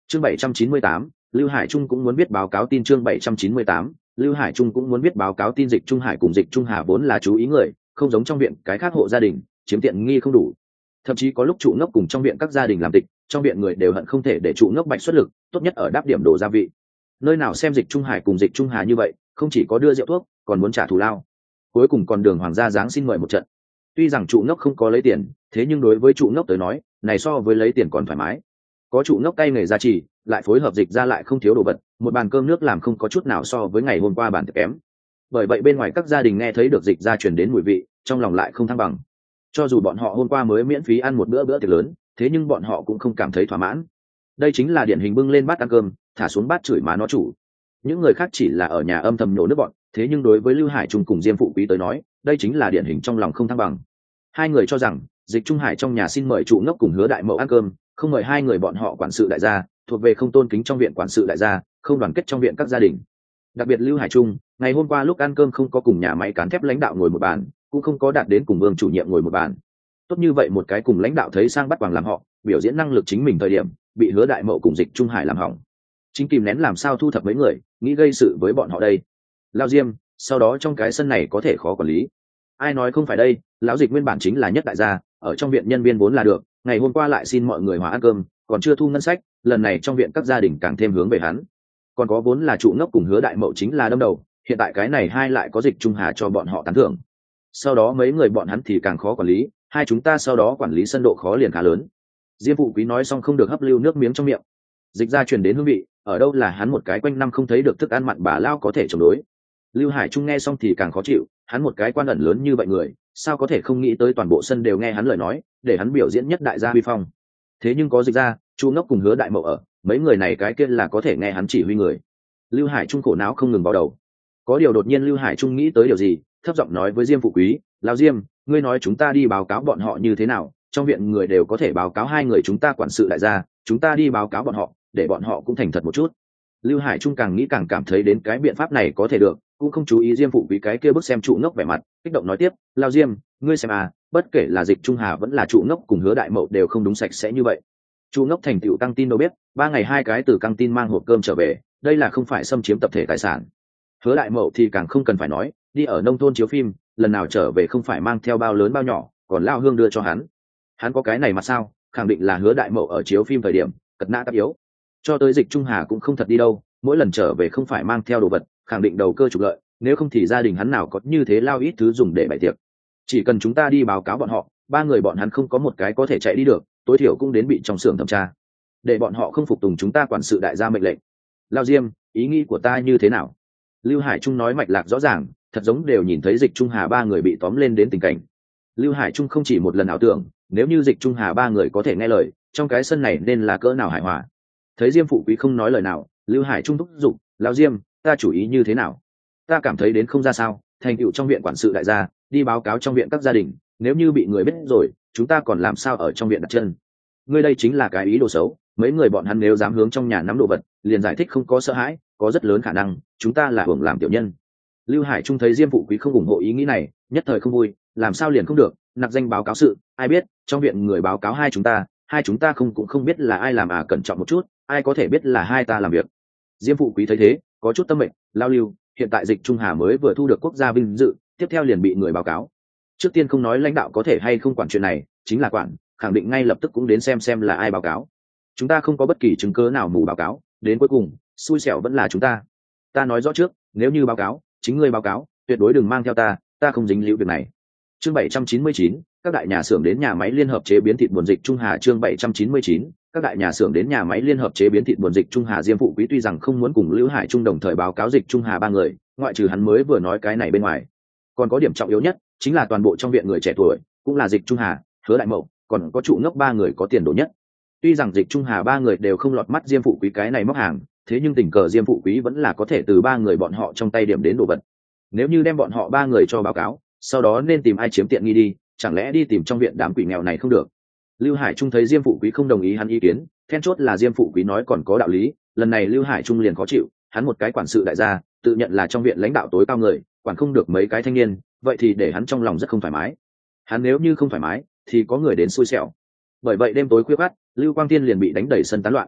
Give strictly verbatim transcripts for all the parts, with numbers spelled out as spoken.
chương bảy trăm chín mươi tám, Lưu Hải Trung cũng muốn biết báo cáo tin. Chương bảy trăm chín mươi tám, Lưu Hải Trung cũng muốn biết báo cáo tin. Dịch Trung Hải cùng Dịch Trung Hà vốn là chú ý người, không giống trong viện cái khác hộ gia đình chiếm tiện nghi không đủ, thậm chí có lúc trụ ngốc cùng trong viện các gia đình làm tịch, trong viện người đều hận không thể để trụ ngốc bạch xuất lực, tốt nhất ở đáp điểm đổ gia vị. Nơi nào xem Dịch Trung Hải cùng Dịch Trung Hà như vậy, không chỉ có đưa rượu thuốc, còn muốn trả thù lao, cuối cùng còn đường hoàng gia giáng xin mời một trận. Tuy rằng trụ ngốc không có lấy tiền, thế nhưng đối với trụ ngốc tới nói, này so với lấy tiền còn thoải mái. Có trụ ngốc tay nghề gia trì, lại phối hợp Dịch ra lại không thiếu đồ vật, một bàn cơm nước làm không có chút nào so với ngày hôm qua bàn tiệc kém. Bởi vậy bên ngoài các gia đình nghe thấy được Dịch ra truyền đến mùi vị, trong lòng lại không thăng bằng. Cho dù bọn họ hôm qua mới miễn phí ăn một bữa bữa tiệc lớn, thế nhưng bọn họ cũng không cảm thấy thỏa mãn. Đây chính là điển hình bưng lên bát ăn cơm, thả xuống bát chửi má nó chủ. Những người khác chỉ là ở nhà âm thầm nhổ nước bọn, thế nhưng đối với Lưu Hải Trung cùng Diêm Phụ Quý tới nói, đây chính là điển hình trong lòng không thăng bằng. Hai người cho rằng Dịch Trung Hải trong nhà xin mời trụ ngốc cùng Hứa Đại Mậu ăn cơm, không mời hai người bọn họ quản sự đại gia, thuộc về không tôn kính trong viện quản sự đại gia, không đoàn kết trong viện các gia đình. Đặc biệt Lưu Hải Trung, ngày hôm qua lúc ăn cơm không có cùng nhà máy cán thép lãnh đạo ngồi một bàn, cũng không có đạt đến cùng Vương chủ nhiệm ngồi một bàn. Tốt như vậy một cái cùng lãnh đạo thấy sang bắt quàng làm họ, biểu diễn năng lực chính mình thời điểm, bị Hứa Đại Mậu cùng Dịch Trung Hải làm hỏng. Chính kìm nén làm sao thu thập mấy người, nghĩ gây sự với bọn họ đây. Lao Diêm, sau đó trong cái sân này có thể khó quản lý. Ai nói không phải đây, lão Dịch nguyên bản chính là nhất đại gia, ở trong viện nhân viên vốn là được, ngày hôm qua lại xin mọi người hòa ăn cơm, còn chưa thu ngân sách, lần này trong viện các gia đình càng thêm hướng về hắn. Còn có vốn là trụ ngốc cùng Hứa Đại Mậu chính là đâm đầu, hiện tại cái này hai lại có Dịch Trung Hà cho bọn họ tán thưởng. Sau đó mấy người bọn hắn thì càng khó quản lý, hai chúng ta sau đó quản lý sân độ khó liền khá lớn. Diêm Phụ Quý nói xong không được hấp lưu nước miếng trong miệng. Dịch ra truyền đến hương vị, ở đâu là hắn một cái quanh năm không thấy được thức ăn mặn bà lao có thể chống đối. Lưu Hải Trung nghe xong thì càng khó chịu, hắn một cái quan ẩn lớn như vậy người, sao có thể không nghĩ tới toàn bộ sân đều nghe hắn lời nói, để hắn biểu diễn nhất đại gia huy phong. Thế nhưng có Dịch ra, Chu Ngốc cùng Hứa Đại Mậu ở, mấy người này cái kia là có thể nghe hắn chỉ huy người. Lưu Hải Trung khổ não không ngừng vào đầu. Có điều đột nhiên Lưu Hải Trung nghĩ tới điều gì, thấp giọng nói với Diêm Phụ Quý, "Lão Diêm, ngươi nói chúng ta đi báo cáo bọn họ như thế nào? Trong viện người đều có thể báo cáo hai người chúng ta quản sự đại gia, chúng ta đi báo cáo bọn họ, để bọn họ cũng thành thật một chút." Lưu Hải Trung càng nghĩ càng cảm thấy đến cái biện pháp này có thể được, cũng không chú ý Diêm Phụ Quý cái kia bức xem trụ ngốc vẻ mặt, kích động nói tiếp, "Lão Diêm, ngươi xem à, bất kể là Dịch Trung Hà vẫn là trụ ngốc cùng Hứa Đại Mậu đều không đúng sạch sẽ như vậy. Trụ ngốc thành tựu căng tin đâu biết, ba ngày hai cái từ căng tin mang hộp cơm trở về, đây là không phải xâm chiếm tập thể tài sản. Hứa Đại Mậu thì càng không cần phải nói, đi ở nông thôn chiếu phim, lần nào trở về không phải mang theo bao lớn bao nhỏ, còn lao hương đưa cho hắn. Hắn có cái này mà sao, khẳng định là Hứa Đại Mậu ở chiếu phim thời điểm cật nã táp yếu. Cho tới Dịch Trung Hà cũng không thật đi đâu, mỗi lần trở về không phải mang theo đồ vật, khẳng định đầu cơ trục lợi, nếu không thì gia đình hắn nào có như thế lao ít thứ dùng để bày tiệc. Chỉ cần chúng ta đi báo cáo bọn họ, ba người bọn hắn không có một cái có thể chạy đi được, tối thiểu cũng đến bị trong xưởng thẩm tra, để bọn họ không phục tùng chúng ta quản sự đại gia mệnh lệnh. Lao Diêm, ý nghĩ của ta như thế nào?" Lưu Hải Trung nói mạch lạc rõ ràng, thật giống đều nhìn thấy Dịch Trung Hà ba người bị tóm lên đến tình cảnh. Lưu Hải Trung không chỉ một lần ảo tưởng, nếu như Dịch Trung Hà ba người có thể nghe lời, trong cái sân này nên là cỡ nào hài hòa. Thấy Diêm Phụ Quý không nói lời nào, Lưu Hải Trung thúc giục, "Lão Diêm, ta chủ ý như thế nào? Ta cảm thấy đến không ra sao, thành tựu trong viện quản sự đại gia, đi báo cáo trong viện các gia đình, nếu như bị người biết rồi, chúng ta còn làm sao ở trong viện đặt chân? Ngươi đây chính là cái ý đồ xấu, mấy người bọn hắn nếu dám hướng trong nhà nắm đồ vật, liền giải thích không có sợ hãi, có rất lớn khả năng chúng ta là hưởng làm tiểu nhân." Lưu Hải Trung thấy Diêm Phụ Quý không ủng hộ ý nghĩ này, nhất thời không vui, làm sao liền không được, nặc danh báo cáo sự, ai biết, trong viện người báo cáo hai chúng ta, hai chúng ta không cũng không biết là ai làm à, cẩn trọng một chút, ai có thể biết là hai ta làm việc. Diêm Phụ Quý thấy thế, có chút tâm mệnh, lao Lưu, hiện tại Dịch Trung Hà mới vừa thu được quốc gia vinh dự, tiếp theo liền bị người báo cáo. Trước tiên không nói lãnh đạo có thể hay không quản chuyện này, chính là quản, khẳng định ngay lập tức cũng đến xem xem là ai báo cáo. Chúng ta không có bất kỳ chứng cứ nào mù báo cáo, đến cuối cùng, xui xẻo vẫn là chúng ta. Ta nói rõ trước, nếu như báo cáo, chính ngươi báo cáo, tuyệt đối đừng mang theo ta, ta không dính líu việc này. Chương bảy trăm chín mươi chín, các đại nhà xưởng đến nhà máy liên hợp chế biến thịt buồn Dịch Trung Hà. Chương bảy trăm chín mươi chín, các đại nhà xưởng đến nhà máy liên hợp chế biến thịt buồn Dịch Trung Hà. Diêm Phụ Quý tuy rằng không muốn cùng Lưu Hải Trung đồng thời báo cáo Dịch Trung Hà ba người, ngoại trừ hắn mới vừa nói cái này bên ngoài, còn có điểm trọng yếu nhất chính là toàn bộ trong viện người trẻ tuổi, cũng là Dịch Trung Hà, Hứa Đại Mậu, còn có trụ ngốc ba người có tiền đồ nhất. Tuy rằng Dịch Trung Hà ba người đều không lọt mắt Diêm Phụ Quý cái này móc hàng, thế nhưng tình cờ Diêm Phụ Quý vẫn là có thể từ ba người bọn họ trong tay điểm đến đồ vật. Nếu như đem bọn họ ba người cho báo cáo, sau đó nên tìm ai chiếm tiện nghi đi, chẳng lẽ đi tìm trong viện đám quỷ nghèo này không được? Lưu Hải Trung thấy Diêm Phụ Quý không đồng ý hắn ý kiến, then chốt là Diêm Phụ Quý nói còn có đạo lý, lần này Lưu Hải Trung liền khó chịu, hắn một cái quản sự đại gia, tự nhận là trong viện lãnh đạo tối cao người, quản không được mấy cái thanh niên, vậy thì để hắn trong lòng rất không thoải mái. Hắn nếu như không thoải mái, thì có người đến xui xẻo. Bởi vậy đêm tối khuya khoắt, Lưu Quang Tiên liền bị đánh đẩy sân tán loạn.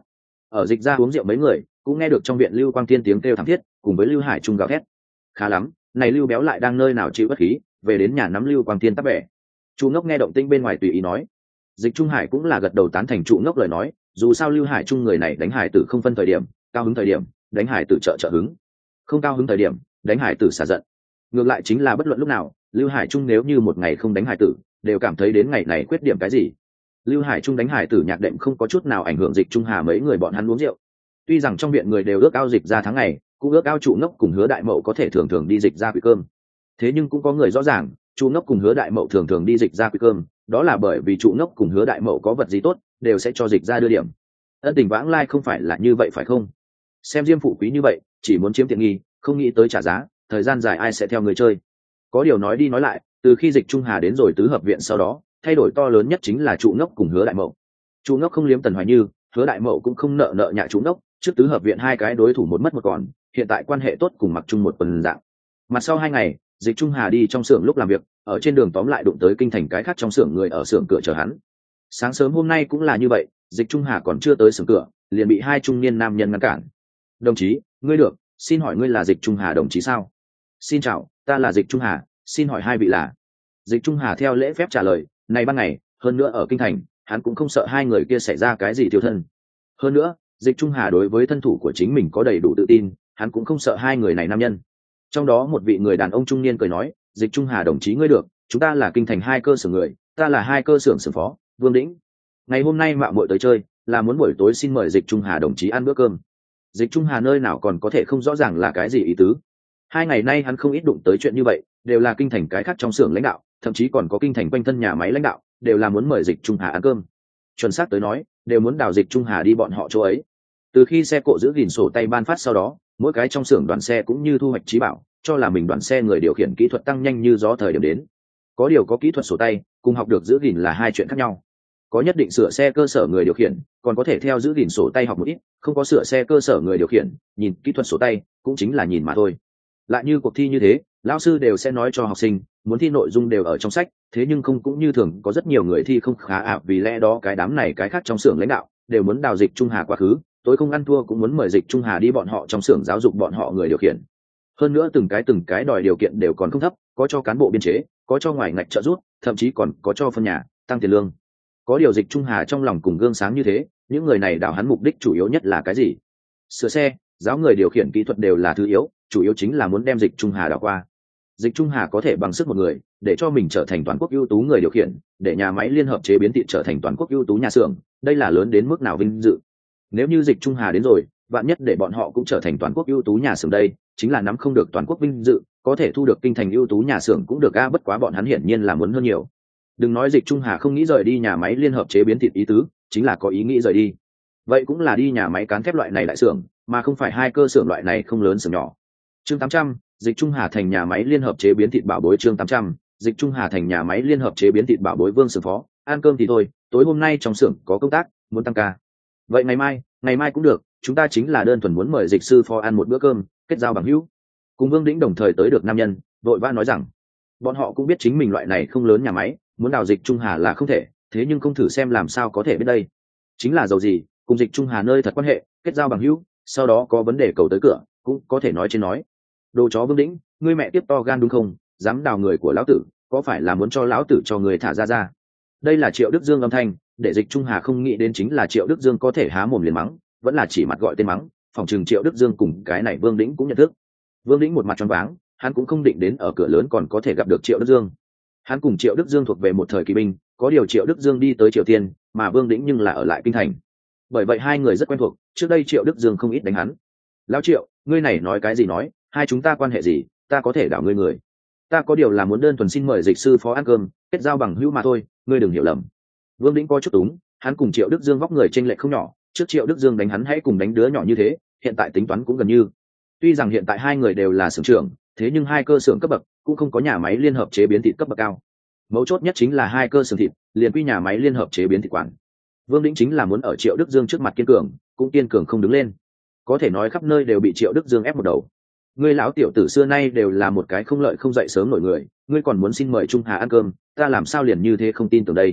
Ở dịch ra uống rượu mấy người cũng nghe được trong viện Lưu Quang Thiên tiếng kêu thảm thiết cùng với Lưu Hải Trung gào thét. Khá lắm, này Lưu Béo lại đang nơi nào chịu bất khí, về đến nhà nắm Lưu Quang Thiên tắt bẻ. Chu Ngốc nghe động tĩnh bên ngoài tùy ý nói. Dịch Trung Hải cũng là gật đầu tán thành Chu Ngốc lời nói, dù sao Lưu Hải Trung người này đánh hải tử không phân thời điểm, cao hứng thời điểm đánh hải tử trợ trợ hứng, không cao hứng thời điểm đánh hải tử xả giận. Ngược lại chính là bất luận lúc nào Lưu Hải Trung nếu như một ngày không đánh hải tử đều cảm thấy đến ngày này khuyết điểm cái gì. Lưu Hải Trung đánh hải tử nhạc đệm không có chút nào ảnh hưởng Dịch Trung Hà mấy người bọn hắn uống rượu. Tuy rằng trong viện người đều ước ao Dịch ra tháng ngày, cũng ước ao Chu Ngốc cùng Hứa Đại Mậu có thể thường thường đi Dịch ra quỳ cơm, thế nhưng cũng có người rõ ràng Chu Ngốc cùng Hứa Đại Mậu thường thường đi Dịch ra quỳ cơm, đó là bởi vì Chu Ngốc cùng Hứa Đại Mậu có vật gì tốt đều sẽ cho Dịch ra đưa điểm. Ân tình vãng lai không phải là như vậy phải không? Xem Diêm phụ quý như vậy chỉ muốn chiếm tiện nghi, không nghĩ tới trả giá, thời gian dài ai sẽ theo người chơi. Có điều nói đi nói lại, từ khi Dịch Trung Hà đến rồi tứ hợp viện sau đó, thay đổi to lớn nhất chính là Chu Ngốc cùng Hứa Đại Mậu. Chu Ngốc không liếm Tần Hoài Như, Hứa Đại Mậu cũng không nợ nợ nhạ Chu Ngốc, trước tứ hợp viện hai cái đối thủ một mất một còn, hiện tại quan hệ tốt cùng mặc chung một phần dạng. Mặt sau hai ngày, Dịch Trung Hà đi trong xưởng lúc làm việc, ở trên đường tóm lại đụng tới kinh thành cái khác trong xưởng người ở xưởng cửa chờ hắn. Sáng sớm hôm nay cũng là như vậy, Dịch Trung Hà còn chưa tới xưởng cửa, liền bị hai trung niên nam nhân ngăn cản. Đồng chí, ngươi được, xin hỏi ngươi là Dịch Trung Hà đồng chí sao? Xin chào, ta là Dịch Trung Hà, xin hỏi hai vị là? Dịch Trung Hà theo lễ phép trả lời, này ban ngày, hơn nữa ở kinh thành, hắn cũng không sợ hai người kia xảy ra cái gì tiêu thân. Hơn nữa, Dịch Trung Hà đối với thân thủ của chính mình có đầy đủ tự tin, hắn cũng không sợ hai người này nam nhân. Trong đó một vị người đàn ông trung niên cười nói, Dịch Trung Hà đồng chí ngươi được, chúng ta là kinh thành hai cơ xưởng người, ta là hai cơ xưởng xưởng phó Vương Đĩnh. Ngày hôm nay mạo muội tới chơi, là muốn buổi tối xin mời Dịch Trung Hà đồng chí ăn bữa cơm. Dịch Trung Hà nơi nào còn có thể không rõ ràng là cái gì ý tứ. Hai ngày nay hắn không ít đụng tới chuyện như vậy, đều là kinh thành cái khác trong xưởng lãnh đạo, thậm chí còn có kinh thành quanh thân nhà máy lãnh đạo, đều là muốn mời Dịch Trung Hà ăn cơm. Chuẩn xác tới nói, đều muốn đào Dịch Trung Hà đi bọn họ chỗ ấy. Từ khi xe cộ giữ gìn sổ tay ban phát sau đó, mỗi cái trong xưởng đoàn xe cũng như thu hoạch trí bảo, cho là mình đoàn xe người điều khiển kỹ thuật tăng nhanh như gió thời điểm đến. Có điều có kỹ thuật sổ tay, cùng học được giữ gìn là hai chuyện khác nhau. Có nhất định sửa xe cơ sở người điều khiển, còn có thể theo giữ gìn sổ tay học một ít, không có sửa xe cơ sở người điều khiển, nhìn kỹ thuật sổ tay, cũng chính là nhìn mà thôi. Lại như cuộc thi như thế, lão sư đều sẽ nói cho học sinh, muốn thi nội dung đều ở trong sách, thế nhưng không cũng như thường có rất nhiều người thi không khá ạ, vì lẽ đó cái đám này cái khác trong xưởng lãnh đạo đều muốn đào Dịch Trung Hà quá khứ, tối không ăn thua cũng muốn mời Dịch Trung Hà đi bọn họ trong xưởng giáo dục bọn họ người điều khiển. Hơn nữa từng cái từng cái đòi điều kiện đều còn không thấp, có cho cán bộ biên chế, có cho ngoài ngạch trợ giúp, thậm chí còn có cho phân nhà, tăng tiền lương. Có điều Dịch Trung Hà trong lòng cùng gương sáng như thế, những người này đào hắn mục đích chủ yếu nhất là cái gì? Sửa xe, giáo người điều khiển kỹ thuật đều là thứ yếu, chủ yếu chính là muốn đem Dịch Trung Hà đào qua. Dịch Trung Hà có thể bằng sức một người, để cho mình trở thành toàn quốc ưu tú người điều khiển, để nhà máy liên hợp chế biến thịt trở thành toàn quốc ưu tú nhà xưởng, đây là lớn đến mức nào vinh dự. Nếu như Dịch Trung Hà đến rồi, vạn nhất để bọn họ cũng trở thành toàn quốc ưu tú nhà xưởng đây, chính là nắm không được toàn quốc vinh dự, có thể thu được kinh thành ưu tú nhà xưởng cũng được a, bất quá bọn hắn hiển nhiên là muốn hơn nhiều. Đừng nói Dịch Trung Hà không nghĩ rời đi nhà máy liên hợp chế biến thịt ý tứ, chính là có ý nghĩ rời đi. Vậy cũng là đi nhà máy cán thép loại này lại xưởng, mà không phải hai cơ xưởng loại này không lớn xưởng nhỏ. Chương tám trăm, Dịch Trung Hà thành nhà máy liên hợp chế biến thịt bảo bối. Chương tám trăm, Dịch Trung Hà thành nhà máy liên hợp chế biến thịt bảo bối. Vương xưởng phó, ăn cơm thì thôi, tối hôm nay trong xưởng có công tác, muốn tăng ca. Vậy ngày mai, ngày mai cũng được, chúng ta chính là đơn thuần muốn mời Dịch sư phó ăn một bữa cơm, kết giao bằng hữu. Cùng Vương Đĩnh đồng thời tới được nam nhân, vội vã nói rằng, bọn họ cũng biết chính mình loại này không lớn nhà máy, muốn đào Dịch Trung Hà là không thể, thế nhưng không thử xem làm sao có thể biết đây. Chính là giàu gì, cùng Dịch Trung Hà nơi thật quan hệ, kết giao bằng hữu, sau đó có vấn đề cầu tới cửa, cũng có thể nói trên nói. Đồ chó Vương Đĩnh, ngươi mẹ tiếp to gan đúng không? Dám đào người của lão tử, có phải là muốn cho lão tử cho người thả ra ra? Đây là Triệu Đức Dương âm thanh, để Dịch Trung Hà không nghĩ đến chính là Triệu Đức Dương có thể há mồm liền mắng, vẫn là chỉ mặt gọi tên mắng, phòng trường Triệu Đức Dương cùng cái này Vương Đĩnh cũng nhận thức. Vương Đĩnh một mặt choáng váng, hắn cũng không định đến ở cửa lớn còn có thể gặp được Triệu Đức Dương. Hắn cùng Triệu Đức Dương thuộc về một thời kỳ binh, có điều Triệu Đức Dương đi tới Triều Tiên, mà Vương Đĩnh nhưng là ở lại kinh thành. Bởi vậy hai người rất quen thuộc, trước đây Triệu Đức Dương không ít đánh hắn. Lão Triệu, ngươi này nói cái gì nói, hai chúng ta quan hệ gì, ta có thể đảo ngươi người. Ta có điều là muốn đơn thuần xin mời Dịch sư phó ăn cơm, kết giao bằng hữu mà thôi, ngươi đừng hiểu lầm. Vương Đĩnh có chút túng, hắn cùng Triệu Đức Dương vóc người chênh lệch không nhỏ, trước Triệu Đức Dương đánh hắn hãy cùng đánh đứa nhỏ như thế, hiện tại tính toán cũng gần như. Tuy rằng hiện tại hai người đều là xưởng trưởng, thế nhưng hai cơ xưởng cấp bậc cũng không có nhà máy liên hợp chế biến thịt cấp bậc cao. Mấu chốt nhất chính là hai cơ xưởng thịt liền quy nhà máy liên hợp chế biến thịt quản. Vương Đĩnh chính là muốn ở Triệu Đức Dương trước mặt kiên cường, cũng kiên cường không đứng lên. Có thể nói khắp nơi đều bị Triệu Đức Dương ép một đầu. Ngươi lão tiểu tử xưa nay đều là một cái không lợi không dậy sớm nổi người, ngươi còn muốn xin mời Trung Hà ăn cơm, ta làm sao liền như thế không tin tưởng đây.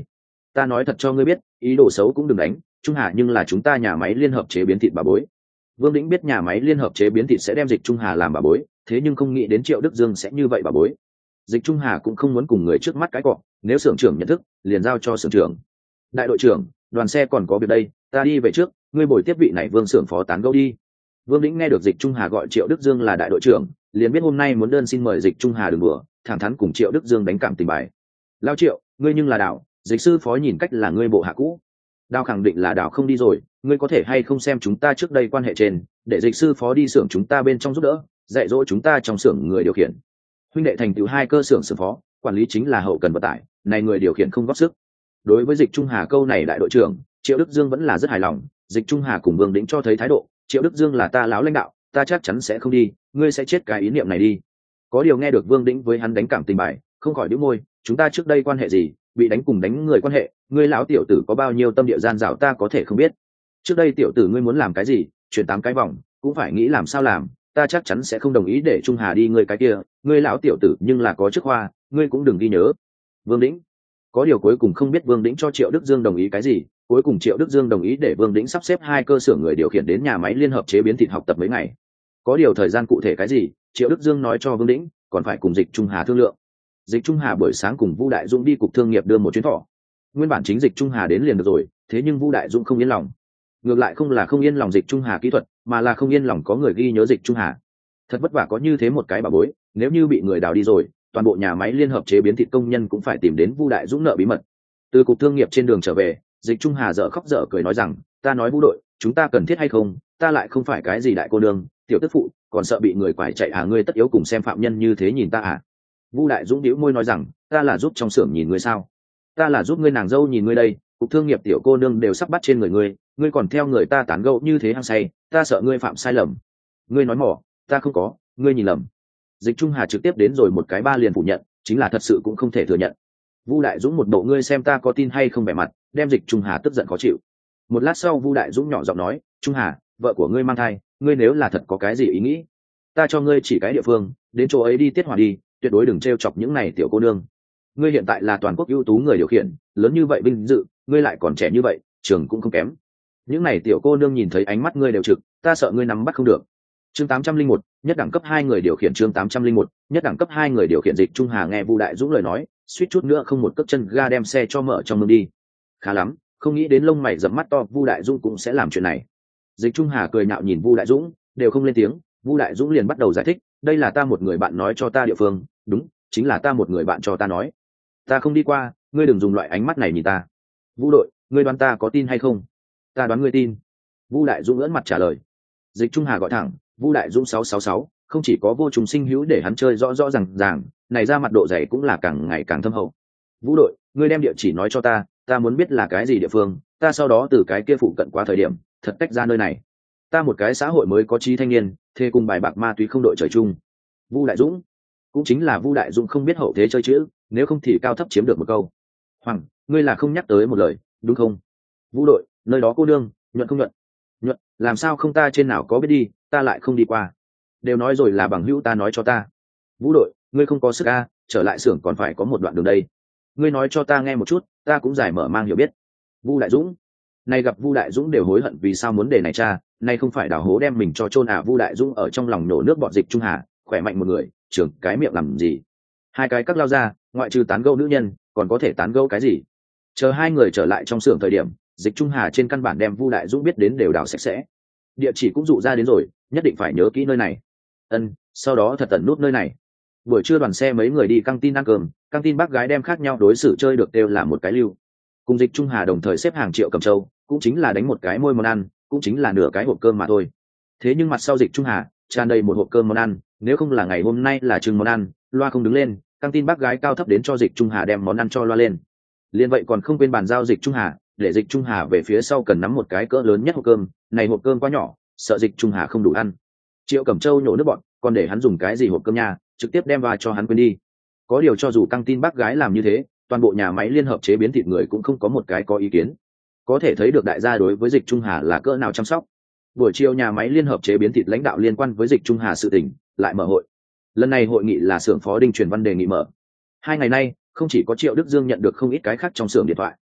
Ta nói thật cho ngươi biết, ý đồ xấu cũng đừng đánh, Trung Hà nhưng là chúng ta nhà máy liên hợp chế biến thịt bà bối. Vương Đĩnh biết nhà máy liên hợp chế biến thịt sẽ đem Dịch Trung Hà làm bà bối, thế nhưng không nghĩ đến Triệu Đức Dương sẽ như vậy bà bối. Dịch Trung Hà cũng không muốn cùng người trước mắt cái cọ, nếu xưởng trưởng nhận thức, liền giao cho xưởng trưởng. Đại đội trưởng, đoàn xe còn có việc đây, ta đi về trước, ngươi bồi tiếp vị này Vương xưởng phó tán gẫu đi. Vương Đĩnh nghe được Dịch Trung Hà gọi Triệu Đức Dương là đại đội trưởng, liền biết hôm nay muốn đơn xin mời Dịch Trung Hà đừng đùa, thẳng thắn cùng Triệu Đức Dương đánh cảm tình bài. Lao Triệu, ngươi nhưng là Đào, Dịch sư phó nhìn cách là ngươi bộ hạ cũ. Đào khẳng định là Đào không đi rồi, ngươi có thể hay không xem chúng ta trước đây quan hệ trên, để Dịch sư phó đi xưởng chúng ta bên trong giúp đỡ, dạy dỗ chúng ta trong xưởng người điều khiển. Huynh đệ thành tựu hai cơ xưởng xưởng phó, quản lý chính là hậu cần vận tải, này người điều khiển không góp sức. Đối với Dịch Trung Hà câu này đại đội trưởng, Triệu Đức Dương vẫn là rất hài lòng. Dịch Trung Hà cùng Vương Đĩnh cho thấy thái độ, Triệu Đức Dương là ta láo lãnh đạo, ta chắc chắn sẽ không đi, ngươi sẽ chết cái ý niệm này đi. Có điều nghe được Vương Đĩnh với hắn đánh cảm tình bài, không khỏi đĩu môi, chúng ta trước đây quan hệ gì, bị đánh cùng đánh người quan hệ, ngươi lão tiểu tử có bao nhiêu tâm địa gian dảo ta có thể không biết. Trước đây tiểu tử ngươi muốn làm cái gì, chuyển tám cái vòng, cũng phải nghĩ làm sao làm, ta chắc chắn sẽ không đồng ý để Trung Hà đi ngươi cái kia, ngươi lão tiểu tử nhưng là có chức hoa, ngươi cũng đừng ghi nhớ. Vương Đĩnh. Có điều cuối cùng không biết Vương Đĩnh cho Triệu Đức Dương đồng ý cái gì, cuối cùng Triệu Đức Dương đồng ý để Vương Đĩnh sắp xếp hai cơ sở người điều khiển đến nhà máy liên hợp chế biến thịt học tập mấy ngày. Có điều thời gian cụ thể cái gì, Triệu Đức Dương nói cho Vương Đĩnh, còn phải cùng Dịch Trung Hà thương lượng. Dịch Trung Hà buổi sáng cùng Vu Đại Dũng đi cục thương nghiệp đưa một chuyến thỏ. Nguyên bản chính Dịch Trung Hà đến liền được rồi, thế nhưng Vu Đại Dũng không yên lòng. Ngược lại không là không yên lòng Dịch Trung Hà kỹ thuật, mà là không yên lòng có người ghi nhớ Dịch Trung Hà. Thật vất vả có như thế một cái bà bối, nếu như bị người đào đi rồi, toàn bộ nhà máy liên hợp chế biến thịt công nhân cũng phải tìm đến Vu Đại Dũng nợ bí mật. Từ cục thương nghiệp trên đường trở về, Dịch Trung Hà dở khóc dở cười nói rằng, ta nói Vu đội, chúng ta cần thiết hay không, ta lại không phải cái gì đại cô nương, tiểu tức phụ, còn sợ bị người quải chạy à, ngươi tất yếu cùng xem phạm nhân như thế nhìn ta à. Vu Đại Dũng đĩu môi nói rằng, ta là giúp trong xưởng nhìn ngươi sao, ta là giúp ngươi nàng dâu nhìn ngươi đây, cục thương nghiệp tiểu cô nương đều sắp bắt trên người ngươi, ngươi còn theo người ta tán gẫu như thế hăng say, ta sợ ngươi phạm sai lầm. Ngươi nói mỏ, ta không có, ngươi nhìn lầm. Dịch Trung Hà trực tiếp đến rồi một cái ba liền phủ nhận, chính là thật sự cũng không thể thừa nhận. Vu Đại Dũng một bộ ngươi xem ta có tin hay không vẻ mặt, đem Dịch Trung Hà tức giận khó chịu. Một lát sau Vu Đại Dũng nhỏ giọng nói, Trung Hà, vợ của ngươi mang thai, ngươi nếu là thật có cái gì ý nghĩ, ta cho ngươi chỉ cái địa phương, đến chỗ ấy đi tiết hỏa đi, tuyệt đối đừng trêu chọc những này tiểu cô nương. Ngươi hiện tại là toàn quốc ưu tú người điều khiển, lớn như vậy vinh dự, ngươi lại còn trẻ như vậy, trường cũng không kém. Những này tiểu cô nương nhìn thấy ánh mắt ngươi đều trực, ta sợ ngươi nắm bắt không được. Chương tám trăm linh một, nhất đẳng cấp hai người điều khiển chương tám trăm linh một, nhất đẳng cấp hai người điều khiển. Dịch Trung Hà nghe Vu Đại Dũng lời nói, suýt chút nữa không một cước chân ga đem xe cho mở trong mương đi. Khá lắm, không nghĩ đến lông mày rậm mắt to Vu Đại Dũng cũng sẽ làm chuyện này. Dịch Trung Hà cười nhạo nhìn Vu Đại Dũng, đều không lên tiếng, Vu Đại Dũng liền bắt đầu giải thích, đây là ta một người bạn nói cho ta địa phương, đúng, chính là ta một người bạn cho ta nói. Ta không đi qua, ngươi đừng dùng loại ánh mắt này nhìn ta. Vu đội, ngươi đoán ta có tin hay không? Ta đoán ngươi tin. Vu Đại Dũng ưỡn mặt trả lời. Dịch Trung Hà gọi thẳng, Vu Đại Dũng sáu sáu sáu, không chỉ có vô trùng sinh hữu để hắn chơi rõ rõ ràng ràng, này ra mặt độ dày cũng là càng ngày càng thâm hậu. Vu đội, ngươi đem địa chỉ nói cho ta, ta muốn biết là cái gì địa phương, ta sau đó từ cái kia phụ cận qua thời điểm, thật tách ra nơi này. Ta một cái xã hội mới có trí thanh niên, thê cùng bài bạc ma túy không đội trời chung. Vu Đại Dũng, cũng chính là Vu Đại Dũng không biết hậu thế chơi chữ, nếu không thì cao thấp chiếm được một câu. Hoàng, ngươi là không nhắc tới một lời, đúng không? Vu đội, nơi đó cô đương, nhuận không nhuận? Nhuận, làm sao không, ta trên nào có biết đi, ta lại không đi qua. Đều nói rồi là bằng hữu ta nói cho ta. Vũ đội, ngươi không có sức a, trở lại xưởng còn phải có một đoạn đường đây. Ngươi nói cho ta nghe một chút, ta cũng giải mở mang hiểu biết. Vu Đại Dũng, nay gặp Vu Đại Dũng đều hối hận vì sao muốn đề này cha, nay không phải đào hố đem mình cho chôn à. Vu Đại Dũng ở trong lòng nổ nước bọt. Dịch Trung Hà, khỏe mạnh một người, trưởng cái miệng làm gì? Hai cái cắt lao ra, ngoại trừ tán gẫu nữ nhân, còn có thể tán gẫu cái gì? Chờ hai người trở lại trong xưởng thời điểm, Dịch Trung Hà trên căn bản đem Vu Đại Dũng biết đến đều đào sạch sẽ. Địa chỉ cũng dụ ra đến rồi, nhất định phải nhớ kỹ nơi này. Ân, sau đó thật tận nút nơi này. Buổi trưa đoàn xe mấy người đi căng tin ăn cơm, căng tin bác gái đem khác nhau đối xử chơi được đều là một cái lưu. Cùng Dịch Trung Hà đồng thời xếp hàng Triệu Cẩm Châu, cũng chính là đánh một cái môi món ăn, cũng chính là nửa cái hộp cơm mà thôi. Thế nhưng mặt sau Dịch Trung Hà tràn đầy một hộp cơm món ăn, nếu không là ngày hôm nay là chừng món ăn, loa không đứng lên, căng tin bác gái cao thấp đến cho Dịch Trung Hà đem món ăn cho loa lên. Liên vậy còn không quên bàn giao Dịch Trung Hà, để Dịch Trung Hà về phía sau cần nắm một cái cỡ lớn nhất hộp cơm, này hộp cơm quá nhỏ, sợ Dịch Trung Hà không đủ ăn. Triệu Cẩm Châu nhổ nước bọn, còn để hắn dùng cái gì hộp cơm nha, trực tiếp đem vào cho hắn quên đi. Có điều cho dù căng tin bác gái làm như thế, toàn bộ nhà máy liên hợp chế biến thịt người cũng không có một cái có ý kiến. Có thể thấy được đại gia đối với Dịch Trung Hà là cỡ nào chăm sóc. Buổi chiều nhà máy liên hợp chế biến thịt lãnh đạo liên quan với Dịch Trung Hà sự tình lại mở hội. Lần này hội nghị là xưởng phó Đinh Truyền Văn đề nghị mở. Hai ngày nay, không chỉ có Triệu Đức Dương nhận được không ít cái khác trong xưởng điện thoại.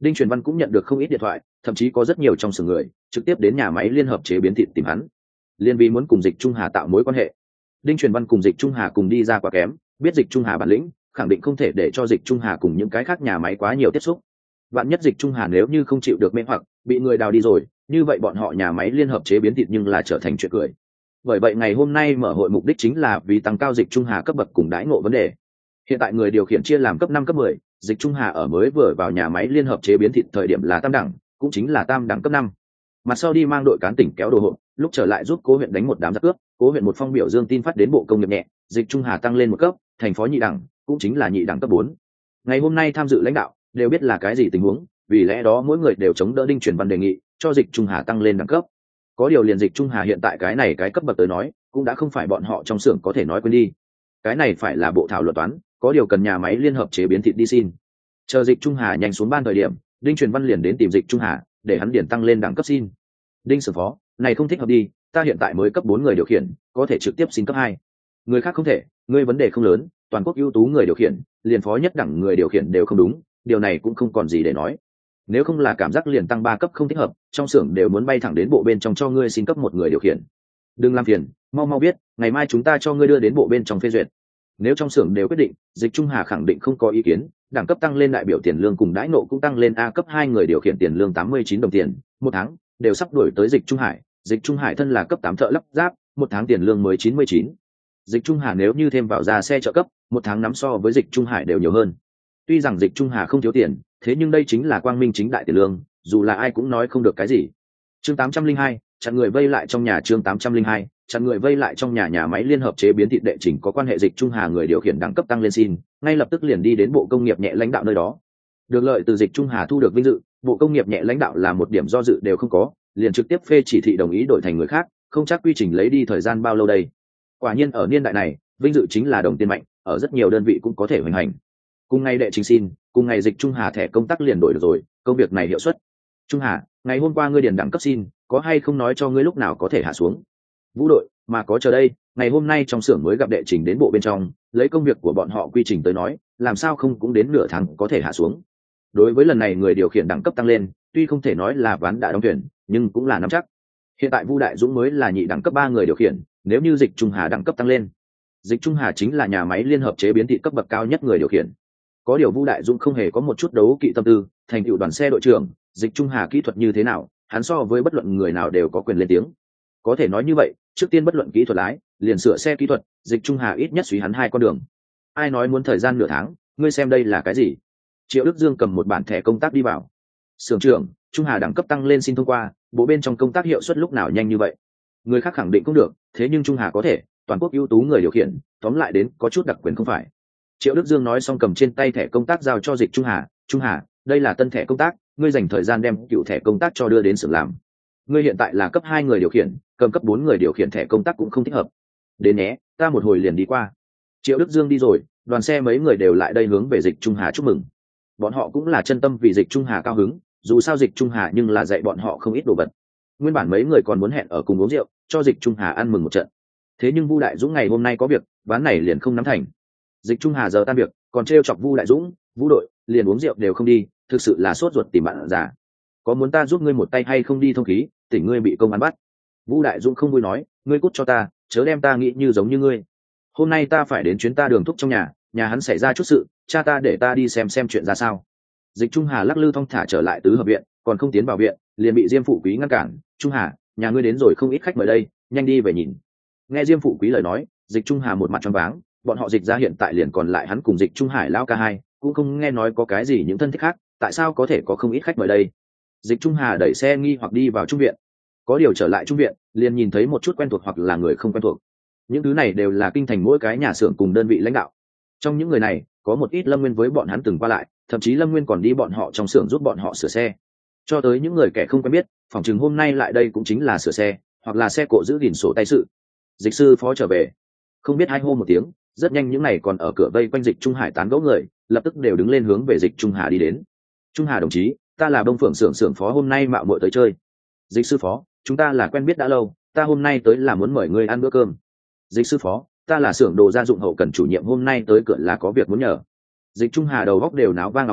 Đinh Truyền Văn cũng nhận được không ít điện thoại, thậm chí có rất nhiều trong xưởng người trực tiếp đến nhà máy liên hợp chế biến thịt tìm hắn, liên vì muốn cùng Dịch Trung Hà tạo mối quan hệ. Đinh Truyền Văn cùng Dịch Trung Hà cùng đi ra quá kém, biết Dịch Trung Hà bản lĩnh, khẳng định không thể để cho Dịch Trung Hà cùng những cái khác nhà máy quá nhiều tiếp xúc. Vạn nhất Dịch Trung Hà nếu như không chịu được mê hoặc, bị người đào đi rồi, như vậy bọn họ nhà máy liên hợp chế biến thịt nhưng là trở thành chuyện cười. Bởi vậy ngày hôm nay mở hội mục đích chính là vì tăng cao Dịch Trung Hà cấp bậc cùng đãi ngộ vấn đề. Hiện tại người điều khiển chia làm cấp năm cấp mười, Dịch Trung Hà ở mới vừa vào nhà máy liên hợp chế biến thịt thời điểm là tam đẳng, cũng chính là tam đẳng cấp năm. Mặt sau đi mang đội cán tỉnh kéo đồ hộp, lúc trở lại giúp Cố huyện đánh một đám giặc cướp, Cố huyện một phong biểu dương tin phát đến bộ công nghiệp nhẹ, Dịch Trung Hà tăng lên một cấp, thành phó nhị đẳng, cũng chính là nhị đẳng cấp bốn. Ngày hôm nay tham dự lãnh đạo đều biết là cái gì tình huống, vì lẽ đó mỗi người đều chống đỡ Đinh Truyền Văn đề nghị cho Dịch Trung Hà tăng lên đẳng cấp. Có điều liền Dịch Trung Hà hiện tại cái này cái cấp bậc tới nói, cũng đã không phải bọn họ trong xưởng có thể nói quên đi. Cái này phải là bộ thảo luận toán, có điều cần nhà máy liên hợp chế biến thịt đi xin. Chờ Dịch Trung Hà nhanh xuống ban thời điểm, Đinh Truyền Văn liền đến tìm Dịch Trung Hà để hắn điển tăng lên đẳng cấp xin. Đinh Sử phó, này không thích hợp đi, ta hiện tại mới cấp bốn người điều khiển, có thể trực tiếp xin cấp hai. Người khác không thể, ngươi vấn đề không lớn, toàn quốc ưu tú người điều khiển, liền phó nhất đẳng người điều khiển đều không đúng, điều này cũng không còn gì để nói. Nếu không là cảm giác liền tăng ba cấp không thích hợp, trong xưởng đều muốn bay thẳng đến bộ bên trong cho ngươi xin cấp một người điều khiển. Đừng làm phiền, mau mau biết, ngày mai chúng ta cho ngươi đưa đến bộ bên trong phê duyệt. Nếu trong xưởng đều quyết định, Dịch Trung Hà khẳng định không có ý kiến, đẳng cấp tăng lên đại biểu tiền lương cùng đãi nộ cũng tăng lên A cấp hai người điều khiển tiền lương tám mươi chín đồng tiền, một tháng, đều sắp đuổi tới Dịch Trung Hải, Dịch Trung Hải thân là cấp tám thợ lắp ráp, một tháng tiền lương mới chín mươi chín. Dịch Trung Hà nếu như thêm vào ra xe trợ cấp, một tháng nắm so với Dịch Trung Hải đều nhiều hơn. Tuy rằng Dịch Trung Hà không thiếu tiền, thế nhưng đây chính là quang minh chính đại tiền lương, dù là ai cũng nói không được cái gì. Chương tám trăm linh hai, chặn người vây lại trong nhà. Chương tám trăm linh hai, chặn người vây lại trong nhà. Nhà máy liên hợp chế biến thịt đệ trình có quan hệ Dịch Trung Hà người điều khiển đẳng cấp tăng lên xin, ngay lập tức liền đi đến bộ công nghiệp nhẹ lãnh đạo nơi đó. Được lợi từ Dịch Trung Hà thu được vinh dự, bộ công nghiệp nhẹ lãnh đạo là một điểm do dự đều không có, liền trực tiếp phê chỉ thị đồng ý đổi thành người khác, không chắc quy trình lấy đi thời gian bao lâu đây. Quả nhiên ở niên đại này, vinh dự chính là đồng tiền mạnh, ở rất nhiều đơn vị cũng có thể hoành hành. Cùng ngày đệ trình xin, cùng ngày Dịch Trung Hà thẻ công tác liền đổi được rồi, công việc này hiệu suất. Trung Hà, ngày hôm qua ngươi điền đẳng cấp xin, có hay không nói cho ngươi lúc nào có thể hạ xuống? Vũ đội, mà có chờ đây, ngày hôm nay trong xưởng mới gặp đệ trình đến bộ bên trong, lấy công việc của bọn họ quy trình tới nói, làm sao không cũng đến nửa tháng có thể hạ xuống. Đối với lần này người điều khiển đẳng cấp tăng lên, tuy không thể nói là ván đã đóng tuyển, nhưng cũng là nắm chắc. Hiện tại Vu Đại Dũng mới là nhị đẳng cấp ba người điều khiển, nếu như Dịch Trung Hà đẳng cấp tăng lên, Dịch Trung Hà chính là nhà máy liên hợp chế biến thịt cấp bậc cao nhất người điều khiển. Có điều Vu Đại Dũng không hề có một chút đấu kỵ tâm tư, thành tựu đoàn xe đội trưởng, Dịch Trung Hà kỹ thuật như thế nào, hắn so với bất luận người nào đều có quyền lên tiếng. Có thể nói như vậy, trước tiên bất luận kỹ thuật lái, liền sửa xe kỹ thuật, Dịch Trung Hà ít nhất suy hắn hai con đường. Ai nói muốn thời gian nửa tháng, ngươi xem đây là cái gì? Triệu Đức Dương cầm một bản thẻ công tác đi vào. Xưởng trưởng, Trung Hà đẳng cấp tăng lên xin thông qua, bộ bên trong công tác hiệu suất lúc nào nhanh như vậy? Người khác khẳng định cũng được, thế nhưng Trung Hà có thể, toàn quốc ưu tú người điều khiển, tóm lại đến có chút đặc quyền không phải? Triệu Đức Dương nói xong cầm trên tay thẻ công tác giao cho Dịch Trung Hà. Trung Hà, đây là tân thẻ công tác, ngươi dành thời gian đem cựu thẻ công tác cho đưa đến xưởng làm. Ngươi hiện tại là cấp hai người điều khiển, cầm cấp bốn người điều khiển thẻ công tác cũng không thích hợp. Đến nhé, ta một hồi liền đi qua. Triệu Đức Dương đi rồi, đoàn xe mấy người đều lại đây hướng về Dịch Trung Hà chúc mừng. Bọn họ cũng là chân tâm vì Dịch Trung Hà cao hứng, dù sao Dịch Trung Hà nhưng là dạy bọn họ không ít đồ vật. Nguyên bản mấy người còn muốn hẹn ở cùng uống rượu, cho Dịch Trung Hà ăn mừng một trận. Thế nhưng Vu Đại Dũng ngày hôm nay có việc, ván này liền không nắm thành. Dịch Trung Hà giờ tan việc, còn trêu chọc Vu Đại Dũng, Vũ đội, liền uống rượu đều không đi, thực sự là sốt ruột tìm bạn già. Có muốn ta giúp ngươi một tay hay không đi thông khí, tỉnh ngươi bị công an bắt. Vu Đại Dũng không vui nói, ngươi cút cho ta, chớ đem ta nghĩ như giống như ngươi. Hôm nay ta phải đến chuyến ta đường thúc trong nhà, nhà hắn xảy ra chút sự, cha ta để ta đi xem xem chuyện ra sao. Dịch Trung Hà lắc lư thong thả trở lại tứ hợp viện, còn không tiến vào viện, liền bị Diêm Phụ Quý ngăn cản. Trung Hà, nhà ngươi đến rồi không ít khách mời đây, nhanh đi về nhìn. Nghe Diêm Phụ Quý lời nói, Dịch Trung Hà một mặt choáng váng, bọn họ Dịch ra hiện tại liền còn lại hắn cùng Dịch Trung Hải lão ca hai, cũng không nghe nói có cái gì những thân thích khác, tại sao có thể có không ít khách mời đây? Dịch Trung Hà đẩy xe nghi hoặc đi vào trung viện, có điều trở lại trung viện, liền nhìn thấy một chút quen thuộc hoặc là người không quen thuộc. Những thứ này đều là kinh thành mỗi cái nhà xưởng cùng đơn vị lãnh đạo. Trong những người này, có một ít Lâm Nguyên với bọn hắn từng qua lại, thậm chí Lâm Nguyên còn đi bọn họ trong xưởng giúp bọn họ sửa xe. Cho tới những người kẻ không quen biết, phỏng chừng hôm nay lại đây cũng chính là sửa xe, hoặc là xe cộ giữ gìn sổ tay sự. Dịch sư phó trở về, không biết hai hô một tiếng, rất nhanh những này còn ở cửa vây quanh Dịch Trung Hải tán gẫu người, lập tức đều đứng lên hướng về Dịch Trung Hà đi đến. Trung Hà đồng chí, ta là Đông Phượng xưởng xưởng phó, hôm nay mạo muội tới chơi. Dịch sư phó, chúng ta là quen biết đã lâu, ta hôm nay tới là muốn mời ngươi ăn bữa cơm. Dịch sư phó, ta là xưởng đồ gia dụng hậu cần chủ nhiệm, hôm nay tới cửa là có việc muốn nhờ. Dịch Trung Hà đầu góc đều náo vang ngọng ngọng,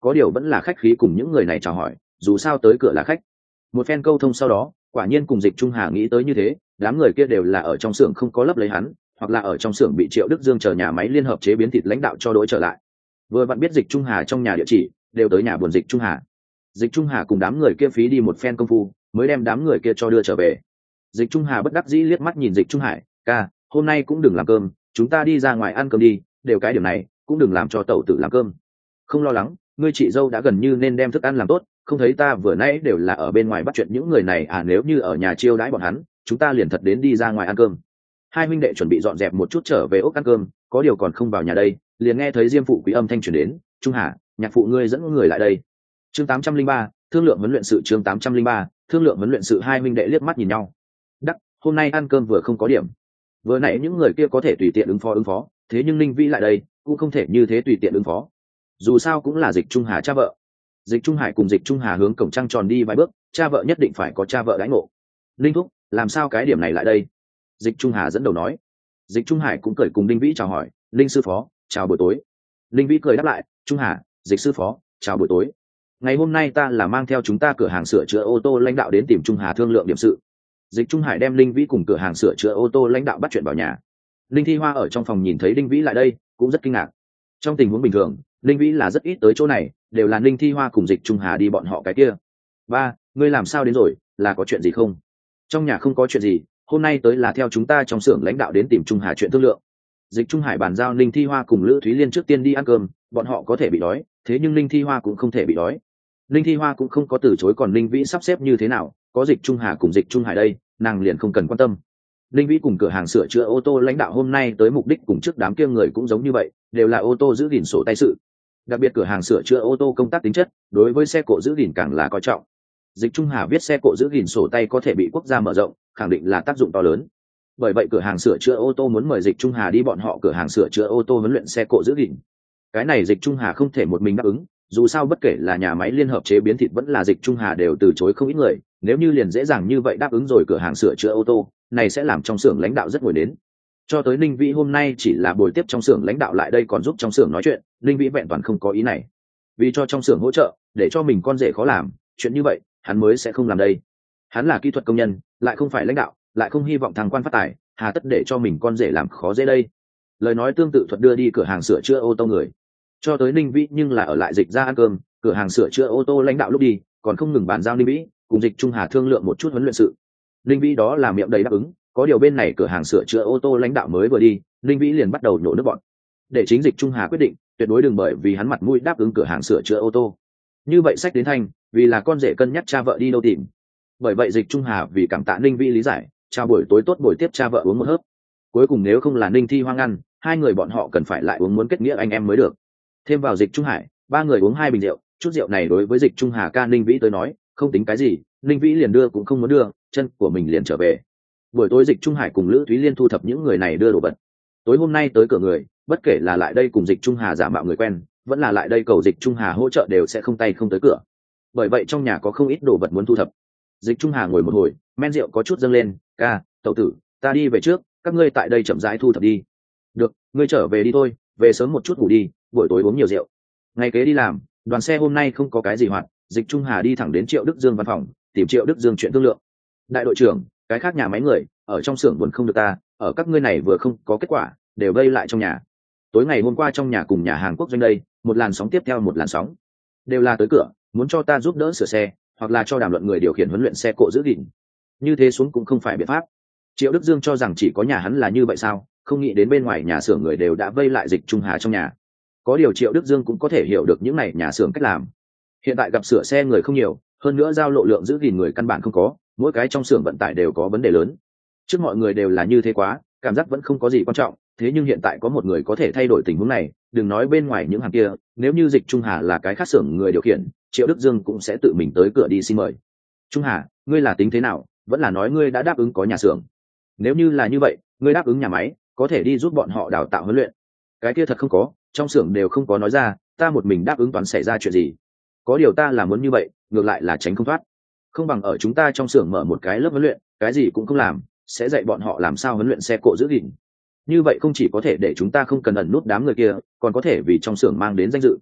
có điều vẫn là khách khí cùng những người này chào hỏi, dù sao tới cửa là khách. Một phen câu thông sau đó, quả nhiên cùng Dịch Trung Hà nghĩ tới như thế, đám người kia đều là ở trong xưởng không có lấp lấy hắn, hoặc là ở trong xưởng bị Triệu Đức Dương chờ nhà máy liên hợp chế biến thịt lãnh đạo cho đối trở lại. Vừa vặn biết Dịch Trung Hà trong nhà địa chỉ, đều tới nhà buồn Dịch Trung Hà. Dịch Trung Hà cùng đám người kia phí đi một phen công phu, mới đem đám người kia cho đưa trở về. Dịch Trung Hà bất đắc dĩ liếc mắt nhìn Dịch Trung Hải, ca, hôm nay cũng đừng làm cơm, chúng ta đi ra ngoài ăn cơm đi, đều cái điểm này, cũng đừng làm cho tẩu tử làm cơm. Không lo lắng, ngươi chị dâu đã gần như nên đem thức ăn làm tốt, không thấy ta vừa nãy đều là ở bên ngoài bắt chuyện những người này à, nếu như ở nhà chiêu đãi bọn hắn, chúng ta liền thật đến đi ra ngoài ăn cơm. Hai huynh đệ chuẩn bị dọn dẹp một chút trở về ốc ăn cơm, có điều còn không vào nhà đây, liền nghe thấy Diêm phụ quý âm thanh truyền đến, Trung Hà, nhạc phụ ngươi dẫn người lại đây. Chương tám trăm linh ba, thương lượng huấn luyện sự. Chương tám trăm linh ba, thương lượng huấn luyện sự. Hai huynh đệ liếc mắt nhìn nhau. Đắc, hôm nay ăn cơm vừa không có điểm. Vừa nãy những người kia có thể tùy tiện ứng phó ứng phó, thế nhưng Ninh Vĩ lại đây, cũng không thể như thế tùy tiện ứng phó. Dù sao cũng là Dịch Trung Hà cha vợ. Dịch Trung Hải cùng Dịch Trung Hà hướng cổng trăng tròn đi vài bước, cha vợ nhất định phải có cha vợ đãi ngộ. Linh thúc, làm sao cái điểm này lại đây? Dịch Trung Hà dẫn đầu nói. Dịch Trung Hải cũng cười cùng Đinh Vĩ chào hỏi, Linh sư phó, chào buổi tối. Đinh Vĩ cười đáp lại, Trung Hà, Dịch sư phó, chào buổi tối. Ngày hôm nay ta là mang theo chúng ta cửa hàng sửa chữa ô tô lãnh đạo đến tìm Trung Hà thương lượng điểm sự. Dịch Trung Hải đem Linh Vĩ cùng cửa hàng sửa chữa ô tô lãnh đạo bắt chuyện vào nhà. Linh Thi Hoa ở trong phòng nhìn thấy Đinh Vĩ lại đây, cũng rất kinh ngạc. Trong tình huống bình thường, Linh Vĩ là rất ít tới chỗ này, đều là Linh Thi Hoa cùng Dịch Trung Hà đi bọn họ cái kia. Ba, ngươi làm sao đến rồi, là có chuyện gì không? Trong nhà không có chuyện gì, hôm nay tới là theo chúng ta trong xưởng lãnh đạo đến tìm Trung Hà chuyện thương lượng. Dịch Trung Hải bàn giao Linh Thi Hoa cùng Lữ Thúy Liên trước tiên đi ăn cơm, bọn họ có thể bị đói, thế nhưng Linh Thi Hoa cũng không thể bị đói. Linh Thi Hoa cũng không có từ chối, còn Linh Vĩ sắp xếp như thế nào, có Dịch Trung Hà cùng Dịch Trung Hải đây, nàng liền không cần quan tâm. Linh Vĩ cùng cửa hàng sửa chữa ô tô lãnh đạo hôm nay tới mục đích cùng trước đám kia người cũng giống như vậy, đều là ô tô giữ gìn sổ tay sự. Đặc biệt cửa hàng sửa chữa ô tô công tác tính chất, đối với xe cộ giữ gìn càng là coi trọng. Dịch Trung Hà biết xe cộ giữ gìn sổ tay có thể bị quốc gia mở rộng, khẳng định là tác dụng to lớn. Bởi vậy cửa hàng sửa chữa ô tô muốn mời Dịch Trung Hà đi bọn họ cửa hàng sửa chữa ô tô huấn luyện xe cộ giữ gìn. Cái này Dịch Trung Hà không thể một mình đáp ứng, dù sao bất kể là nhà máy liên hợp chế biến thịt vẫn là Dịch Trung Hà đều từ chối không ít người, nếu như liền dễ dàng như vậy đáp ứng rồi cửa hàng sửa chữa ô tô, này sẽ làm trong xưởng lãnh đạo rất ngồi đến. Cho tới Ninh Vĩ hôm nay chỉ là buổi tiếp trong xưởng lãnh đạo lại đây còn giúp trong xưởng nói chuyện, Ninh Vĩ vẹn toàn không có ý này. Vì cho trong xưởng hỗ trợ, để cho mình con rể khó làm, chuyện như vậy, hắn mới sẽ không làm đây. Hắn là kỹ thuật công nhân, lại không phải lãnh đạo, lại không hy vọng thăng quan phát tài, hà tất để cho mình con rể làm khó dễ đây. Lời nói tương tự thuật đưa đi cửa hàng sửa chữa ô tô người. Cho tới Ninh Vĩ nhưng là ở lại Dịch ra ăn cơm, cửa hàng sửa chữa ô tô lãnh đạo lúc đi, còn không ngừng bàn giao Ninh Vĩ, cùng Dịch Trung Hà thương lượng một chút huấn luyện sự. Ninh Vĩ đó là miệng đầy đáp ứng, có điều bên này cửa hàng sửa chữa ô tô lãnh đạo mới vừa đi, Ninh Vĩ liền bắt đầu nhổ nước bọn. Để chính Dịch Trung Hà quyết định, tuyệt đối đừng bởi vì hắn mặt mũi đáp ứng cửa hàng sửa chữa ô tô. Như vậy sách đến thanh, vì là con rể cân nhắc cha vợ đi đâu tìm. Bởi vậy Dịch Trung Hà vì cảm tạ Ninh Vĩ lý giải, chào buổi tối tốt buổi tiếp cha vợ uống một hớp. Cuối cùng nếu không là Ninh Thi Hoang ăn, hai người bọn họ cần phải lại uống muốn kết nghĩa anh em mới được. Thêm vào Dịch Trung Hải, ba người uống hai bình rượu, chút rượu này đối với Dịch Trung Hà ca Ninh Vĩ tới nói, không tính cái gì, Ninh Vĩ liền đưa cũng không muốn đưa, chân của mình liền trở về. Buổi tối Dịch Trung Hải cùng Lữ Thúy Liên thu thập những người này đưa đồ vật. Tối hôm nay tới cửa người, bất kể là lại đây cùng Dịch Trung Hà giả mạo người quen, vẫn là lại đây cầu Dịch Trung Hà hỗ trợ đều sẽ không tay không tới cửa. Bởi vậy trong nhà có không ít đồ vật muốn thu thập. Dịch Trung Hà ngồi một hồi, men rượu có chút dâng lên, ca, tẩu tử, ta đi về trước, các ngươi tại đây chậm rãi thu thập đi. Được, ngươi trở về đi thôi, về sớm một chút ngủ đi, buổi tối uống nhiều rượu. Ngày kế đi làm, đoàn xe hôm nay không có cái gì hoạt, Dịch Trung Hà đi thẳng đến Triệu Đức Dương văn phòng, tìm Triệu Đức Dương chuyện thương lượng. Đại đội trưởng, cái khác nhà máy người ở trong xưởng buồn không được ta, ở các ngươi này vừa không có kết quả, đều vây lại trong nhà. Tối ngày hôm qua trong nhà cùng nhà Hàn Quốc doanh đây, một làn sóng tiếp theo một làn sóng, đều là tới cửa, muốn cho ta giúp đỡ sửa xe, hoặc là cho đàm luận người điều khiển huấn luyện xe cộ giữ gìn. Như thế xuống cũng không phải biện pháp. Triệu Đức Dương cho rằng chỉ có nhà hắn là như vậy sao, không nghĩ đến bên ngoài nhà xưởng người đều đã vây lại Dịch Trung Hà trong nhà. Có điều Triệu Đức Dương cũng có thể hiểu được những này nhà xưởng cách làm. Hiện tại gặp sửa xe người không nhiều, hơn nữa giao lộ lượng giữ gìn người căn bản không có, mỗi cái trong xưởng vận tải đều có vấn đề lớn. Trước mọi người đều là như thế quá, cảm giác vẫn không có gì quan trọng, thế nhưng hiện tại có một người có thể thay đổi tình huống này, đừng nói bên ngoài những hàng kia, nếu như Dịch Trung Hà là cái khác xưởng người điều khiển, Triệu Đức Dương cũng sẽ tự mình tới cửa đi xin mời. Trung Hà, ngươi là tính thế nào, vẫn là nói ngươi đã đáp ứng có nhà xưởng? Nếu như là như vậy, ngươi đáp ứng nhà máy, có thể đi giúp bọn họ đào tạo huấn luyện. Cái kia thật không có, trong xưởng đều không có nói ra, ta một mình đáp ứng toán xảy ra chuyện gì. Có điều ta là muốn như vậy, ngược lại là tránh không thoát. Không bằng ở chúng ta trong xưởng mở một cái lớp huấn luyện, cái gì cũng không làm, sẽ dạy bọn họ làm sao huấn luyện xe cộ giữ gìn. Như vậy không chỉ có thể để chúng ta không cần ẩn nút đám người kia, còn có thể vì trong xưởng mang đến danh dự.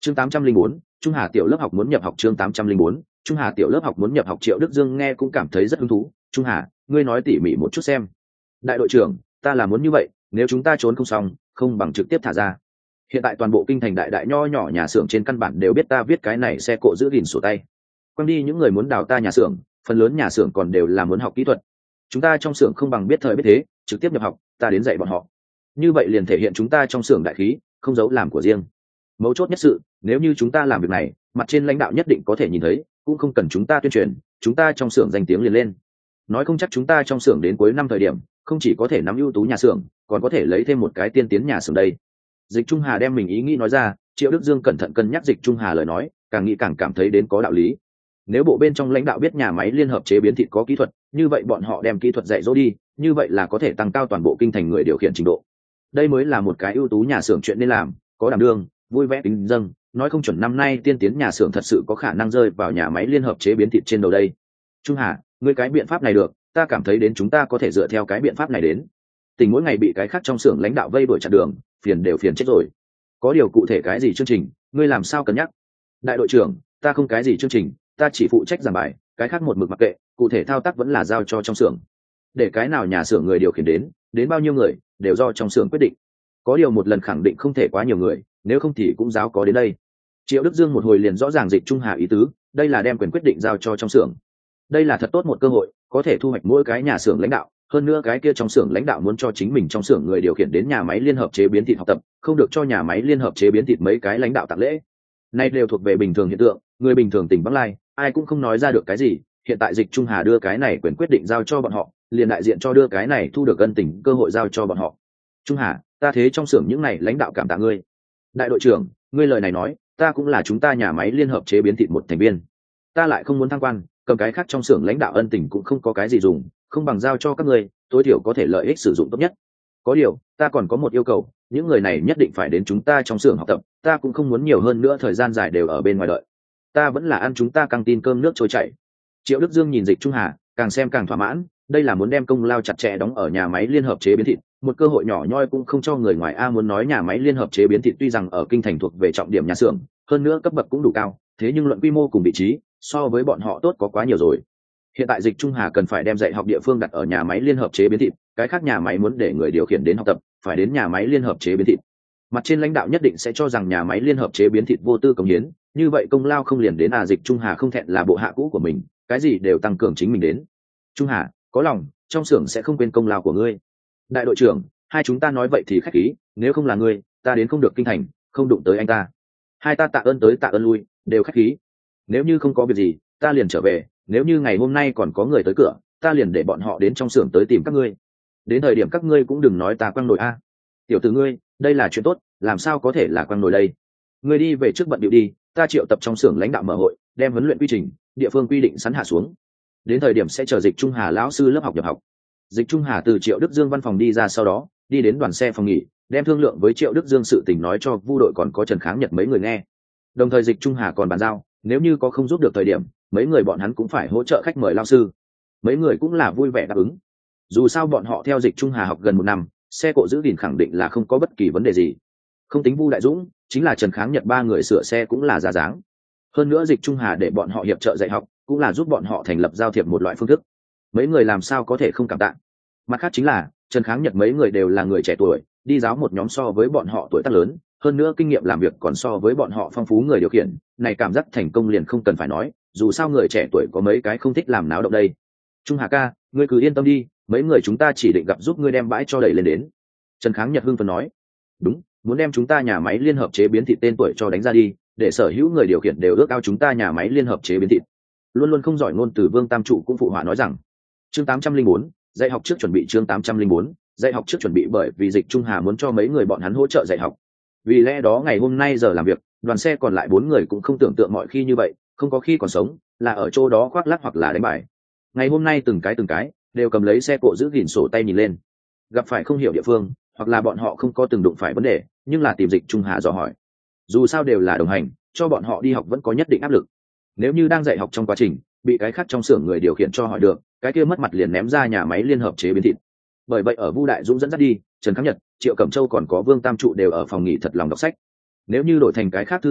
chương tám trăm linh bốn, Trung Hà tiểu lớp học muốn nhập học. Chương tám trăm linh bốn, Trung Hà tiểu lớp học muốn nhập học. Triệu Đức Dương nghe cũng cảm thấy rất hứng thú. Trung Hà, ngươi nói tỉ mỉ một chút xem. Đại đội trưởng, ta là muốn như vậy, nếu chúng ta trốn không xong, không bằng trực tiếp thả ra. Hiện tại toàn bộ kinh thành đại đại nho nhỏ nhà xưởng trên căn bản đều biết ta viết cái này xe cộ giữ gìn sổ tay. Quăng đi những người muốn đào ta nhà xưởng, phần lớn nhà xưởng còn đều là muốn học kỹ thuật. Chúng ta trong xưởng không bằng biết thời biết thế, trực tiếp nhập học, ta đến dạy bọn họ. Như vậy liền thể hiện chúng ta trong xưởng đại khí, không giấu làm của riêng. Mấu chốt nhất sự, nếu như chúng ta làm việc này, mặt trên lãnh đạo nhất định có thể nhìn thấy, cũng không cần chúng ta tuyên truyền, chúng ta trong xưởng danh tiếng liền lên. Nói không chắc chúng ta trong xưởng đến cuối năm thời điểm, không chỉ có thể nắm ưu tú nhà xưởng, còn có thể lấy thêm một cái tiên tiến nhà xưởng đây. Dịch Trung Hà đem mình ý nghĩ nói ra, Triệu Đức Dương cẩn thận cân nhắc Dịch Trung Hà lời nói, càng nghĩ càng cảm thấy đến có đạo lý. Nếu bộ bên trong lãnh đạo biết nhà máy liên hợp chế biến thịt có kỹ thuật, như vậy bọn họ đem kỹ thuật dạy dỗ đi, như vậy là có thể tăng cao toàn bộ kinh thành người điều khiển trình độ. Đây mới là một cái ưu tú nhà xưởng chuyện nên làm, có đảm đương, vui vẻ kính dâng, nói không chuẩn năm nay tiên tiến nhà xưởng thật sự có khả năng rơi vào nhà máy liên hợp chế biến thịt trên đầu đây. Trung Hà, ngươi cái biện pháp này được, ta cảm thấy đến chúng ta có thể dựa theo cái biện pháp này đến. Tình mỗi ngày bị cái khác trong xưởng lãnh đạo vây đuổi chặn đường, phiền đều phiền chết rồi. Có điều cụ thể cái gì chương trình, ngươi làm sao cân nhắc? Đại đội trưởng, ta không cái gì chương trình, ta chỉ phụ trách giảng bài, cái khác một mực mặc kệ, cụ thể thao tác vẫn là giao cho trong xưởng. Để cái nào nhà xưởng người điều khiển đến, đến bao nhiêu người, đều do trong xưởng quyết định. Có điều một lần khẳng định không thể quá nhiều người, nếu không thì cũng giáo có đến đây. Triệu Đức Dương một hồi liền rõ ràng Dịch Trung Hà ý tứ, đây là đem quyền quyết định giao cho trong xưởng. Đây là thật tốt một cơ hội, có thể thu hoạch mỗi cái nhà xưởng lãnh đạo, hơn nữa cái kia trong xưởng lãnh đạo muốn cho chính mình trong xưởng người điều khiển đến nhà máy liên hợp chế biến thịt học tập, không được cho nhà máy liên hợp chế biến thịt mấy cái lãnh đạo tặng lễ. Nay đều thuộc về bình thường hiện tượng, người bình thường tỉnh vắng lai, ai cũng không nói ra được cái gì. Hiện tại Dịch Trung Hà đưa cái này quyền quyết định giao cho bọn họ, liền đại diện cho đưa cái này thu được ân tình cơ hội giao cho bọn họ. Trung Hà, ta thế trong xưởng những này lãnh đạo cảm tạ ngươi. Đại đội trưởng, ngươi lời này nói, ta cũng là chúng ta nhà máy liên hợp chế biến thịt một thành viên, ta lại không muốn thăng quan, cầm cái khác trong xưởng lãnh đạo ân tình cũng không có cái gì dùng, không bằng giao cho các ngươi, tối thiểu có thể lợi ích sử dụng tốt nhất. Có điều, ta còn có một yêu cầu, những người này nhất định phải đến chúng ta trong xưởng học tập, ta cũng không muốn nhiều hơn nữa thời gian dài đều ở bên ngoài đợi, ta vẫn là ăn chúng ta căng tin cơm nước trôi chảy. Triệu Đức Dương nhìn Dịch Trung Hà, càng xem càng thỏa mãn, đây là muốn đem công lao chặt chẽ đóng ở nhà máy liên hợp chế biến thịt, một cơ hội nhỏ nhoi cũng không cho người ngoài. A muốn nói nhà máy liên hợp chế biến thịt tuy rằng ở kinh thành thuộc về trọng điểm nhà xưởng, hơn nữa cấp bậc cũng đủ cao, thế nhưng luận quy mô cùng vị trí, so với bọn họ tốt có quá nhiều rồi. Hiện tại Dịch Trung Hà cần phải đem dạy học địa phương đặt ở nhà máy liên hợp chế biến thịt, cái khác nhà máy muốn để người điều khiển đến học tập, phải đến nhà máy liên hợp chế biến thịt. Mặt trên lãnh đạo nhất định sẽ cho rằng nhà máy liên hợp chế biến thịt vô tư cống hiến, như vậy công lao không liền đến. À Dịch Trung Hà không thẹn là bộ hạ cũ của mình, cái gì đều tăng cường chính mình đến. Trung Hà, có lòng, trong xưởng sẽ không quên công lao của ngươi. Đại đội trưởng, hai chúng ta nói vậy thì khách khí, nếu không là ngươi, ta đến không được kinh thành, không đụng tới anh ta. Hai ta tạ ơn tới tạ ơn lui, đều khách khí. Nếu như không có việc gì, ta liền trở về, nếu như ngày hôm nay còn có người tới cửa, ta liền để bọn họ đến trong xưởng tới tìm các ngươi. Đến thời điểm các ngươi cũng đừng nói ta quăng nổi a. Tiểu tử ngươi, đây là chuyện tốt, làm sao có thể là quăng nổi đây? Ngươi đi về trước bận điệu đi, ta triệu tập trong xưởng lãnh đạo mở hội, đem huấn luyện quy trình, địa phương quy định sẵn hạ xuống. Đến thời điểm sẽ chờ Dịch Trung Hà lão sư lớp học nhập học. Dịch Trung Hà từ Triệu Đức Dương văn phòng đi ra, sau đó đi đến đoàn xe phòng nghỉ, đem thương lượng với Triệu Đức Dương sự tình nói cho Vu đội còn có Trần Kháng Nhật mấy người nghe. Đồng thời Dịch Trung Hà còn bàn giao, nếu như có không giúp được thời điểm, mấy người bọn hắn cũng phải hỗ trợ khách mời lao sư. Mấy người cũng là vui vẻ đáp ứng. Dù sao bọn họ theo Dịch Trung Hà học gần một năm, xe cộ giữ gìn khẳng định là không có bất kỳ vấn đề gì. Không tính Vu Đại Dũng, chính là Trần Kháng Nhật ba người sửa xe cũng là ra dáng. Hơn nữa Dịch Trung Hà để bọn họ hiệp trợ dạy học, cũng là giúp bọn họ thành lập giao thiệp một loại phương thức. Mấy người làm sao có thể không cảm tạ. Mặt khác chính là Trần Kháng Nhật mấy người đều là người trẻ tuổi, đi giáo một nhóm so với bọn họ tuổi tác lớn, hơn nữa kinh nghiệm làm việc còn so với bọn họ phong phú người điều khiển, này cảm giác thành công liền không cần phải nói, dù sao người trẻ tuổi có mấy cái không thích làm náo động đây. Trung Hà ca, ngươi cứ yên tâm đi, mấy người chúng ta chỉ định gặp giúp ngươi đem bãi cho đẩy lên đến. Trần Kháng Nhật hưng phấn nói. Đúng, muốn đem chúng ta nhà máy liên hợp chế biến thịt tên tuổi cho đánh ra đi, để sở hữu người điều khiển đều ước ao chúng ta nhà máy liên hợp chế biến thịt. Luôn luôn không giỏi ngôn từ Vương Tam Trụ cũng phụ họa nói rằng. Chương tám trăm linh bốn, dạy học trước chuẩn bị. Chương tám trăm linh bốn, dạy học trước chuẩn bị. Bởi vì Dịch Trung Hà muốn cho mấy người bọn hắn hỗ trợ dạy học, vì lẽ đó ngày hôm nay giờ làm việc, đoàn xe còn lại bốn người cũng không tưởng tượng mọi khi như vậy, không có khi còn sống là ở chỗ đó khoác lác hoặc là đánh bài. Ngày hôm nay từng cái từng cái đều cầm lấy xe cộ giữ gìn sổ tay nhìn lên, gặp phải không hiểu địa phương hoặc là bọn họ không có từng đụng phải vấn đề, nhưng là tìm Dịch Trung Hà dò hỏi. Dù sao đều là đồng hành, cho bọn họ đi học vẫn có nhất định áp lực. Nếu như đang dạy học trong quá trình bị cái khác trong xưởng người điều khiển cho hỏi được, cái kia mất mặt liền ném ra nhà máy liên hợp chế biến thịt. Bởi vậy ở Vu Đại Dũng dẫn dắt đi, Trần Kháng Nhật, Triệu Cẩm Châu còn có Vương Tam Trụ đều ở phòng nghỉ thật lòng đọc sách. Nếu như đổi thành cái khác thư tịch,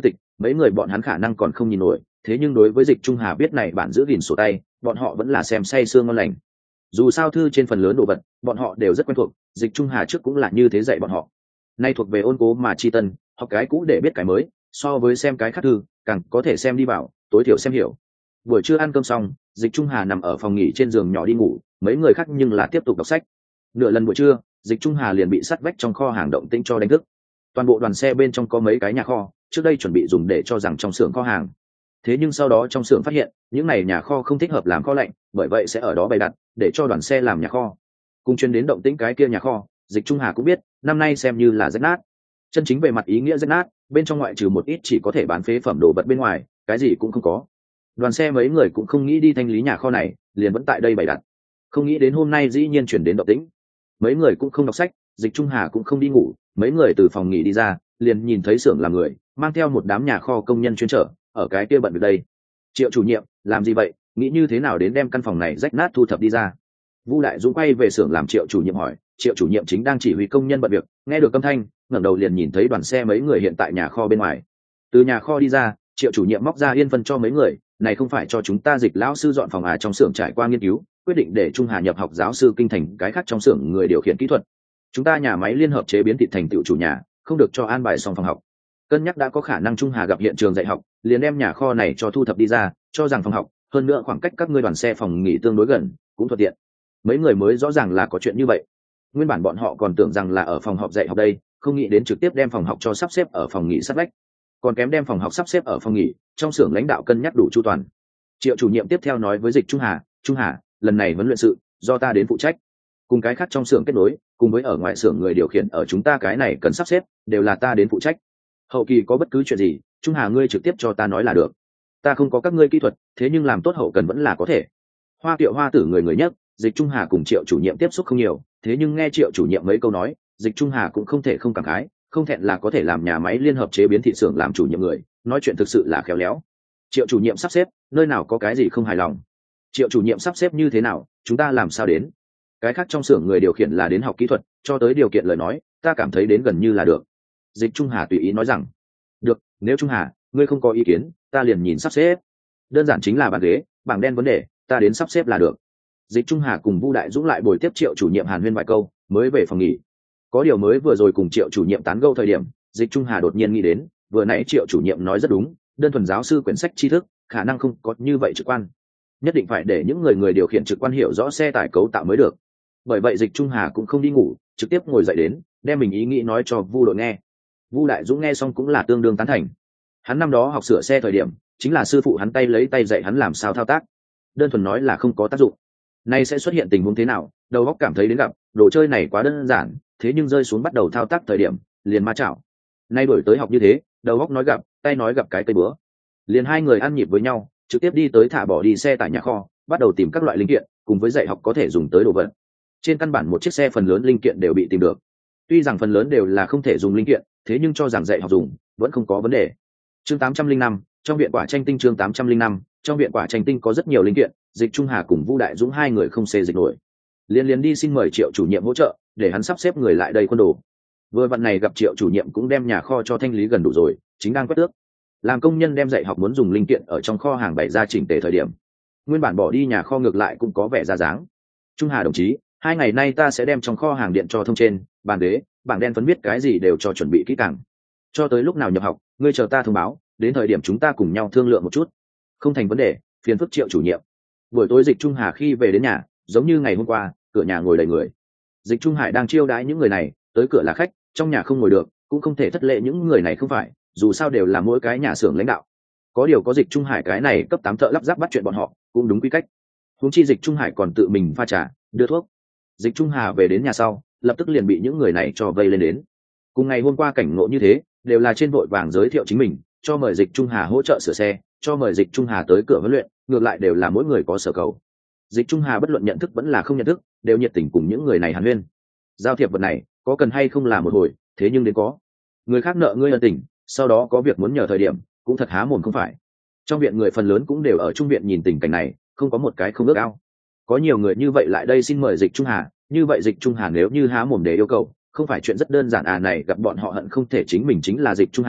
mấy người bọn hắn khả năng còn không nhìn nổi, thế nhưng đối với Dịch Trung Hà biết này bản giữ gìn sổ tay, bọn họ vẫn là xem say sương ngon lành. Dù sao thư trên phần lớn đồ vật bọn họ đều rất quen thuộc, Dịch Trung Hà trước cũng là như thế dạy bọn họ. Nay thuộc về ôn cố mà chi tân, học cái cũ để biết cái mới, so với xem cái khác thư càng có thể xem đi vào, tối thiểu xem hiểu. Buổi trưa ăn cơm xong, Dịch Trung Hà nằm ở phòng nghỉ trên giường nhỏ đi ngủ, mấy người khác nhưng là tiếp tục đọc sách. Nửa lần buổi trưa, Dịch Trung Hà liền bị sắt vách trong kho hàng động tĩnh cho đánh thức. Toàn bộ đoàn xe bên trong có mấy cái nhà kho, trước đây chuẩn bị dùng để cho rằng trong xưởng kho hàng. Thế nhưng sau đó trong xưởng phát hiện, những này nhà kho không thích hợp làm kho lạnh, bởi vậy sẽ ở đó bày đặt, để cho đoàn xe làm nhà kho. Cùng chuyên đến động tĩnh cái kia nhà kho, Dịch Trung Hà cũng biết, năm nay xem như là rách nát. Chân chính về mặt ý nghĩa rách nát, bên trong ngoại trừ một ít chỉ có thể bán phế phẩm đồ vật bên ngoài, cái gì cũng không có. Đoàn xe mấy người cũng không nghĩ đi thanh lý nhà kho này, liền vẫn tại đây bày đặt. Không nghĩ đến hôm nay dĩ nhiên chuyển đến động tĩnh. Mấy người cũng không đọc sách, Dịch Trung Hà cũng không đi ngủ, mấy người từ phòng nghỉ đi ra, liền nhìn thấy xưởng làm người mang theo một đám nhà kho công nhân chuyên trở ở cái kia bận việc đây. Triệu chủ nhiệm làm gì vậy, nghĩ như thế nào đến đem căn phòng này rách nát thu thập đi ra? Vu Đại Dũng quay về xưởng làm Triệu chủ nhiệm hỏi. Triệu chủ nhiệm chính đang chỉ huy công nhân bận việc, nghe được âm thanh ngẩng đầu liền nhìn thấy đoàn xe mấy người hiện tại nhà kho bên ngoài. Từ nhà kho đi ra, Triệu chủ nhiệm móc ra yên phân cho mấy người, này không phải cho chúng ta Dịch lão sư dọn phòng à? Trong xưởng trải qua nghiên cứu, quyết định để Trung Hà nhập học giáo sư kinh thành cái khác trong xưởng người điều khiển kỹ thuật. Chúng ta nhà máy liên hợp chế biến thịt thành tựu chủ nhà, không được cho an bài xong phòng học. Cân nhắc đã có khả năng Trung Hà gặp hiện trường dạy học, liền đem nhà kho này cho thu thập đi ra, cho rằng phòng học, hơn nữa khoảng cách các ngươi đoàn xe phòng nghỉ tương đối gần, cũng thuận tiện. Mấy người mới rõ ràng là có chuyện như vậy. Nguyên bản bọn họ còn tưởng rằng là ở phòng học dạy học đây, không nghĩ đến trực tiếp đem phòng học cho sắp xếp ở phòng nghỉ sát vách, còn kém đem phòng học sắp xếp ở phòng nghỉ. Trong xưởng lãnh đạo cân nhắc đủ chu toàn. Triệu chủ nhiệm tiếp theo nói với Dịch Trung Hà, Trung Hà, lần này huấn luyện sự do ta đến phụ trách, cùng cái khác trong xưởng kết nối, cùng với ở ngoài xưởng người điều khiển ở chúng ta cái này cần sắp xếp, đều là ta đến phụ trách. Hậu kỳ có bất cứ chuyện gì, Trung Hà ngươi trực tiếp cho ta nói là được. Ta không có các ngươi kỹ thuật, thế nhưng làm tốt hậu cần vẫn là có thể. Hoa Kiệu Hoa Tử người người nhất, Dịch Trung Hà cùng Triệu chủ nhiệm tiếp xúc không nhiều, thế nhưng nghe Triệu chủ nhiệm mấy câu nói, Dịch Trung Hà cũng không thể không cảm khái, không thẹn là có thể làm nhà máy liên hợp chế biến thị xưởng làm chủ nhiệm người, nói chuyện thực sự là khéo léo. Triệu chủ nhiệm sắp xếp, nơi nào có cái gì không hài lòng? Triệu chủ nhiệm sắp xếp như thế nào, chúng ta làm sao đến? Cái khác trong xưởng người điều khiển là đến học kỹ thuật, cho tới điều kiện lời nói, ta cảm thấy đến gần như là được. Dịch Trung Hà tùy ý nói rằng, được, nếu Trung Hà ngươi không có ý kiến, ta liền nhìn sắp xếp. Đơn giản chính là bàn ghế, bảng đen vấn đề, ta đến sắp xếp là được. Dịch Trung Hà cùng Vu Đại Dũng lại bồi tiếp Triệu chủ nhiệm hàn huyên vài câu, mới về phòng nghỉ. Có điều mới vừa rồi cùng Triệu chủ nhiệm tán gẫu thời điểm, Dịch Trung Hà đột nhiên nghĩ đến, vừa nãy Triệu chủ nhiệm nói rất đúng, đơn thuần giáo sư quyển sách tri thức, khả năng không có như vậy trực quan. Nhất định phải để những người người điều khiển trực quan hiểu rõ xe tải cấu tạo mới được. Bởi vậy Dịch Trung Hà cũng không đi ngủ, trực tiếp ngồi dậy đến, đem mình ý nghĩ nói cho Vu đội nghe. Vu Đại Dũng nghe xong cũng là tương đương tán thành. Hắn năm đó học sửa xe thời điểm, chính là sư phụ hắn tay lấy tay dạy hắn làm sao thao tác. Đơn thuần nói là không có tác dụng. Nay sẽ xuất hiện tình huống thế nào, đầu óc cảm thấy đến gặp, đồ chơi này quá đơn giản, thế nhưng rơi xuống bắt đầu thao tác thời điểm, liền ma chảo. Nay đổi tới học như thế, đầu óc nói gặp, tay nói gặp cái cây búa. Liền hai người ăn nhịp với nhau, trực tiếp đi tới thả bỏ đi xe tải nhà kho, bắt đầu tìm các loại linh kiện, cùng với dạy học có thể dùng tới đồ vật. Trên căn bản một chiếc xe phần lớn linh kiện đều bị tìm được. Tuy rằng phần lớn đều là không thể dùng linh kiện, thế nhưng cho rằng dạy học dùng vẫn không có vấn đề. Chương tám trăm linh năm, trong viện quả tranh tinh. Chương tám trăm linh năm, trong viện quả tranh tinh có rất nhiều linh kiện, Dịch Trung Hà cùng Vu Đại Dũng hai người không xê dịch nổi, liên liên đi xin mời Triệu chủ nhiệm hỗ trợ, để hắn sắp xếp người lại đây quân đồ. Vừa vặn này gặp Triệu chủ nhiệm cũng đem nhà kho cho thanh lý gần đủ rồi, chính đang quét tước. Làm công nhân đem dạy học muốn dùng linh kiện ở trong kho hàng bày ra chỉnh tề thời điểm, nguyên bản bỏ đi nhà kho ngược lại cũng có vẻ ra dáng. Trung Hà đồng chí, hai ngày nay ta sẽ đem trong kho hàng điện cho thông trên, bàn ghế, bảng đen phấn viết cái gì đều cho chuẩn bị kỹ càng. Cho tới lúc nào nhập học, ngươi chờ ta thông báo, đến thời điểm chúng ta cùng nhau thương lượng một chút. Không thành vấn đề, phiền phức Triệu chủ nhiệm. Buổi tối Dịch Trung Hà khi về đến nhà, giống như ngày hôm qua, cửa nhà ngồi đầy người. Dịch Trung Hải đang chiêu đãi những người này, tới cửa là khách, trong nhà không ngồi được, cũng không thể thất lễ những người này không phải, dù sao đều là mỗi cái nhà xưởng lãnh đạo. Có điều có Dịch Trung Hải cái này cấp tám thợ lắp ráp bắt chuyện bọn họ, cũng đúng quy cách. Huống chi Dịch Trung Hải còn tự mình pha trà, đưa thuốc. Dịch Trung Hà về đến nhà sau, lập tức liền bị những người này cho vây lên đến. Cùng ngày hôm qua cảnh ngộ như thế, đều là trên vội vàng giới thiệu chính mình, cho mời Dịch Trung Hà hỗ trợ sửa xe, cho mời Dịch Trung Hà tới cửa huấn luyện, ngược lại đều là mỗi người có sở cầu. Dịch Trung Hà bất luận nhận thức vẫn là không nhận thức, đều nhiệt tình cùng những người này hàn huyên. Giao thiệp vật này, có cần hay không là một hồi, thế nhưng đến có. Người khác nợ ngươi ân tình, sau đó có việc muốn nhờ thời điểm, cũng thật há mồm không phải. Trong viện người phần lớn cũng đều ở trung viện nhìn tình cảnh này, không có một cái không ước ao. Có nhiều người như vậy lại đây xin mời Dịch Trung Hà, như vậy Dịch Trung Hà nếu như há mồm để yêu cầu, không phải chuyện rất đơn giản à? Này gặp bọn họ hận không thể chính mình chính là Dịch Trung Hà,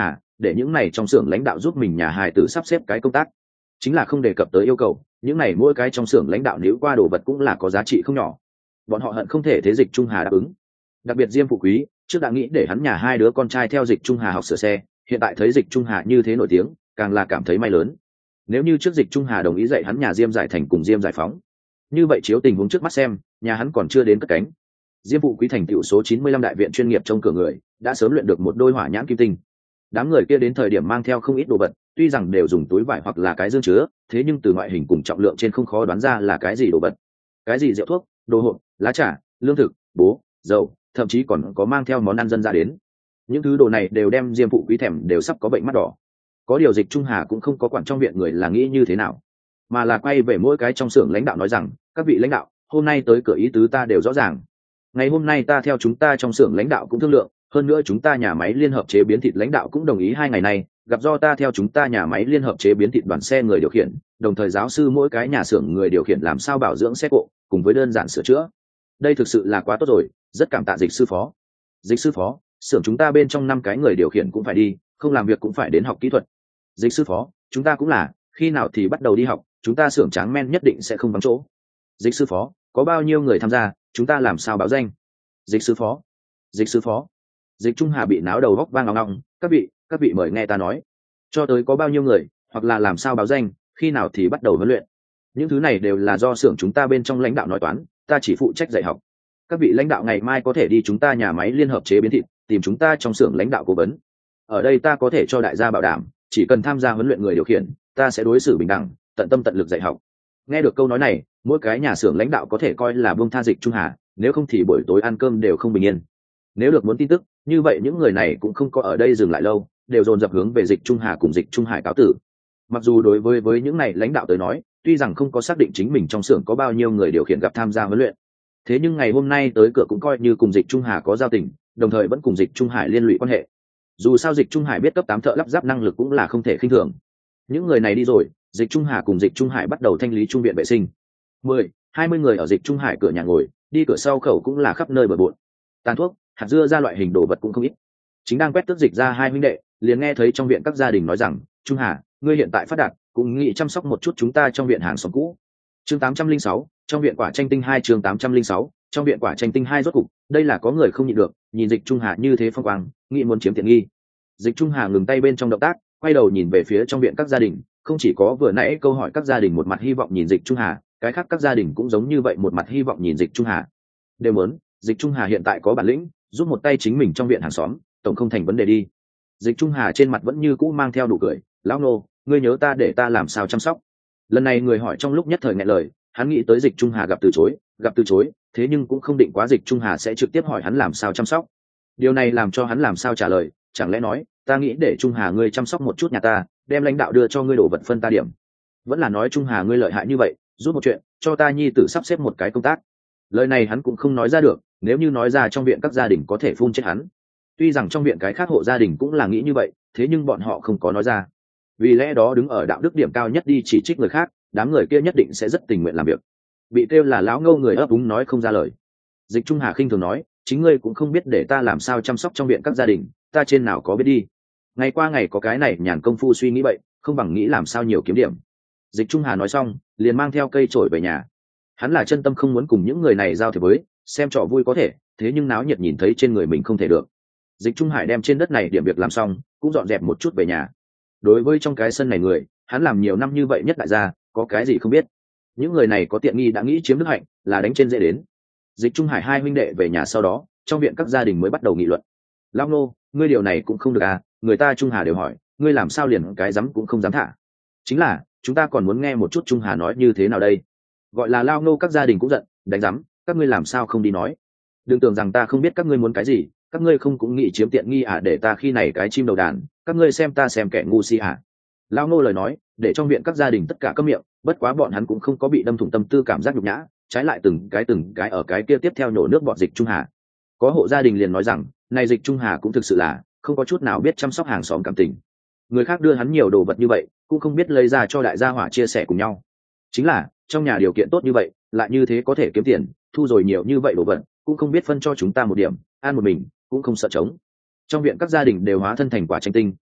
để những này trong xưởng lãnh đạo giúp mình nhà hài tử sắp xếp cái công tác, chính là không đề cập tới yêu cầu những này mỗi cái trong xưởng lãnh đạo nếu qua đồ vật cũng là có giá trị không nhỏ. Bọn họ hận không thể thế Dịch Trung Hà đáp ứng. Đặc biệt Diêm Phụ Quý trước đã nghĩ để hắn nhà hai đứa con trai theo Dịch Trung Hà học sửa xe, hiện tại thấy Dịch Trung Hà như thế nổi tiếng càng là cảm thấy may lớn. Nếu như trước Dịch Trung Hà đồng ý dạy hắn nhà Diêm Giải Thành cùng Diêm Giải Phóng, như vậy chiếu tình huống trước mắt xem, nhà hắn còn chưa đến cất cánh. Diêm Phụ Quý thành tựu số chín mươi lăm đại viện chuyên nghiệp trong cửa người, đã sớm luyện được một đôi hỏa nhãn kim tinh. Đám người kia đến thời điểm mang theo không ít đồ vật, tuy rằng đều dùng túi vải hoặc là cái dương chứa, thế nhưng từ ngoại hình cùng trọng lượng trên không khó đoán ra là cái gì đồ vật. Cái gì rượu thuốc, đồ hộp, lá trà, lương thực, bố, dầu, thậm chí còn có mang theo món ăn dân dã đến. Những thứ đồ này đều đem Diêm Phụ Quý thèm đều sắp có bệnh mắt đỏ. Có điều Dịch Trung Hà cũng không có quản trong viện người là nghĩ như thế nào, mà là quay về mỗi cái trong xưởng lãnh đạo nói rằng, các vị lãnh đạo, hôm nay tới cửa ý tứ ta đều rõ ràng. Ngày hôm nay ta theo chúng ta trong xưởng lãnh đạo cũng thương lượng, hơn nữa chúng ta nhà máy liên hợp chế biến thịt lãnh đạo cũng đồng ý hai ngày này gặp do ta theo chúng ta nhà máy liên hợp chế biến thịt đoàn xe người điều khiển, đồng thời giáo sư mỗi cái nhà xưởng người điều khiển làm sao bảo dưỡng xe cộ cùng với đơn giản sửa chữa. Đây thực sự là quá tốt rồi, rất cảm tạ Dịch sư phó. Dịch sư phó, xưởng chúng ta bên trong năm cái người điều khiển cũng phải đi, không làm việc cũng phải đến học kỹ thuật. Dịch sư phó, chúng ta cũng là, khi nào thì bắt đầu đi học, chúng ta xưởng tráng men nhất định sẽ không vắng chỗ. Dịch sư phó, có bao nhiêu người tham gia, chúng ta làm sao báo danh. Dịch sư phó, dịch sư phó. Dịch Trung Hà bị náo đầu góc vang ngọng ngọng, các vị, các vị mời nghe ta nói. Cho tới có bao nhiêu người, hoặc là làm sao báo danh, khi nào thì bắt đầu huấn luyện. Những thứ này đều là do xưởng chúng ta bên trong lãnh đạo nói toán, ta chỉ phụ trách dạy học. Các vị lãnh đạo ngày mai có thể đi chúng ta nhà máy liên hợp chế biến thịt, tìm chúng ta trong xưởng lãnh đạo cố vấn. Ở đây ta có thể cho đại gia bảo đảm, chỉ cần tham gia huấn luyện người điều khiển, ta sẽ đối xử bình đẳng, tận tâm tận lực dạy học. Nghe được câu nói này, mỗi cái nhà xưởng lãnh đạo có thể coi là buông tha Dịch Trung Hà, nếu không thì buổi tối ăn cơm đều không bình yên. Nếu được muốn tin tức, như vậy những người này cũng không có ở đây dừng lại lâu, đều dồn dập hướng về Dịch Trung Hà cùng Dịch Trung Hải cáo tử. Mặc dù đối với với những này lãnh đạo tới nói, tuy rằng không có xác định chính mình trong xưởng có bao nhiêu người điều khiển gặp tham gia huấn luyện, thế nhưng ngày hôm nay tới cửa cũng coi như cùng Dịch Trung Hà có giao tình, đồng thời vẫn cùng Dịch Trung Hải liên lụy quan hệ. Dù sao Dịch Trung Hải biết cấp tám thợ lắp ráp năng lực cũng là không thể khinh thường. Những người này đi rồi, Dịch Trung Hà cùng Dịch Trung Hải bắt đầu thanh lý trung viện vệ sinh. Mười, hai mươi người ở Dịch Trung Hải cửa nhà ngồi, đi cửa sau khẩu cũng là khắp nơi bừa bộn. Tàn thuốc, hạt dưa ra loại hình đồ vật cũng không ít. Chính đang quét tước dịch ra hai huynh đệ, liền nghe thấy trong viện các gia đình nói rằng, Trung Hà, ngươi hiện tại phát đạt, cũng nghĩ chăm sóc một chút chúng ta trong viện hàng xóm cũ. Chương tám trăm linh sáu, trong viện quả tranh tinh hai chương tám trăm linh sáu, trong viện quả tranh tinh hai rốt cục, đây là có người không nhịn được, nhìn Dịch Trung Hà như thế phong quang, nghĩ muốn chiếm tiện nghi. Dịch Trung Hà ngừng tay bên trong động tác, quay đầu nhìn về phía trong viện các gia đình, không chỉ có vừa nãy câu hỏi các gia đình một mặt hy vọng nhìn Dịch Trung Hà, cái khác các gia đình cũng giống như vậy một mặt hy vọng nhìn Dịch Trung Hà. Đều muốn, Dịch Trung Hà hiện tại có bản lĩnh, giúp một tay chính mình trong viện hàng xóm, tổng không thành vấn đề đi. Dịch Trung Hà trên mặt vẫn như cũ mang theo đủ cười, lão nô, ngươi nhớ ta để ta làm sao chăm sóc. Lần này người hỏi trong lúc nhất thời nghẹn lời, hắn nghĩ tới Dịch Trung Hà gặp từ chối, gặp từ chối, thế nhưng cũng không định quá Dịch Trung Hà sẽ trực tiếp hỏi hắn làm sao chăm sóc. Điều này làm cho hắn làm sao trả lời, chẳng lẽ nói, ta nghĩ để Trung Hà ngươi chăm sóc một chút nhà ta, đem lãnh đạo đưa cho ngươi đổ vật phân ta điểm. Vẫn là nói Trung Hà ngươi lợi hại như vậy, giúp một chuyện, cho ta nhi tử sắp xếp một cái công tác. Lời này hắn cũng không nói ra được, nếu như nói ra trong viện các gia đình có thể phun chết hắn. Tuy rằng trong viện cái khác hộ gia đình cũng là nghĩ như vậy, thế nhưng bọn họ không có nói ra. Vì lẽ đó đứng ở đạo đức điểm cao nhất đi chỉ trích người khác, đám người kia nhất định sẽ rất tình nguyện làm việc. Bị kêu là lão ngâu người ấp úng nói không ra lời. Dịch Trung Hà khinh thường nói, chính ngươi cũng không biết để ta làm sao chăm sóc trong viện các gia đình, ta trên nào có biết đi. Ngày qua ngày có cái này nhàn công phu suy nghĩ vậy, không bằng nghĩ làm sao nhiều kiếm điểm. Dịch Trung Hà nói xong, liền mang theo cây chổi về nhà. Hắn là chân tâm không muốn cùng những người này giao thiệp với, xem trò vui có thể, thế nhưng náo nhiệt nhìn thấy trên người mình không thể được. Dịch Trung Hải đem trên đất này điểm việc làm xong, cũng dọn dẹp một chút về nhà. Đối với trong cái sân này người, hắn làm nhiều năm như vậy nhất đại gia, có cái gì không biết. Những người này có tiện nghi đã nghĩ chiếm đức hạnh, là đánh trên dễ đến. Dịch Trung Hải hai huynh đệ về nhà sau đó, trong viện các gia đình mới bắt đầu nghị luận. Lão nô, ngươi điều này cũng không được à, người ta Trung Hà đều hỏi, ngươi làm sao liền cái dám cũng không dám thả. Chính là, chúng ta còn muốn nghe một chút Trung Hà nói như thế nào đây. Gọi là lao nô các gia đình cũng giận, đánh dám, các ngươi làm sao không đi nói. Đừng tưởng rằng ta không biết các ngươi muốn cái gì, các ngươi không cũng nghĩ chiếm tiện nghi à, để ta khi này cái chim đầu đàn, các ngươi xem ta xem kẻ ngu si à. Lao nô lời nói, để trong viện các gia đình tất cả câm miệng, bất quá bọn hắn cũng không có bị đâm thủng tâm tư cảm giác nhục nhã, trái lại từng cái từng cái ở cái kia tiếp theo nhổ nước bọn Dịch Trung Hà. Có hộ gia đình liền nói rằng, này Dịch Trung Hà cũng thực sự là không có chút nào biết chăm sóc hàng xóm cảm tình. Người khác đưa hắn nhiều đồ vật như vậy, cũng không biết lấy ra cho đại gia hỏa chia sẻ cùng nhau. Chính là, trong nhà điều kiện tốt như vậy, lại như thế có thể kiếm tiền, thu rồi nhiều như vậy đồ vật, cũng không biết phân cho chúng ta một điểm, ăn một mình, cũng không sợ trống. Trong viện các gia đình đều hóa thân thành quả tranh tinh,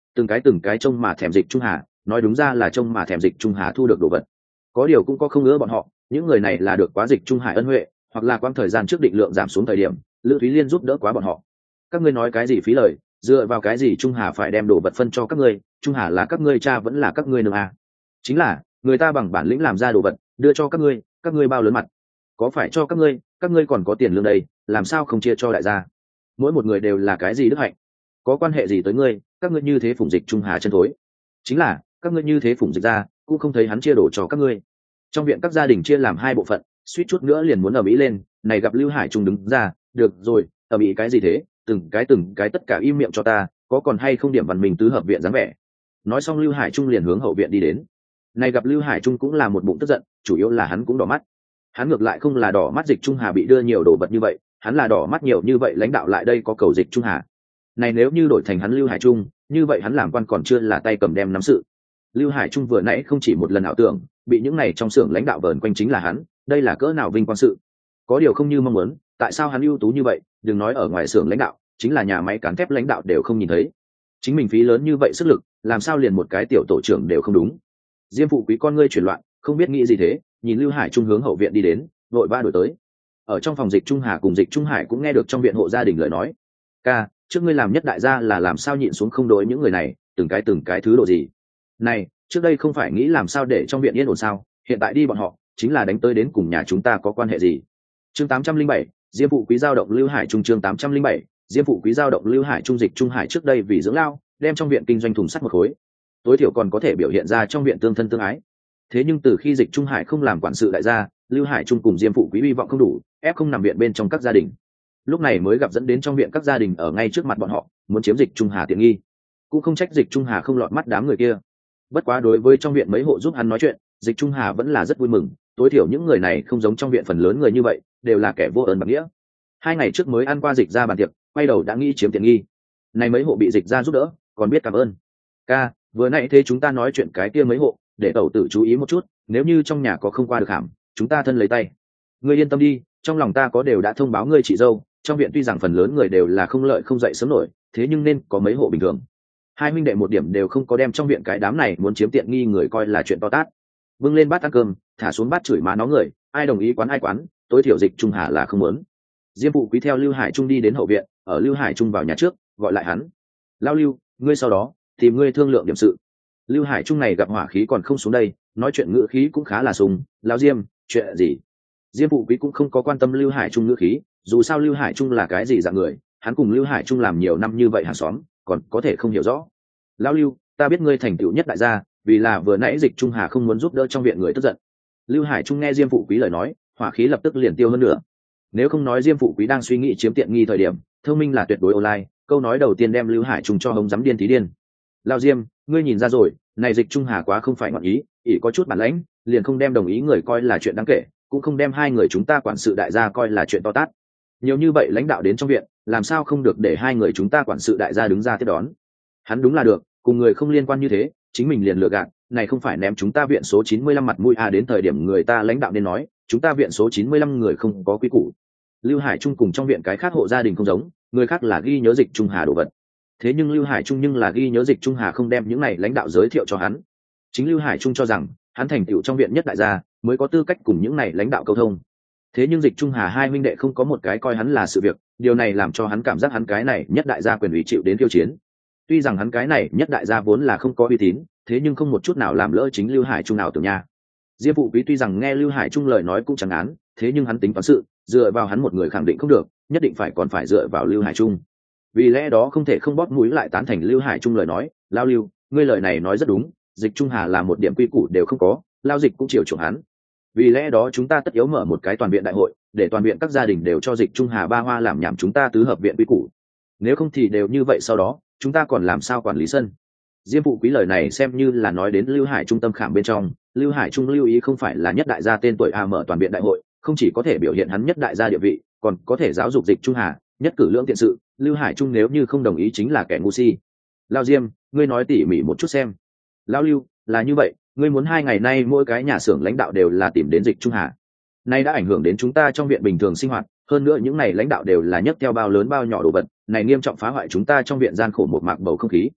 từng cái từng cái trông mà thèm Dịch Trung Hà, nói đúng ra là trông mà thèm Dịch Trung Hà thu được đồ vật. Có điều cũng có không ngứa bọn họ, những người này là được quá Dịch Trung Hải ân huệ, hoặc là quãng thời gian trước định lượng giảm xuống thời điểm, Lữ Thúy Liên giúp đỡ quá bọn họ. Các ngươi nói cái gì phí lời, dựa vào cái gì Trung Hà phải đem đồ vật phân cho các ngươi, Trung Hà là các ngươi cha vẫn là các ngươi nương à. Chính là người ta bằng bản lĩnh làm ra đồ vật đưa cho các ngươi, các ngươi bao lớn mặt, có phải cho các ngươi, các ngươi còn có tiền lương đây, làm sao không chia cho đại gia? Mỗi một người đều là cái gì đức hạnh, có quan hệ gì tới ngươi, các ngươi như thế phụng Dịch Trung Hà chân thối. Chính là các ngươi như thế phụng Dịch ra cũng không thấy hắn chia đổ cho các ngươi. Trong viện các gia đình chia làm hai bộ phận, suýt chút nữa liền muốn ở mỹ lên, này gặp Lưu Hải Trung đứng ra, được rồi, ở mỹ cái gì thế, từng cái từng cái tất cả im miệng cho ta, có còn hay không điểm văn minh tứ hợp viện dáng vẻ. Nói xong Lưu Hải Trung liền hướng hậu viện đi đến. Này gặp Lưu Hải Trung cũng là một bụng tức giận, chủ yếu là hắn cũng đỏ mắt. Hắn ngược lại không là đỏ mắt Dịch Trung Hà bị đưa nhiều đồ vật như vậy, hắn là đỏ mắt nhiều như vậy lãnh đạo lại đây có cầu Dịch Trung Hà. Này nếu như đổi thành hắn Lưu Hải Trung, như vậy hắn làm quan còn chưa là tay cầm đem nắm sự. Lưu Hải Trung vừa nãy không chỉ một lần ảo tưởng, bị những này trong xưởng lãnh đạo vờn quanh chính là hắn, đây là cỡ nào vinh quang sự. Có điều không như mong muốn, tại sao hắn ưu tú như vậy, đừng nói ở ngoài xưởng lãnh đạo, chính là nhà máy cán thép lãnh đạo đều không nhìn thấy. Chính mình phí lớn như vậy sức lực, làm sao liền một cái tiểu tổ trưởng đều không đúng. Diêm Phụ Quý con ngươi chuyển loạn, không biết nghĩ gì thế, nhìn Lưu Hải Trung hướng hậu viện đi đến, vội vã đuổi tới. Ở trong phòng Dịch Trung Hà cùng Dịch Trung Hải cũng nghe được trong viện hộ gia đình lời nói. Ca, trước ngươi làm nhất đại gia là làm sao nhịn xuống không đối những người này, từng cái từng cái thứ độ gì. Này, trước đây không phải nghĩ làm sao để trong viện yên ổn sao, hiện tại đi bọn họ, chính là đánh tới đến cùng nhà chúng ta có quan hệ gì. Chương tám trăm linh bảy, Diêm Phụ Quý giao động Lưu Hải Trung. Chương tám trăm linh bảy, Diêm Phụ Quý giao động Lưu Hải Trung. Dịch Trung Hải trước đây vì dưỡng lao, đem trong viện kinh doanh thùng sắt một khối, tối thiểu còn có thể biểu hiện ra trong viện tương thân tương ái. Thế nhưng từ khi Dịch Trung Hải không làm quản sự đại gia, Lưu Hải Trung cùng Diêm Phụ Quý hy vọng không đủ, ép không nằm viện bên trong các gia đình. Lúc này mới gặp dẫn đến trong viện các gia đình ở ngay trước mặt bọn họ, muốn chiếm Dịch Trung Hà tiện nghi. Cũng không trách Dịch Trung Hà không lọt mắt đám người kia. Bất quá đối với trong viện mấy hộ giúp hắn nói chuyện, Dịch Trung Hà vẫn là rất vui mừng, tối thiểu những người này không giống trong viện phần lớn người như vậy, đều là kẻ vô ơn bạc nghĩa. Hai ngày trước mới ăn qua Dịch ra bàn tiệc, quay đầu đã nghĩ chiếm tiện nghi. Này mấy hộ bị Dịch ra giúp đỡ, còn biết cảm ơn. Ca, vừa nãy thế chúng ta nói chuyện cái kia mấy hộ, để tẩu tử chú ý một chút, nếu như trong nhà có không qua được hàm, chúng ta thân lấy tay. Ngươi yên tâm đi, trong lòng ta có đều đã thông báo ngươi chị dâu, trong viện tuy rằng phần lớn người đều là không lợi không dậy sớm nổi, thế nhưng nên có mấy hộ bình thường. Hai huynh đệ một điểm đều không có đem trong viện cái đám này muốn chiếm tiện nghi người coi là chuyện to tát. Vâng lên bát ăn cơm, thả xuống bát chửi má nó người, ai đồng ý quán ai quán, tối thiểu Dịch Trung Hà là không muốn. Diêm Phụ Quý theo Lưu Hải Trung đi đến hậu viện, ở Lưu Hải Trung vào nhà trước, gọi lại hắn. Lao Lưu, ngươi sau đó tìm ngươi thương lượng điểm sự. Lưu Hải Trung này gặp hỏa khí còn không xuống đây, nói chuyện ngữ khí cũng khá là sùng. Lao Diêm, chuyện gì? Diêm Phụ Quý cũng không có quan tâm Lưu Hải Trung ngữ khí, dù sao Lưu Hải Trung là cái gì dạng người, hắn cùng Lưu Hải Trung làm nhiều năm như vậy hàng xóm, còn có thể không hiểu rõ. Lão Lưu, ta biết ngươi thành tựu nhất đại gia, vì là vừa nãy Dịch Trung Hà không muốn giúp đỡ trong viện người tức giận. Lưu Hải Trung nghe Diêm Phụ Quý lời nói, hỏa khí lập tức liền tiêu hơn nữa. Nếu không nói Diêm Phụ Quý đang suy nghĩ chiếm tiện nghi thời điểm, thông minh là tuyệt đối online, câu nói đầu tiên đem Lưu Hải Trung cho hống dám điên tí điên. Lão Diêm, ngươi nhìn ra rồi, này Dịch Trung Hà quá không phải ngọn ý, ỷ có chút bản lãnh, liền không đem đồng ý người coi là chuyện đáng kể, cũng không đem hai người chúng ta quản sự đại gia coi là chuyện to tát. Nhiều như vậy lãnh đạo đến trong viện, làm sao không được để hai người chúng ta quản sự đại gia đứng ra tiếp đón. Hắn đúng là được, cùng người không liên quan như thế, chính mình liền lừa gạt, này không phải ném chúng ta viện số chín mươi lăm mặt mũi à, đến thời điểm người ta lãnh đạo nên nói, chúng ta viện số chín mươi lăm người không có quy củ. Lưu Hải Trung cùng trong viện cái khác hộ gia đình không giống, người khác là ghi nhớ Dịch Trung Hà đồ vật. Thế nhưng Lưu Hải Trung nhưng là ghi nhớ Dịch Trung Hà không đem những này lãnh đạo giới thiệu cho hắn. Chính Lưu Hải Trung cho rằng, hắn thành tựu trong viện nhất đại gia, mới có tư cách cùng những này lãnh đạo câu thông. Thế nhưng Dịch Trung Hà hai huynh đệ không có một cái coi hắn là sự việc, điều này làm cho hắn cảm giác hắn cái này nhất đại gia quyền ủy chịu đến tiêu chiến. Tuy rằng hắn cái này nhất đại gia vốn là không có uy tín, thế nhưng không một chút nào làm lỡ chính Lưu Hải Trung nào tưởng nha. Diêm Phụ Quý tuy rằng nghe Lưu Hải Trung lời nói cũng chẳng án, thế nhưng hắn tính toán sự, dựa vào hắn một người khẳng định không được, nhất định phải còn phải dựa vào Lưu Hải Trung. Vì lẽ đó không thể không bóp mũi lại tán thành Lưu Hải Trung lời nói, Lao Lưu, ngươi lời này nói rất đúng, Dịch Trung Hà là một điểm quy củ đều không có, Lao Dịch cũng chiều chuộng hắn. Vì lẽ đó chúng ta tất yếu mở một cái toàn viện đại hội, để toàn viện các gia đình đều cho Dịch Trung Hà ba hoa làm nhảm chúng ta tứ hợp viện quy củ. Nếu không thì đều như vậy sau đó, chúng ta còn làm sao quản lý sân. Diêm Phụ Quý lời này xem như là nói đến Lưu Hải Trung tâm khảm bên trong, Lưu Hải Trung lưu ý không phải là nhất đại gia tên tuổi a mở toàn viện đại hội, không chỉ có thể biểu hiện hắn nhất đại gia địa vị, còn có thể giáo dục Dịch Trung Hà, nhất cử lưỡng tiện sự, Lưu Hải Trung nếu như không đồng ý chính là kẻ ngu si. Lao Diêm, ngươi nói tỉ mỉ một chút xem. Lao Lưu, là như vậy, ngươi muốn hai ngày nay mỗi cái nhà xưởng lãnh đạo đều là tìm đến Dịch Trung Hà. Nay đã ảnh hưởng đến chúng ta trong viện bình thường sinh hoạt, hơn nữa những này lãnh đạo đều là nhấc theo bao lớn bao nhỏ đồ vật, này nghiêm trọng phá hoại chúng ta trong viện gian khổ một mạc bầu không khí.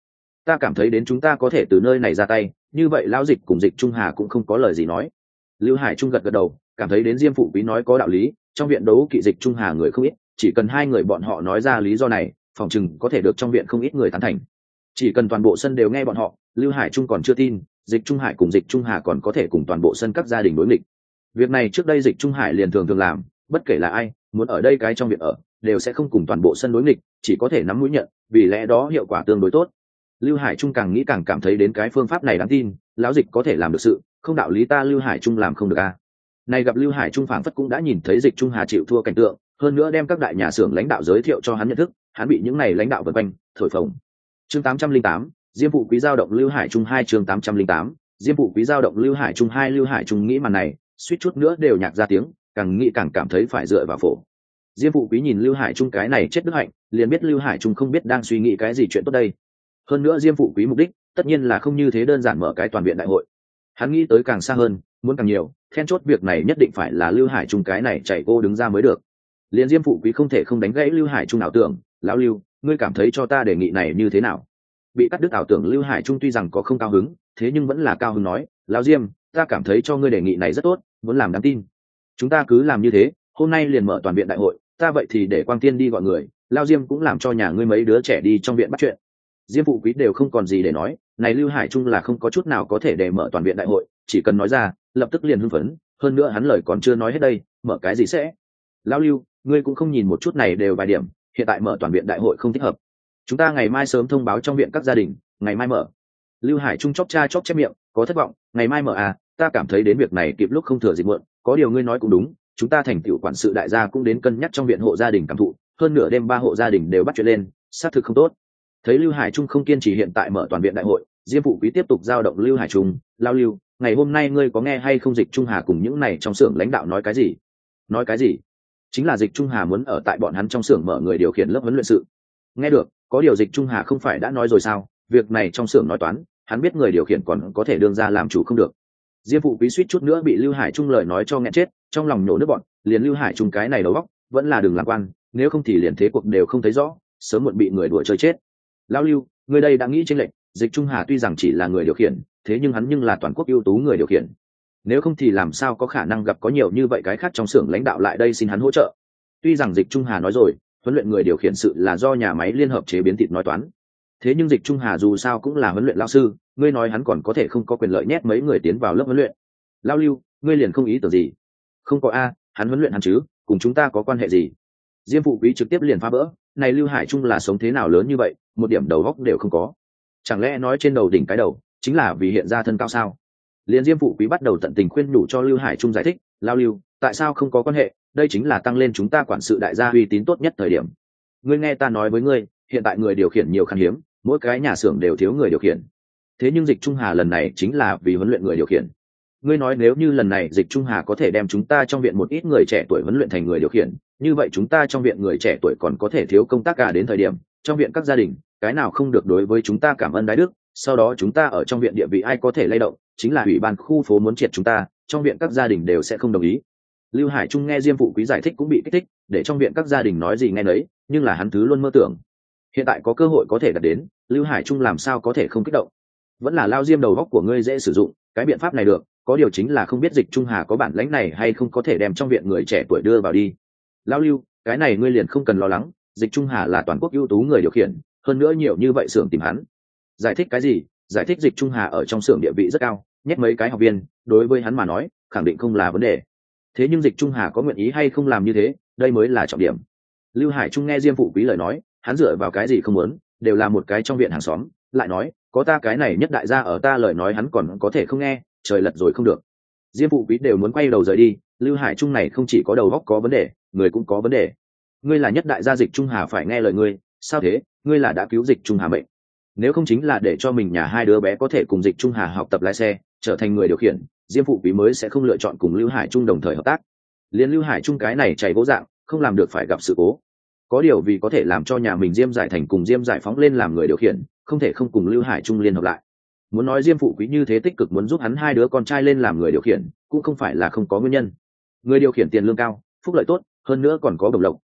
ta cảm thấy đến chúng ta có thể từ nơi này ra tay, như vậy lão dịch cùng Dịch Trung Hà cũng không có lời gì nói. Lưu Hải Trung gật gật đầu, cảm thấy đến Diêm Phụ Quý nói có đạo lý, trong viện đấu kỵ Dịch Trung Hà người không ít, chỉ cần hai người bọn họ nói ra lý do này, phòng chừng có thể được trong viện không ít người tán thành. Chỉ cần toàn bộ sân đều nghe bọn họ, Lưu Hải Trung còn chưa tin Dịch Trung Hải cùng Dịch Trung Hà còn có thể cùng toàn bộ sân các gia đình đối nghịch. Việc này trước đây Dịch Trung Hải liền thường thường làm, bất kể là ai muốn ở đây cái trong viện ở, đều sẽ không cùng toàn bộ sân đối nghịch, chỉ có thể nắm mũi nhận, vì lẽ đó hiệu quả tương đối tốt. Lưu Hải Trung càng nghĩ càng cảm thấy đến cái phương pháp này đáng tin, lão Dịch có thể làm được sự, không đạo lý ta Lưu Hải Trung làm không được a. À. Này gặp Lưu Hải Trung phảng phất cũng đã nhìn thấy Dịch Trung Hà chịu thua cảnh tượng, hơn nữa đem các đại nhà xưởng lãnh đạo giới thiệu cho hắn nhận thức, hắn bị những này lãnh đạo vây quanh, thổi phồng. Chương tám trăm linh tám, Diêm Phụ Quý giao động Lưu Hải Trung hai chương tám trăm linh tám, Diêm Phụ Quý giao động Lưu Hải Trung hai Lưu Hải Trung nghĩ màn này, suýt chút nữa đều nhạc ra tiếng, càng nghĩ càng cảm thấy phải dựa vào phổ. Diêm Phụ Quý nhìn Lưu Hải Trung cái này chết đức hạnh, liền biết Lưu Hải Trung không biết đang suy nghĩ cái gì chuyện tốt đây. Hơn nữa Diêm Phụ Quý mục đích, tất nhiên là không như thế đơn giản mở cái toàn viện đại hội. Hắn nghĩ tới càng xa hơn, muốn càng nhiều, then chốt việc này nhất định phải là Lưu Hải Trung cái này chạy cô đứng ra mới được. Liên Diêm Phụ Quý không thể không đánh gãy Lưu Hải Trung ảo tưởng, lão Lưu, ngươi cảm thấy cho ta đề nghị này như thế nào? Bị cắt đứt ảo tưởng Lưu Hải Trung tuy rằng có không cao hứng, thế nhưng vẫn là cao hứng nói, lão Diêm, ta cảm thấy cho ngươi đề nghị này rất tốt, muốn làm đáng tin. Chúng ta cứ làm như thế, hôm nay liền mở toàn viện đại hội, ta vậy thì để Quang Tiên đi gọi người, lão Diêm cũng làm cho nhà ngươi mấy đứa trẻ đi trong viện bắt chuyện. Diêm Phụ Quý đều không còn gì để nói, này Lưu Hải Trung là không có chút nào có thể để mở toàn viện đại hội, chỉ cần nói ra, lập tức liền hưng phấn, hơn nữa hắn lời còn chưa nói hết đây, mở cái gì sẽ? Lão Lưu, ngươi cũng không nhìn một chút này đều vài điểm, hiện tại mở toàn viện đại hội không thích hợp. Chúng ta ngày mai sớm thông báo trong viện các gia đình, ngày mai mở. Lưu Hải Trung chóp cha chóp chép miệng, có thất vọng, ngày mai mở à, ta cảm thấy đến việc này kịp lúc không thừa dịp muộn, có điều ngươi nói cũng đúng, chúng ta thành tựu quản sự đại gia cũng đến cân nhắc trong viện hộ gia đình cảm thụ, hơn nửa đêm ba hộ gia đình đều bắt chuyện lên, xác thực không tốt. Thấy Lưu Hải Trung không kiên trì hiện tại mở toàn viện đại hội, Diêm Phụ Quý tiếp tục giao động Lưu Hải Trung, lao Lưu, ngày hôm nay ngươi có nghe hay không Dịch Trung Hà cùng những này trong xưởng lãnh đạo nói cái gì? Nói cái gì? Chính là Dịch Trung Hà muốn ở tại bọn hắn trong xưởng mở người điều khiển lớp huấn luyện sự. Nghe được, có điều Dịch Trung Hà không phải đã nói rồi sao, việc này trong xưởng nói toán, hắn biết người điều khiển còn có thể đương ra làm chủ không được. Diêm Phụ Quý suýt chút nữa bị Lưu Hải Trung lời nói cho nghẹn chết, trong lòng nhổ nước bọn, liền Lưu Hải Trung cái này đầu óc, vẫn là đừng làm quan, nếu không thì liền thế cuộc đều không thấy rõ, sớm muộn bị người đùa chơi chết. Lão Lưu, người đây đã nghĩ chênh lệch, Dịch Trung Hà tuy rằng chỉ là người điều khiển, thế nhưng hắn nhưng là toàn quốc ưu tú người điều khiển. Nếu không thì làm sao có khả năng gặp có nhiều như vậy cái khác trong xưởng lãnh đạo lại đây xin hắn hỗ trợ. Tuy rằng Dịch Trung Hà nói rồi, huấn luyện người điều khiển sự là do nhà máy liên hợp chế biến thịt nói toán. Thế nhưng Dịch Trung Hà dù sao cũng là huấn luyện lão sư, ngươi nói hắn còn có thể không có quyền lợi nhét mấy người tiến vào lớp huấn luyện. Lão Lưu, ngươi liền không ý tưởng gì? Không có a, hắn huấn luyện hắn chứ, cùng chúng ta có quan hệ gì? Diêm Phụ Quý trực tiếp liền phá bỡ, này Lưu Hải Trung là sống thế nào lớn như vậy, một điểm đầu óc đều không có. Chẳng lẽ nói trên đầu đỉnh cái đầu chính là vì hiện ra thân cao sao? Liên Diêm Phụ Quý bắt đầu tận tình khuyên nhủ cho Lưu Hải Trung giải thích, lao Lưu, tại sao không có quan hệ, đây chính là tăng lên chúng ta quản sự đại gia uy tín tốt nhất thời điểm. Ngươi nghe ta nói với ngươi, hiện tại người điều khiển nhiều khan hiếm, mỗi cái nhà xưởng đều thiếu người điều khiển. Thế nhưng Dịch Trung Hà lần này chính là vì huấn luyện người điều khiển. Ngươi nói nếu như lần này Dịch Trung Hà có thể đem chúng ta trong viện một ít người trẻ tuổi huấn luyện thành người điều khiển, như vậy chúng ta trong viện người trẻ tuổi còn có thể thiếu công tác cả đến thời điểm, trong viện các gia đình, cái nào không được đối với chúng ta cảm ơn đái đức, sau đó chúng ta ở trong viện địa vị ai có thể lay động, chính là ủy ban khu phố muốn triệt chúng ta, trong viện các gia đình đều sẽ không đồng ý. Lưu Hải Trung nghe Diêm Phụ Quý giải thích cũng bị kích thích, để trong viện các gia đình nói gì nghe nấy, nhưng là hắn thứ luôn mơ tưởng. Hiện tại có cơ hội có thể đạt đến, Lưu Hải Trung làm sao có thể không kích động. Vẫn là lao Diêm đầu góc của ngươi dễ sử dụng, cái biện pháp này được, có điều chính là không biết Dịch Trung Hà có bản lãnh này hay không có thể đem trong viện người trẻ tuổi đưa vào đi. Lao Lưu, cái này ngươi liền không cần lo lắng, Dịch Trung Hà là toàn quốc ưu tú người điều khiển, hơn nữa nhiều như vậy xưởng tìm hắn. Giải thích cái gì? Giải thích Dịch Trung Hà ở trong xưởng địa vị rất cao, nhét mấy cái học viên, đối với hắn mà nói, khẳng định không là vấn đề. Thế nhưng Dịch Trung Hà có nguyện ý hay không làm như thế, đây mới là trọng điểm. Lưu Hải Trung nghe Diêm Phụ Quý lời nói, hắn dựa vào cái gì không muốn, đều là một cái trong viện hàng xóm, lại nói, có ta cái này nhất đại gia ở ta lời nói hắn còn có thể không nghe, trời lật rồi không được. Diêm Phụ Quý đều muốn quay đầu rời đi, Lưu Hải Trung này không chỉ có đầu óc có vấn đề, người cũng có vấn đề. Ngươi là nhất đại gia Dịch Trung Hà phải nghe lời ngươi, sao thế, ngươi là đã cứu Dịch Trung Hà mệnh. Nếu không chính là để cho mình nhà hai đứa bé có thể cùng Dịch Trung Hà học tập lái xe, trở thành người điều khiển, Diêm Phụ Quý mới sẽ không lựa chọn cùng Lưu Hải Trung đồng thời hợp tác. Liên Lưu Hải Trung cái này chạy gỗ dạng, không làm được phải gặp sự cố. Có điều vì có thể làm cho nhà mình Diêm Giải Thành cùng Diêm Giải Phóng lên làm người điều khiển, không thể không cùng Lưu Hải Trung liên hợp lại. Muốn nói Diêm Phụ Quý như thế tích cực muốn giúp hắn hai đứa con trai lên làm người điều khiển, cũng không phải là không có nguyên nhân. Người điều khiển tiền lương cao, phúc lợi tốt, hơn nữa còn có bổng lộc,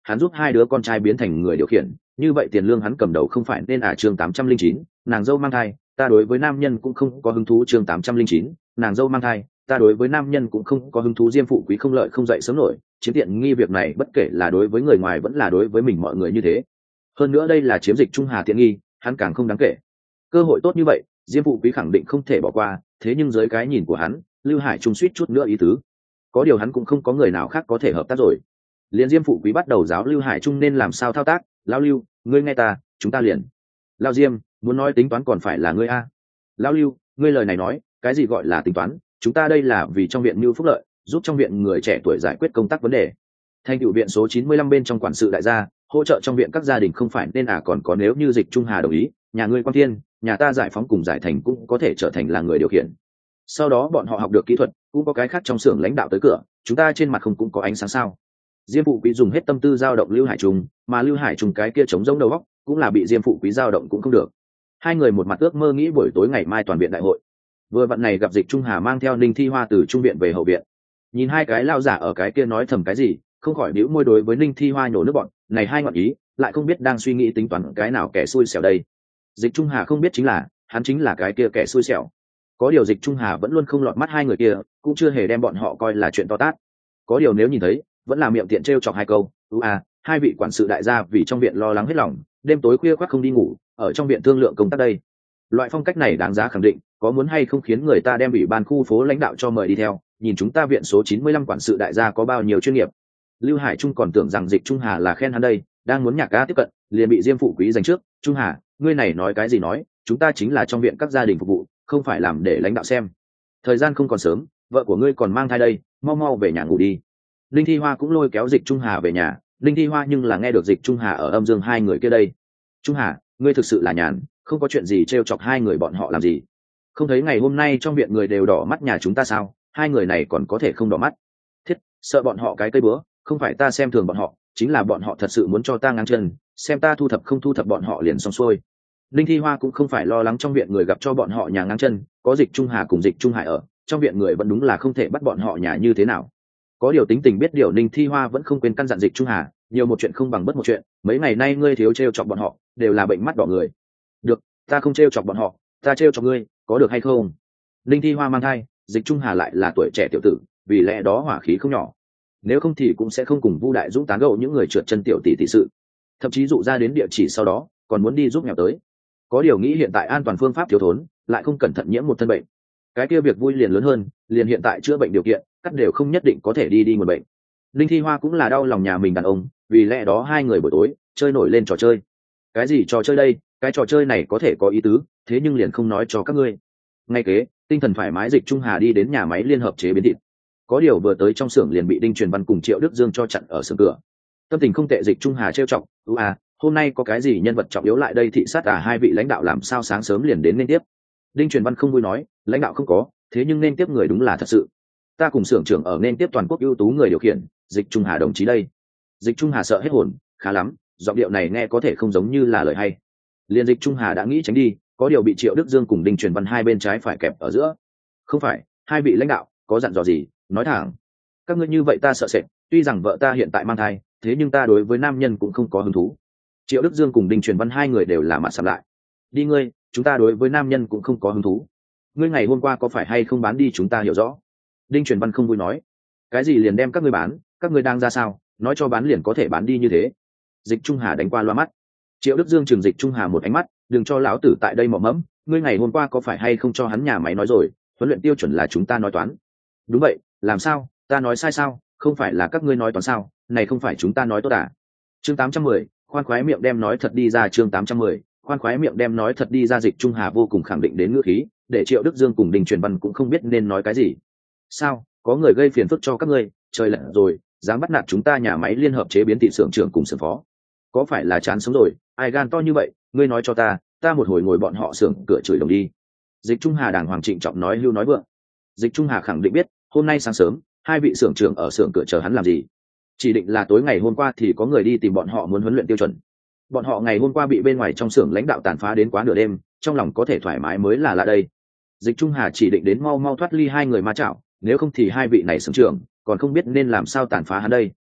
hắn giúp hai đứa con trai biến thành người điều khiển, như vậy tiền lương hắn cầm đầu không phải nên à? Chương tám trăm linh chín, nàng dâu mang thai, ta đối với nam nhân cũng không có hứng thú. Chương tám trăm linh chín, nàng dâu mang thai, ta đối với nam nhân cũng không có hứng thú. Diêm Phụ Quý không lợi không dậy sớm nổi, chiếm tiện nghi việc này bất kể là đối với người ngoài vẫn là đối với mình mọi người như thế. Hơn nữa đây là chiếm Dịch Trung Hà tiện nghi, hắn càng không đáng kể. Cơ hội tốt như vậy, Diêm Phụ Quý khẳng định không thể bỏ qua, thế nhưng dưới cái nhìn của hắn, Lưu Hải Trung suýt chút nữa ý tứ. Có điều hắn cũng không có người nào khác có thể hợp tác rồi. Liên Diêm Phụ Quý bắt đầu giáo Lưu Hải Trung nên làm sao thao tác. Lão Lưu, ngươi nghe ta, chúng ta liền. Lão Diêm, muốn nói tính toán còn phải là ngươi a. Lão Lưu, ngươi lời này nói, cái gì gọi là tính toán? Chúng ta đây là vì trong viện mưu phúc lợi, giúp trong viện người trẻ tuổi giải quyết công tác vấn đề. Thành tựu viện số chín mươi lăm bên trong quản sự đại gia, hỗ trợ trong viện các gia đình không phải nên à? Còn có nếu như Dịch Trung Hà đồng ý, nhà ngươi Quang Thiên, nhà ta Giải Phóng cùng Giải Thành cũng có thể trở thành là người điều khiển. Sau đó bọn họ học được kỹ thuật, cũng có cái khác trong xưởng lãnh đạo tới cửa, chúng ta trên mặt không cũng có ánh sáng sao? Diêm Phụ Quý dùng hết tâm tư giao động Lưu Hải Trung, mà Lưu Hải Trung cái kia trống rỗng đầu óc, cũng là bị Diêm Phụ Quý giao động cũng không được. Hai người một mặt ước mơ nghĩ buổi tối ngày mai toàn viện đại hội. Vừa vặn này gặp Dịch Trung Hà mang theo Ninh Thi Hoa từ trung viện về hậu viện. Nhìn hai cái lao giả ở cái kia nói thầm cái gì, không khỏi bĩu môi đối với Ninh Thi Hoa nhổ nước bọn, này hai ngọn ý, lại không biết đang suy nghĩ tính toán cái nào kẻ xui xẻo đây. Dịch Trung Hà không biết chính là, hắn chính là cái kia kẻ xui xẻo. Có điều Dịch Trung Hà vẫn luôn không lọt mắt hai người kia, cũng chưa hề đem bọn họ coi là chuyện to tát. Có điều nếu nhìn thấy, vẫn là miệng tiện trêu chọc hai câu, "Ú à, hai vị quản sự đại gia vì trong viện lo lắng hết lòng, đêm tối khuya khoắt không đi ngủ, ở trong viện thương lượng công tác đây." Loại phong cách này đáng giá khẳng định, có muốn hay không khiến người ta đem ủy ban khu phố lãnh đạo cho mời đi theo, nhìn chúng ta viện số chín mươi lăm quản sự đại gia có bao nhiêu chuyên nghiệp. Lưu Hải Trung còn tưởng rằng Dịch Trung Hà là khen hắn đây, đang muốn nhạc ca tiếp cận, liền bị Diêm Phụ Quý giành trước. "Trung Hà, ngươi này nói cái gì nói, chúng ta chính là trong viện các gia đình phục vụ, không phải làm để lãnh đạo xem. Thời gian không còn sớm, vợ của ngươi còn mang thai đây, mau mau về nhà ngủ đi." Linh Thi Hoa cũng lôi kéo Dịch Trung Hà về nhà. Linh Thi Hoa nhưng là nghe được Dịch Trung Hà ở âm dương hai người kia đây. "Trung Hà, ngươi thực sự là nhàn, không có chuyện gì trêu chọc hai người bọn họ làm gì? Không thấy ngày hôm nay trong viện người đều đỏ mắt nhà chúng ta sao? Hai người này còn có thể không đỏ mắt? Thiết, sợ bọn họ cái cây búa, không phải ta xem thường bọn họ, chính là bọn họ thật sự muốn cho ta ngang chân, xem ta thu thập không thu thập bọn họ liền xong xuôi." Linh Thi Hoa cũng không phải lo lắng trong viện người gặp cho bọn họ nhà ngang chân, có Dịch Trung Hà cùng Dịch Trung Hải ở, trong viện người vẫn đúng là không thể bắt bọn họ nhà như thế nào. Có điều tính tình biết điều, Linh Thi Hoa vẫn không quên căn dặn Dịch Trung Hà, nhiều một chuyện không bằng bất một chuyện, mấy ngày nay ngươi thiếu trêu chọc bọn họ, đều là bệnh mắt đỏ người. "Được, ta không trêu chọc bọn họ, ta trêu chọc ngươi, có được hay không?" Linh Thi Hoa mang thai, Dịch Trung Hà lại là tuổi trẻ tiểu tử, vì lẽ đó hỏa khí không nhỏ. Nếu không thì cũng sẽ không cùng Vu Đại Dũng tán gẫu những người trượt chân tiểu tỷ tỷ sự, thậm chí dụ ra đến địa chỉ sau đó, còn muốn đi giúp nghèo tới. Có điều nghĩ hiện tại an toàn phương pháp thiếu thốn, lại không cẩn thận nhiễm một thân bệnh, cái kia việc vui liền lớn hơn, liền hiện tại chữa bệnh điều kiện, cắt đều không nhất định có thể đi đi nguồn bệnh. Linh Thi Hoa cũng là đau lòng nhà mình đàn ông, vì lẽ đó hai người buổi tối chơi nổi lên trò chơi. Cái gì trò chơi đây? Cái trò chơi này có thể có ý tứ, thế nhưng liền không nói cho các ngươi. Ngay kế, tinh thần thoải mái Dịch Trung Hà đi đến nhà máy liên hợp chế biến thịt. Có điều vừa tới trong xưởng liền bị Đinh Truyền Văn cùng Triệu Đức Dương cho chặn ở xưởng cửa. Tâm tình không tệ, Dịch Trung Hà trêu chọc, "Ú à, hôm nay có cái gì nhân vật trọng yếu lại đây thị sát à? Hai vị lãnh đạo làm sao sáng sớm liền đến nên tiếp?" Đinh Truyền Văn không vui nói, "Lãnh đạo không có, thế nhưng nên tiếp người đúng là thật sự. Ta cùng xưởng trưởng ở nên tiếp toàn quốc ưu tú người điều khiển, Dịch Trung Hà đồng chí đây." Dịch Trung Hà sợ hết hồn, khá lắm, giọng điệu này nghe có thể không giống như là lời hay. Liên Dịch Trung Hà đã nghĩ tránh đi, có điều bị Triệu Đức Dương cùng Đinh Truyền Văn hai bên trái phải kẹp ở giữa. "Không phải, hai vị lãnh đạo có dặn dò gì, nói thẳng. Các ngươi như vậy ta sợ sệt, tuy rằng vợ ta hiện tại mang thai, thế nhưng ta đối với nam nhân cũng không có hứng thú." Triệu Đức Dương cùng Đinh Truyền Văn hai người đều là mặt sầm lại. "Đi ngươi, chúng ta đối với nam nhân cũng không có hứng thú. Ngươi ngày hôm qua có phải hay không bán đi chúng ta hiểu rõ." Đinh Truyền Văn không vui nói, "Cái gì liền đem các ngươi bán, các ngươi đang ra sao, nói cho bán liền có thể bán đi như thế?" Dịch Trung Hà đánh qua loa mắt. Triệu Đức Dương trừng Dịch Trung Hà một ánh mắt, "Đừng cho lão tử tại đây mỏ mẫm, ngươi ngày hôm qua có phải hay không cho hắn nhà máy nói rồi, huấn luyện tiêu chuẩn là chúng ta nói toán." "Đúng vậy, làm sao, ta nói sai sao? Không phải là các ngươi nói toán sao? Này không phải chúng ta nói tốt à?" Chương tám trăm mười, khoan khoái miệng đem nói thật đi ra. Chương tám trăm mười, khoan khoái miệng đem nói thật đi ra. Dịch Trung Hà vô cùng khẳng định đến ngữ khí, để Triệu Đức Dương cùng Đinh Truyền Văn cũng không biết nên nói cái gì. "Sao, có người gây phiền phức cho các ngươi, trời lạnh rồi, dám bắt nạt chúng ta nhà máy liên hợp chế biến thị xưởng trưởng cùng xưởng phó, có phải là chán sống rồi, ai gan to như vậy, ngươi nói cho ta, ta một hồi ngồi bọn họ xưởng cửa chửi đồng đi." Dịch Trung Hà đàng hoàng trịnh trọng nói hưu nói vượng. Dịch Trung Hà khẳng định biết, hôm nay sáng sớm, hai vị xưởng trưởng ở xưởng cửa chờ hắn làm gì. Chỉ định là tối ngày hôm qua thì có người đi tìm bọn họ muốn huấn luyện tiêu chuẩn. Bọn họ ngày hôm qua bị bên ngoài trong xưởng lãnh đạo tàn phá đến quá nửa đêm, trong lòng có thể thoải mái mới là lạ đây. Dịch Trung Hà chỉ định đến mau mau thoát ly hai người ma chảo, nếu không thì hai vị này xưởng trưởng còn không biết nên làm sao tàn phá hắn đây.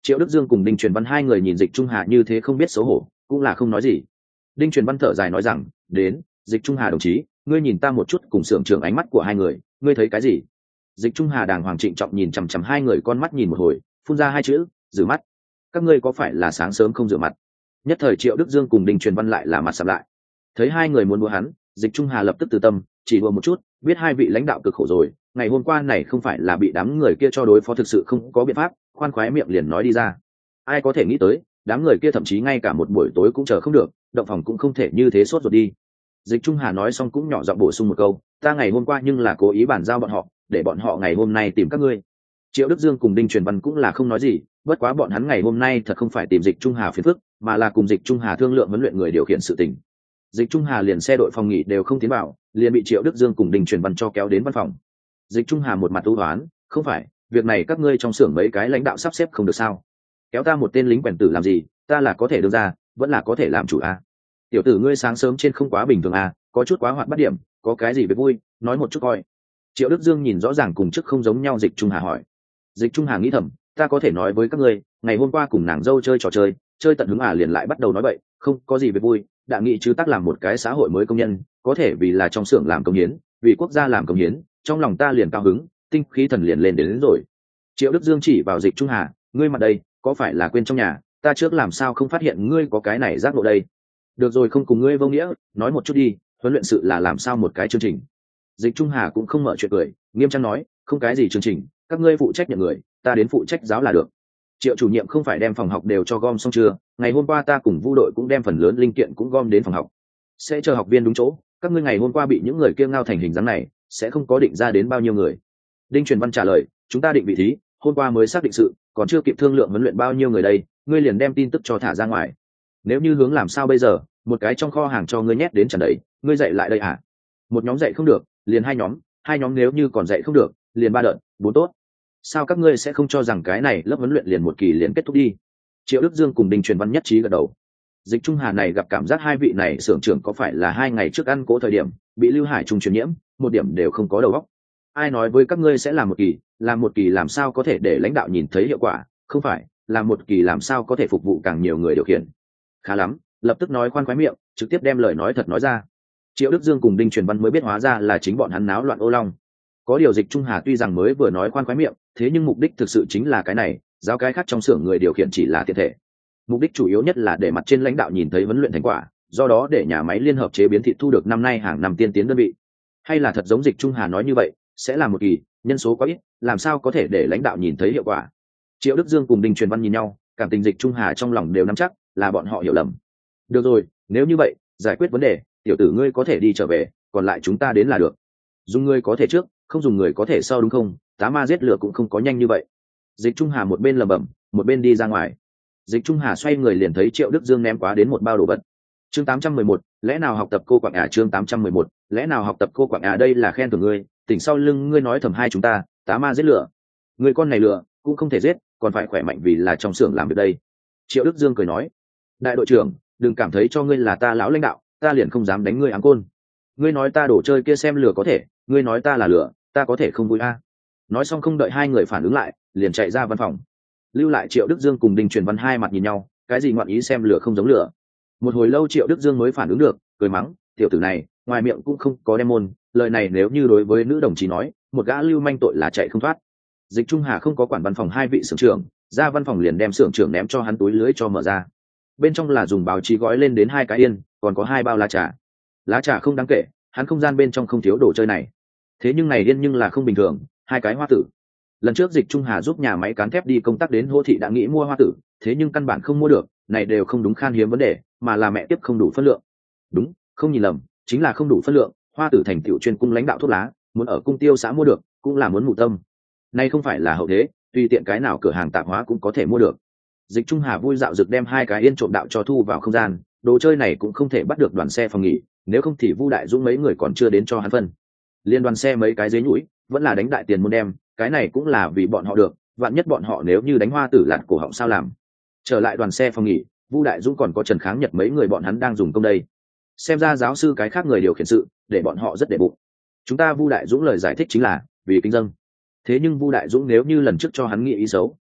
Triệu Đức Dương cùng Đinh Truyền Văn hai người nhìn Dịch Trung Hà như thế không biết xấu hổ, cũng là không nói gì. Đinh Truyền Văn thở dài nói rằng, đến, Dịch Trung Hà đồng chí, ngươi nhìn ta một chút cùng xưởng trưởng ánh mắt của hai người, ngươi thấy cái gì? Dịch Trung Hà đàng hoàng trịnh trọng nhìn chằm chằm hai người con mắt nhìn một hồi, phun ra hai chữ, rửa mắt. Các ngươi có phải là sáng sớm không rửa mặt? Nhất thời Triệu Đức Dương cùng Đinh Truyền Văn lại là mặt sầm lại. Thấy hai người muốn đùa hắn, Dịch Trung Hà lập tức từ tâm, chỉ đùa một chút, biết hai vị lãnh đạo cực khổ rồi, ngày hôm qua này không phải là bị đám người kia cho đối phó thực sự không có biện pháp, khoan khoái miệng liền nói đi ra. Ai có thể nghĩ tới, đám người kia thậm chí ngay cả một buổi tối cũng chờ không được, động phòng cũng không thể như thế sốt ruột đi. Dịch Trung Hà nói xong cũng nhỏ giọng bổ sung một câu, ta ngày hôm qua nhưng là cố ý bàn giao bọn họ, để bọn họ ngày hôm nay tìm các ngươi. Triệu Đức Dương cùng Đinh Truyền Văn cũng là không nói gì, bất quá bọn hắn ngày hôm nay thật không phải tìm Dịch Trung Hà phiền phức, mà là cùng Dịch Trung Hà thương lượng huấn luyện người điều khiển sự tình. Dịch Trung Hà liền xe đội phòng nghỉ đều không tiến vào, liền bị Triệu Đức Dương cùng Đinh Truyền Văn cho kéo đến văn phòng. Dịch Trung Hà một mặt u hoán, không phải, việc này các ngươi trong xưởng mấy cái lãnh đạo sắp xếp không được sao? Kéo ta một tên lính quèn tử làm gì, ta là có thể đưa ra, vẫn là có thể làm chủ à? Tiểu tử ngươi sáng sớm trên không quá bình thường à, có chút quá hoạt bắt điểm, có cái gì về vui, nói một chút coi. Triệu Đức Dương nhìn rõ ràng cùng trước không giống nhau. Dịch Trung Hà hỏi. Dịch Trung Hà nghĩ thầm, ta có thể nói với các ngươi, ngày hôm qua cùng nàng dâu chơi trò chơi, chơi tận hứng à, liền lại bắt đầu nói vậy, không có gì về vui, đã nghĩ chứ tác làm một cái xã hội mới công nhân, có thể vì là trong xưởng làm công hiến, vì quốc gia làm công hiến, trong lòng ta liền cao hứng, tinh khí thần liền lên đến, đến rồi. Triệu Đức Dương chỉ vào Dịch Trung Hà, ngươi mặt đây, có phải là quên trong nhà, ta trước làm sao không phát hiện ngươi có cái này giác ngộ đây? Được rồi, không cùng ngươi vô nghĩa, nói một chút đi, huấn luyện sự là làm sao một cái chương trình? Dịch Trung Hà cũng không mở chuyện cười, nghiêm trang nói, không cái gì chương trình, các ngươi phụ trách nhận người, ta đến phụ trách giáo là được. Triệu chủ nhiệm không phải đem phòng học đều cho gom xong chưa? Ngày hôm qua ta cùng Vu đội cũng đem phần lớn linh kiện cũng gom đến phòng học, sẽ chờ học viên đúng chỗ. Các ngươi ngày hôm qua bị những người kia ngao thành hình dáng này, sẽ không có định ra đến bao nhiêu người. Đinh Truyền Văn trả lời, chúng ta định vị thí, hôm qua mới xác định sự, còn chưa kịp thương lượng huấn luyện bao nhiêu người đây, ngươi liền đem tin tức cho thả ra ngoài. Nếu như hướng làm sao bây giờ, một cái trong kho hàng cho ngươi nhét đến tràn đầy, ngươi dạy lại đây à? Một nhóm dạy không được, liền hai nhóm, hai nhóm nếu như còn dạy không được, liền ba đợt, bốn tốt. Sao các ngươi sẽ không cho rằng cái này lớp huấn luyện liền một kỳ liền kết thúc đi? Triệu Đức Dương cùng Đinh Truyền Văn nhất trí gật đầu. Dịch Trung Hà này gặp cảm giác hai vị này xưởng trưởng có phải là hai ngày trước ăn cỗ thời điểm bị Lưu Hải Trung truyền nhiễm, một điểm đều không có đầu óc. Ai nói với các ngươi sẽ làm một kỳ, làm một kỳ làm sao có thể để lãnh đạo nhìn thấy hiệu quả, không phải, làm một kỳ làm sao có thể phục vụ càng nhiều người điều khiển. Khá lắm, lập tức nói khoan khoái miệng, trực tiếp đem lời nói thật nói ra. Triệu Đức Dương cùng Đinh Truyền Văn mới biết hóa ra là chính bọn hắn náo loạn ô long. Có điều Dịch Trung Hà tuy rằng mới vừa nói khoan khoái miệng, thế nhưng mục đích thực sự chính là cái này, giáo cái khác trong xưởng người điều khiển chỉ là tiện thể. Mục đích chủ yếu nhất là để mặt trên lãnh đạo nhìn thấy huấn luyện thành quả, do đó để nhà máy liên hợp chế biến thịt thu được năm nay hàng năm tiên tiến đơn vị. Hay là thật giống Dịch Trung Hà nói như vậy, sẽ là một kỳ, nhân số quá ít, làm sao có thể để lãnh đạo nhìn thấy hiệu quả. Triệu Đức Dương cùng Đinh Truyền Văn nhìn nhau, cảm tình Dịch Trung Hà trong lòng đều nắm chắc là bọn họ hiểu lầm. Được rồi, nếu như vậy, giải quyết vấn đề, tiểu tử ngươi có thể đi trở về, còn lại chúng ta đến là được. Dùng ngươi có thể trước, không dùng người có thể sau, đúng không? Tá ma giết lửa cũng không có nhanh như vậy. Dịch Trung Hà một bên lẩm bẩm, một bên đi ra ngoài. Dịch Trung Hà xoay người liền thấy Triệu Đức Dương ném quá đến một bao đồ vật. Chương tám trăm mười một, lẽ nào học tập cô quạng à? Chương tám trăm mười một, lẽ nào học tập cô quạng à? Đây là khen thưởng ngươi, tỉnh sau lưng ngươi nói thầm hai chúng ta, tá ma giết lửa. Người con này lửa, cũng không thể giết, còn phải khỏe mạnh vì là trong xưởng làm việc đây. Triệu Đức Dương cười nói, đại đội trưởng, đừng cảm thấy cho ngươi là ta lão lãnh đạo, ta liền không dám đánh ngươi áng côn. Ngươi nói ta đổ chơi kia xem lửa có thể, ngươi nói ta là lửa, ta có thể không vui a? À. Nói xong không đợi hai người phản ứng lại, liền chạy ra văn phòng. Lưu lại Triệu Đức Dương cùng Đinh Truyền Văn hai mặt nhìn nhau, cái gì ngoạn ý xem lửa không giống lửa. Một hồi lâu Triệu Đức Dương mới phản ứng được, cười mắng, tiểu tử này, ngoài miệng cũng không có đem môn, lời này nếu như đối với nữ đồng chí nói, một gã lưu manh tội là chạy không thoát. Dịch Trung Hà không có quản văn phòng hai vị xưởng trưởng, ra văn phòng liền đem xưởng trưởng ném cho hắn túi lưới cho mở ra. Bên trong là dùng báo chí gói lên đến hai cái yên, còn có hai bao lá trà. Lá trà không đáng kể, hắn không gian bên trong không thiếu đồ chơi này. Thế nhưng này yên nhưng là không bình thường, hai cái hoa tử. Lần trước Dịch Trung Hà giúp nhà máy cán thép đi công tác đến Hô thị đã nghĩ mua hoa tử, thế nhưng căn bản không mua được, này đều không đúng khan hiếm vấn đề, mà là mẹ tiếp không đủ phân lượng. Đúng, không nhìn lầm, chính là không đủ phân lượng, hoa tử thành tiểu chuyên cung lãnh đạo thuốc lá, muốn ở cung tiêu xã mua được, cũng là muốn mù tâm. Nay không phải là hậu thế, tùy tiện cái nào cửa hàng tạp hóa cũng có thể mua được. Dịch Trung Hà vui dạo dực đem hai cái yên trộm đạo cho thu vào không gian, đồ chơi này cũng không thể bắt được đoàn xe phòng nghỉ, nếu không thì Vu Đại Dũng mấy người còn chưa đến cho hắn phân. Liên đoàn xe mấy cái dế nhũi, vẫn là đánh đại tiền muốn đem, cái này cũng là vì bọn họ được, vạn nhất bọn họ nếu như đánh hoa tử lạt cổ họng sao làm. Trở lại đoàn xe phòng nghỉ, Vu Đại Dũng còn có Trần Kháng Nhật mấy người bọn hắn đang dùng công đây. Xem ra giáo sư cái khác người điều khiển sự, để bọn họ rất để bụng. Chúng ta Vu Đại Dũng lời giải thích chính là vì kinh dâng. Thế nhưng Vu Đại Dũng nếu như lần trước cho hắn nghĩ ý xấu,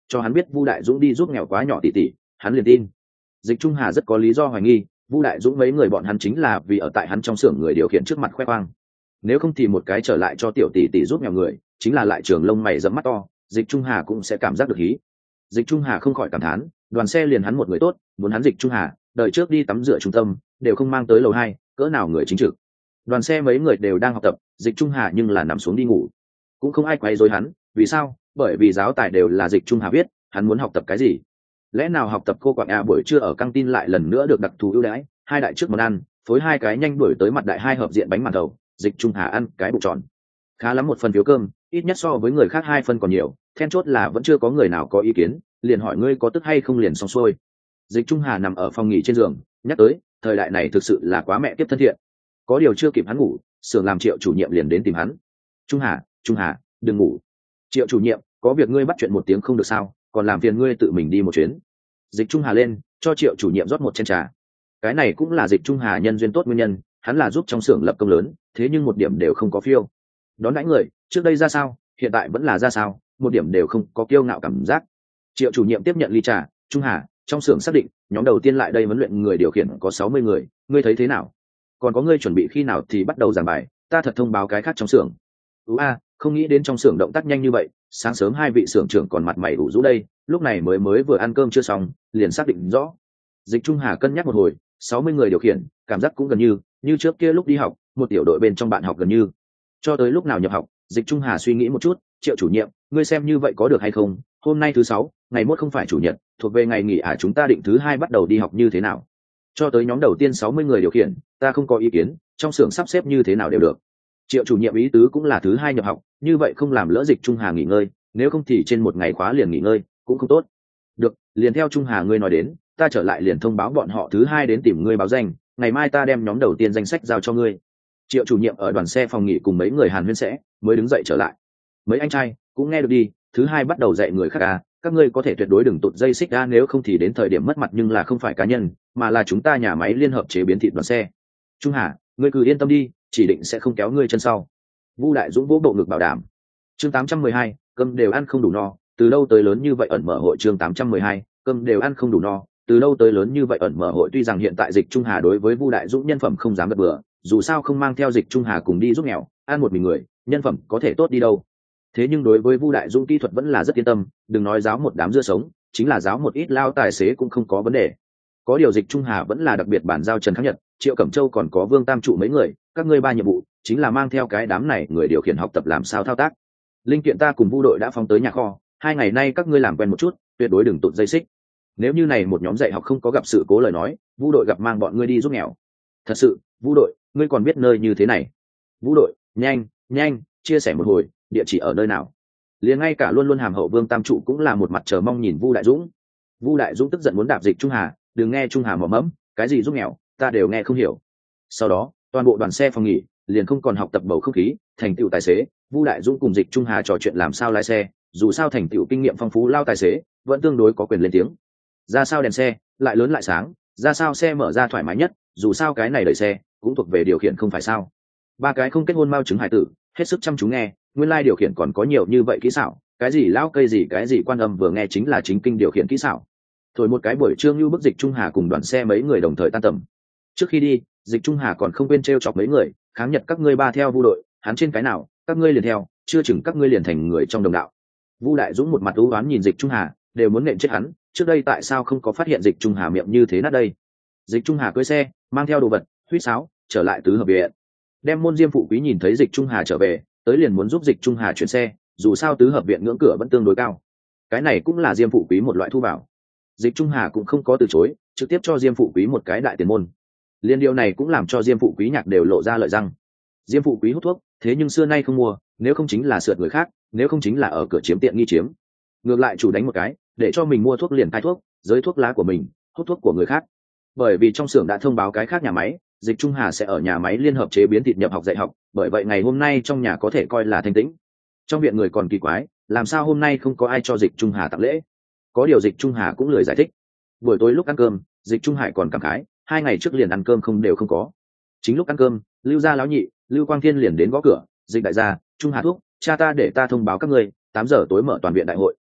cho hắn biết Vu Đại Dũng đi giúp nghèo quá nhỏ tỷ tỷ, hắn liền tin. Dịch Trung Hà rất có lý do hoài nghi Vu Đại Dũng mấy người bọn hắn chính là vì ở tại hắn trong xưởng người điều khiển trước mặt khoe khoang, nếu không thì một cái trở lại cho tiểu tỷ tỷ giúp nghèo người chính là lại trường lông mày rậm mắt to, Dịch Trung Hà cũng sẽ cảm giác được hí. Dịch Trung Hà không khỏi cảm thán, đoàn xe liền hắn một người tốt, muốn hắn Dịch Trung Hà đợi trước đi tắm rửa trung tâm đều không mang tới lầu hai, cỡ nào người chính trực. Đoàn xe mấy người đều đang học tập, Dịch Trung Hà nhưng là nằm xuống đi ngủ, cũng không ai quấy rối hắn. Vì sao? Bởi vì giáo tài đều là Dịch Trung Hà viết, hắn muốn học tập cái gì? Lẽ nào học tập cô quạng à? Buổi trưa ở căng tin lại lần nữa được đặc thù ưu đãi, hai đại trước món ăn, phối hai cái nhanh đuổi tới mặt đại hai hợp diện bánh màn thầu, Dịch Trung Hà ăn cái bụng tròn. Khá lắm, một phần phiếu cơm, ít nhất so với người khác hai phần còn nhiều, then chốt là vẫn chưa có người nào có ý kiến, liền hỏi ngươi có tức hay không liền xong xuôi. Dịch Trung Hà nằm ở phòng nghỉ trên giường, nhắc tới, thời đại này thực sự là quá mẹ tiếp thân thiện. Có điều chưa kịp hắn ngủ, xưởng làm Triệu chủ nhiệm liền đến tìm hắn. Trung Hà, Trung Hà, đừng ngủ. Triệu chủ nhiệm, có việc ngươi bắt chuyện một tiếng không được sao, còn làm phiền ngươi tự mình đi một chuyến. Dịch Trung Hà lên, cho Triệu chủ nhiệm rót một chén trà. Cái này cũng là Dịch Trung Hà nhân duyên tốt nguyên nhân, hắn là giúp trong xưởng lập công lớn, thế nhưng một điểm đều không có phiêu. Đón đãi người, trước đây ra sao, hiện tại vẫn là ra sao, một điểm đều không có kiêu ngạo cảm giác. Triệu chủ nhiệm tiếp nhận ly trà. Trung Hà, trong xưởng xác định nhóm đầu tiên lại đây huấn luyện người điều khiển có sáu mươi người, ngươi thấy thế nào? Còn có ngươi chuẩn bị khi nào thì bắt đầu giảng bài, ta thật thông báo cái khác trong xưởng. Ú a, không nghĩ đến trong xưởng động tác nhanh như vậy, sáng sớm hai vị xưởng trưởng còn mặt mày ủ rũ đây, lúc này mới mới vừa ăn cơm chưa xong, liền xác định rõ. Dịch Trung Hà cân nhắc một hồi, sáu mươi người điều khiển, cảm giác cũng gần như, như trước kia lúc đi học, một tiểu đội bên trong bạn học gần như. Cho tới lúc nào nhập học, Dịch Trung Hà suy nghĩ một chút, Triệu chủ nhiệm, ngươi xem như vậy có được hay không? Hôm nay thứ sáu, ngày mốt không phải chủ nhật, thuộc về ngày nghỉ à, chúng ta định thứ hai bắt đầu đi học như thế nào? Cho tới nhóm đầu tiên sáu mươi người điều khiển, ta không có ý kiến, trong xưởng sắp xếp như thế nào đều được. Triệu chủ nhiệm ý tứ cũng là thứ hai nhập học, như vậy không làm lỡ Dịch Trung Hà nghỉ ngơi, nếu không thì trên một ngày khóa liền nghỉ ngơi, cũng không tốt. Được, liền theo Trung Hà ngươi nói đến, ta trở lại liền thông báo bọn họ thứ hai đến tìm ngươi báo danh, ngày mai ta đem nhóm đầu tiên danh sách giao cho ngươi. Triệu chủ nhiệm ở đoàn xe phòng nghỉ cùng mấy người Hàn Huyên sẽ mới đứng dậy trở lại. Mấy anh trai cũng nghe được đi, thứ hai bắt đầu dạy người khác à, các ngươi có thể tuyệt đối đừng tụt dây xích ra, nếu không thì đến thời điểm mất mặt nhưng là không phải cá nhân, mà là chúng ta nhà máy liên hợp chế biến thịt đoàn xe. Trung Hà, ngươi cứ yên tâm đi, chỉ định sẽ không kéo ngươi chân sau. Vu Đại Dũng vỗ bộ ngực bảo đảm. Chương tám trăm mười hai, cơm đều ăn không đủ no, từ đâu tới lớn như vậy ẩn mở hội. Chương tám trăm mười hai, cơm đều ăn không đủ no, từ đâu tới lớn như vậy ẩn mở hội. Tuy rằng hiện tại Dịch Trung Hà đối với Vu Đại Dũng nhân phẩm không dám gật bừa, dù sao không mang theo Dịch Trung Hà cùng đi giúp nghèo, ăn một mình người, nhân phẩm có thể tốt đi đâu. Thế nhưng đối với Vu Đại Dũng kỹ thuật vẫn là rất yên tâm, đừng nói giáo một đám dưa sống, chính là giáo một ít lao tài xế cũng không có vấn đề. Có điều Dịch Trung Hà vẫn là đặc biệt bản giao Trần Khắc Nhật, Triệu Cẩm Châu còn có Vương Tam Trụ mấy người, các ngươi ba nhiệm vụ chính là mang theo cái đám này người điều khiển học tập làm sao thao tác. Linh kiện ta cùng Vu đội đã phóng tới nhà kho, hai ngày nay các ngươi làm quen một chút, tuyệt đối đừng tụt dây xích. Nếu như này một nhóm dạy học không có gặp sự cố lời nói, Vu đội gặp mang bọn ngươi đi giúp nghèo. Thật sự, Vu đội, ngươi còn biết nơi như thế này. Vu đội, nhanh, nhanh, chia sẻ một hồi, địa chỉ ở nơi nào? Liền ngay cả luôn luôn hàm hậu Vương Tam Trụ cũng là một mặt chờ mong nhìn Vu Đại Dũng. Vu Đại Dũng tức giận muốn đạp Dịch Trung Hà, đừng nghe Trung Hà mỏ mẫm, cái gì giúp nghèo, ta đều nghe không hiểu. Sau đó, toàn bộ đoàn xe phòng nghỉ liền không còn học tập bầu không khí, thành tựu tài xế, Vu Đại Dũng cùng Dịch Trung Hà trò chuyện làm sao lái xe, dù sao thành tựu kinh nghiệm phong phú lao tài xế, vẫn tương đối có quyền lên tiếng. Ra sao đèn xe, lại lớn lại sáng, ra sao xe mở ra thoải mái nhất, dù sao cái này đẩy xe cũng thuộc về điều khiển không phải sao? Ba cái không kết hôn mao chứng hải tử, hết sức chăm chú nghe, nguyên lai điều khiển còn có nhiều như vậy kỹ xảo, cái gì lao cây gì cái gì quan âm vừa nghe chính là chính kinh điều khiển kỹ xảo. Thổi một cái buổi trưa như bức Dịch Trung Hà cùng đoàn xe mấy người đồng thời tan tầm. Trước khi đi, Dịch Trung Hà còn không quên trêu chọc mấy người, kháng Nhật các ngươi ba theo Vu đội, hắn trên cái nào, các ngươi liền theo, chưa chừng các ngươi liền thành người trong đồng đạo. Vu Đại Dũng một mặt u oán nhìn Dịch Trung Hà, đều muốn nện chết hắn, trước đây tại sao không có phát hiện Dịch Trung Hà miệng như thế nát đây. Dịch Trung Hà cưỡi xe, mang theo đồ vật, huýt sáo, trở lại tứ hợp viện. Đem môn Diêm phụ quý nhìn thấy Dịch Trung Hà trở về, tới liền muốn giúp Dịch Trung Hà chuyển xe, dù sao tứ hợp viện ngưỡng cửa vẫn tương đối cao, cái này cũng là Diêm phụ quý một loại thu vào. Dịch Trung Hà cũng không có từ chối, trực tiếp cho Diêm phụ quý một cái đại tiền môn. Liên điều này cũng làm cho Diêm phụ quý nhạc đều lộ ra lợi răng. Diêm phụ quý hút thuốc, thế nhưng xưa nay không mua, nếu không chính là sượt người khác, nếu không chính là ở cửa chiếm tiện nghi chiếm. Ngược lại chủ đánh một cái, để cho mình mua thuốc liền cai thuốc, giới thuốc lá của mình, hút thuốc của người khác. Bởi vì trong xưởng đã thông báo cái khác nhà máy, Dịch Trung Hà sẽ ở nhà máy liên hợp chế biến thịt nhập học dạy học, bởi vậy ngày hôm nay trong nhà có thể coi là thanh tĩnh. Trong viện người còn kỳ quái, làm sao hôm nay không có ai cho Dịch Trung Hà tặng lễ? Có điều Dịch Trung Hà cũng lười giải thích. Buổi tối lúc ăn cơm, Dịch Trung Hải còn cảm khái, hai ngày trước liền ăn cơm không đều không có. Chính lúc ăn cơm, Lưu gia lão nhị, Lưu Quang Thiên liền đến gõ cửa, Dịch đại gia, Trung Hà thúc, cha ta để ta thông báo các ngươi, tám giờ tối mở toàn viện đại hội.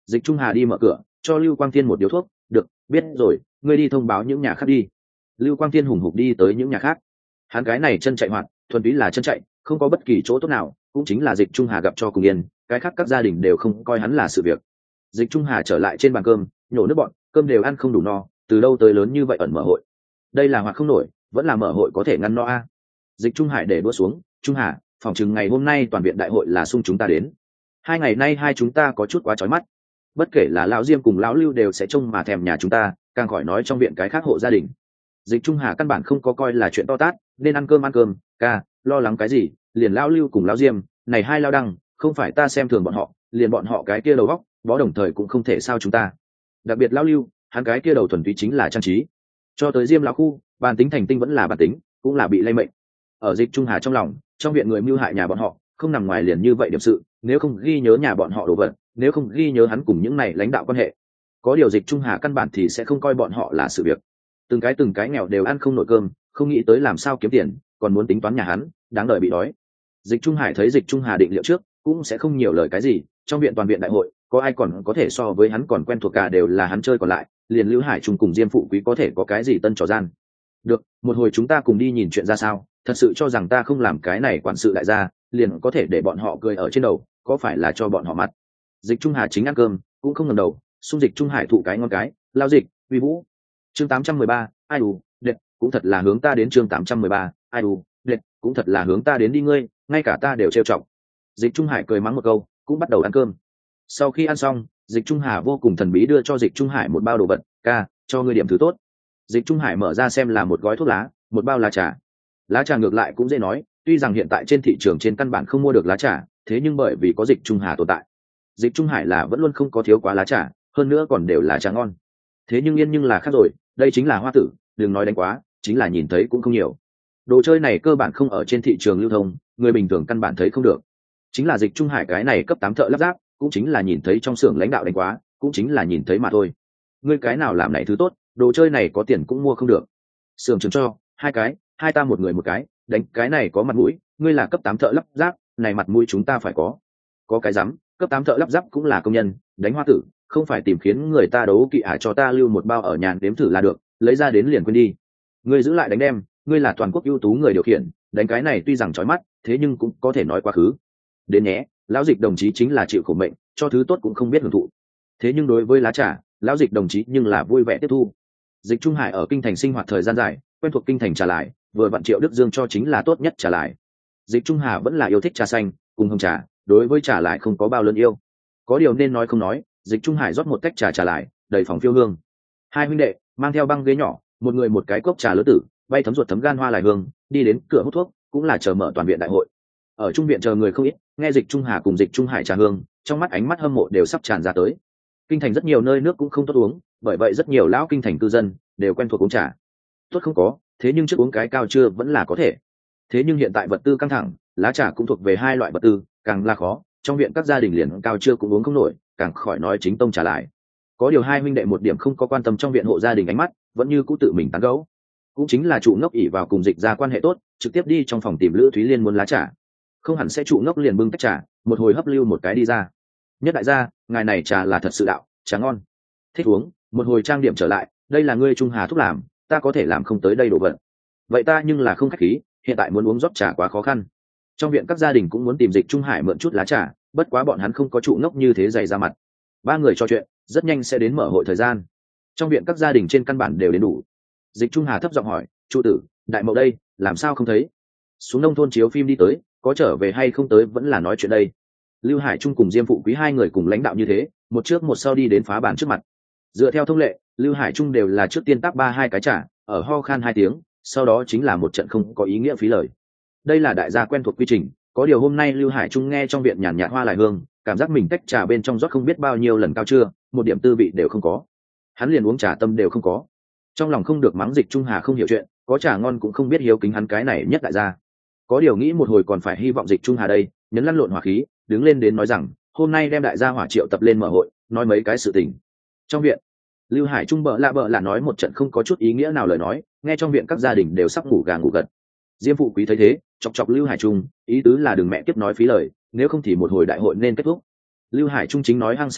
Dịch Trung Hà đi mở cửa cho Lưu Quang Thiên một điếu thuốc. Được, biết rồi, ngươi đi thông báo những nhà khác đi. Lưu Quang Thiên hùng hục đi tới những nhà khác. Hắn cái này chân chạy hoạt, thuần túy là chân chạy, không có bất kỳ chỗ tốt nào, cũng chính là Dịch Trung Hà gặp cho cùng yên, cái khác các gia đình đều không coi hắn là sự việc. Dịch Trung Hà trở lại trên bàn cơm, nhổ nước bọn, cơm đều ăn không đủ no, từ đâu tới lớn như vậy ẩn mở hội. Đây là hoạt không nổi, vẫn là mở hội có thể ngăn no a. Dịch Trung Hải để đũa xuống. Trung Hà, phòng chừng ngày hôm nay toàn viện đại hội là sung chúng ta đến. Hai ngày nay hai chúng ta có chút quá chói mắt. Bất kể là lão Diêm cùng lão Lưu đều sẽ trông mà thèm nhà chúng ta, càng khỏi nói trong viện cái khác hộ gia đình. Dịch Trung Hà căn bản không có coi là chuyện to tát, nên ăn cơm ăn cơm, ca, lo lắng cái gì, liền lão Lưu cùng lão Diêm, này hai lao đăng, không phải ta xem thường bọn họ, liền bọn họ cái kia đầu góc, bó đồng thời cũng không thể sao chúng ta. Đặc biệt lão Lưu, hắn cái kia đầu thuần túy chính là trang trí. Cho tới Diêm lão khu, bản tính thành tinh vẫn là bản tính, cũng là bị lây mệnh. Ở Dịch Trung Hà trong lòng, trong viện người mưu hại nhà bọn họ, không nằm ngoài liền như vậy điểm sự, nếu không ghi nhớ nhà bọn họ đồ vật, nếu không ghi nhớ hắn cùng những này lãnh đạo quan hệ, có điều Dịch Trung Hà căn bản thì sẽ không coi bọn họ là sự việc. Từng cái từng cái nghèo đều ăn không nổi cơm, không nghĩ tới làm sao kiếm tiền, còn muốn tính toán nhà hắn, đáng đời bị đói. Dịch Trung Hải thấy Dịch Trung Hà định liệu trước, cũng sẽ không nhiều lời cái gì, trong viện toàn viện đại hội, có ai còn có thể so với hắn còn quen thuộc cả đều là hắn chơi còn lại, liền Lưu Hải Trung cùng Diêm Phụ Quý có thể có cái gì tân trò gian. Được, một hồi chúng ta cùng đi nhìn chuyện ra sao, thật sự cho rằng ta không làm cái này quản sự đại gia, liền có thể để bọn họ cười ở trên đầu, có phải là cho bọn họ mặt. Dịch Trung Hà chính ăn cơm, cũng không ngẩng đầu, xung Dịch Trung Hải thụ cái ngon cái, lao dịch, uy vũ. Chương tám trăm mười ba, ai đù, đệt, cũng thật là hướng ta đến. Chương tám trăm mười ba, ai đù, đệt, cũng thật là hướng ta đến đi ngươi, ngay cả ta đều trêu chọc. Dịch Trung Hải cười mắng một câu, cũng bắt đầu ăn cơm. Sau khi ăn xong, Dịch Trung Hà vô cùng thần bí đưa cho Dịch Trung Hải một bao đồ vật, ca, cho ngươi điểm thứ tốt. Dịch Trung Hải mở ra xem là một gói thuốc lá, một bao lá trà. Lá trà ngược lại cũng dễ nói, tuy rằng hiện tại trên thị trường trên căn bản không mua được lá trà, thế nhưng bởi vì có Dịch Trung Hà tồn tại, Dịch Trung Hải là vẫn luôn không có thiếu quá lá trà, hơn nữa còn đều là trà ngon. Thế nhưng yên nhưng là khác rồi, đây chính là hoa tử, đừng nói đánh quá, chính là nhìn thấy cũng không nhiều. Đồ chơi này cơ bản không ở trên thị trường lưu thông, người bình thường căn bản thấy không được. Chính là Dịch Trung Hải cái này cấp tám thợ lắp ráp, cũng chính là nhìn thấy trong xưởng lãnh đạo đánh quá, cũng chính là nhìn thấy mà thôi. Ngươi cái nào làm này thứ tốt, đồ chơi này có tiền cũng mua không được. Xưởng trường cho hai cái, hai ta một người một cái, đánh cái này có mặt mũi, ngươi là cấp tám thợ lắp ráp, này mặt mũi chúng ta phải có. Có cái rắm, cấp tám thợ lắp ráp cũng là công nhân, đánh hoa tử, không phải tìm khiến người ta đấu kỵ ả cho ta lưu một bao ở nhà đếm thử là được, lấy ra đến liền quên đi. Ngươi giữ lại đánh đem, ngươi là toàn quốc ưu tú người điều khiển, đánh cái này tuy rằng chói mắt, thế nhưng cũng có thể nói quá khứ. Đến nhé, lão Dịch đồng chí chính là chịu khổ mệnh, cho thứ tốt cũng không biết hưởng thụ. Thế nhưng đối với lá trà, lão Dịch đồng chí nhưng là vui vẻ tiếp thu. Dịch Trung Hải ở kinh thành sinh hoạt thời gian dài, quen thuộc kinh thành trà lại, vừa vặn Triệu Đức Dương cho chính là tốt nhất trà lại. Dịch Trung Hà vẫn là yêu thích trà xanh, cùng hồng trà, đối với trà lại không có bao lớn yêu. Có điều nên nói không nói, Dịch Trung Hải rót một tách trà trà lại, đầy phòng phiêu hương. Hai huynh đệ mang theo băng ghế nhỏ, một người một cái cốc trà lớn tử, bay thấm ruột thấm gan hoa lại hương, đi đến cửa hút thuốc, cũng là chờ mở toàn viện đại hội. Ở trung viện chờ người không ít, nghe Dịch Trung Hà cùng Dịch Trung Hải trà hương, trong mắt ánh mắt hâm mộ đều sắp tràn ra tới. Kinh thành rất nhiều nơi nước cũng không tốt uống, bởi vậy rất nhiều lão kinh thành cư dân đều quen thuộc uống trà. Tốt không có, thế nhưng trước uống cái cao chưa vẫn là có thể. Thế nhưng hiện tại vật tư căng thẳng, lá trà cũng thuộc về hai loại vật tư, càng là khó, trong viện các gia đình liền cao chưa cũng uống không nổi, càng khỏi nói chính tông trà lại. Có điều hai huynh đệ một điểm không có quan tâm trong viện hộ gia đình ánh mắt, vẫn như cũ tự mình tán gẫu. Cũng chính là trụ ngốc ỉ vào cùng Dịch ra quan hệ tốt, trực tiếp đi trong phòng tìm Lữ Thúy Liên muốn lá trà. Không hẳn sẽ trụ ngốc liền bưng tách trà, một hồi hấp lưu một cái đi ra. Nhất đại gia, ngài này trà là thật sự đạo, trà ngon. Thích uống, một hồi trang điểm trở lại, đây là ngươi Trung Hà thúc làm, ta có thể làm không tới đây đồ vật. Vậy ta nhưng là không khách khí, hiện tại muốn uống rót trà quá khó khăn. Trong viện các gia đình cũng muốn tìm Dịch Trung Hải mượn chút lá trà, bất quá bọn hắn không có trụ ngốc như thế dày ra mặt. Ba người trò chuyện, rất nhanh sẽ đến mở hội thời gian. Trong viện các gia đình trên căn bản đều đến đủ. Dịch Trung Hà thấp giọng hỏi, trụ tử, đại mậu đây, làm sao không thấy? Xuống nông thôn chiếu phim đi tới, có trở về hay không tới vẫn là nói chuyện đây. Lưu Hải Trung cùng Diêm Phụ Quý hai người cùng lãnh đạo như thế, một trước một sau đi đến phá bàn trước mặt. Dựa theo thông lệ, Lưu Hải Trung đều là trước tiên tác ba hai cái trà, ở ho khan hai tiếng, sau đó chính là một trận không có ý nghĩa phí lời. Đây là đại gia quen thuộc quy trình, có điều hôm nay Lưu Hải Trung nghe trong viện nhàn nhạt hoa lại hương, cảm giác mình tách trà bên trong rót không biết bao nhiêu lần cao chưa, một điểm tư vị đều không có. Hắn liền uống trà tâm đều không có. Trong lòng không được mắng Dịch Trung Hà không hiểu chuyện, có trà ngon cũng không biết hiếu kính hắn cái này nhất đại gia. Có điều nghĩ một hồi còn phải hy vọng Dịch Trung Hà đây, nhấn lăn lộn hỏa khí, đứng lên đến nói rằng, hôm nay đem đại gia hỏa triệu tập lên mở hội, nói mấy cái sự tình. Trong viện, Lưu Hải Trung bợ lạ bợ lạ nói một trận không có chút ý nghĩa nào lời nói, nghe trong viện các gia đình đều sắp ngủ gà ngủ gật. Diêm Phụ Quý thấy thế, chọc chọc Lưu Hải Trung, ý tứ là đừng mẹ tiếp nói phí lời, nếu không thì một hồi đại hội nên kết thúc. Lưu Hải Trung chính nói hăng say đây,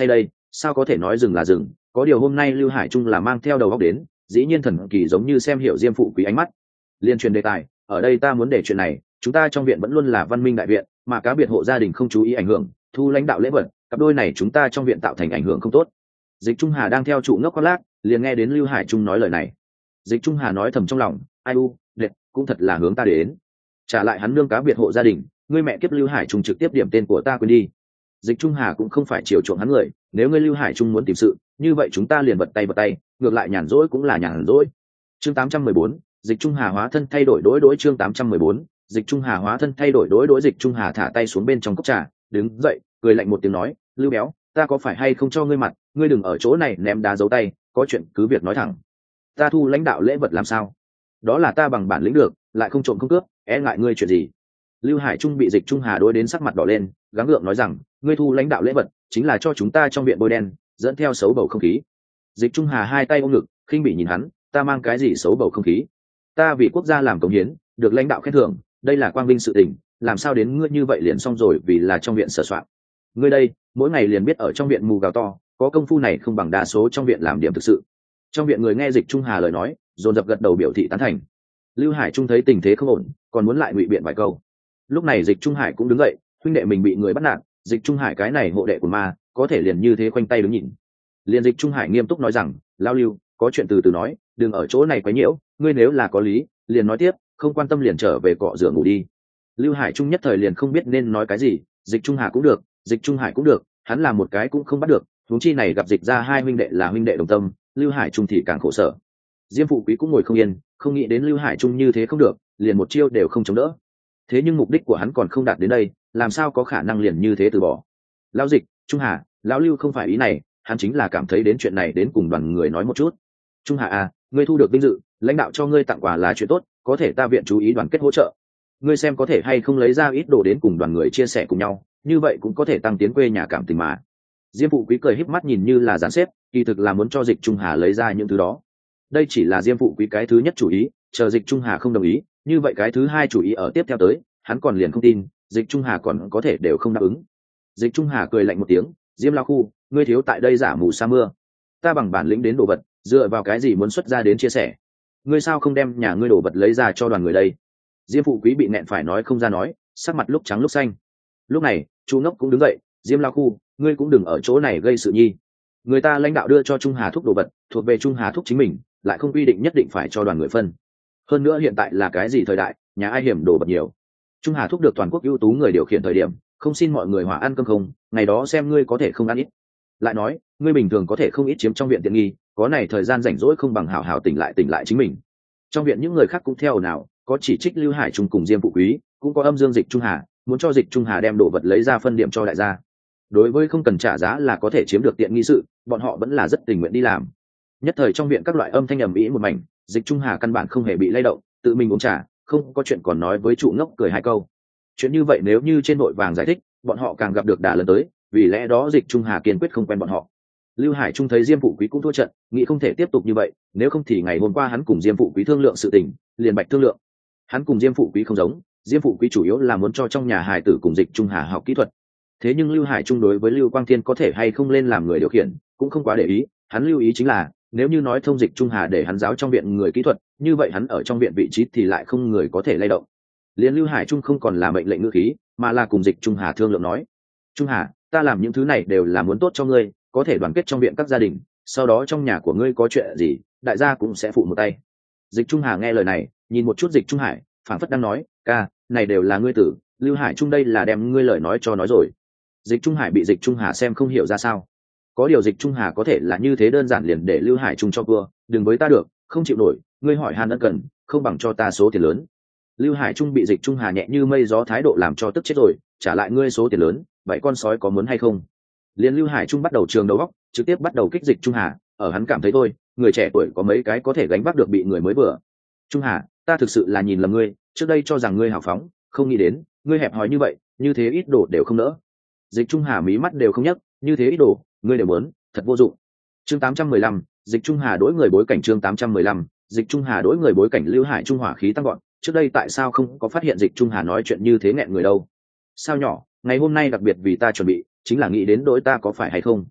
sao có thể nói dừng là dừng, có điều hôm nay Lưu Hải Trung là mang theo đầu óc đến, dĩ nhiên thần kỳ giống như xem hiểu Diêm Phụ Quý ánh mắt. Liên truyền đề tài, ở đây ta muốn để chuyện này, chúng ta trong viện vẫn luôn là văn minh đại viện, mà cá biệt hộ gia đình không chú ý ảnh hưởng, thu lãnh đạo lễ vật, cặp đôi này chúng ta trong viện tạo thành ảnh hưởng không tốt. Dịch Trung Hà đang theo trụ ngốc khoác lác, liền nghe đến Lưu Hải Trung nói lời này. Dịch Trung Hà nói thầm trong lòng, ai u, đệt, cũng thật là hướng ta đến. Trả lại hắn nương cá biệt hộ gia đình, ngươi mẹ kiếp Lưu Hải Trung trực tiếp điểm tên của ta quên đi. Dịch Trung Hà cũng không phải chiều chuộng hắn người, nếu ngươi Lưu Hải Trung muốn tìm sự, như vậy chúng ta liền bật tay bật tay, ngược lại nhàn rỗi cũng là nhàn rỗi. Chương tám trăm mười bốn, Dịch Trung Hà hóa thân thay đổi đối đối chương tám trăm mười bốn, Dịch Trung Hà hóa thân thay đổi đối đối Dịch Trung Hà thả tay xuống bên trong cốc trà, đứng dậy, cười lạnh một tiếng nói, Lưu Béo, ta có phải hay không cho ngươi mặt, ngươi đừng ở chỗ này ném đá giấu tay, có chuyện cứ việc nói thẳng. Ta thu lãnh đạo lễ vật làm sao? Đó là ta bằng bản lĩnh được, lại không trộm không cướp, e ngại ngươi chuyện gì? Lưu Hải Trung bị Dịch Trung Hà đối đến sắc mặt đỏ lên, gắng gượng nói rằng, ngươi thu lãnh đạo lễ vật chính là cho chúng ta trong viện bôi đen, dẫn theo xấu bầu không khí. Dịch Trung Hà hai tay ôm ngực, khinh bỉ nhìn hắn, ta mang cái gì xấu bầu không khí? Ta vì quốc gia làm công hiến, được lãnh đạo khen thưởng, đây là quang vinh sự tình, làm sao đến ngươi như vậy liền xong rồi vì là trong viện sở soạn. Ngươi đây, mỗi ngày liền biết ở trong viện mù gào to, có công phu này không bằng đa số trong viện làm điểm thực sự. Trong viện người nghe Dịch Trung Hà lời nói, dồn dập gật đầu biểu thị tán thành. Lưu Hải Trung thấy tình thế không ổn, còn muốn lại ngụy biện vài câu. Lúc này Dịch Trung Hải cũng đứng dậy, huynh đệ mình bị người bắt nạt, Dịch Trung Hải cái này hộ đệ của ma, có thể liền như thế khoanh tay đứng nhìn. Liền Dịch Trung Hải nghiêm túc nói rằng, lao Lưu, có chuyện từ từ nói, đừng ở chỗ này quấy nhiễu, ngươi nếu là có lý, liền nói tiếp, không quan tâm liền trở về cọ rửa ngủ đi. Lưu Hải Trung nhất thời liền không biết nên nói cái gì, Dịch Trung Hà cũng được, Dịch Trung Hải cũng được, hắn làm một cái cũng không bắt được, huống chi này gặp Dịch ra hai huynh đệ là huynh đệ đồng tâm, Lưu Hải Trung thì càng khổ sở. Diêm Phụ Quý cũng ngồi không yên, không nghĩ đến Lưu Hải Trung như thế không được, liền một chiêu đều không chống đỡ. Thế nhưng mục đích của hắn còn không đạt đến đây, làm sao có khả năng liền như thế từ bỏ? Lão Dịch, Trung Hà, lão Lưu không phải ý này, hắn chính là cảm thấy đến chuyện này đến cùng đoàn người nói một chút. Trung Hà à, ngươi thu được vinh dự, lãnh đạo cho ngươi tặng quà là chuyện tốt, có thể ta viện chú ý đoàn kết hỗ trợ. Ngươi xem có thể hay không lấy ra ít đồ đến cùng đoàn người chia sẻ cùng nhau, như vậy cũng có thể tăng tiến quê nhà cảm tình mà. Diêm Phụ Quý cười híp mắt nhìn như là gián xếp, kỳ thực là muốn cho Dịch Trung Hà lấy ra những thứ đó. Đây chỉ là Diêm Phụ Quý cái thứ nhất chủ ý, chờ Dịch Trung Hà không đồng ý, như vậy cái thứ hai chủ ý ở tiếp theo tới, hắn còn liền không tin, Dịch Trung Hà còn có thể đều không đáp ứng. Dịch Trung Hà cười lạnh một tiếng, Diêm lão khu, ngươi thiếu tại đây giả mù sa mưa. Ta bằng bản lĩnh đến đồ vật, dựa vào cái gì muốn xuất ra đến chia sẻ? Ngươi sao không đem nhà ngươi đồ vật lấy ra cho đoàn người đây? Diêm Phụ Quý bị nẹn phải nói không ra nói, sắc mặt lúc trắng lúc xanh. Lúc này, Chu Ngốc cũng đứng dậy, Diêm lão khu, ngươi cũng đừng ở chỗ này gây sự nhi. Người ta lãnh đạo đưa cho Trung Hà Thúc đồ vật, thuộc về Trung Hà Thúc chính mình, lại không quy định nhất định phải cho đoàn người phân. Hơn nữa hiện tại là cái gì thời đại, nhà ai hiểm đồ vật nhiều. Trung Hà Thúc được toàn quốc ưu tú người điều khiển thời điểm, không xin mọi người hòa ăn cơm không, ngày đó xem ngươi có thể không ăn ít. Lại nói, ngươi bình thường có thể không ít chiếm trong viện tiện nghi, có này thời gian rảnh rỗi không bằng hảo hảo tỉnh lại tỉnh lại chính mình. Trong viện những người khác cũng theo nào, có chỉ trích Lưu Hải Trung cùng Diêm Phụ Quý, cũng có âm dương Dịch Trung Hà, muốn cho Dịch Trung Hà đem đồ vật lấy ra phân điểm cho đại gia. Đối với không cần trả giá là có thể chiếm được tiện nghi sự, bọn họ vẫn là rất tình nguyện đi làm. Nhất thời trong viện các loại âm thanh ầm ĩ một mảnh, Dịch Trung Hà căn bản không hề bị lay động, tự mình uống trà, không có chuyện còn nói với trụ ngốc cười hai câu. Chuyện như vậy nếu như trên nội vàng giải thích, bọn họ càng gặp được đả lần tới, vì lẽ đó Dịch Trung Hà kiên quyết không quen bọn họ. Lưu Hải Trung thấy Diêm Phụ Quý cũng thua trận, nghĩ không thể tiếp tục như vậy, nếu không thì ngày hôm qua hắn cùng Diêm Phụ Quý thương lượng sự tình, liền bạch thương lượng. Hắn cùng Diêm Phụ Quý không giống, Diêm Phụ Quý chủ yếu là muốn cho trong nhà hài tử cùng Dịch Trung Hà học kỹ thuật. Thế nhưng Lưu Hải Trung đối với Lưu Quang Thiên có thể hay không lên làm người điều khiển, cũng không quá để ý, hắn lưu ý chính là, nếu như nói thông Dịch Trung Hà để hắn giáo trong viện người kỹ thuật, như vậy hắn ở trong viện vị trí thì lại không người có thể lay động. Liên Lưu Hải Trung không còn là mệnh lệnh ngữ khí, mà là cùng Dịch Trung Hà thương lượng nói: "Trung Hà, ta làm những thứ này đều là muốn tốt cho ngươi, có thể đoàn kết trong viện các gia đình, sau đó trong nhà của ngươi có chuyện gì, đại gia cũng sẽ phụ một tay." Dịch Trung Hà nghe lời này, nhìn một chút Dịch Trung Hải, phảng phất đang nói: "Ca, này đều là ngươi tử, Lưu Hải Trung đây là đem ngươi lời nói cho nói rồi." Dịch Trung Hải bị Dịch Trung Hà xem không hiểu ra sao. Có điều Dịch Trung Hà có thể là như thế đơn giản liền để Lưu Hải Trung cho cua, đừng với ta được, không chịu nổi, ngươi hỏi han ân cần, không bằng cho ta số tiền lớn. Lưu Hải Trung bị Dịch Trung Hà nhẹ như mây gió thái độ làm cho tức chết rồi, trả lại ngươi số tiền lớn, vậy con sói có muốn hay không? Liên Lưu Hải Trung bắt đầu trường đầu óc, trực tiếp bắt đầu kích Dịch Trung Hà, ở hắn cảm thấy thôi, người trẻ tuổi có mấy cái có thể gánh vác được bị người mới vừa. Trung Hà, ta thực sự là nhìn lầm ngươi, trước đây cho rằng ngươi hào phóng, không nghĩ đến, ngươi hẹp hòi như vậy, như thế ít đồ đều không nỡ. Dịch Trung Hà mí mắt đều không nhấc, như thế ít đồ, ngươi đều muốn, thật vô dụng. Chương tám trăm mười lăm, Dịch Trung Hà đối người bối cảnh chương tám trăm mười lăm, Dịch Trung Hà đối người bối cảnh Lưu Hải Trung hỏa khí tăng gọn, trước đây tại sao không có phát hiện Dịch Trung Hà nói chuyện như thế nghẹn người đâu? Sao nhỏ, ngày hôm nay đặc biệt vì ta chuẩn bị, chính là nghĩ đến đối ta có phải hay không?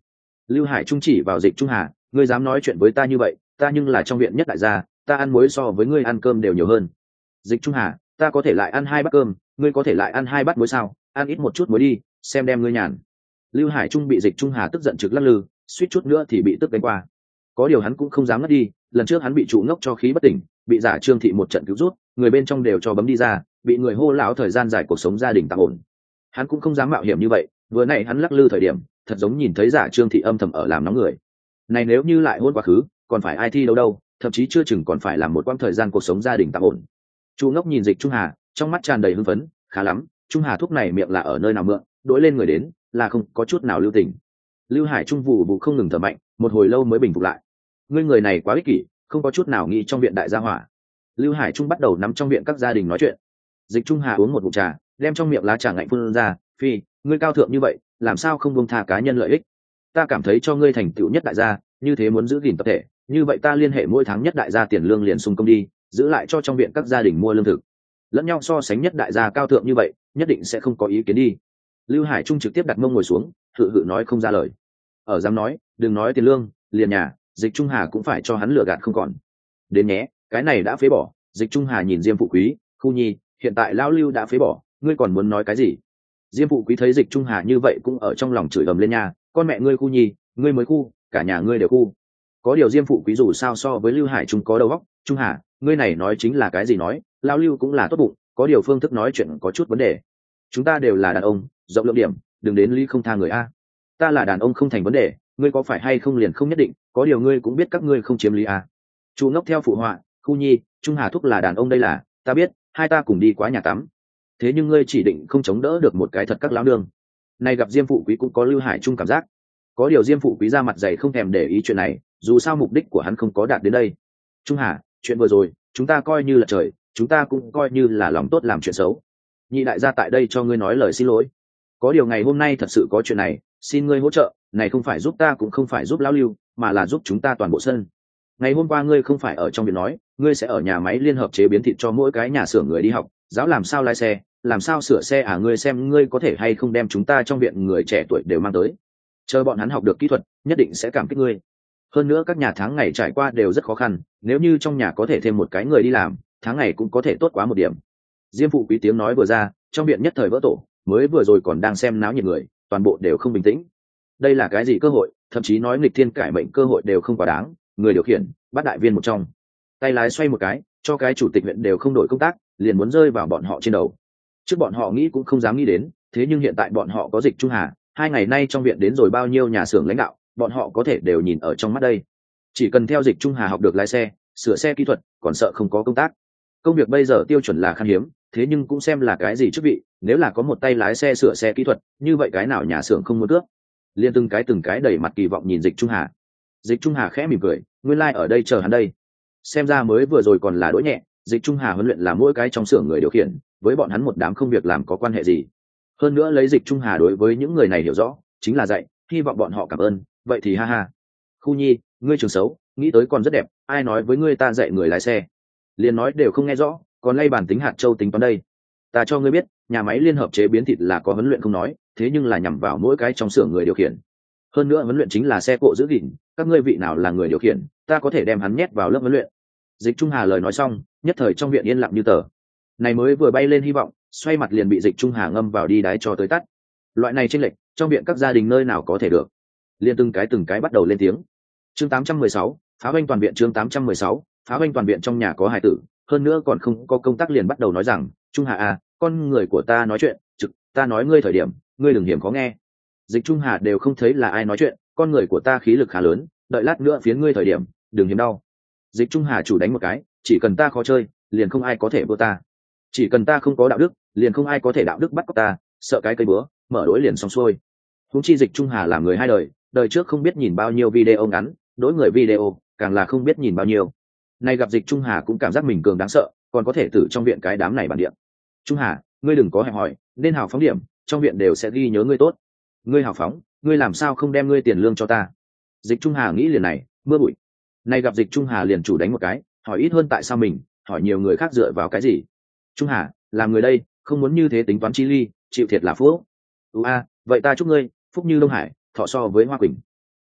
Lưu Hải Trung chỉ vào Dịch Trung Hà, ngươi dám nói chuyện với ta như vậy, ta nhưng là trong viện nhất đại gia, ta ăn muối so với ngươi ăn cơm đều nhiều hơn. Dịch Trung Hà, ta có thể lại ăn hai bát cơm, ngươi có thể lại ăn hai bát muối sao? Ăn ít một chút muối đi, xem đem ngươi nhàn. Lưu Hải Trung bị Dịch Trung Hà tức giận trực lắc lư, suýt chút nữa thì bị tức đánh qua. Có điều hắn cũng không dám ngất đi, lần trước hắn bị trụ ngốc cho khí bất tỉnh, bị giả Trương Thị một trận cứu rút, người bên trong đều cho bấm đi ra, bị người hô lão thời gian dài cuộc sống gia đình tạm ổn. Hắn cũng không dám mạo hiểm như vậy, vừa nãy hắn lắc lư thời điểm, thật giống nhìn thấy giả Trương Thị âm thầm ở làm nóng người. Này nếu như lại hôn quá khứ, còn phải ai thi đâu đâu, thậm chí chưa chừng còn phải làm một quãng thời gian cuộc sống gia đình tạm ổn. Chu Ngốc nhìn Dịch Trung Hà, trong mắt tràn đầy hưng phấn, khá lắm, Trung Hà thuốc này miệng là ở nơi nào mượn, đối lên người đến, là không có chút nào lưu tình. Lưu Hải Trung vụ vụ không ngừng thở mạnh, một hồi lâu mới bình phục lại. Ngươi người này quá ích kỷ, không có chút nào nghĩ trong viện đại gia hỏa. Lưu Hải Trung bắt đầu nắm trong viện các gia đình nói chuyện. Dịch Trung Hà uống một ngụm trà, đem trong miệng lá trà ngạnh phun ra, phi, ngươi cao thượng như vậy, làm sao không buông tha cá nhân lợi ích? Ta cảm thấy cho ngươi thành tựu nhất đại gia, như thế muốn giữ gìn tập thể, như vậy ta liên hệ mỗi tháng nhất đại gia tiền lương liền sung công đi, giữ lại cho trong viện các gia đình mua lương thực. Lẫn nhau so sánh nhất đại gia cao thượng như vậy, nhất định sẽ không có ý kiến đi. Lưu Hải Trung trực tiếp đặt mông ngồi xuống, hự hự nói không ra lời. Ở dám nói, đừng nói tiền lương, liền nhà, Dịch Trung Hà cũng phải cho hắn lừa gạt không còn. Đến nhé, cái này đã phế bỏ. Dịch Trung Hà nhìn Diêm Phụ Quý, Khu Nhi, hiện tại lão Lưu đã phế bỏ, ngươi còn muốn nói cái gì? Diêm Phụ Quý thấy Dịch Trung Hà như vậy cũng ở trong lòng chửi ầm lên nha, con mẹ ngươi Khu Nhi, ngươi mới khu, cả nhà ngươi đều khu. Có điều Diêm Phụ Quý dù sao so với Lưu Hải Trung có đầu óc, Trung Hà, ngươi này nói chính là cái gì nói, lão Lưu cũng là tốt bụng, có điều phương thức nói chuyện có chút vấn đề. Chúng ta đều là đàn ông, rộng lượng điểm, đừng đến lý không tha người a. Ta là đàn ông không thành vấn đề, ngươi có phải hay không liền không nhất định, có điều ngươi cũng biết các ngươi không chiếm lý a. Chu Ngốc theo phụ họa, Khu Nhi, Trung Hà thúc là đàn ông đây là, ta biết, hai ta cùng đi quá nhà tắm. Thế nhưng ngươi chỉ định không chống đỡ được một cái thật các lão nương. Này gặp Diêm Phụ Quý cũng có Lưu Hải Trung cảm giác. Có điều Diêm Phụ Quý ra mặt dày không thèm để ý chuyện này, dù sao mục đích của hắn không có đạt đến đây. Trung Hà, chuyện vừa rồi, chúng ta coi như là trời, chúng ta cũng coi như là lòng tốt làm chuyện xấu. Nhị đại gia tại đây cho ngươi nói lời xin lỗi. Có điều ngày hôm nay thật sự có chuyện này, xin ngươi hỗ trợ, này không phải giúp ta cũng không phải giúp lão Lưu, mà là giúp chúng ta toàn bộ sân. Ngày hôm qua ngươi không phải ở trong viện nói, ngươi sẽ ở nhà máy liên hợp chế biến thịt cho mỗi cái nhà xưởng người đi học, giáo làm sao lái xe, làm sao sửa xe à, ngươi xem ngươi có thể hay không đem chúng ta trong viện người trẻ tuổi đều mang tới. Chờ bọn hắn học được kỹ thuật, nhất định sẽ cảm kích ngươi. Hơn nữa các nhà tháng ngày trải qua đều rất khó khăn, nếu như trong nhà có thể thêm một cái người đi làm, tháng ngày cũng có thể tốt quá một điểm. Diêm Phụ Quý tiếng nói vừa ra, trong viện nhất thời vỡ tổ, mới vừa rồi còn đang xem náo nhiệt người, toàn bộ đều không bình tĩnh. Đây là cái gì cơ hội, thậm chí nói nghịch thiên cải mệnh cơ hội đều không quá đáng. Người điều khiển, bắt đại viên một trong, tay lái xoay một cái, cho cái chủ tịch huyện đều không đổi công tác, liền muốn rơi vào bọn họ trên đầu. Trước bọn họ nghĩ cũng không dám nghĩ đến, thế nhưng hiện tại bọn họ có Dịch Trung Hà, hai ngày nay trong viện đến rồi bao nhiêu nhà xưởng lãnh đạo, bọn họ có thể đều nhìn ở trong mắt đây. Chỉ cần theo Dịch Trung Hà học được lái xe, sửa xe kỹ thuật, còn sợ không có công tác. Công việc bây giờ tiêu chuẩn là khan hiếm, thế nhưng cũng xem là cái gì chức vị, nếu là có một tay lái xe sửa xe kỹ thuật, như vậy cái nào nhà xưởng không muốn cướp. Liên từng cái từng cái đầy mặt kỳ vọng nhìn Dịch Trung Hà. Dịch Trung Hà khẽ mỉm cười, nguyên lai like ở đây chờ hắn đây. Xem ra mới vừa rồi còn là đỗi nhẹ, Dịch Trung Hà huấn luyện là mỗi cái trong xưởng người điều khiển, với bọn hắn một đám không việc làm có quan hệ gì. Hơn nữa lấy Dịch Trung Hà đối với những người này hiểu rõ, chính là dạy, hy vọng bọn họ cảm ơn, vậy thì ha ha. Khu Nhi, ngươi trường xấu, nghĩ tới còn rất đẹp, ai nói với ngươi ta dạy người lái xe. Liền nói đều không nghe rõ, còn lay bản tính hạt châu tính toán đây. Ta cho ngươi biết, nhà máy liên hợp chế biến thịt là có huấn luyện không nói, thế nhưng là nhằm vào mỗi cái trong xưởng người điều khiển. Hơn nữa huấn luyện chính là xe cộ giữ gìn, các ngươi vị nào là người điều khiển, ta có thể đem hắn nhét vào lớp huấn luyện. Dịch Trung Hà lời nói xong, nhất thời trong viện yên lặng như tờ. Này mới vừa bay lên hy vọng, xoay mặt liền bị Dịch Trung Hà ngâm vào đi đái cho tới tắt. Loại này chênh lệch, trong viện các gia đình nơi nào có thể được. Liên từng cái từng cái bắt đầu lên tiếng. Chương tám trăm mười sáu, phá hoành toàn viện. Chương tám trăm mười sáu, phá hoành toàn viện. Trong nhà có hài tử, hơn nữa còn không có công tác liền bắt đầu nói rằng, Trung Hà à, con người của ta nói chuyện, trực, ta nói ngươi thời điểm, ngươi đừng hiểm khó nghe. Dịch Trung Hà đều không thấy là ai nói chuyện, con người của ta khí lực khá lớn, đợi lát nữa phiến ngươi thời điểm, đừng hiểm đau. Dịch Trung Hà chủ đánh một cái, chỉ cần ta khó chơi, liền không ai có thể vô ta. Chỉ cần ta không có đạo đức, liền không ai có thể đạo đức bắt cóc ta, sợ cái cây búa, mở đối liền xong xuôi. Huống chi Dịch Trung Hà là người hai đời, đời trước không biết nhìn bao nhiêu video ngắn, đối người video, càng là không biết nhìn bao nhiêu. Nay gặp Dịch Trung Hà cũng cảm giác mình cường đáng sợ, còn có thể tử trong viện cái đám này bản địa. Trung Hà, ngươi đừng có hẹp hòi, nên hào phóng điểm, trong viện đều sẽ ghi nhớ ngươi tốt. Ngươi hào phóng, ngươi làm sao không đem ngươi tiền lương cho ta? Dịch Trung Hà nghĩ liền này, mưa bụi. Nay gặp Dịch Trung Hà liền chủ đánh một cái, hỏi ít hơn tại sao mình, hỏi nhiều người khác dựa vào cái gì? Trung Hà, làm người đây, không muốn như thế tính toán chi ly, chịu thiệt là phúc. Ừ a, vậy ta chúc ngươi, phúc như Đông Hải, thọ so với Hoa Quỳnh.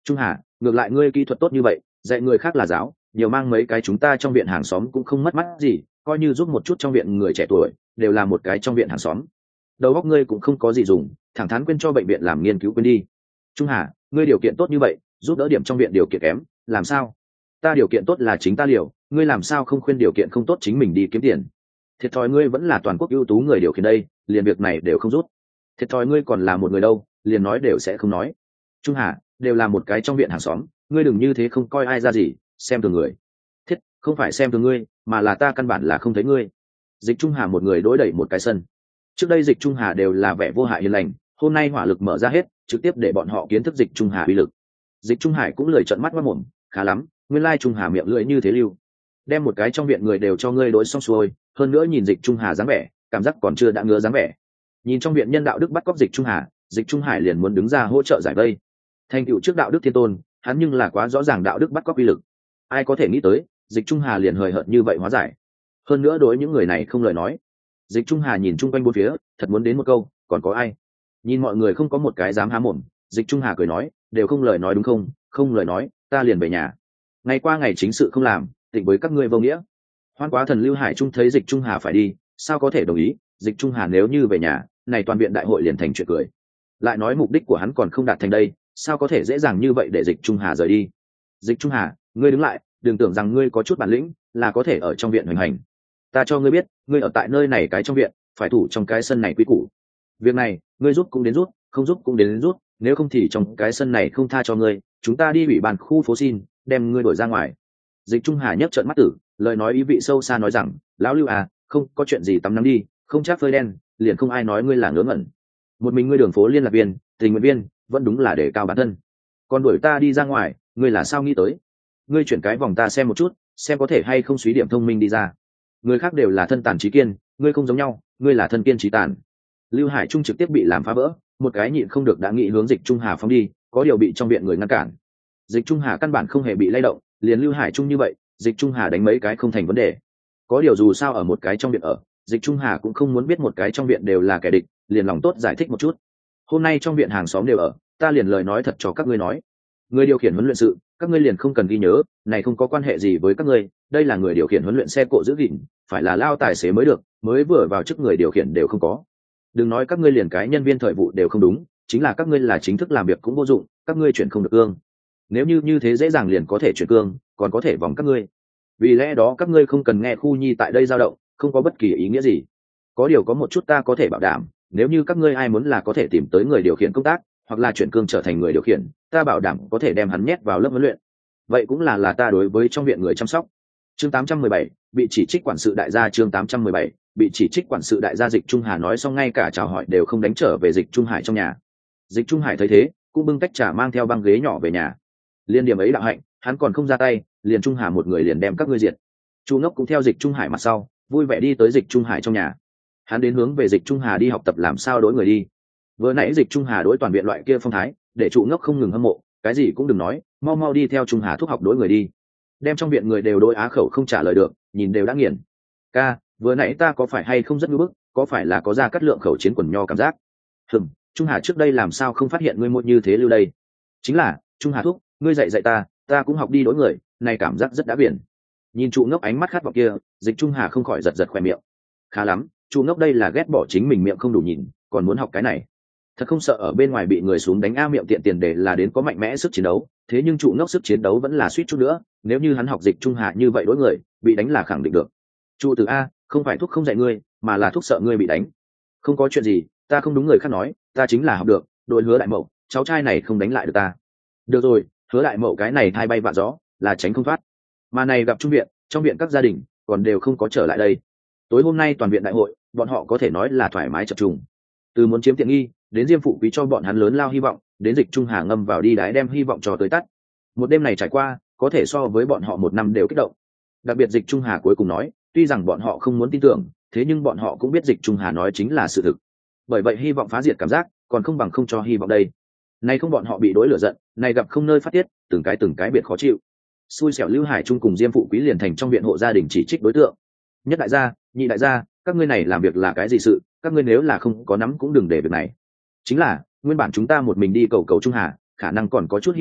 Trung Hà, ngược lại ngươi kỹ thuật tốt như vậy, dạy người khác là giáo, nhiều mang mấy cái chúng ta trong viện hàng xóm cũng không mất mắt gì, coi như giúp một chút trong viện người trẻ tuổi, đều là một cái trong viện hàng xóm. Đầu óc ngươi cũng không có gì dùng, thẳng thắn quên cho bệnh viện làm nghiên cứu quên đi. Trung Hà, ngươi điều kiện tốt như vậy, giúp đỡ điểm trong viện điều kiện kém, làm sao? Ta điều kiện tốt là chính ta liều, ngươi làm sao không khuyên điều kiện không tốt chính mình đi kiếm tiền? Thiệt thòi ngươi vẫn là toàn quốc ưu tú người điều khiển đây, liền việc này đều không rút. Thiệt thòi ngươi còn là một người đâu, liền nói đều sẽ không nói. Trung Hà, đều là một cái trong viện hàng xóm, ngươi đừng như thế không coi ai ra gì, xem thường người. Thiết, không phải xem thường ngươi, mà là ta căn bản là không thấy ngươi. Dịch Trung Hà một người đối đẩy một cái sân. Trước đây Dịch Trung Hà đều là vẻ vô hại hiền lành, hôm nay hỏa lực mở ra hết, trực tiếp để bọn họ kiến thức Dịch Trung Hà uy lực. Dịch Trung Hải cũng lười trợn mắt mắt mồm, khá lắm, nguyên lai Trung Hà miệng lưỡi như thế lưu. Đem một cái trong viện người đều cho ngươi đối xong xuôi, hơn nữa nhìn Dịch Trung Hà dáng vẻ, cảm giác còn chưa đã ngứa dáng vẻ. Nhìn trong viện nhân đạo đức bắt cóc Dịch Trung Hà, Dịch Trung Hải liền muốn đứng ra hỗ trợ giải vây. Thành tựu trước đạo đức thiên tôn, hắn nhưng là quá rõ ràng đạo đức bắt cóc uy lực. Ai có thể nghĩ tới, Dịch Trung Hà liền hời hợt như vậy hóa giải. Hơn nữa đối những người này không lời nói. Dịch Trung Hà nhìn chung quanh bốn phía, thật muốn đến một câu, còn có ai? Nhìn mọi người không có một cái dám há mồm, Dịch Trung Hà cười nói, đều không lời nói đúng không? Không lời nói, ta liền về nhà. Ngày qua ngày chính sự không làm, tịnh với các ngươi vô nghĩa. Hoan Quá Thần Lưu Hải Trung thấy Dịch Trung Hà phải đi, sao có thể đồng ý? Dịch Trung Hà nếu như về nhà, này toàn viện đại hội liền thành chuyện cười. Lại nói mục đích của hắn còn không đạt thành đây, sao có thể dễ dàng như vậy để Dịch Trung Hà rời đi? Dịch Trung Hà, ngươi đứng lại, đừng tưởng rằng ngươi có chút bản lĩnh là có thể ở trong viện hoành hành. Ta cho ngươi biết, ngươi ở tại nơi này cái trong viện, phải thủ trong cái sân này quy củ. Việc này, ngươi giúp cũng đến rút, không giúp cũng đến, đến rút, nếu không thì trong cái sân này không tha cho ngươi, chúng ta đi ủy ban khu phố xin, đem ngươi đổi ra ngoài. Dịch Trung Hà nhấc trợn mắt tử, lời nói ý vị sâu xa nói rằng, lão Lưu à, không có chuyện gì tắm nắng đi, không chắc phơi đen, liền không ai nói ngươi là ngớ ngẩn. Một mình ngươi đường phố liên lạc viên, tình nguyện viên, vẫn đúng là để cao bản thân. Còn đuổi ta đi ra ngoài, ngươi là sao nghĩ tới? Ngươi chuyển cái vòng ta xem một chút, xem có thể hay không suy điểm thông minh đi ra. Người khác đều là thân tàn trí kiên, ngươi không giống nhau, ngươi là thân kiên trí tàn. Lưu Hải Trung trực tiếp bị làm phá vỡ, một cái nhịn không được đã nghĩ hướng Dịch Trung Hà phóng đi, có điều bị trong viện người ngăn cản. Dịch Trung Hà căn bản không hề bị lay động, liền Lưu Hải Trung như vậy, Dịch Trung Hà đánh mấy cái không thành vấn đề. Có điều dù sao ở một cái trong viện ở, Dịch Trung Hà cũng không muốn biết một cái trong viện đều là kẻ địch, liền lòng tốt giải thích một chút. Hôm nay trong viện hàng xóm đều ở, ta liền lời nói thật cho các ngươi nói. Người điều khiển huấn luyện sự, các ngươi liền không cần ghi nhớ, này không có quan hệ gì với các ngươi, đây là người điều khiển huấn luyện xe cộ giữ gìn, phải là lao tài xế mới được, mới vừa vào chức người điều khiển đều không có. Đừng nói các ngươi liền cái nhân viên thời vụ đều không đúng, chính là các ngươi là chính thức làm việc cũng vô dụng, các ngươi chuyển không được cương. Nếu như như thế dễ dàng liền có thể chuyển cương, còn có thể vòng các ngươi. Vì lẽ đó các ngươi không cần nghe khu nhi tại đây dao động, không có bất kỳ ý nghĩa gì. Có điều có một chút ta có thể bảo đảm, nếu như các ngươi ai muốn là có thể tìm tới người điều khiển công tác, hoặc là chuyển cương trở thành người điều khiển, ta bảo đảm có thể đem hắn nhét vào lớp huấn luyện. Vậy cũng là là ta đối với trong viện người chăm sóc. Chương tám trăm mười bảy, bị chỉ trích quản sự đại gia. Chương tám trăm mười bảy, bị chỉ trích quản sự đại gia. Dịch Trung Hà nói xong ngay cả chào hỏi đều không đánh trở về Dịch Trung Hải trong nhà. Dịch Trung Hải thấy thế, cũng bưng tách trà mang theo băng ghế nhỏ về nhà. Liên điểm ấy đạo hạnh, hắn còn không ra tay, liền Trung Hà một người liền đem các ngươi diệt. Chu Ngốc cũng theo Dịch Trung Hải mặt sau, vui vẻ đi tới Dịch Trung Hải trong nhà. Hắn đến hướng về Dịch Trung Hà đi học tập làm sao đối người đi. Vừa nãy Dịch Trung Hà đối toàn viện loại kia phong thái, để Chu Ngốc không ngừng hâm mộ, cái gì cũng đừng nói, mau mau đi theo Trung Hà thúc học đối người đi. Đem trong viện người đều đối á khẩu không trả lời được, nhìn đều đã nghiền. Ca, vừa nãy ta có phải hay không rất ngu bức, có phải là có ra cắt lượng khẩu chiến quần nho cảm giác? Hừm, Trung Hà trước đây làm sao không phát hiện ngươi muộn như thế lưu đây? Chính là, Trung Hà thúc, ngươi dạy dạy ta, ta cũng học đi đối người, này cảm giác rất đã biển. Nhìn Chu Ngốc ánh mắt khát vọng kia, Dịch Trung Hà không khỏi giật giật khóe miệng. Khá lắm, Chu Ngốc đây là ghét bỏ chính mình miệng không đủ nhìn, còn muốn học cái này. Thật không sợ ở bên ngoài bị người xuống đánh a miệng tiện tiền để là đến có mạnh mẽ sức chiến đấu, thế nhưng Chu Ngốc sức chiến đấu vẫn là suýt chút nữa, nếu như hắn học Dịch Trung Hà như vậy đối người, bị đánh là khẳng định được. Chu từ a, không phải thuốc không dạy ngươi, mà là thuốc sợ ngươi bị đánh. Không có chuyện gì, ta không đúng người khác nói, ta chính là học được, đội Hứa đại mậu, cháu trai này không đánh lại được ta. Được rồi, Hứa đại mậu cái này thay bay vạ gió, là tránh không thoát. Mà này gặp trung viện, trong viện các gia đình còn đều không có trở lại đây. Tối hôm nay toàn viện đại hội, bọn họ có thể nói là thoải mái chập trùng. Từ muốn chiếm tiện nghi, đến Diêm phụ quý cho bọn hắn lớn lao hy vọng, đến Dịch Trung Hà ngâm vào đi đái đem hy vọng cho tới tắt. Một đêm này trải qua, có thể so với bọn họ một năm đều kích động. Đặc biệt Dịch Trung Hà cuối cùng nói, tuy rằng bọn họ không muốn tin tưởng, thế nhưng bọn họ cũng biết Dịch Trung Hà nói chính là sự thực. Bởi vậy hy vọng phá diệt cảm giác, còn không bằng không cho hy vọng đây. Nay không bọn họ bị đối lửa giận, này gặp không nơi phát tiết, từng cái từng cái biệt khó chịu. Xui xẻo Lưu Hải Trung cùng Diêm phụ quý liền thành trong viện hộ gia đình chỉ trích đối tượng. Nhất đại gia, nhị đại gia, các ngươi này làm việc là cái gì sự, các ngươi nếu là không có nắm cũng đừng để việc này. Chính là, nguyên bản chúng ta một mình đi cầu cầu Trung Hà, khả năng còn có chút hy vọng,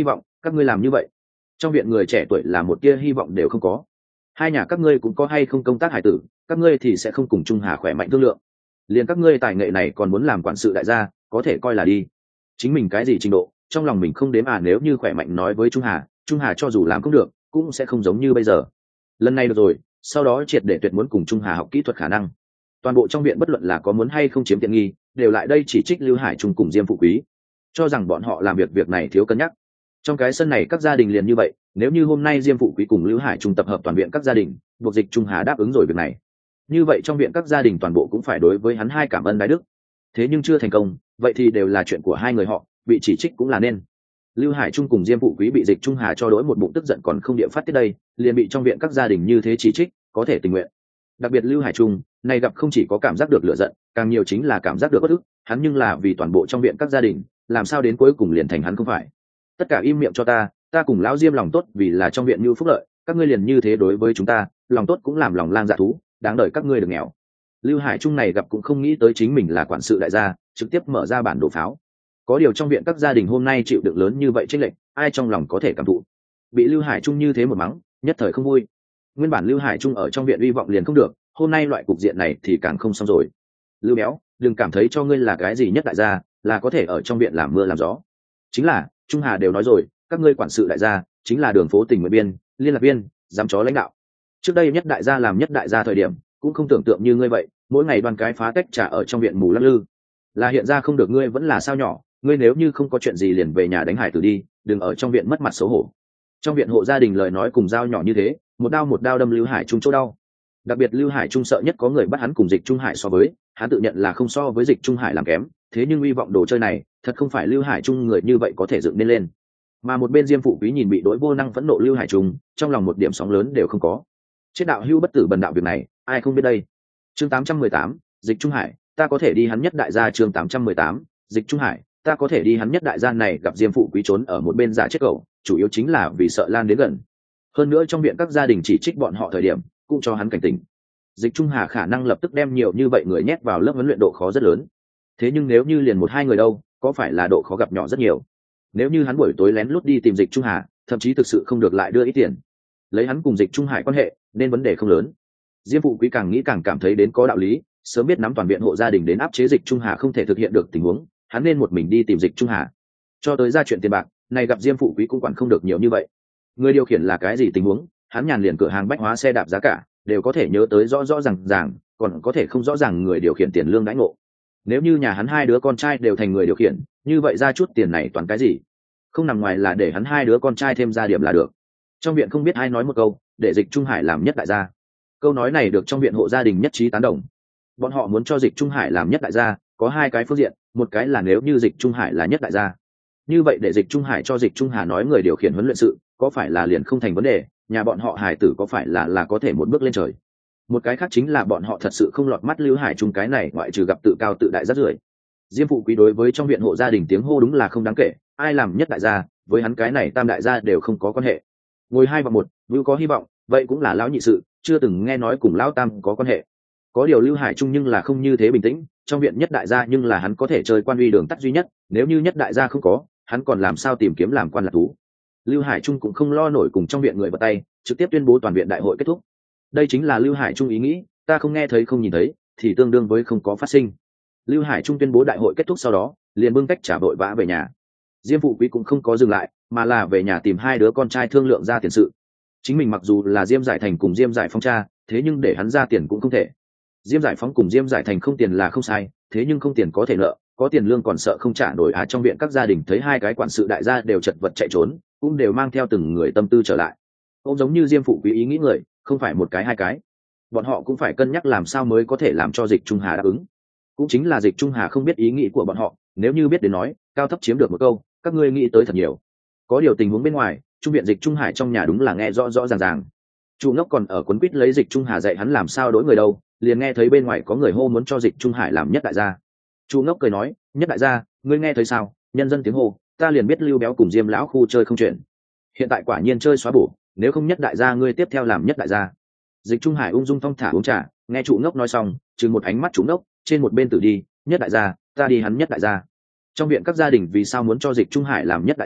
các ngươi làm như vậy, trong viện người trẻ tuổi là một tia hy vọng đều không có. Hai nhà các ngươi cũng có hay không công tác hải tử, các ngươi thì sẽ không cùng Trung Hà khỏe mạnh thương lượng. Liền các ngươi tài nghệ này còn muốn làm quản sự đại gia, có thể coi là đi. Chính mình cái gì trình độ, trong lòng mình không đếm à, nếu như khỏe mạnh nói với Trung Hà, Trung Hà cho dù làm không được, cũng sẽ không giống như bây giờ. Lần này được rồi, sau đó triệt để tuyệt muốn cùng Trung Hà học kỹ thuật khả năng. Toàn bộ trong viện bất luận là có muốn hay không chiếm tiện nghi, đều lại đây chỉ trích Lưu Hải Trung cùng Diêm Phụ Quý, cho rằng bọn họ làm việc việc này thiếu cân nhắc. Trong cái sân này các gia đình liền như vậy, nếu như hôm nay Diêm Phụ Quý cùng Lưu Hải Trung tập hợp toàn viện các gia đình, buộc Dịch Trung Hà đáp ứng rồi việc này, như vậy trong viện các gia đình toàn bộ cũng phải đối với hắn hai cảm ơn đái đức. Thế nhưng chưa thành công, vậy thì đều là chuyện của hai người họ, bị chỉ trích cũng là nên. Lưu Hải Trung cùng Diêm Phụ Quý bị Dịch Trung Hà cho đối một bụng tức giận còn không địa phát tiết đây, liền bị trong viện các gia đình như thế chỉ trích, có thể tình nguyện. Đặc biệt Lưu Hải Trung này gặp không chỉ có cảm giác được lửa giận, càng nhiều chính là cảm giác được bất ức, hắn nhưng là vì toàn bộ trong viện các gia đình, làm sao đến cuối cùng liền thành hắn không phải. Tất cả im miệng cho ta, ta cùng lão Diêm lòng tốt vì là trong viện như phúc lợi, các ngươi liền như thế đối với chúng ta, lòng tốt cũng làm lòng lang dạ thú, đáng đợi các ngươi được nghèo. Lưu Hải Trung này gặp cũng không nghĩ tới chính mình là quản sự đại gia, trực tiếp mở ra bản đồ pháo. Có điều trong viện các gia đình hôm nay chịu đựng lớn như vậy chênh lệch, ai trong lòng có thể cảm thụ. Bị Lưu Hải Trung như thế một mắng, nhất thời không vui. Nguyên bản Lưu Hải Trung ở trong viện uy vọng liền không được, hôm nay loại cục diện này thì càng không xong rồi. Lưu Béo, đừng cảm thấy cho ngươi là cái gì nhất đại gia, là có thể ở trong viện làm mưa làm gió. Chính là, Trung Hà đều nói rồi, các ngươi quản sự đại gia, chính là đường phố tỉnh nguyện biên, liên lạc viên, giám chó lãnh đạo. Trước đây nhất đại gia làm nhất đại gia thời điểm, cũng không tưởng tượng như ngươi vậy, mỗi ngày đoàn cái phá tách trà ở trong viện mù lắc lư. Là hiện ra không được ngươi vẫn là sao nhỏ, ngươi nếu như không có chuyện gì liền về nhà đánh hải tử đi, đừng ở trong viện mất mặt xấu hổ. Trong viện hộ gia đình lời nói cùng dao nhỏ như thế, một đao một đao đâm Lưu Hải Trung chỗ đau. Đặc biệt Lưu Hải Trung sợ nhất có người bắt hắn cùng Dịch Trung Hải so với, hắn tự nhận là không so với Dịch Trung Hải làm kém, thế nhưng uy vọng đồ chơi này, thật không phải Lưu Hải Trung người như vậy có thể dựng nên lên. Mà một bên Diêm Phụ Quý nhìn bị đối vô năng phẫn nộ Lưu Hải Trung, trong lòng một điểm sóng lớn đều không có. Chết đạo hưu bất tử bần đạo việc này, ai không biết đây. Chương tám trăm mười tám, Dịch Trung Hải, ta có thể đi hắn nhất đại gia. Chương tám trăm mười tám, Dịch Trung Hải, ta có thể đi hắn nhất đại gia. Này gặp Diêm Phụ Quý trốn ở một bên giả chết cẩu, chủ yếu chính là vì sợ lan đến gần. Hơn nữa trong viện các gia đình chỉ trích bọn họ thời điểm, cũng cho hắn cảnh tỉnh. Dịch Trung Hà khả năng lập tức đem nhiều như vậy người nhét vào lớp huấn luyện độ khó rất lớn. Thế nhưng nếu như liền một hai người đâu, có phải là độ khó gặp nhỏ rất nhiều. Nếu như hắn buổi tối lén lút đi tìm Dịch Trung Hà, thậm chí thực sự không được lại đưa ít tiền, lấy hắn cùng Dịch Trung Hải quan hệ, nên vấn đề không lớn. Diêm Phụ Quý càng nghĩ càng cảm thấy đến có đạo lý, sớm biết nắm toàn viện hộ gia đình đến áp chế Dịch Trung Hà không thể thực hiện được tình huống, hắn nên một mình đi tìm Dịch Trung Hà. Cho tới ra chuyện tiền bạc, này gặp Diêm Phụ Quý cũng quản không được nhiều như vậy. Người điều khiển là cái gì tình huống, hắn nhàn liền cửa hàng bách hóa xe đạp giá cả, đều có thể nhớ tới rõ rõ ràng ràng, còn có thể không rõ ràng người điều khiển tiền lương đãi ngộ. Nếu như nhà hắn hai đứa con trai đều thành người điều khiển, như vậy ra chút tiền này toàn cái gì? Không nằm ngoài là để hắn hai đứa con trai thêm ra điểm là được. Trong viện không biết ai nói một câu, để Dịch Trung Hải làm nhất đại gia. Câu nói này được trong viện hộ gia đình nhất trí tán đồng. Bọn họ muốn cho Dịch Trung Hải làm nhất đại gia, có hai cái phương diện, một cái là nếu như Dịch Trung Hải là nhất đại gia, như vậy để Dịch Trung Hải cho Dịch Trung Hà nói người điều khiển huấn luyện sự, có phải là liền không thành vấn đề, nhà bọn họ hải tử có phải là là có thể một bước lên trời. Một cái khác chính là bọn họ thật sự không lọt mắt Lưu Hải Trung cái này, ngoại trừ gặp tự cao tự đại rất rưởi. Diêm Phụ Quý đối với trong viện hộ gia đình tiếng hô đúng là không đáng kể, ai làm nhất đại gia, với hắn cái này tam đại gia đều không có quan hệ. Ngồi hai và một, Vưu có hy vọng, vậy cũng là lão nhị sự, chưa từng nghe nói cùng lão tam có quan hệ. Có điều Lưu Hải Trung nhưng là không như thế bình tĩnh, trong viện nhất đại gia nhưng là hắn có thể chơi quan uy đường tắt duy nhất, nếu như nhất đại gia không có, hắn còn làm sao tìm kiếm làm quan lạc thú. Lưu Hải Trung cũng không lo nổi cùng trong viện người bắt tay, trực tiếp tuyên bố toàn viện đại hội kết thúc. Đây chính là Lưu Hải Trung ý nghĩ, ta không nghe thấy không nhìn thấy, thì tương đương với không có phát sinh. Lưu Hải Trung tuyên bố đại hội kết thúc sau đó, liền bưng cách trả vội vã về nhà. Diêm Phụ Quý cũng không có dừng lại, mà là về nhà tìm hai đứa con trai thương lượng ra tiền sự. Chính mình mặc dù là Diêm Giải Thành cùng Diêm Giải Phong cha, thế nhưng để hắn ra tiền cũng không thể. Diêm Giải Phóng cùng Diêm Giải Thành không tiền là không sai, thế nhưng không tiền có thể nợ, có tiền lương còn sợ không trả nổi. À, trong viện các gia đình thấy hai cái quản sự đại gia đều chật vật chạy trốn, cũng đều mang theo từng người tâm tư trở lại. Cũng giống như Diêm Phụ Quý ý nghĩ người, không phải một cái hai cái, bọn họ cũng phải cân nhắc làm sao mới có thể làm cho Dịch Trung Hà đáp ứng. Cũng chính là Dịch Trung Hà không biết ý nghĩ của bọn họ, nếu như biết đến nói, cao thấp chiếm được một câu, các ngươi nghĩ tới thật nhiều. Có điều tình huống bên ngoài, trung viện Dịch Trung Hải trong nhà đúng là nghe rõ rõ ràng ràng. Chu Ngốc còn ở quấn quýt lấy Dịch Trung Hà dạy hắn làm sao đối người đâu, liền nghe thấy bên ngoài có người hô muốn cho Dịch Trung Hải làm nhất đại gia. Chu Ngốc cười nói, nhất đại gia, ngươi nghe thấy sao? Nhân dân tiếng hô, ta liền biết Lưu Béo cùng Diêm lão khu chơi không chuyện. Hiện tại quả nhiên chơi xóa bổ, nếu không nhất đại gia ngươi tiếp theo làm nhất đại gia. Dịch Trung Hải ung dung thong thả uống trà, nghe Chu Ngốc nói xong, trừng một ánh mắt Chu Ngốc, trên một bên tử đi, nhất đại gia, ta đi hắn nhất đại gia. Trong viện các gia đình vì sao muốn cho Dịch Trung Hải làm nhất đại gia,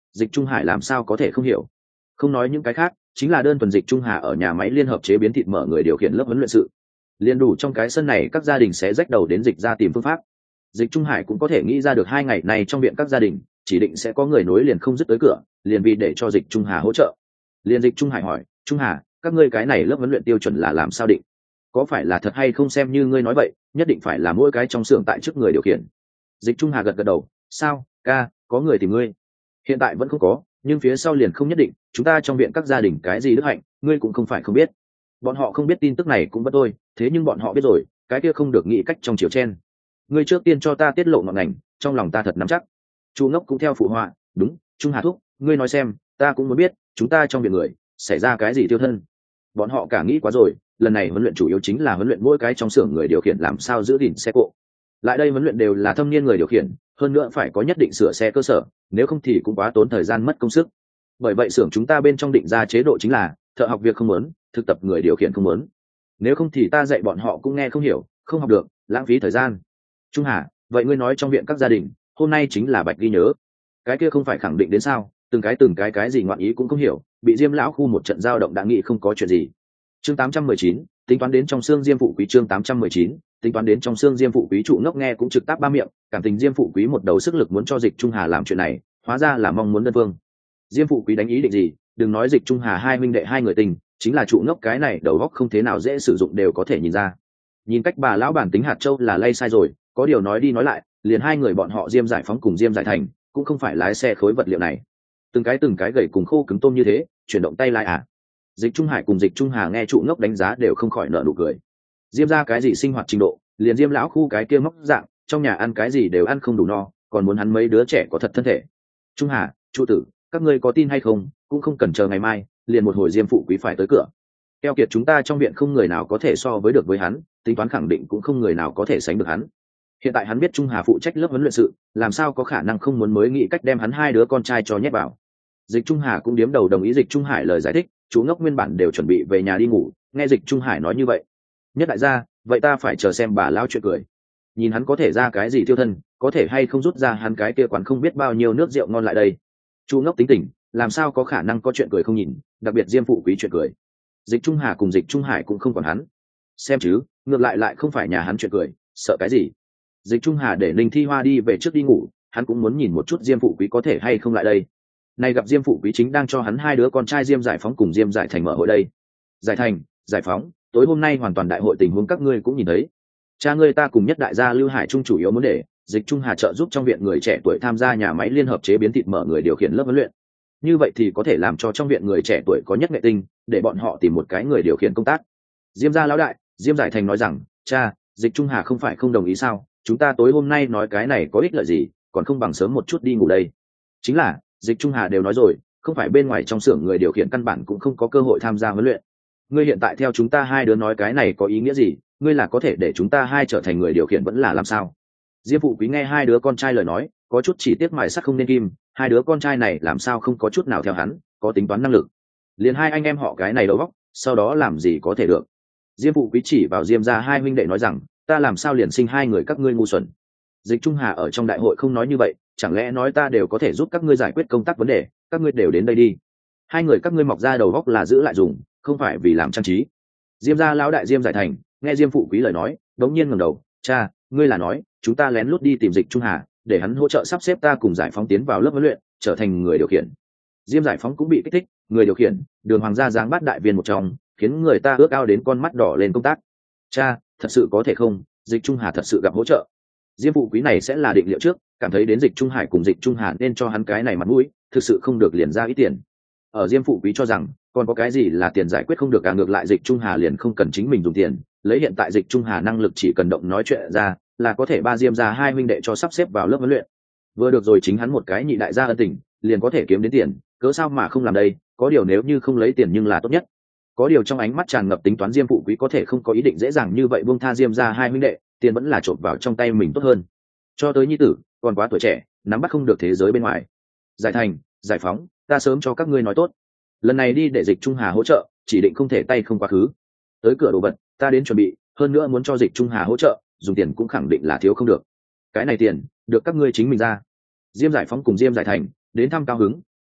Dịch Trung Hải làm sao có thể không hiểu. Không nói những cái khác, chính là đơn thuần Dịch Trung Hà ở nhà máy liên hợp chế biến thịt mở người điều khiển lớp huấn luyện sự, liền đủ trong cái sân này các gia đình sẽ rách đầu đến Dịch ra tìm phương pháp. Dịch Trung Hải cũng có thể nghĩ ra được hai ngày này trong viện các gia đình chỉ định sẽ có người nối liền không dứt tới cửa, liền vì để cho Dịch Trung Hà hỗ trợ. Liền Dịch Trung Hải hỏi, Trung Hà, các ngươi cái này lớp huấn luyện tiêu chuẩn là làm sao định? Có phải là thật hay không xem như ngươi nói vậy, nhất định phải là mỗi cái trong xưởng tại trước người điều khiển? Dịch Trung Hà gật gật đầu, sao, ca, có người tìm ngươi? Hiện tại vẫn không có, nhưng phía sau liền không nhất định, chúng ta trong viện các gia đình cái gì đức hạnh, ngươi cũng không phải không biết. Bọn họ không biết tin tức này cũng bất tôi, thế nhưng bọn họ biết rồi, cái kia không được nghĩ cách trong chiều chen. Ngươi trước tiên cho ta tiết lộ ngọn ngành, trong lòng ta thật nắm chắc. Chu Ngốc cũng theo phụ họa, đúng, Trung Hà thúc, ngươi nói xem, ta cũng muốn biết, chúng ta trong viện người xảy ra cái gì tiêu thân. Bọn họ cả nghĩ quá rồi, lần này huấn luyện chủ yếu chính là huấn luyện mỗi cái trong xưởng người điều khiển làm sao giữ gìn xe cộ. Lại đây huấn luyện đều là thâm niên người điều khiển, hơn nữa phải có nhất định sửa xe cơ sở, nếu không thì cũng quá tốn thời gian mất công sức. Bởi vậy xưởng chúng ta bên trong định ra chế độ chính là thợ học việc không muốn, thực tập người điều khiển không muốn. Nếu không thì ta dạy bọn họ cũng nghe không hiểu, không học được, lãng phí thời gian. Trung Hà, vậy ngươi nói trong viện các gia đình hôm nay chính là bạch ghi nhớ, cái kia không phải khẳng định đến sao? Từng cái từng cái cái gì ngoạn ý cũng không hiểu, bị Diêm lão khu một trận giao động đã nghĩ không có chuyện gì. Chương tám trăm mười chín, tính toán đến trong xương Diêm phụ quý. Chương tám trăm mười chín, tính toán đến trong xương Diêm phụ quý. Trụ Ngốc nghe cũng trực táp ba miệng, cảm tình Diêm phụ quý một đầu sức lực muốn cho Dịch Trung Hà làm chuyện này, hóa ra là mong muốn đơn phương. Diêm phụ quý đánh ý định gì, đừng nói Dịch Trung Hà hai huynh đệ hai người tình, chính là Trụ Ngốc cái này đầu óc không thế nào dễ sử dụng đều có thể nhìn ra. Nhìn cách bà lão bản tính hạt châu là lay sai rồi, có điều nói đi nói lại, liền hai người bọn họ Diêm Giải Phóng cùng Diêm Giải Thành cũng không phải lái xe khối vật liệu này, từng cái từng cái gầy cùng khô cứng tôm như thế, chuyển động tay lại à? Dịch Trung Hải cùng Dịch Trung Hà nghe Trụ Ngốc đánh giá đều không khỏi nở nụ cười. Diêm ra cái gì sinh hoạt trình độ, liền Diêm lão khu cái kia móc dạng, trong nhà ăn cái gì đều ăn không đủ no, còn muốn hắn mấy đứa trẻ có thật thân thể. Trung Hà, Trụ tử, các ngươi có tin hay không, cũng không cần chờ ngày mai, liền một hồi Diêm phụ quý phải tới cửa. Keo kiệt chúng ta trong viện không người nào có thể so với được với hắn, tính toán khẳng định cũng không người nào có thể sánh được hắn. Hiện tại hắn biết Trung Hà phụ trách lớp huấn luyện sự, làm sao có khả năng không muốn mới nghĩ cách đem hắn hai đứa con trai cho nhét vào. Dịch Trung Hà cũng điếm đầu đồng ý Dịch Trung Hải lời giải thích, chú Ngốc nguyên bản đều chuẩn bị về nhà đi ngủ, nghe Dịch Trung Hải nói như vậy, nhất đại gia, vậy ta phải chờ xem bà lao chuyện cười, nhìn hắn có thể ra cái gì tiêu thân, có thể hay không rút ra hắn cái kia quán không biết bao nhiêu nước rượu ngon lại đây. Chú Ngốc tính tình, làm sao có khả năng có chuyện cười không nhìn, đặc biệt Diêm phụ quý chuyện cười. Dịch Trung Hà cùng Dịch Trung Hải cũng không còn hắn, xem chứ, ngược lại lại không phải nhà hắn chuyện cười, sợ cái gì. Dịch Trung Hà để Linh Thi Hoa đi về trước đi ngủ, hắn cũng muốn nhìn một chút Diêm phụ quý có thể hay không lại đây. Này gặp Diêm phụ quý chính đang cho hắn hai đứa con trai Diêm Giải Phóng cùng Diêm Giải Thành mở hội đây. Giải Thành, Giải Phóng, tối hôm nay hoàn toàn đại hội tình huống các ngươi cũng nhìn thấy. Cha ngươi ta cùng nhất đại gia Lưu Hải Trung chủ yếu muốn để Dịch Trung Hà trợ giúp trong viện người trẻ tuổi tham gia nhà máy liên hợp chế biến thịt mở người điều khiển lớp huấn luyện. Như vậy thì có thể làm cho trong viện người trẻ tuổi có nhất nghệ tinh, để bọn họ tìm một cái người điều khiển công tác. Diêm gia lão đại, Diêm Giải Thành nói rằng, cha, Dịch Trung Hà không phải không đồng ý sao? Chúng ta tối hôm nay nói cái này có ích lợi gì, còn không bằng sớm một chút đi ngủ đây. Chính là, Dịch Trung Hà đều nói rồi, không phải bên ngoài trong xưởng người điều khiển căn bản cũng không có cơ hội tham gia huấn luyện. Ngươi hiện tại theo chúng ta hai đứa nói cái này có ý nghĩa gì? Ngươi là có thể để chúng ta hai trở thành người điều khiển vẫn là làm sao? Diêm phụ quý nghe hai đứa con trai lời nói, có chút chỉ tiếc mài sắt không nên kim, hai đứa con trai này làm sao không có chút nào theo hắn, có tính toán năng lực. Liền hai anh em họ cái này đầu óc, sau đó làm gì có thể được. Diêm phụ quý chỉ vào Diêm gia hai huynh đệ nói rằng, ta làm sao liền sinh hai người các ngươi ngu xuẩn. Dịch Trung Hà ở trong đại hội không nói như vậy, chẳng lẽ nói ta đều có thể giúp các ngươi giải quyết công tác vấn đề, các ngươi đều đến đây đi. Hai người các ngươi mọc ra đầu óc là giữ lại dùng, không phải vì làm trang trí. Diêm gia lão đại Diêm Giải Thành nghe Diêm phụ quý lời nói, đống nhiên ngẩng đầu, cha, ngươi là nói chúng ta lén lút đi tìm Dịch Trung Hà, để hắn hỗ trợ sắp xếp ta cùng Giải Phóng tiến vào lớp huấn luyện, trở thành người điều khiển. Diêm Giải Phóng cũng bị kích thích, người điều khiển, đường hoàng gia dáng bát đại viên một trong, khiến người ta ước ao đến con mắt đỏ lên công tác. Cha, thật sự có thể không, Dịch Trung Hà thật sự gặp hỗ trợ. Diêm phụ quý này sẽ là định liệu trước, cảm thấy đến Dịch Trung Hải cùng Dịch Trung Hà nên cho hắn cái này mặt mũi, thực sự không được liền ra ít tiền. Ở Diêm phụ quý cho rằng, còn có cái gì là tiền giải quyết không được cả, ngược lại Dịch Trung Hà liền không cần chính mình dùng tiền, lấy hiện tại Dịch Trung Hà năng lực chỉ cần động nói chuyện ra, là có thể ba Diêm ra hai huynh đệ cho sắp xếp vào lớp huấn luyện. Vừa được rồi chính hắn một cái nhị đại gia ân tình, liền có thể kiếm đến tiền, cớ sao mà không làm đây, có điều nếu như không lấy tiền nhưng là tốt nhất. Có điều trong ánh mắt tràn ngập tính toán Diêm phụ quý có thể không có ý định dễ dàng như vậy buông tha Diêm ra hai huynh đệ, tiền vẫn là trộm vào trong tay mình tốt hơn. Cho tới nhi tử, còn quá tuổi trẻ, nắm bắt không được thế giới bên ngoài. Giải Thành, Giải Phóng, ta sớm cho các ngươi nói tốt. Lần này đi để Dịch Trung Hà hỗ trợ, chỉ định không thể tay không quá khứ. Tới cửa đồ vật, ta đến chuẩn bị, hơn nữa muốn cho Dịch Trung Hà hỗ trợ, dùng tiền cũng khẳng định là thiếu không được. Cái này tiền, được các ngươi chính mình ra. Diêm Giải Phóng cùng Diêm Giải Thành đến thăm cao hứng,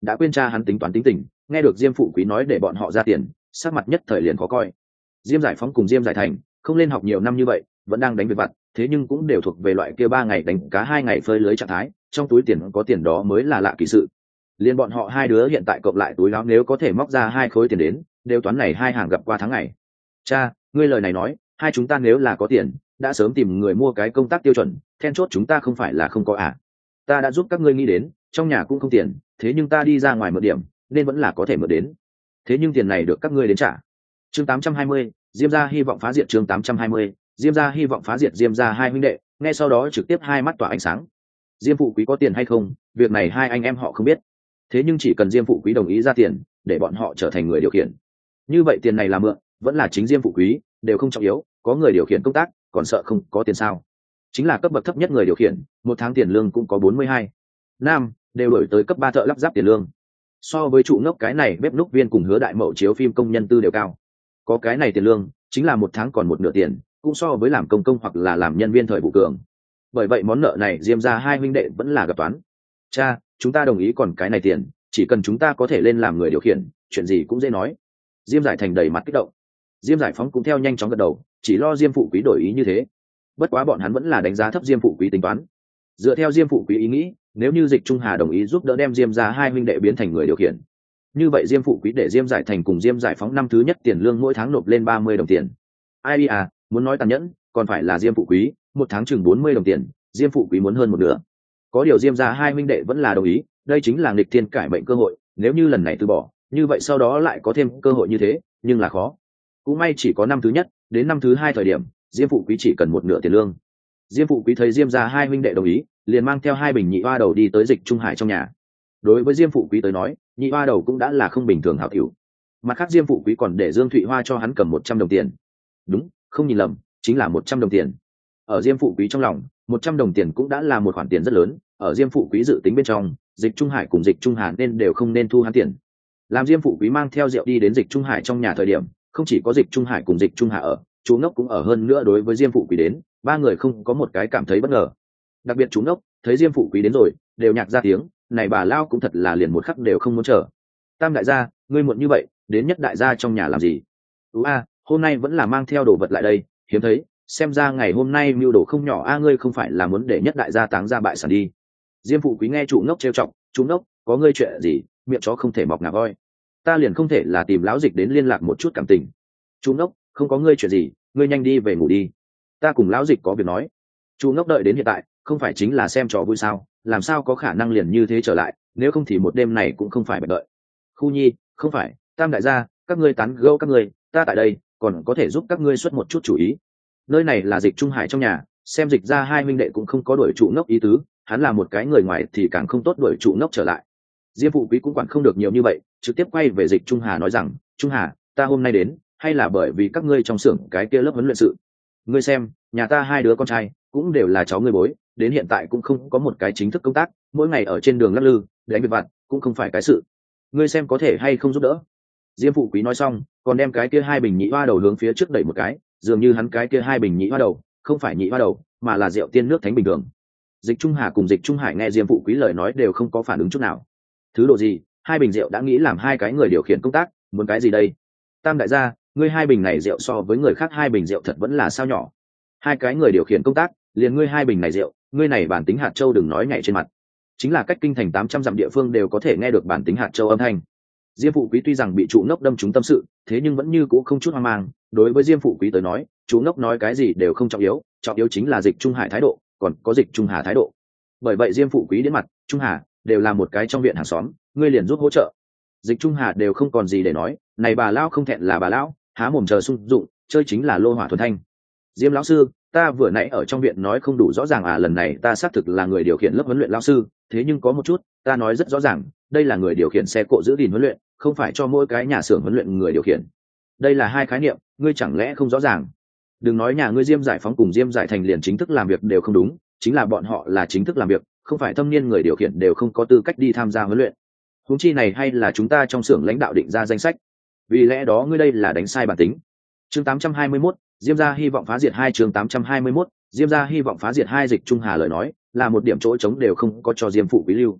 đã quên cha hắn tính toán tính tình, nghe được Diêm Phụ Quý nói để bọn họ ra tiền, sắc mặt nhất thời liền khó coi. Diêm Giải Phóng cùng Diêm Giải Thành không lên học nhiều năm như vậy, vẫn đang đánh việc vặt, thế nhưng cũng đều thuộc về loại kia ba ngày đánh cá hai ngày phơi lưới trạng thái, trong túi tiền có tiền đó mới là lạ kỳ sự. Liên bọn họ hai đứa hiện tại cộng lại túi áo nếu có thể móc ra hai khối tiền đến, đều toán này hai hàng gặp qua tháng ngày. Cha, ngươi lời này nói, hai chúng ta nếu là có tiền, đã sớm tìm người mua cái công tác tiêu chuẩn, then chốt chúng ta không phải là không có à? Ta đã giúp các ngươi nghĩ đến, trong nhà cũng không tiền, thế nhưng ta đi ra ngoài mượn điểm, nên vẫn là có thể mượn đến. Thế nhưng tiền này được các ngươi đến trả. Chương tám trăm hai mươi, Diêm gia hy vọng phá diệt chương tám trăm hai mươi, Diêm gia hy vọng phá diệt Diêm gia hai huynh đệ, nghe sau đó trực tiếp hai mắt tỏa ánh sáng. Diêm Phụ Quý có tiền hay không, việc này hai anh em họ không biết. Thế nhưng chỉ cần Diêm Phụ Quý đồng ý ra tiền, để bọn họ trở thành người điều khiển. Như vậy tiền này là mượn, vẫn là chính Diêm Phụ Quý, đều không trọng yếu, có người điều khiển công tác, còn sợ không có tiền sao? Chính là cấp bậc thấp nhất người điều khiển, một tháng tiền lương cũng có bốn mươi hai. Nam, đều đổi tới cấp ba thợ lắp ráp tiền lương. So với trụ ngốc cái này bếp núc viên cùng Hứa Đại Mậu chiếu phim công nhân tư đều cao. Có cái này tiền lương, chính là một tháng còn một nửa tiền, cũng so với làm công công hoặc là làm nhân viên thời vụ cường. Bởi vậy món nợ này Diêm gia hai huynh đệ vẫn là gặp toán. Cha, chúng ta đồng ý còn cái này tiền, chỉ cần chúng ta có thể lên làm người điều khiển, chuyện gì cũng dễ nói. Diêm Giải Thành đầy mặt kích động. Diêm Giải Phóng cũng theo nhanh chóng gật đầu, chỉ lo Diêm Phụ Quý đổi ý như thế. Bất quá bọn hắn vẫn là đánh giá thấp Diêm Phụ Quý tính toán. Dựa theo Diêm Phụ Quý ý nghĩ, nếu như Dịch Trung Hà đồng ý giúp đỡ đem Diêm gia hai huynh đệ biến thành người điều khiển, như vậy Diêm Phụ Quý để Diêm Giải Thành cùng Diêm Giải Phóng năm thứ nhất tiền lương mỗi tháng nộp lên ba mươi đồng tiền. Ai à, muốn nói tàn nhẫn, còn phải là Diêm Phụ Quý, một tháng chừng bốn mươi đồng tiền, Diêm Phụ Quý muốn hơn một nửa. Có điều Diêm gia hai huynh đệ vẫn là đồng ý, đây chính là nghịch thiên cải mệnh cơ hội, nếu như lần này từ bỏ, như vậy sau đó lại có thêm cơ hội như thế, nhưng là khó. Cũng may chỉ có năm thứ nhất, đến năm thứ hai thời điểm, Diêm Phụ Quý chỉ cần một nửa tiền lương. Diêm Phụ Quý thấy Diêm gia hai huynh đệ đồng ý, liền mang theo hai bình nhị hoa đầu đi tới Dịch Trung Hải trong nhà. Đối với Diêm Phụ Quý tới nói, nhị hoa đầu cũng đã là không bình thường hảo tiểu. Mặt khác Diêm Phụ Quý còn để Dương Thụy Hoa cho hắn cầm một trăm đồng tiền. Đúng, không nhìn lầm, chính là một trăm đồng tiền. Ở Diêm Phụ Quý trong lòng, một trăm đồng tiền cũng đã là một khoản tiền rất lớn, ở Diêm Phụ Quý dự tính bên trong, Dịch Trung Hải cùng Dịch Trung Hà nên đều không nên thu hắn tiền. Làm Diêm Phụ Quý mang theo rượu đi đến Dịch Trung Hải trong nhà thời điểm, không chỉ có Dịch Trung Hải cùng Dịch Trung Hà ở, chú ngốc cũng ở hơn nữa. Đối với Diêm Phụ Quý đến, ba người không có một cái cảm thấy bất ngờ. Đặc biệt chú ngốc thấy Diêm Phụ Quý đến rồi, đều nhạc ra tiếng, này bà lao cũng thật là liền một khắc đều không muốn chờ. Tam đại gia, ngươi muộn như vậy, đến Nhất đại gia trong nhà làm gì? Ú a, hôm nay vẫn là mang theo đồ vật lại đây, hiếm thấy, xem ra ngày hôm nay mưu đồ không nhỏ a, ngươi không phải là muốn để Nhất đại gia táng ra bại sản đi? Diêm Phụ Quý nghe chủ ngốc trêu chọc, chủ ngốc, có ngươi chuyện gì, miệng chó không thể mọc ngà voi. Ta liền không thể là tìm lão Dịch đến liên lạc một chút cảm tình. Chủ ngốc, không có ngươi chuyện gì, ngươi nhanh đi về ngủ đi. Ta cùng lão Dịch có việc nói. Chủ ngốc đợi đến hiện tại, không phải chính là xem trò vui sao, làm sao có khả năng liền như thế trở lại, nếu không thì một đêm này cũng không phải bạch đợi. Khu Nhi, không phải, Tam đại gia, các ngươi tán gẫu các ngươi, ta tại đây, còn có thể giúp các ngươi xuất một chút chủ ý. Nơi này là Dịch Trung Hải trong nhà, xem Dịch ra hai huynh đệ cũng không có đuổi trụ ngốc ý tứ, hắn là một cái người ngoài thì càng không tốt đuổi trụ ngốc trở lại. Diêm Phụ Quý cũng quản không được nhiều như vậy, trực tiếp quay về Dịch Trung Hà nói rằng, Trung Hà, ta hôm nay đến, hay là bởi vì các ngươi trong xưởng cái kia lớp huấn luyện sự. Ngươi xem, nhà ta hai đứa con trai cũng đều là cháu ngươi bối, đến hiện tại cũng không có một cái chính thức công tác, mỗi ngày ở trên đường lắc lư đánh việc vặt cũng không phải cái sự. Ngươi xem có thể hay không giúp đỡ. Diêm Phụ Quý nói xong, còn đem cái kia hai bình nhị hoa đầu hướng phía trước đẩy một cái, dường như hắn cái kia hai bình nhị hoa đầu không phải nhị hoa đầu, mà là rượu tiên nước thánh bình thường. Dịch Trung Hà cùng Dịch Trung Hải nghe Diêm Phụ Quý lời nói đều không có phản ứng chút nào. Thứ độ gì, hai bình rượu đã nghĩ làm hai cái người điều khiển công tác, muốn cái gì đây? Tam đại gia, ngươi hai bình này rượu so với người khác hai bình rượu thật vẫn là sao nhỏ. Hai cái người điều khiển công tác, liền ngươi hai bình này rượu, ngươi này bản tính hạt châu đừng nói nhảy trên mặt. Chính là cách kinh thành tám trăm dặm địa phương đều có thể nghe được bản tính hạt châu âm thanh. Diêm Phụ Quý tuy rằng bị trụ ngốc đâm trúng tâm sự, thế nhưng vẫn như cũ không chút hoang mang. Đối với Diêm Phụ Quý tới nói, trụ ngốc nói cái gì đều không trọng yếu, trọng yếu chính là Dịch Trung Hải thái độ, còn có Dịch Trung Hà thái độ. Bởi vậy Diêm Phụ Quý đến mặt, Trung Hà đều là một cái trong viện hàng xóm, ngươi liền giúp hỗ trợ. Dịch Trung Hà đều không còn gì để nói, này bà lão không thẹn là bà lão, há mồm chờ sung dụng, chơi chính là lô hỏa thuần thanh. Diêm lão sư, ta vừa nãy ở trong viện nói không đủ rõ ràng à, lần này ta xác thực là người điều khiển lớp huấn luyện lão sư, thế nhưng có một chút, ta nói rất rõ ràng, đây là người điều khiển xe cộ giữ gìn huấn luyện, không phải cho mỗi cái nhà xưởng huấn luyện người điều khiển. Đây là hai khái niệm, ngươi chẳng lẽ không rõ ràng? Đừng nói nhà ngươi Diêm Giải Phóng cùng Diêm Giải Thành liền chính thức làm việc đều không đúng, chính là bọn họ là chính thức làm việc, không phải thâm niên người điều khiển đều không có tư cách đi tham gia huấn luyện. Huống chi này hay là chúng ta trong xưởng lãnh đạo định ra danh sách. Vì lẽ đó ngươi đây là đánh sai bản tính. Chương tám trăm hai mươi mốt, Diêm gia hy vọng phá diệt hai chương tám trăm hai mươi mốt, Diêm gia hy vọng phá diệt hai. Dịch Trung Hà lời nói, là một điểm chỗ trống đều không có cho Diêm Phụ Quý lưu.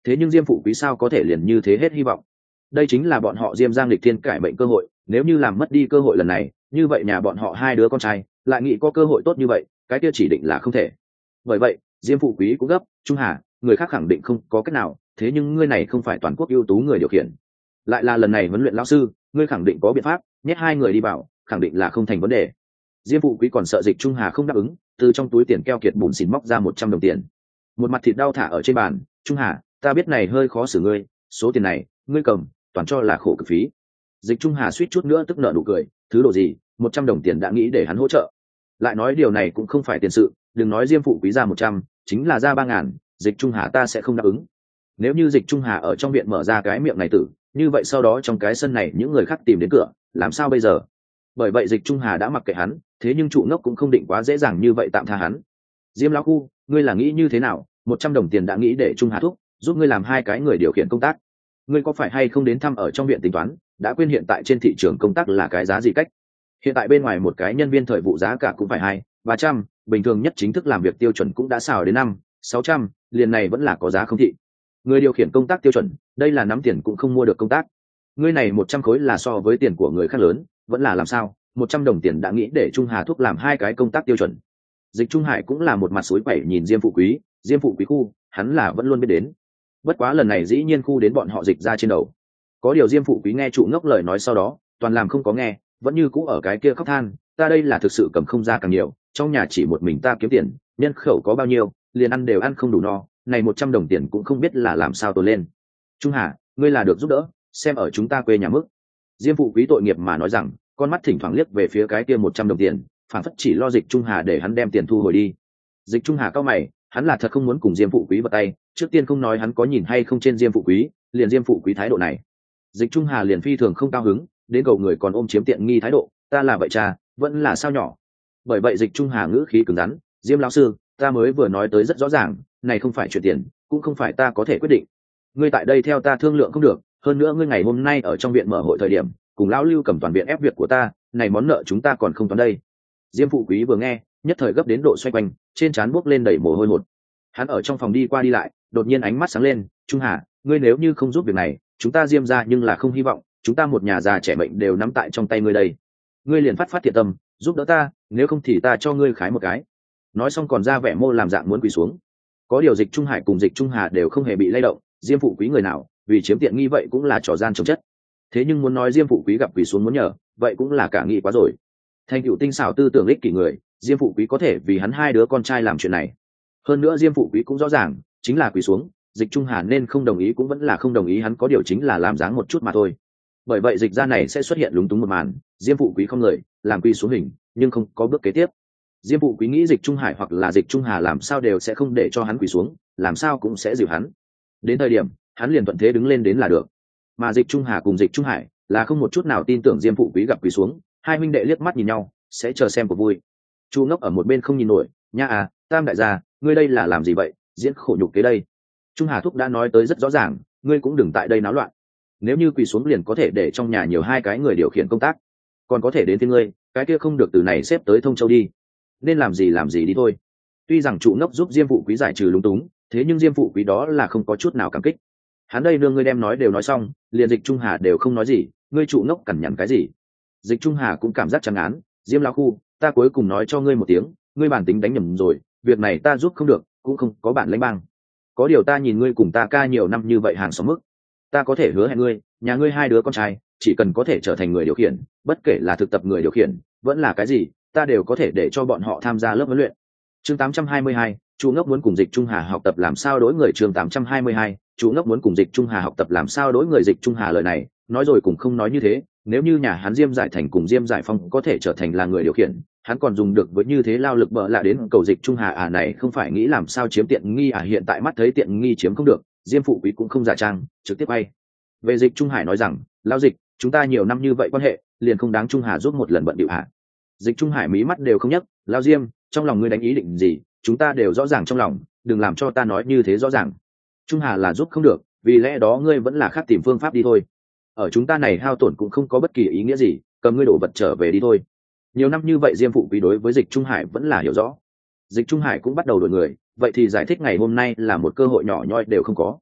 thế nhưng diêm phụ quý sao có thể liền như thế hết hy vọng. Đây chính là bọn họ diêm giang lịch thiên cải mệnh cơ hội, nếu như làm mất đi cơ hội lần này, như vậy nhà bọn họ hai đứa con trai lại nghĩ có cơ hội tốt như vậy, cái kia chỉ định là không thể. Bởi vậy diêm phụ quý cũng gấp, Trung Hà, người khác khẳng định không có cách nào, thế nhưng ngươi này không phải toàn quốc ưu tú người điều khiển, lại là lần này huấn luyện lão sư, ngươi khẳng định có biện pháp nhét hai người đi vào, khẳng định là không thành vấn đề. Diêm phụ quý còn sợ Dịch Trung Hà không đáp ứng, từ trong túi tiền keo kiệt bùn xỉn móc ra một trăm đồng tiền, một mặt thịt đau thả ở trên bàn. Trung Hà, ta biết này hơi khó xử ngươi, số tiền này ngươi cầm toàn cho là khổ cực phí. Dịch Trung Hà suýt chút nữa tức nợ nụ cười, thứ độ gì, một trăm đồng tiền đã nghĩ để hắn hỗ trợ, lại nói điều này cũng không phải tiền sự, đừng nói diêm phụ quý ra một trăm, chính là ra ba ngàn, Dịch Trung Hà ta sẽ không đáp ứng. Nếu như Dịch Trung Hà ở trong viện mở ra cái miệng này tử, như vậy sau đó trong cái sân này những người khác tìm đến cửa, làm sao bây giờ? Bởi vậy Dịch Trung Hà đã mặc kệ hắn, thế nhưng trụ ngốc cũng không định quá dễ dàng như vậy tạm tha hắn. Diêm lão khu, ngươi là nghĩ như thế nào? Một trăm đồng tiền đã nghĩ để Trung Hà thúc giúp ngươi làm hai cái người điều khiển công tác, ngươi có phải hay không đến thăm ở trong viện tính toán, đã quên hiện tại trên thị trường công tác là cái giá gì cách? Hiện tại bên ngoài một cái nhân viên thời vụ giá cả cũng phải hai ba trăm, bình thường nhất chính thức làm việc tiêu chuẩn cũng đã xào đến năm sáu trăm, liền này vẫn là có giá không thị. Người điều khiển công tác tiêu chuẩn, đây là nắm tiền cũng không mua được công tác. Ngươi này một trăm khối là so với tiền của người khác lớn, vẫn là làm sao? Một trăm đồng tiền đã nghĩ để Trung Hà thuốc làm hai cái công tác tiêu chuẩn. Dịch Trung Hải cũng là một mặt suối quẩy nhìn Diêm phụ quý, Diêm phụ quý khu, hắn là vẫn luôn biết đến. Bất quá lần này dĩ nhiên khu đến bọn họ Dịch ra trên đầu. Có điều Diêm phụ quý nghe trụ ngốc lời nói sau đó, toàn làm không có nghe, vẫn như cũ ở cái kia khóc than, ta đây là thực sự cầm không ra càng nhiều, trong nhà chỉ một mình ta kiếm tiền, nhân khẩu có bao nhiêu, liền ăn đều ăn không đủ no, này một trăm đồng tiền cũng không biết là làm sao tồn lên. Trung Hà, ngươi là được giúp đỡ, xem ở chúng ta quê nhà mức. Diêm phụ quý tội nghiệp mà nói rằng, con mắt thỉnh thoảng liếc về phía cái kia một trăm đồng tiền, phản phất chỉ lo Dịch Trung Hà để hắn đem tiền thu hồi đi. Dịch Trung Hà cao mày, hắn là thật không muốn cùng Diêm phụ quý bật tay, trước tiên không nói hắn có nhìn hay không trên Diêm phụ quý, liền Diêm phụ quý thái độ này, Dịch Trung Hà liền phi thường không cao hứng, đến cầu người còn ôm chiếm tiện nghi thái độ, ta là vậy cha, vẫn là sao nhỏ. Bởi vậy Dịch Trung Hà ngữ khí cứng rắn, Diêm lão sư, ta mới vừa nói tới rất rõ ràng, này không phải chuyện tiền, cũng không phải ta có thể quyết định. Ngươi tại đây theo ta thương lượng không được, hơn nữa ngươi ngày hôm nay ở trong viện mở hội thời điểm, cùng lão Lưu cầm toàn viện ép việc của ta, này món nợ chúng ta còn không toán đây. Diêm phụ quý vừa nghe, nhất thời gấp đến độ xoay quanh, trên trán buốc lên đầy mồ hôi hột. Hắn ở trong phòng đi qua đi lại, đột nhiên ánh mắt sáng lên, Trung Hà, ngươi nếu như không giúp việc này, chúng ta Diêm ra nhưng là không hy vọng, chúng ta một nhà già trẻ bệnh đều nắm tại trong tay ngươi đây. Ngươi liền phát phát thiện tâm, giúp đỡ ta, nếu không thì ta cho ngươi khái một cái. Nói xong còn ra vẻ mô làm dạng muốn quỳ xuống. Có điều Dịch Trung Hải cùng Dịch Trung Hà đều không hề bị lay động, Diêm phụ quý người nào, vì chiếm tiện nghi vậy cũng là trò gian trồng chất. Thế nhưng muốn nói Diêm phụ quý gặp quỳ xuống muốn nhờ, vậy cũng là cả nghị quá rồi. Thành tựu tinh xảo tư tưởng ích kỷ người, Diêm phụ quý có thể vì hắn hai đứa con trai làm chuyện này. Hơn nữa Diêm phụ quý cũng rõ ràng, chính là quỳ xuống, Dịch Trung Hà nên không đồng ý cũng vẫn là không đồng ý, hắn có điều chính là làm dáng một chút mà thôi. Bởi vậy Dịch ra này sẽ xuất hiện lúng túng một màn, Diêm phụ quý không người, làm quỳ xuống hình, nhưng không có bước kế tiếp. Diêm phụ quý nghĩ Dịch Trung Hải hoặc là Dịch Trung Hà làm sao đều sẽ không để cho hắn quỳ xuống, làm sao cũng sẽ dìu hắn. Đến thời điểm, hắn liền thuận thế đứng lên đến là được. Mà Dịch Trung Hà cùng Dịch Trung Hải là không một chút nào tin tưởng Diêm phụ quý gặp quỳ xuống, hai huynh đệ liếc mắt nhìn nhau, sẽ chờ xem cuộc vui. Chu Ngốc ở một bên không nhìn nổi, nha à, Tam đại gia, ngươi đây là làm gì vậy, diễn khổ nhục kế đây. Trung Hà thúc đã nói tới rất rõ ràng, ngươi cũng đừng tại đây náo loạn. Nếu như quỳ xuống liền có thể để trong nhà nhiều hai cái người điều khiển công tác, còn có thể đến phía ngươi, cái kia không được từ này xếp tới Thông Châu đi, nên làm gì làm gì đi thôi. Tuy rằng trụ ngốc giúp Diêm phụ quý giải trừ lúng túng, thế nhưng Diêm phụ quý đó là không có chút nào cảm kích. Hắn đây nương ngươi đem nói đều nói xong, liền Dịch Trung Hà đều không nói gì, ngươi trụ ngốc cằn nhằn cái gì. Dịch Trung Hà cũng cảm giác chán ngán, Diêm lão khu, ta cuối cùng nói cho ngươi một tiếng, ngươi bản tính đánh nhầm rồi, việc này ta giúp không được, cũng không có bản lãnh bang. Có điều ta nhìn ngươi cùng ta ca nhiều năm như vậy hàng xóm mức, ta có thể hứa hẹn ngươi, nhà ngươi hai đứa con trai chỉ cần có thể trở thành người điều khiển, bất kể là thực tập người điều khiển vẫn là cái gì, ta đều có thể để cho bọn họ tham gia lớp huấn luyện. Chương tám trăm hai mươi hai, Chu Ngốc muốn cùng Dịch Trung Hà học tập làm sao đối người. Chương tám trăm hai mươi hai, Chu Ngốc muốn cùng Dịch Trung Hà học tập làm sao đối người. Dịch Trung Hà lời này nói rồi cũng không nói như thế, nếu như nhà hắn Diêm Giải Thành cùng Diêm Giải Phong có thể trở thành là người điều khiển, hắn còn dùng được với như thế lao lực bợ lạ đến cầu Dịch Trung Hà à, này không phải nghĩ làm sao chiếm tiện nghi à, hiện tại mắt thấy tiện nghi chiếm không được, Diêm phụ quý cũng không giả trang, trực tiếp bay về Dịch Trung Hải nói rằng, lao Dịch, chúng ta nhiều năm như vậy quan hệ, liền không đáng Trung Hà giúp một lần bận điệu hả? Dịch Trung Hải mí mắt đều không nhấc, lao Diêm, trong lòng ngươi đánh ý định gì, chúng ta đều rõ ràng trong lòng, đừng làm cho ta nói như thế rõ ràng. Trung Hà là giúp không được, vì lẽ đó ngươi vẫn là khác tìm phương pháp đi thôi. Ở chúng ta này hao tổn cũng không có bất kỳ ý nghĩa gì, cầm ngươi đổ vật trở về đi thôi. Nhiều năm như vậy Diêm phụ quý đối với Dịch Trung Hải vẫn là hiểu rõ. Dịch Trung Hải cũng bắt đầu đổi người, vậy thì giải thích ngày hôm nay là một cơ hội nhỏ nhoi đều không có.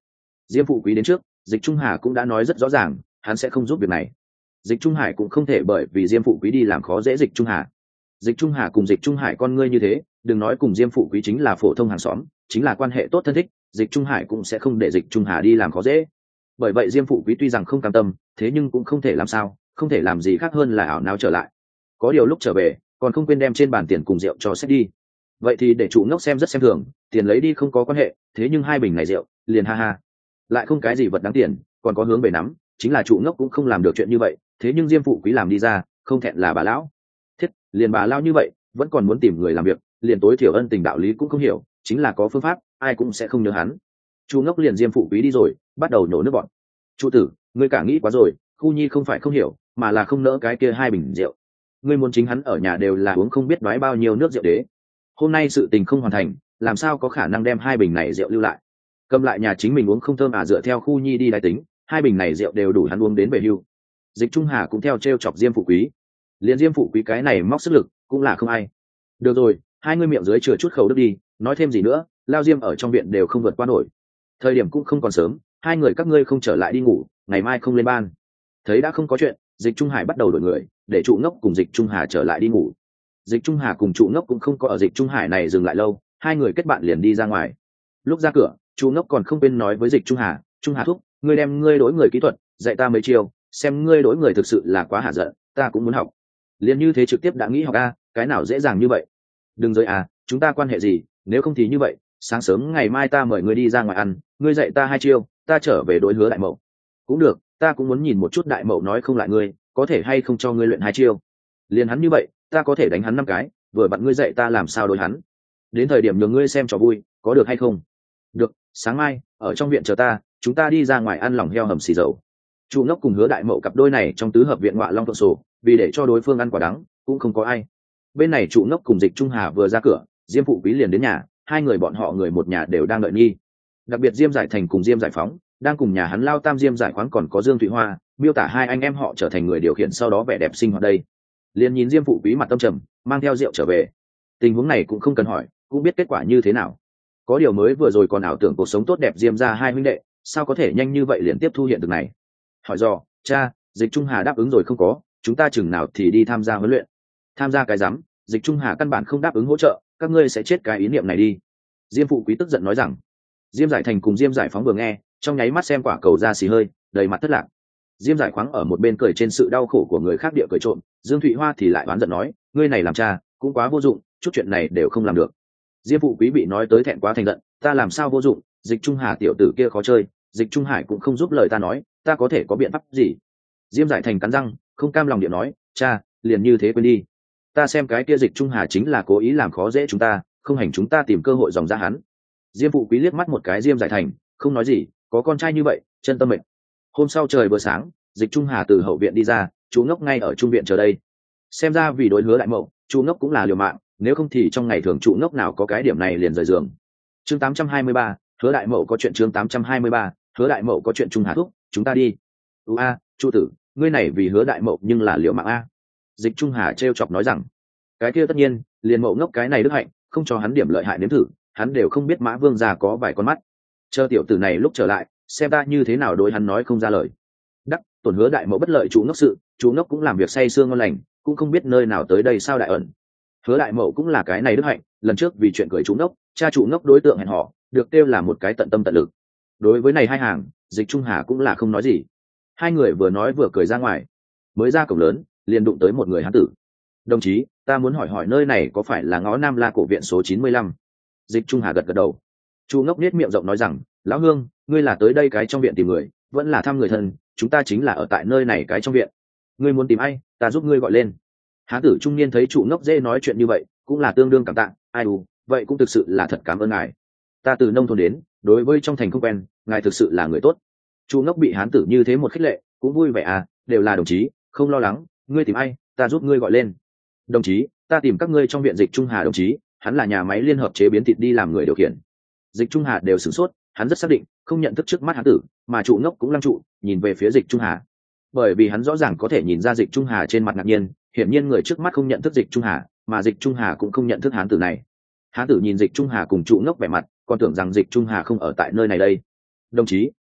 Diêm Phụ Quý đến trước, Dịch Trung Hà cũng đã nói rất rõ ràng, hắn sẽ không giúp việc này. Dịch Trung Hải cũng không thể bởi vì Diêm Phụ Quý đi làm khó dễ Dịch Trung Hà. Dịch Trung Hà cùng Dịch Trung Hải con ngươi như thế, đừng nói cùng Diêm Phụ Quý chính là phổ thông hàng xóm, chính là quan hệ tốt thân thích, Dịch Trung Hải cũng sẽ không để Dịch Trung Hà đi làm khó dễ. Bởi vậy Diêm Phụ Quý tuy rằng không cam tâm, thế nhưng cũng không thể làm sao, không thể làm gì khác hơn là ảo não trở lại. Có điều lúc trở về, còn không quên đem trên bàn tiền cùng rượu cho xét đi. Vậy thì để trụ ngốc xem rất xem thường, tiền lấy đi không có quan hệ, thế nhưng hai bình này rượu, liền ha ha. Lại không cái gì vật đáng tiền, còn có hướng về nắm, chính là trụ ngốc cũng không làm được chuyện như vậy, thế nhưng Diêm Phụ Quý làm đi ra, không thẹn là bà lão. Thiết, liền bà lão như vậy, vẫn còn muốn tìm người làm việc, liền tối thiểu ân tình đạo lý cũng không hiểu, chính là có phương pháp, ai cũng sẽ không nhớ hắn. Trụ ngốc liền Diêm Phụ Quý đi rồi, bắt đầu nhổ nước bọn. Trụ tử, ngươi cả nghĩ quá rồi, khu nhi không phải không hiểu, mà là không nỡ cái kia hai bình rượu. Ngươi muốn chính hắn ở nhà đều là uống không biết nói bao nhiêu nước rượu đế. Hôm nay sự tình không hoàn thành, làm sao có khả năng đem hai bình này rượu lưu lại? Cầm lại nhà chính mình uống không thơm à, dựa theo khu nhi đi đái tính, hai bình này rượu đều đủ hắn uống đến về hưu. Dịch Trung Hà cũng theo t r e o chọc Diêm Phụ Quý, liền Diêm Phụ Quý cái này móc sức lực cũng là không ai. Được rồi, hai ngươi miệng dưới chừa chút khẩu đức đi, nói thêm gì nữa, lao Diêm ở trong viện đều không vượt qua nổi. Thời điểm cũng không còn sớm, hai người các ngươi không trở lại đi ngủ, ngày mai không lên ban. Thấy đã không có chuyện, Dịch Trung Hải bắt đầu đổi người, để trụ ngốc cùng Dịch Trung Hà trở lại đi ngủ. Dịch Trung Hà cùng trụ ngốc cũng không có ở Dịch Trung Hải này dừng lại lâu, hai người kết bạn liền đi ra ngoài. Lúc ra cửa, trụ ngốc còn không quên nói với Dịch Trung Hà, Trung Hà thúc, ngươi đem ngươi đối người kỹ thuật dạy ta mấy chiêu, xem ngươi đối người thực sự là quá hạ giận, ta cũng muốn học. Liền như thế trực tiếp đã nghĩ học a, cái nào dễ dàng như vậy. Đừng giới à, chúng ta quan hệ gì, nếu không thì như vậy, sáng sớm ngày mai ta mời ngươi đi ra ngoài ăn, ngươi dạy ta hai chiêu, ta trở về đối hứa đại mậu. Cũng được, ta cũng muốn nhìn một chút đại mậu nói không lại ngươi, có thể hay không cho ngươi luyện hai chiêu. Liền hắn như vậy, ta có thể đánh hắn năm cái, vừa bạn ngươi dạy ta làm sao đối hắn. Đến thời điểm nhường ngươi xem trò vui, có được hay không? Được, sáng mai ở trong viện chờ ta, chúng ta đi ra ngoài ăn lòng heo hầm xì dầu. Trụ ngốc cùng hứa đại mậu cặp đôi này trong tứ hợp viện ngọa long thượng sổ, vì để cho đối phương ăn quả đắng, cũng không có ai. Bên này trụ ngốc cùng Dịch Trung Hà vừa ra cửa, Diêm Phụ Quý liền đến nhà, hai người bọn họ người một nhà đều đang đợi nghi. Đặc biệt Diêm Giải Thành cùng Diêm Giải Phóng đang cùng nhà hắn lao tam Diêm Giải Khoáng còn có Dương Thụy Hoa, miêu tả hai anh em họ trở thành người điều khiển sau đó vẻ đẹp sinh hoạt đây. Liền nhìn Diêm Phụ Quý mặt tâm trầm, mang theo rượu trở về. Tình huống này cũng không cần hỏi, cũng biết kết quả như thế nào. Có điều mới vừa rồi còn ảo tưởng cuộc sống tốt đẹp Diêm ra hai huynh đệ, sao có thể nhanh như vậy liền tiếp thu hiện thực này. Hỏi dò, cha, Dịch Trung Hà đáp ứng rồi không có, chúng ta chừng nào thì đi tham gia huấn luyện. Tham gia cái rắm, Dịch Trung Hà căn bản không đáp ứng hỗ trợ, các ngươi sẽ chết cái ý niệm này đi. Diêm Phụ Quý tức giận nói rằng. Diêm Giải Thành cùng Diêm Giải Phóng vừa nghe, trong nháy mắt xem quả cầu ra xì hơi, đầy mặt thất lạc. Diêm Giải Khoáng ở một bên cười trên sự đau khổ của người khác địa cười trộm, Dương Thụy Hoa thì lại oán giận nói, ngươi này làm cha cũng quá vô dụng, chút chuyện này đều không làm được. Diêm Phụ Quý bị nói tới thẹn quá thành giận, ta làm sao vô dụng, Dịch Trung Hà tiểu tử kia khó chơi, Dịch Trung Hải cũng không giúp lời ta nói, ta có thể có biện pháp gì? Diêm Giải Thành cắn răng, không cam lòng điện nói, cha, liền như thế quên đi. Ta xem cái kia Dịch Trung Hà chính là cố ý làm khó dễ chúng ta, không hành chúng ta tìm cơ hội dòng ra hắn. Diêm Phụ Quý liếc mắt một cái Diêm Giải Thành, không nói gì, có con trai như vậy, chân tâm mệnh. Hôm sau trời vừa sáng, Dịch Trung Hà từ hậu viện đi ra, chú ngốc ngay ở trung viện chờ đây. Xem ra vì đối hứa đại mậu, chú ngốc cũng là liều mạng, nếu không thì trong ngày thường trụ ngốc nào có cái điểm này liền rời giường. Chương tám trăm hai mươi ba, hứa đại mậu có chuyện chương tám trăm hai mươi ba, hứa đại mậu có chuyện Trung Hà thúc, chúng ta đi. U a, Chu tử, ngươi này vì hứa đại mậu nhưng là liều mạng a. Dịch Trung Hà trêu chọc nói rằng, cái kia tất nhiên, liền mậu ngốc cái này đức hạnh, không cho hắn điểm lợi hại nếm thử, hắn đều không biết Mã Vương già có vài con mắt. Chờ tiểu tử này lúc trở lại, xem ta như thế nào đối hắn nói không ra lời. Đắc, tổn hứa đại mậu bất lợi chú ngốc sự, chú ngốc cũng làm việc say sương ngon lành, cũng không biết nơi nào tới đây sao đại ẩn. Hứa đại mậu cũng là cái này đức hạnh, lần trước vì chuyện cười chú ngốc, cha chú ngốc đối tượng hẹn họ, được kêu là một cái tận tâm tận lực. Đối với này hai hàng, Dịch Trung Hà cũng là không nói gì. Hai người vừa nói vừa cười ra ngoài, mới ra cổng lớn, liền đụng tới một người hán tử. Đồng chí, ta muốn hỏi hỏi nơi này có phải là ngõ Nam La cổ viện số chín mươi lăm? Dịch Trung Hà gật gật đầu. Chu ngốc nết miệng rộng nói rằng, lão hương, ngươi là tới đây cái trong viện tìm người, vẫn là thăm người thân, chúng ta chính là ở tại nơi này cái trong viện. Ngươi muốn tìm ai, ta giúp ngươi gọi lên. Hán tử trung niên thấy Chu ngốc dễ nói chuyện như vậy, cũng là tương đương cảm tạ, ai đù, vậy cũng thực sự là thật cảm ơn ngài. Ta từ nông thôn đến, đối với trong thành không quen, ngài thực sự là người tốt. Chu ngốc bị hán tử như thế một khích lệ, cũng vui vẻ à, đều là đồng chí, không lo lắng, ngươi tìm ai, ta giúp ngươi gọi lên. Đồng chí, ta tìm các ngươi trong viện Dịch Trung Hà đồng chí, hắn là nhà máy liên hợp chế biến thịt đi làm người điều khiển. Dịch Trung Hà đều sửng sốt, hắn rất xác định, không nhận thức trước mắt hán tử, mà trụ ngốc cũng lăng trụ, nhìn về phía Dịch Trung Hà. Bởi vì hắn rõ ràng có thể nhìn ra Dịch Trung Hà trên mặt ngạc nhiên, hiển nhiên người trước mắt không nhận thức Dịch Trung Hà, mà Dịch Trung Hà cũng không nhận thức hán tử này. Hán tử nhìn Dịch Trung Hà cùng trụ ngốc vẻ mặt, còn tưởng rằng Dịch Trung Hà không ở tại nơi này đây. Đồng chí,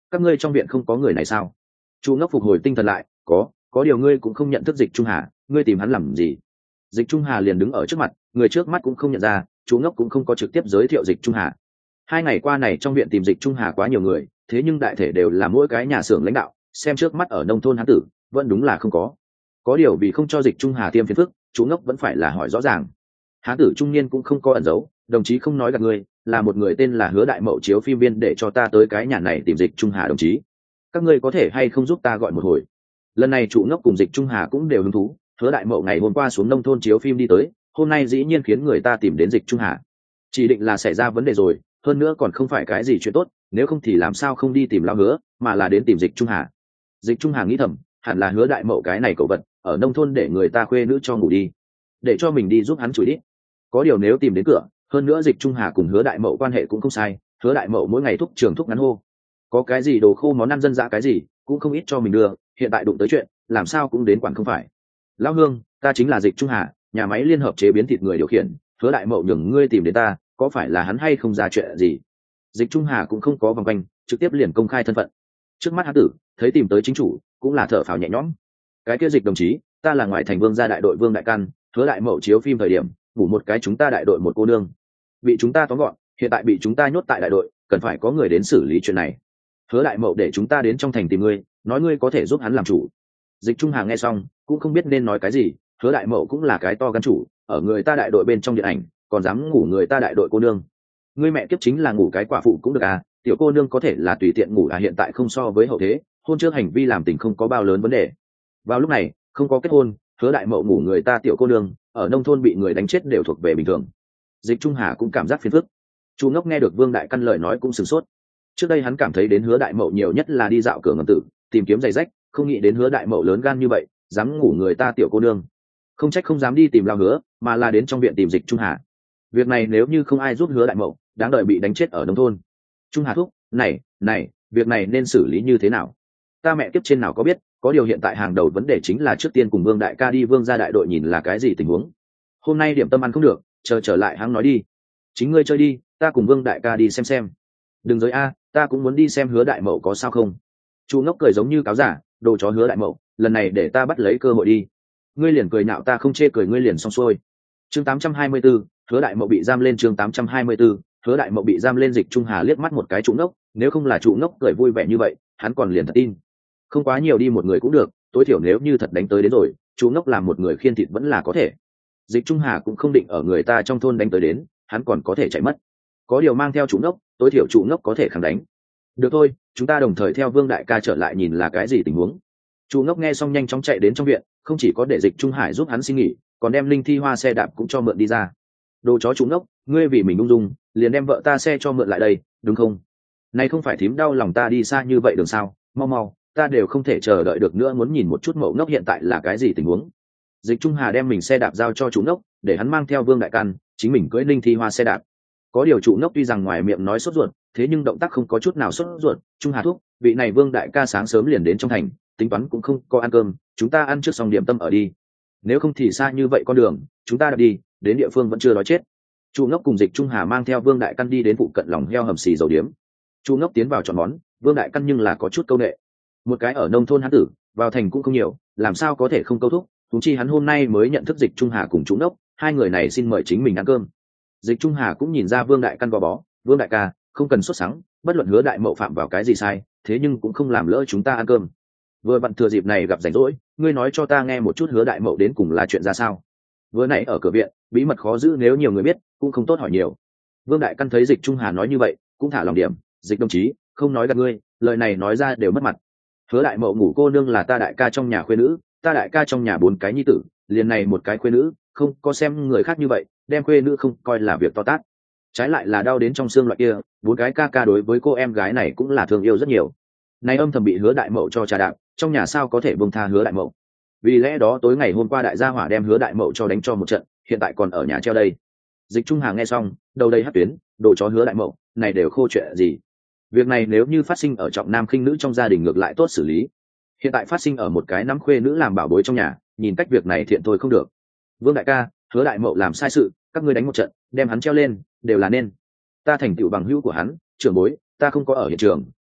các ngươi trong viện không có người này sao? Chu Ngốc phục hồi tinh thần lại, có có điều ngươi cũng không nhận thức Dịch Trung Hà, ngươi tìm hắn làm gì? Dịch Trung Hà liền đứng ở trước mặt, người trước mắt cũng không nhận ra, Chu Ngốc cũng không có trực tiếp giới thiệu Dịch Trung Hà. Hai ngày qua này trong viện tìm Dịch Trung Hà quá nhiều người, thế nhưng đại thể đều là mỗi cái nhà xưởng lãnh đạo, xem trước mắt ở nông thôn hán tử vẫn đúng là không có. Có điều vì không cho Dịch Trung Hà tiêm phiền phức, Chu Ngốc vẫn phải là hỏi rõ ràng. Hán tử trung niên cũng không có ẩn giấu, đồng chí không nói gạt ngươi, là một người tên là Hứa Đại Mậu chiếu phim viên để cho ta tới cái nhà này tìm Dịch Trung Hà đồng chí. Các ngươi có thể hay không giúp ta gọi một hồi? Lần này Chu Ngốc cùng Dịch Trung Hà cũng đều hứng thú. Hứa Đại Mậu ngày hôm qua xuống nông thôn chiếu phim đi tới, hôm nay dĩ nhiên khiến người ta tìm đến Dịch Trung Hà, chỉ định là xảy ra vấn đề rồi, hơn nữa còn không phải cái gì chuyện tốt, nếu không thì làm sao không đi tìm Lão Hứa mà là đến tìm Dịch Trung Hà. Dịch Trung Hà nghĩ thầm, hẳn là Hứa Đại Mậu cái này cậu vật ở nông thôn để người ta khuê nữ cho ngủ đi, để cho mình đi giúp hắn chửi đi. Có điều nếu tìm đến cửa, hơn nữa Dịch Trung Hà cùng Hứa Đại Mậu quan hệ cũng không sai, Hứa Đại Mậu mỗi ngày thúc trường thúc ngắn hô, có cái gì đồ khô món ăn dân dã cái gì cũng không ít cho mình đưa, hiện tại đụng tới chuyện làm sao cũng đến quản không phải. Lão Hương, ta chính là Dịch Trung Hà, nhà máy liên hợp chế biến thịt người điều khiển, Hứa Đại Mậu nhường ngươi tìm đến ta, có phải là hắn hay không ra chuyện gì? Dịch Trung Hà cũng không có vòng quanh, trực tiếp liền công khai thân phận. Trước mắt hắn tử thấy tìm tới chính chủ, cũng là thở phào nhẹ nhõm. Cái kia Dịch đồng chí, ta là ngoại thành Vương gia đại đội Vương Đại Căn, Hứa Đại Mậu chiếu phim thời điểm ngủ một cái chúng ta đại đội một cô nương, bị chúng ta tóm gọn, hiện tại bị chúng ta nhốt tại đại đội, cần phải có người đến xử lý chuyện này. Hứa Đại Mậu để chúng ta đến trong thành tìm ngươi, nói ngươi có thể giúp hắn làm chủ. Dịch Trung Hà nghe xong cũng không biết nên nói cái gì. Hứa Đại Mậu cũng là cái to gan chủ, ở người ta đại đội bên trong điện ảnh còn dám ngủ người ta đại đội cô nương, ngươi mẹ kiếp chính là ngủ cái quả phụ cũng được à? Tiểu cô nương có thể là tùy tiện ngủ à? Hiện tại không so với hậu thế, hôn trước hành vi làm tình không có bao lớn vấn đề. Vào lúc này không có kết hôn, Hứa Đại Mậu ngủ người ta tiểu cô nương, ở nông thôn bị người đánh chết đều thuộc về bình thường. Dịch Trung Hà cũng cảm giác phiền phức. Chu Ngốc nghe được Vương Đại Căn lời nói cũng sửng sốt. Trước đây hắn cảm thấy đến Hứa Đại Mậu nhiều nhất là đi dạo cửa ngầm tử, tìm kiếm giày rách, không nghĩ đến Hứa Đại Mậu lớn gan như vậy, dám ngủ người ta tiểu cô nương. Không trách không dám đi tìm Lao Hứa, mà là đến trong viện tìm Dịch Trung Hà. Việc này nếu như không ai giúp Hứa Đại Mậu, đáng đợi bị đánh chết ở nông thôn. Trung Hà thúc, này này việc này nên xử lý như thế nào? Ta mẹ kiếp trên nào có biết, có điều hiện tại hàng đầu vấn đề chính là trước tiên cùng Vương Đại ca đi Vương gia đại đội nhìn là cái gì tình huống. Hôm nay điểm tâm ăn không được, chờ trở lại hắn nói đi. Chính ngươi chơi đi, ta cùng Vương Đại ca đi xem xem. Đừng giới a, ta cũng muốn đi xem Hứa Đại Mậu có sao không. Chu Ngốc cười giống như cáo giả, đồ chó Hứa Đại Mậu, lần này để ta bắt lấy cơ hội đi. Ngươi liền cười nhạo ta không chê cười ngươi liền xong xuôi. Chương tám trăm hai mươi tư, Hứa Đại Mậu bị giam lên. Chương tám trăm hai mươi tư, Hứa Đại Mậu bị giam lên. Dịch Trung Hà liếc mắt một cái Chu Ngốc, nếu không là Chu Ngốc cười vui vẻ như vậy, hắn còn liền thật tin. Không quá nhiều đi một người cũng được, tối thiểu nếu như thật đánh tới đến rồi, Chu Ngốc làm một người khiên thịt vẫn là có thể. Dịch Trung Hà cũng không định ở người ta trong thôn đánh tới đến, hắn còn có thể chạy mất. Có điều mang theo Chu Ngốc, tối thiểu Chu Ngốc có thể kháng đánh. Được thôi, chúng ta đồng thời theo Vương Đại ca trở lại nhìn là cái gì tình huống. Chu Ngốc nghe xong nhanh chóng chạy đến trong viện, không chỉ có để Dịch Trung Hải giúp hắn xin nghỉ, còn đem Linh Thi Hoa xe đạp cũng cho mượn đi ra. Đồ chó Chu Ngốc, ngươi vì mình ung dung, liền đem vợ ta xe cho mượn lại đây, đúng không? Này không phải thím đau lòng ta đi xa như vậy đường sao? Mau mau, ta đều không thể chờ đợi được nữa, muốn nhìn một chút Mậu Ngốc hiện tại là cái gì tình huống. Dịch Trung Hà đem mình xe đạp giao cho Chu Ngốc, để hắn mang theo Vương Đại Căn, chính mình cưỡi Linh Thi Hoa xe đạp. Có điều Chu Ngốc tuy rằng ngoài miệng nói sốt ruột, thế nhưng động tác không có chút nào sốt ruột. Trung Hà thúc, vị này Vương Đại ca sáng sớm liền đến trong thành, tính toán cũng không có ăn cơm, chúng ta ăn trước xong điểm tâm ở đi. Nếu không thì xa như vậy con đường, chúng ta đạp đi, đến địa phương vẫn chưa đói chết. Chu Ngốc cùng Dịch Trung Hà mang theo Vương Đại Căn đi đến phụ cận lòng heo hầm xì dầu điếm. Chu Ngốc tiến vào chọn món, Vương Đại Căn nhưng là có chút câu nệ. Một cái ở nông thôn hắn tử, vào thành cũng không nhiều, làm sao có thể không câu thúc, thúng chi hắn hôm nay mới nhận thức Dịch Trung Hà cùng Chu Ngốc, hai người này xin mời chính mình ăn cơm. Dịch Trung Hà cũng nhìn ra Vương Đại Căn gò bó, Vương Đại ca, không cần sốt sắng, bất luận Hứa Đại Mậu phạm vào cái gì sai, thế nhưng cũng không làm lỡ chúng ta ăn cơm. Vừa vặn thừa dịp này gặp rảnh rỗi, ngươi nói cho ta nghe một chút Hứa Đại Mậu đến cùng là chuyện ra sao. Vừa nãy ở cửa viện, bí mật khó giữ, nếu nhiều người biết, cũng không tốt hỏi nhiều. Vương Đại Căn thấy Dịch Trung Hà nói như vậy, cũng thả lòng điểm, Dịch đồng chí, không nói gạt ngươi, lời này nói ra đều mất mặt. Hứa Đại Mậu ngủ cô nương là ta đại ca trong nhà khuê nữ, ta đại ca trong nhà bốn cái nhi tử, liền này một cái khuê nữ, không có xem người khác như vậy, đem khuê nữ không coi là việc to tát, trái lại là đau đến trong xương loại kia. Bốn cái ca ca đối với cô em gái này cũng là thương yêu rất nhiều. Nay âm thầm bị Hứa Đại Mậu cho trà đạp, trong nhà sao có thể buông tha Hứa Đại Mậu. Vì lẽ đó tối ngày hôm qua đại gia hỏa đem Hứa Đại Mậu cho đánh cho một trận, hiện tại còn ở nhà treo đây. Dịch Trung Hà nghe xong, đầu đầy hất tuyến, đồ chó Hứa Đại Mậu, này đều khô chuyện gì. Việc này nếu như phát sinh ở trọng nam khinh nữ trong gia đình ngược lại tốt xử lý, hiện tại phát sinh ở một cái nắm khuê nữ làm bảo bối trong nhà, nhìn cách việc này thiện thôi không được. Vương Đại ca, Hứa Đại Mậu làm sai sự, các ngươi đánh một trận, đem hắn treo lên, đều là nên. Ta thành tựu bằng hữu của hắn, trưởng bối, ta không có ở hiện trường,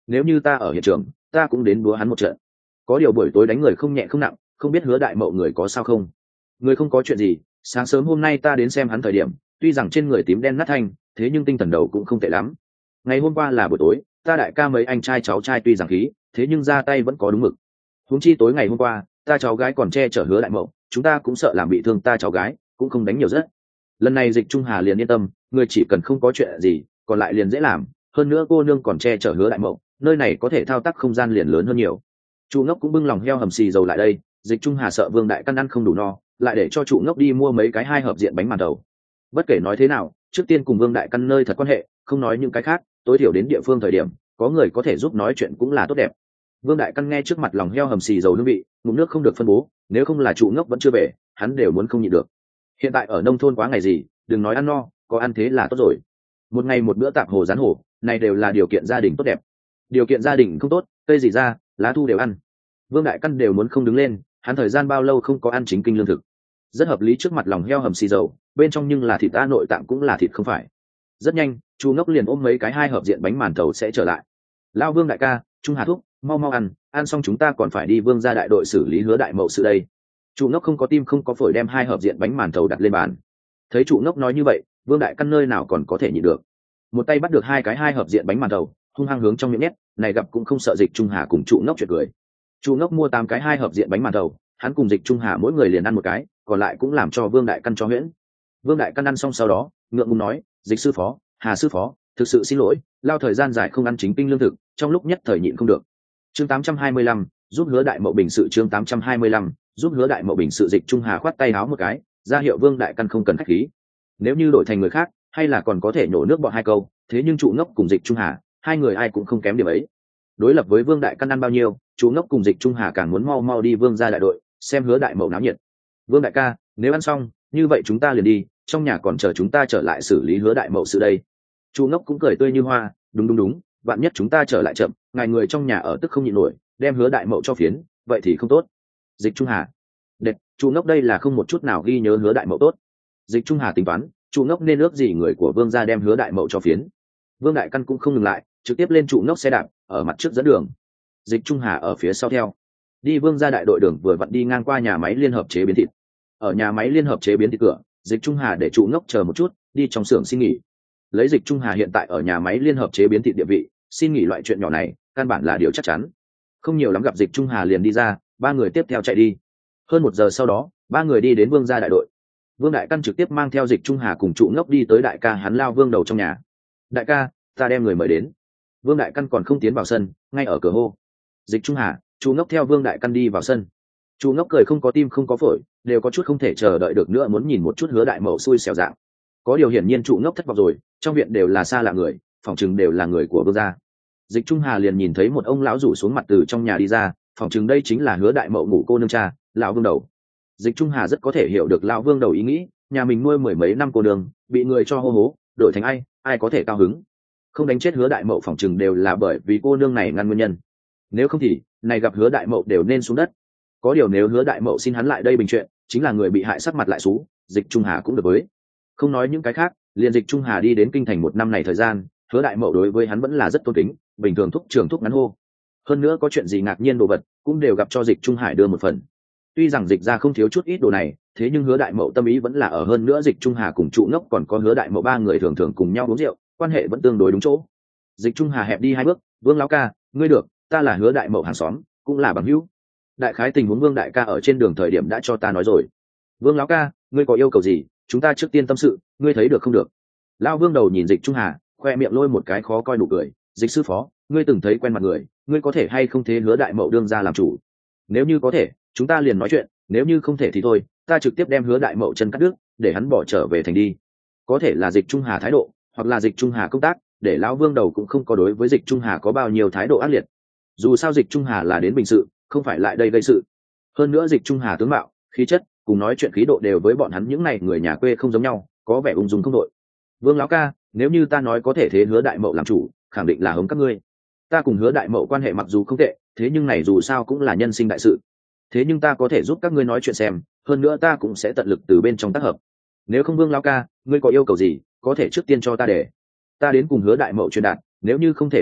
nếu như ta ở hiện trường ta cũng đến búa hắn một trận. Có điều buổi tối đánh người không nhẹ không nặng, không biết Hứa đại mậu người có sao không? Người không có chuyện gì, sáng sớm hôm nay ta đến xem hắn thời điểm, tuy rằng trên người tím đen nát thanh, thế nhưng tinh thần đầu cũng không tệ lắm. Ngày hôm qua là buổi tối, ta đại ca mấy anh trai cháu trai tuy rằng khí, thế nhưng ra tay vẫn có đúng mực. Huống chi tối ngày hôm qua, ta cháu gái còn che chở Hứa đại mậu, chúng ta cũng sợ làm bị thương ta cháu gái, cũng không đánh nhiều rất. Lần này Dịch Trung Hà liền yên tâm, người chỉ cần không có chuyện gì, còn lại liền dễ làm. Hơn nữa cô nương còn che chở Hứa đại mậu, nơi này có thể thao tác không gian liền lớn hơn nhiều. Trụ ngốc cũng bưng lòng heo hầm xì dầu lại đây. Dịch Trung Hà sợ Vương đại căn ăn không đủ no, lại để cho trụ ngốc đi mua mấy cái hai hợp diện bánh màn đầu. Bất kể nói thế nào, trước tiên cùng Vương đại căn nơi thật quan hệ, không nói những cái khác, tối thiểu đến địa phương thời điểm có người có thể giúp nói chuyện cũng là tốt đẹp. Vương đại căn nghe trước mặt lòng heo hầm xì dầu hương vị, ngụm nước không được phân bố, nếu không là trụ ngốc vẫn chưa về, hắn đều muốn không nhịn được. Hiện tại ở nông thôn quá ngày gì, đừng nói ăn no, có ăn thế là tốt rồi. Một ngày một bữa tạp hồ rán hổ, này đều là điều kiện gia đình tốt đẹp. Điều kiện gia đình không tốt, cây gì ra, lá thu đều ăn. Vương đại căn đều muốn không đứng lên, hắn thời gian bao lâu không có ăn chính kinh lương thực. Rất hợp lý, trước mặt lòng heo hầm xì dầu, bên trong nhưng là thịt, ta nội tạng cũng là thịt không phải. Rất nhanh, chu ngốc liền ôm mấy cái hai hợp diện bánh màn thầu sẽ trở lại. Lao Vương đại ca, Trung Hà thúc, mau mau ăn, ăn xong chúng ta còn phải đi Vương gia đại đội xử lý Hứa đại mậu sự đây. Chu ngốc không có tim không có phổi đem hai hợp diện bánh màn thầu đặt lên bàn. Thấy Chu ngốc nói như vậy, Vương đại căn nơi nào còn có thể nhịn được, một tay bắt được hai cái hai hợp diện bánh màn thầu, hung hăng hướng trong miệng nhét, này gặp cũng không sợ Dịch Trung Hà cùng Chu ngốc chuyện cười. Chu ngốc mua tám cái hai hợp diện bánh màn thầu, hắn cùng Dịch Trung Hà mỗi người liền ăn một cái, còn lại cũng làm cho Vương đại căn cho huyễn. Vương đại căn ăn xong sau đó ngượng ngùng nói, Dịch sư phó, Hà sư phó, thực sự xin lỗi, lao thời gian dài không ăn chính kinh lương thực, trong lúc nhất thời nhịn không được. Chương tám trăm hai mươi lăm, giúp Hứa đại mậu bình sự. Chương tám trăm hai mươi lăm, giúp Hứa đại mậu bình sự. Dịch Trung Hà khoát tay áo một cái, ra hiệu Vương đại căn không cần khách khí. Nếu như đổi thành người khác, hay là còn có thể nhổ nước bọn hai câu, thế nhưng Trụ ngốc cùng Dịch Trung Hà, hai người ai cũng không kém điểm ấy. Đối lập với Vương đại căn ăn bao nhiêu, Trụ ngốc cùng Dịch Trung Hà càng muốn mau mau đi Vương gia đại đội, xem Hứa đại mậu náo nhiệt. Vương đại ca, nếu ăn xong, như vậy chúng ta liền đi, trong nhà còn chờ chúng ta trở lại xử lý Hứa đại mậu sự đây. Chu ngốc cũng cười tươi như hoa, đúng đúng đúng, vạn nhất chúng ta trở lại chậm, ngài người trong nhà ở tức không nhịn nổi, đem Hứa đại mậu cho phiến, vậy thì không tốt. Dịch Trung Hà, đệt, Chu ngốc đây là không một chút nào ghi nhớ Hứa đại mậu tốt. Dịch Trung Hà tính toán, Chu ngốc nên ước gì người của Vương gia đem Hứa đại mậu cho phiến. Vương đại căn cũng không ngừng lại, trực tiếp lên Chu ngốc xe đạp, ở mặt trước dẫn đường. Dịch Trung Hà ở phía sau theo. Đi Vương gia đại đội đường vừa vặn đi ngang qua nhà máy liên hợp chế biến thịt. Ở nhà máy liên hợp chế biến thịt cửa, Dịch Trung Hà để Chu ngốc chờ một chút, đi trong xưởng xin nghỉ. Lấy Dịch Trung Hà hiện tại ở nhà máy liên hợp chế biến thịt địa vị, xin nghỉ loại chuyện nhỏ này căn bản là điều chắc chắn. Không nhiều lắm gặp Dịch Trung Hà liền đi ra, ba người tiếp theo chạy đi. Hơn một giờ sau đó, ba người đi đến Vương gia đại đội. Vương đại căn trực tiếp mang theo Dịch Trung Hà cùng Trụ ngốc đi tới đại ca hắn Lao Vương đầu trong nhà. Đại ca, ta đem người mời đến. Vương đại căn còn không tiến vào sân, ngay ở cửa hô. Dịch Trung Hà, Trụ ngốc theo Vương đại căn đi vào sân. Trụ ngốc cười không có tim không có phổi, đều có chút không thể chờ đợi được nữa, muốn nhìn một chút Hứa đại mậu xui xẻo dạng. Có điều hiển nhiên Trụ ngốc thất vọng rồi, trong viện đều là xa lạ người, phòng chừng đều là người của Vương gia. Dịch Trung Hà liền nhìn thấy một ông lão rủ xuống mặt từ trong nhà đi ra, phòng chừng đây chính là Hứa đại mậu ngủ cô nương cha, lão Vương đầu. Dịch Trung Hà rất có thể hiểu được lão Vương đầu ý nghĩ, nhà mình nuôi mười mấy năm cô nương, bị người cho hô hố, đổi thành ai, ai có thể cao hứng. Không đánh chết Hứa đại mậu phòng chừng đều là bởi vì cô nương này ngăn nguyên nhân. Nếu không thì, này gặp Hứa đại mậu đều nên xuống đất. Có điều nếu Hứa đại mậu xin hắn lại đây bình chuyện, chính là người bị hại sắc mặt lại xú, Dịch Trung Hà cũng được với. Không nói những cái khác, liền Dịch Trung Hà đi đến kinh thành một năm này thời gian, Hứa đại mậu đối với hắn vẫn là rất tôn kính, bình thường thúc trưởng thúc ngắn hô. Hơn nữa có chuyện gì ngạc nhiên đồ vật, cũng đều gặp cho Dịch Trung Hải đưa một phần. Tuy rằng Dịch ra không thiếu chút ít đồ này, thế nhưng Hứa đại mậu tâm ý vẫn là ở, hơn nữa Dịch Trung Hà cùng Trụ ngốc còn có Hứa đại mậu ba người thường thường cùng nhau uống rượu, quan hệ vẫn tương đối đúng chỗ. Dịch Trung Hà hẹp đi hai bước, Vương lão ca, ngươi được, ta là Hứa đại mậu hàng xóm, cũng là bằng hữu. Đại khái tình huống Vương đại ca ở trên đường thời điểm đã cho ta nói rồi. Vương lão ca, ngươi có yêu cầu gì, chúng ta trước tiên tâm sự, ngươi thấy được không được? Lão Vương đầu nhìn Dịch Trung Hà, khoe miệng lôi một cái khó coi nụ cười. Dịch sư phó, ngươi từng thấy quen mặt người, ngươi có thể hay không thế Hứa đại mậu đương ra làm chủ? Nếu như có thể, chúng ta liền nói chuyện, nếu như không thể thì thôi, ta trực tiếp đem Hứa đại mậu chân cắt đứt, để hắn bỏ trở về thành đi. Có thể là Dịch Trung Hà thái độ, hoặc là Dịch Trung Hà công tác, để lão Vương đầu cũng không có đối với Dịch Trung Hà có bao nhiêu thái độ ác liệt. Dù sao Dịch Trung Hà là đến bình sự, không phải lại đây gây sự. Hơn nữa Dịch Trung Hà tướng mạo, khí chất, cùng nói chuyện khí độ đều với bọn hắn những này người nhà quê không giống nhau, có vẻ ung dung không đội. Vương lão ca, nếu như ta nói có thể thế Hứa đại mậu làm chủ, khẳng định là hống các ngươi. Ta cùng Hứa đại mậu quan hệ mặc dù không tệ, thế nhưng này dù sao cũng là nhân sinh đại sự. Thế nhưng ta có thể giúp các ngươi nói chuyện xem, hơn nữa ta cũng sẽ tận lực từ bên trong tác hợp. Nếu không Vương lão ca, ngươi có yêu cầu gì, có thể trước tiên cho ta để ta đến cùng Hứa đại mậu truyền đạt, nếu như không thể đồng ý,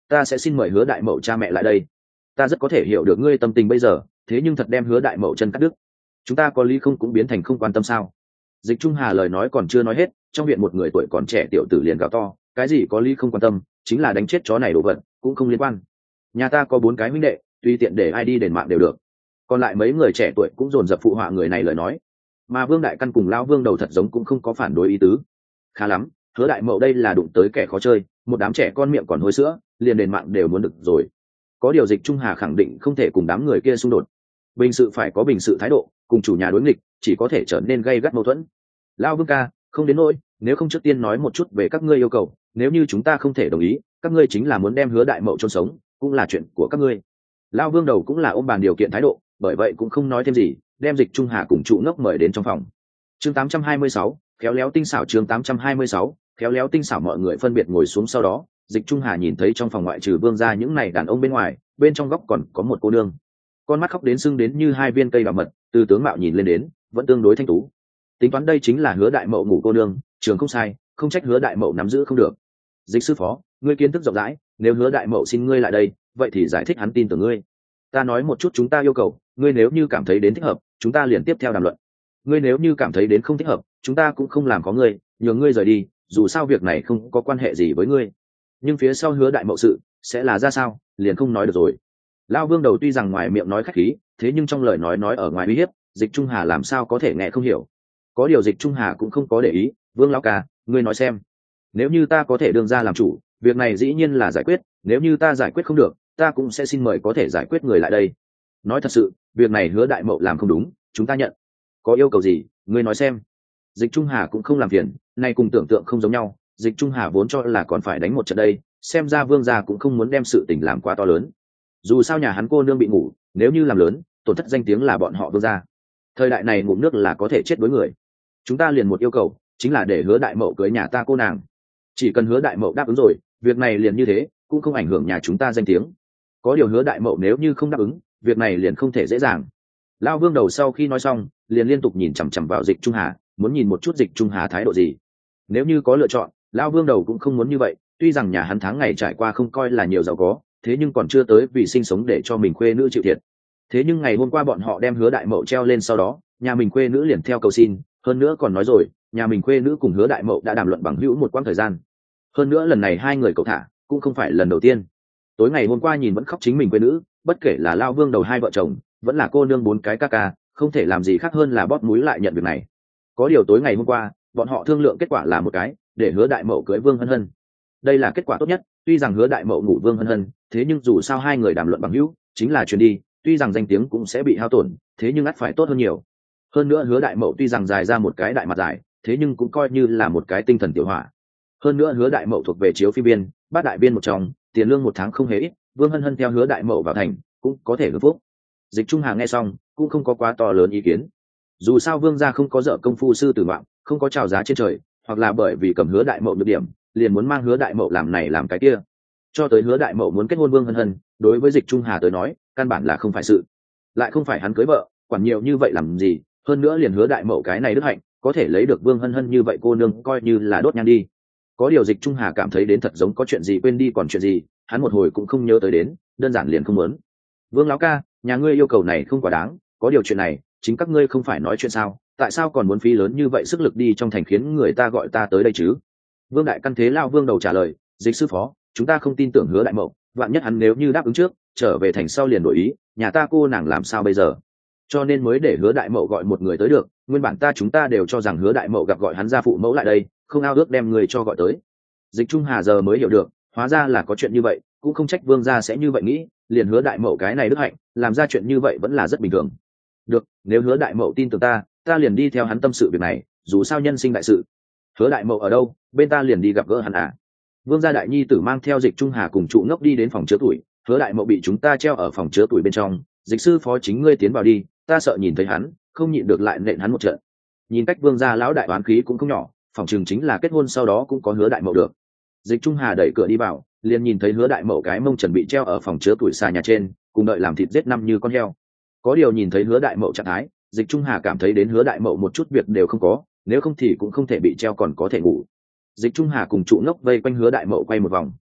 ta sẽ xin mời hứa đại mậu cha mẹ lại đây. Ta rất có thể hiểu được ngươi tâm tình bây giờ, thế nhưng thật đem hứa đại mậu chân cắt đứt, chúng ta có lý không cũng biến thành không quan tâm sao? Dịch Trung Hà lời nói còn chưa nói hết, trong viện một người tuổi còn trẻ tiểu tử liền gào to, cái gì có lý không quan tâm, chính là đánh chết chó này đồ vật cũng không liên quan. Nhà ta có bốn cái huynh đệ, tùy tiện để ai đi đền mạng đều được. Còn lại mấy người trẻ tuổi cũng dồn dập phụ họa người này lời nói, mà Vương Đại Căn cùng lão Vương đầu thật giống cũng không có phản đối ý tứ. Khá lắm, hứa đại mậu đây là đụng tới kẻ khó chơi, một đám trẻ con miệng còn hôi sữa, liền đền mạng đều muốn được rồi. Có điều Dịch Trung Hà khẳng định không thể cùng đám người kia xung đột, bình sự phải có bình sự thái độ, cùng chủ nhà đối nghịch chỉ có thể trở nên gay gắt mâu thuẫn. Lão Vương ca, không đến nỗi, nếu không trước tiên nói một chút về các ngươi yêu cầu, nếu như chúng ta không thể đồng ý, các ngươi chính là muốn đem hứa đại mậu chôn sống, cũng là chuyện của các ngươi. Lão Vương đầu cũng là ôm bàn điều kiện thái độ, bởi vậy cũng không nói thêm gì, đem Dịch Trung Hà cùng trụ ngốc mời đến trong phòng. Chương tám trăm hai mươi sáu, khéo léo tinh xảo. Chương tám trăm hai mươi sáu, khéo léo tinh xảo. Mọi người phân biệt ngồi xuống, sau đó Dịch Trung Hà nhìn thấy trong phòng ngoại trừ Vương gia những này đàn ông bên ngoài, bên trong góc còn có một cô nương, con mắt khóc đến sưng đến như hai viên cây bảo mật, từ tướng mạo nhìn lên đến vẫn tương đối thanh tú. Tính toán đây chính là hứa đại mậu ngủ cô nương, trường không sai, không trách hứa đại mậu nắm giữ không được. Dịch sư phó, ngươi kiến thức rộng rãi, nếu hứa đại mậu xin ngươi lại đây, vậy thì giải thích hắn tin tưởng ngươi. Ta nói một chút chúng ta yêu cầu, ngươi nếu như cảm thấy đến thích hợp, chúng ta liền tiếp theo đàm luận. Ngươi nếu như cảm thấy đến không thích hợp, chúng ta cũng không làm có ngươi, nhường ngươi rời đi, dù sao việc này không có quan hệ gì với ngươi. Nhưng phía sau hứa đại mậu sự sẽ là ra sao, liền không nói được rồi. Lão Vương đầu tuy rằng ngoài miệng nói khách khí, thế nhưng trong lời nói nói ở ngoài uy hiếp, Dịch Trung Hà làm sao có thể nghe không hiểu. Có điều Dịch Trung Hà cũng không có để ý, Vương lão ca, ngươi nói xem, nếu như ta có thể đương ra làm chủ, việc này dĩ nhiên là giải quyết, nếu như ta giải quyết không được, ta cũng sẽ xin mời có thể giải quyết người lại đây. Nói thật sự, việc này hứa đại mậu làm không đúng, chúng ta nhận. Có yêu cầu gì, ngươi nói xem. Dịch Trung Hà cũng không làm phiền, nay cùng tưởng tượng không giống nhau, Dịch Trung Hà vốn cho là còn phải đánh một trận đây, xem ra Vương gia cũng không muốn đem sự tình làm quá to lớn. Dù sao nhà hắn cô nương bị ngủ, nếu như làm lớn, tổn thất danh tiếng là bọn họ Vương gia. Thời đại này ngụm nước là có thể chết đối người. Chúng ta liền một yêu cầu, chính là để hứa đại mậu cưới nhà ta cô nàng. Chỉ cần hứa đại mậu đáp ứng rồi, việc này liền như thế, cũng không ảnh hưởng nhà chúng ta danh tiếng. Có điều hứa đại mậu nếu như không đáp ứng, việc này liền không thể dễ dàng. Lão Vương đầu sau khi nói xong, liền liên tục nhìn chằm chằm vào Dịch Trung Hà, muốn nhìn một chút Dịch Trung Hà thái độ gì. Nếu như có lựa chọn, Lão Vương đầu cũng không muốn như vậy, tuy rằng nhà hắn tháng ngày trải qua không coi là nhiều giàu có, thế nhưng còn chưa tới vì sinh sống để cho mình khuê nữ chịu thiệt. Thế nhưng ngày hôm qua bọn họ đem hứa đại mậu treo lên, sau đó nhà mình khuê nữ liền theo cầu xin, hơn nữa còn nói rồi nhà mình khuê nữ cùng hứa đại mậu đã đàm luận bằng hữu một quãng thời gian. Hơn nữa lần này hai người cậu thả cũng không phải lần đầu tiên. Tối ngày hôm qua nhìn vẫn khóc chính mình khuê nữ, bất kể là Lão Vương đầu hai vợ chồng vẫn là cô nương bốn cái ca ca, không thể làm gì khác hơn là bóp mũi lại nhận việc này. Có điều tối ngày hôm qua bọn họ thương lượng kết quả là một cái, để hứa đại mậu cưới Vương Hân Hân. Đây là kết quả tốt nhất, tuy rằng hứa đại mậu ngủ Vương Hân Hân, thế nhưng dù sao hai người đàm luận bằng hữu chính là truyền đi, tuy rằng danh tiếng cũng sẽ bị hao tổn, thế nhưng ắt phải tốt hơn nhiều. Hơn nữa hứa đại mậu tuy rằng dài ra một cái đại mặt dài, thế nhưng cũng coi như là một cái tinh thần tiểu hỏa. Hơn nữa hứa đại mậu thuộc về chiếu phim biên, bát đại biên một trong, tiền lương một tháng không hề ít, Vương Hân Hân theo hứa đại mậu vào thành cũng có thể hưởng phúc. Dịch Trung Hà nghe xong cũng không có quá to lớn ý kiến. Dù sao Vương gia không có dợ công phu sư tử mạng, không có trào giá trên trời, hoặc là bởi vì cầm hứa đại mậu được điểm, liền muốn mang hứa đại mậu làm này làm cái kia. Cho tới hứa đại mậu muốn kết hôn Vương Hân Hân, đối với Dịch Trung Hà tới nói, căn bản là không phải sự. Lại không phải hắn cưới vợ, quản nhiều như vậy làm gì, hơn nữa liền hứa đại mậu cái này đức hạnh, có thể lấy được Vương Hân Hân như vậy cô nương coi như là đốt nhang đi. Có điều Dịch Trung Hà cảm thấy đến thật giống có chuyện gì quên đi còn chuyện gì, hắn một hồi cũng không nhớ tới đến, đơn giản liền không muốn. Vương lão ca, nhà ngươi yêu cầu này không quá đáng, có điều chuyện này chính các ngươi không phải nói chuyện sao, tại sao còn muốn phí lớn như vậy sức lực đi trong thành khiến người ta gọi ta tới đây chứ? Vương đại căn thế Lão Vương đầu trả lời, Dịch sư phó, chúng ta không tin tưởng hứa đại mậu, vạn nhất hắn nếu như đáp ứng trước, trở về thành sau liền đổi ý, nhà ta cô nàng làm sao bây giờ? Cho nên mới để hứa đại mậu gọi một người tới được, nguyên bản ta chúng ta đều cho rằng hứa đại mậu gặp gọi hắn ra phụ mẫu lại đây, không ao ước đem người cho gọi tới. Dịch Trung Hà giờ mới hiểu được, hóa ra là có chuyện như vậy, cũng không trách Vương gia sẽ như vậy nghĩ, liền hứa đại mậu cái này đức hạnh, làm ra chuyện như vậy vẫn là rất bình thường. Được, nếu hứa đại mậu tin tưởng ta, ta liền đi theo hắn tâm sự việc này, dù sao nhân sinh đại sự. Hứa đại mậu ở đâu, bên ta liền đi gặp gỡ hắn à? Vương gia đại nhi tử mang theo Dịch Trung Hà cùng trụ ngốc đi đến phòng chứa tuổi, hứa đại mậu bị chúng ta treo ở phòng chứa tuổi bên trong, Dịch sư phó chính ngươi tiến vào đi, ta sợ nhìn thấy hắn, không nhịn được lại nện hắn một trận. Nhìn cách Vương gia lão đại oán khí cũng không nhỏ, phòng trường chính là kết hôn sau đó cũng có hứa đại mậu được. Dịch Trung Hà đẩy cửa đi vào, liền nhìn thấy hứa đại mậu cái mông chuẩn bị treo ở phòng chứa tuổi xà nhà trên, cùng đợi làm thịt giết năm như con heo. Có điều nhìn thấy hứa đại mậu trạng thái, Dịch Trung Hà cảm thấy đến hứa đại mậu một chút việc đều không có, nếu không thì cũng không thể bị treo còn có thể ngủ. Dịch Trung Hà cùng trụ ngốc vây quanh hứa đại mậu quay một vòng.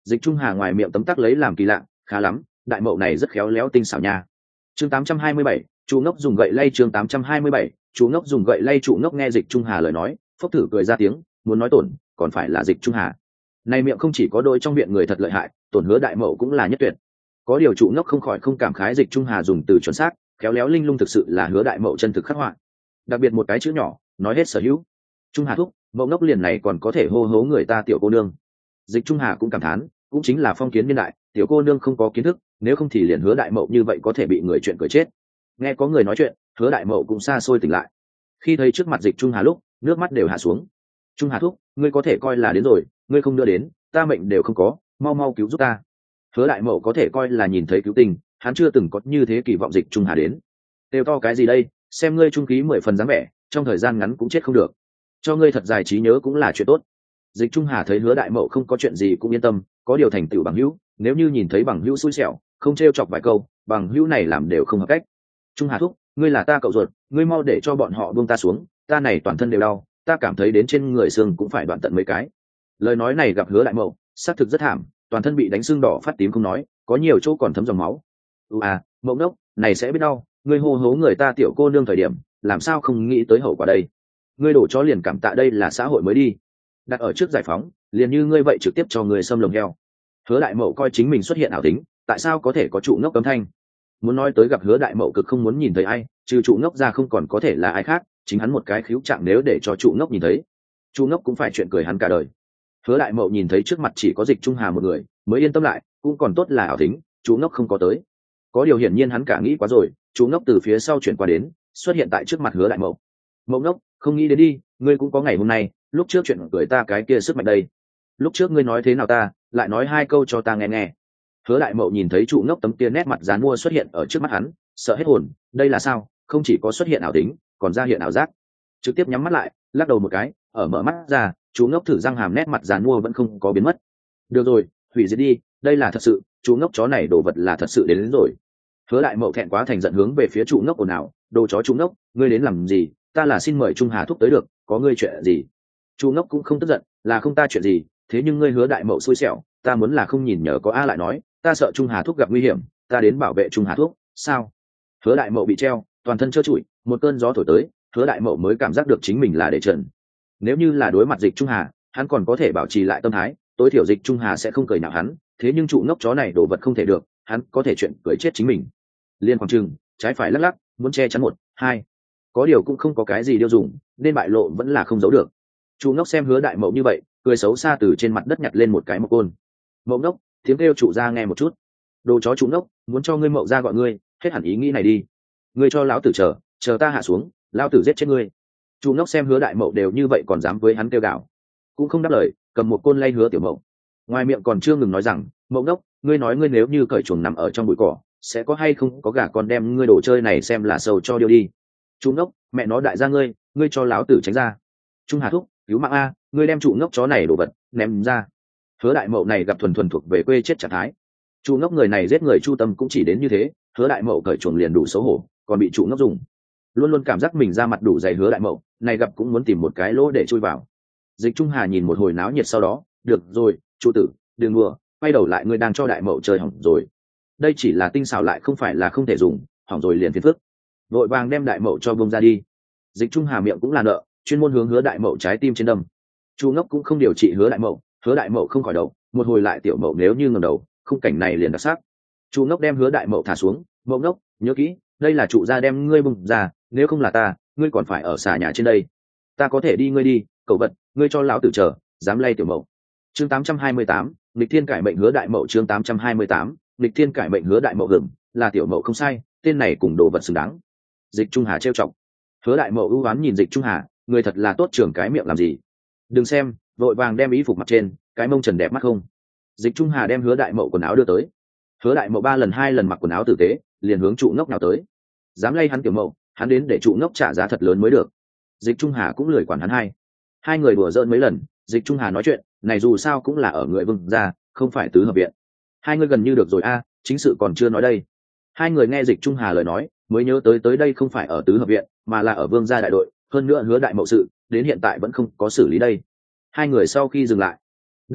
Dịch Trung Hà ngoài miệng tấm tắc lấy làm kỳ lạ, khá lắm, đại mậu này rất khéo léo tinh xảo nha. Chương tám trăm hai mươi bảy, Chu Ngốc dùng gậy lay chương tám trăm hai mươi bảy, Chu Ngốc dùng gậy lay Chu Ngốc nghe Dịch Trung Hà lời nói, phốc thử cười ra tiếng, muốn nói tổn, còn phải là Dịch Trung Hà. Này miệng không chỉ có đôi trong viện người thật lợi hại, tổn hứa đại mậu cũng là nhất tuyệt. Có điều Chu Ngốc không khỏi không cảm khái Dịch Trung Hà dùng từ chuẩn xác, khéo léo linh lung thực sự là hứa đại mậu chân thực khắc họa. Đặc biệt một cái chữ nhỏ, nói hết sở hữu. Trung Hà thúc, mậu ngốc liền này còn có thể hô hố người ta tiểu cô nương. Dịch Trung Hà cũng cảm thán, cũng chính là phong kiến niên đại, tiểu cô nương không có kiến thức, nếu không thì liền hứa đại mậu như vậy có thể bị người chuyện cười chết. Nghe có người nói chuyện, hứa đại mậu cũng xa xôi tỉnh lại. Khi thấy trước mặt Dịch Trung Hà lúc, nước mắt đều hạ xuống. Trung Hà thúc, ngươi có thể coi là đến rồi, ngươi không đưa đến, ta mệnh đều không có, mau mau cứu giúp ta. Hứa đại mậu có thể coi là nhìn thấy cứu tình, hắn chưa từng có như thế kỳ vọng Dịch Trung Hà đến. Đều to cái gì đây, xem ngươi trung khí mười phần dáng vẻ, trong thời gian ngắn cũng chết không được. Cho ngươi thật dài trí nhớ cũng là chuyện tốt. Dịch Trung Hà thấy hứa đại mậu không có chuyện gì cũng yên tâm, có điều thành tựu bằng hữu, nếu như nhìn thấy bằng hữu xui xẻo, không trêu chọc vài câu, bằng hữu này làm đều không hợp cách. Trung Hà thúc, ngươi là ta cậu ruột, ngươi mau để cho bọn họ buông ta xuống, ta này toàn thân đều đau, ta cảm thấy đến trên người xương cũng phải đoạn tận mấy cái. Lời nói này gặp hứa đại mậu, xác thực rất thảm, toàn thân bị đánh xương đỏ phát tím không nói, có nhiều chỗ còn thấm dòng máu. Ừ à, mậu ngốc, này sẽ biết đau, ngươi hô hố người ta tiểu cô nương thời điểm, làm sao không nghĩ tới hậu quả đây? Ngươi đổ cho liền cảm tạ đây là xã hội mới đi. Đặt ở trước giải phóng, liền như ngươi vậy trực tiếp cho người xâm lồng heo. Hứa đại mậu coi chính mình xuất hiện ảo tính, tại sao có thể có trụ ngốc cấm thanh? Muốn nói tới gặp hứa đại mậu cực không muốn nhìn thấy ai, trừ trụ ngốc ra không còn có thể là ai khác, chính hắn một cái khiếu trạng nếu để cho trụ ngốc nhìn thấy, trụ ngốc cũng phải chuyện cười hắn cả đời. Hứa đại mậu nhìn thấy trước mặt chỉ có Dịch Trung Hà một người, mới yên tâm lại, cũng còn tốt là ảo tính, trụ ngốc không có tới. Có điều hiển nhiên hắn cả nghĩ quá rồi, trụ ngốc từ phía sau chuyển qua đến, xuất hiện tại trước mặt hứa đại mậu. Mậu ngốc, không nghĩ đến đi, ngươi cũng có ngày hôm nay, lúc trước chuyện cười ta cái kia sức mạnh đây. Lúc trước ngươi nói thế nào ta, lại nói hai câu cho ta nghe nghe. Hứa đại mậu nhìn thấy trụ ngốc tấm kia nét mặt dán mua xuất hiện ở trước mắt hắn, sợ hết hồn, đây là sao, không chỉ có xuất hiện ảo tính, còn ra hiện ảo giác. Trực tiếp nhắm mắt lại, lắc đầu một cái, ở mở mắt ra, chú ngốc thử răng hàm nét mặt dán mua vẫn không có biến mất. Được rồi, hủy diệt đi, đây là thật sự, chú ngốc chó này đồ vật là thật sự đến, đến rồi. Hứa đại mậu thẹn quá thành giận hướng về phía trụ ngốc ồn ào, đồ chó chú ngốc, ngươi đến làm gì, ta là xin mời Trung Hà thúc tới được, có ngươi chuyện gì? Chu ngốc cũng không tức giận, là không ta chuyện gì, thế nhưng ngươi hứa đại mậu xui xẻo, ta muốn là không nhìn nhờ có a lại nói, ta sợ Trung Hà thúc gặp nguy hiểm, ta đến bảo vệ Trung Hà thúc, sao? Hứa đại mậu bị treo, toàn thân trơ trụi, một cơn gió thổi tới, hứa đại mậu mới cảm giác được chính mình là để trần. Nếu như là đối mặt Dịch Trung Hà, hắn còn có thể bảo trì lại tâm thái, tối thiểu Dịch Trung Hà sẽ không cười nhạo hắn, thế nhưng trụ ngốc chó này đồ vật không thể được, hắn có thể chuyện cười chết chính mình. Liên khoảng trừng, trái phải lắc lắc, muốn che chắn một, hai, có điều cũng không có cái gì điêu dùng, nên bại lộ vẫn là không giấu được. Trụ ngốc xem hứa đại mậu như vậy, cười xấu xa từ trên mặt đất nhặt lên một cái mộc côn. Mậu ngốc, tiếng kêu trụ ra nghe một chút. Đồ chó trụ ngốc, muốn cho ngươi mậu ra gọi ngươi, hết hẳn ý nghĩ này đi. Ngươi cho lão tử chờ, chờ ta hạ xuống, lão tử giết chết ngươi. Trụ ngốc xem hứa đại mậu đều như vậy còn dám với hắn kêu gào, cũng không đáp lời, cầm một côn lay hứa tiểu mậu. Ngoài miệng còn chưa ngừng nói rằng, mậu ngốc, ngươi nói ngươi nếu như cởi chuồng nằm ở trong bụi cỏ, sẽ có hay không có gà con đem ngươi đồ chơi này xem là sâu cho điêu đi. Trụ ngốc, mẹ nó đại gia ngươi, ngươi cho lão tử tránh ra. Trung Hà thúc, cứu mạng a, ngươi đem trụ ngốc chó này đồ vật ném ra. Hứa đại mậu này gặp thuần thuần thuộc về quê chết trạng thái. Trụ ngốc người này giết người chu tâm cũng chỉ đến như thế, hứa đại mậu cởi chuồng liền đủ xấu hổ, còn bị trụ ngốc dùng, luôn luôn cảm giác mình ra mặt đủ dày. Hứa đại mậu này gặp cũng muốn tìm một cái lỗ để chui vào. Dịch Trung Hà nhìn một hồi náo nhiệt sau đó, được rồi, trụ tử, đừng đùa, quay đầu lại ngươi đang cho đại mậu chơi hỏng rồi. Đây chỉ là tinh xảo lại không phải là không thể dùng, hỏng rồi liền phiền phức. Vội vàng đem đại mậu cho bông ra đi. Dịch Trung Hà miệng cũng là nợ, chuyên môn hướng hứa đại mậu trái tim trên đâm. Chu ngốc cũng không điều trị hứa đại mậu, hứa đại mậu không khỏi đầu, một hồi lại tiểu mậu nếu như ngẩng đầu, khung cảnh này liền đặc sắc. Chu ngốc đem hứa đại mậu thả xuống, mậu ngốc, nhớ kỹ, đây là trụ gia đem ngươi bung ra, nếu không là ta, ngươi còn phải ở xà nhà trên đây. Ta có thể đi ngươi đi, cậu vật, ngươi cho lão tử chờ, dám lay tiểu mậu. Chương tám trăm hai mươi tám, nghịch thiên cải mệnh hứa đại mậu chương tám trăm hai mươi tám, nghịch thiên cải mệnh hứa đại mậu hưởng, là tiểu mậu không sai, tên này cùng đồ vật xứng đáng. Dịch Trung Hà trêu chọc. Hứa đại mậu ưu oán nhìn Dịch Trung Hà, người thật là tốt trưởng cái miệng làm gì? Đừng xem, vội vàng đem ý phục mặt trên, cái mông trần đẹp mắt không? Dịch Trung Hà đem hứa đại mậu quần áo đưa tới. Hứa đại mậu ba lần hai lần mặc quần áo tử tế, liền hướng trụ ngốc nào tới. Dám lay hắn tiểu mậu, hắn đến để trụ ngốc trả giá thật lớn mới được. Dịch Trung Hà cũng lười quản hắn hai. Hai người đùa giỡn mấy lần, Dịch Trung Hà nói chuyện, này dù sao cũng là ở người Vương gia, không phải tứ hợp viện. Hai người gần như được rồi a, chính sự còn chưa nói đây. Hai người nghe Dịch Trung Hà lời nói, mới nhớ tới tới đây không phải ở tứ hợp viện, mà là ở Vương gia đại đội, hơn nữa hứa đại mậu sự đến hiện tại vẫn không có xử lý đây. Hai người sau khi dừng lại, đại mậu,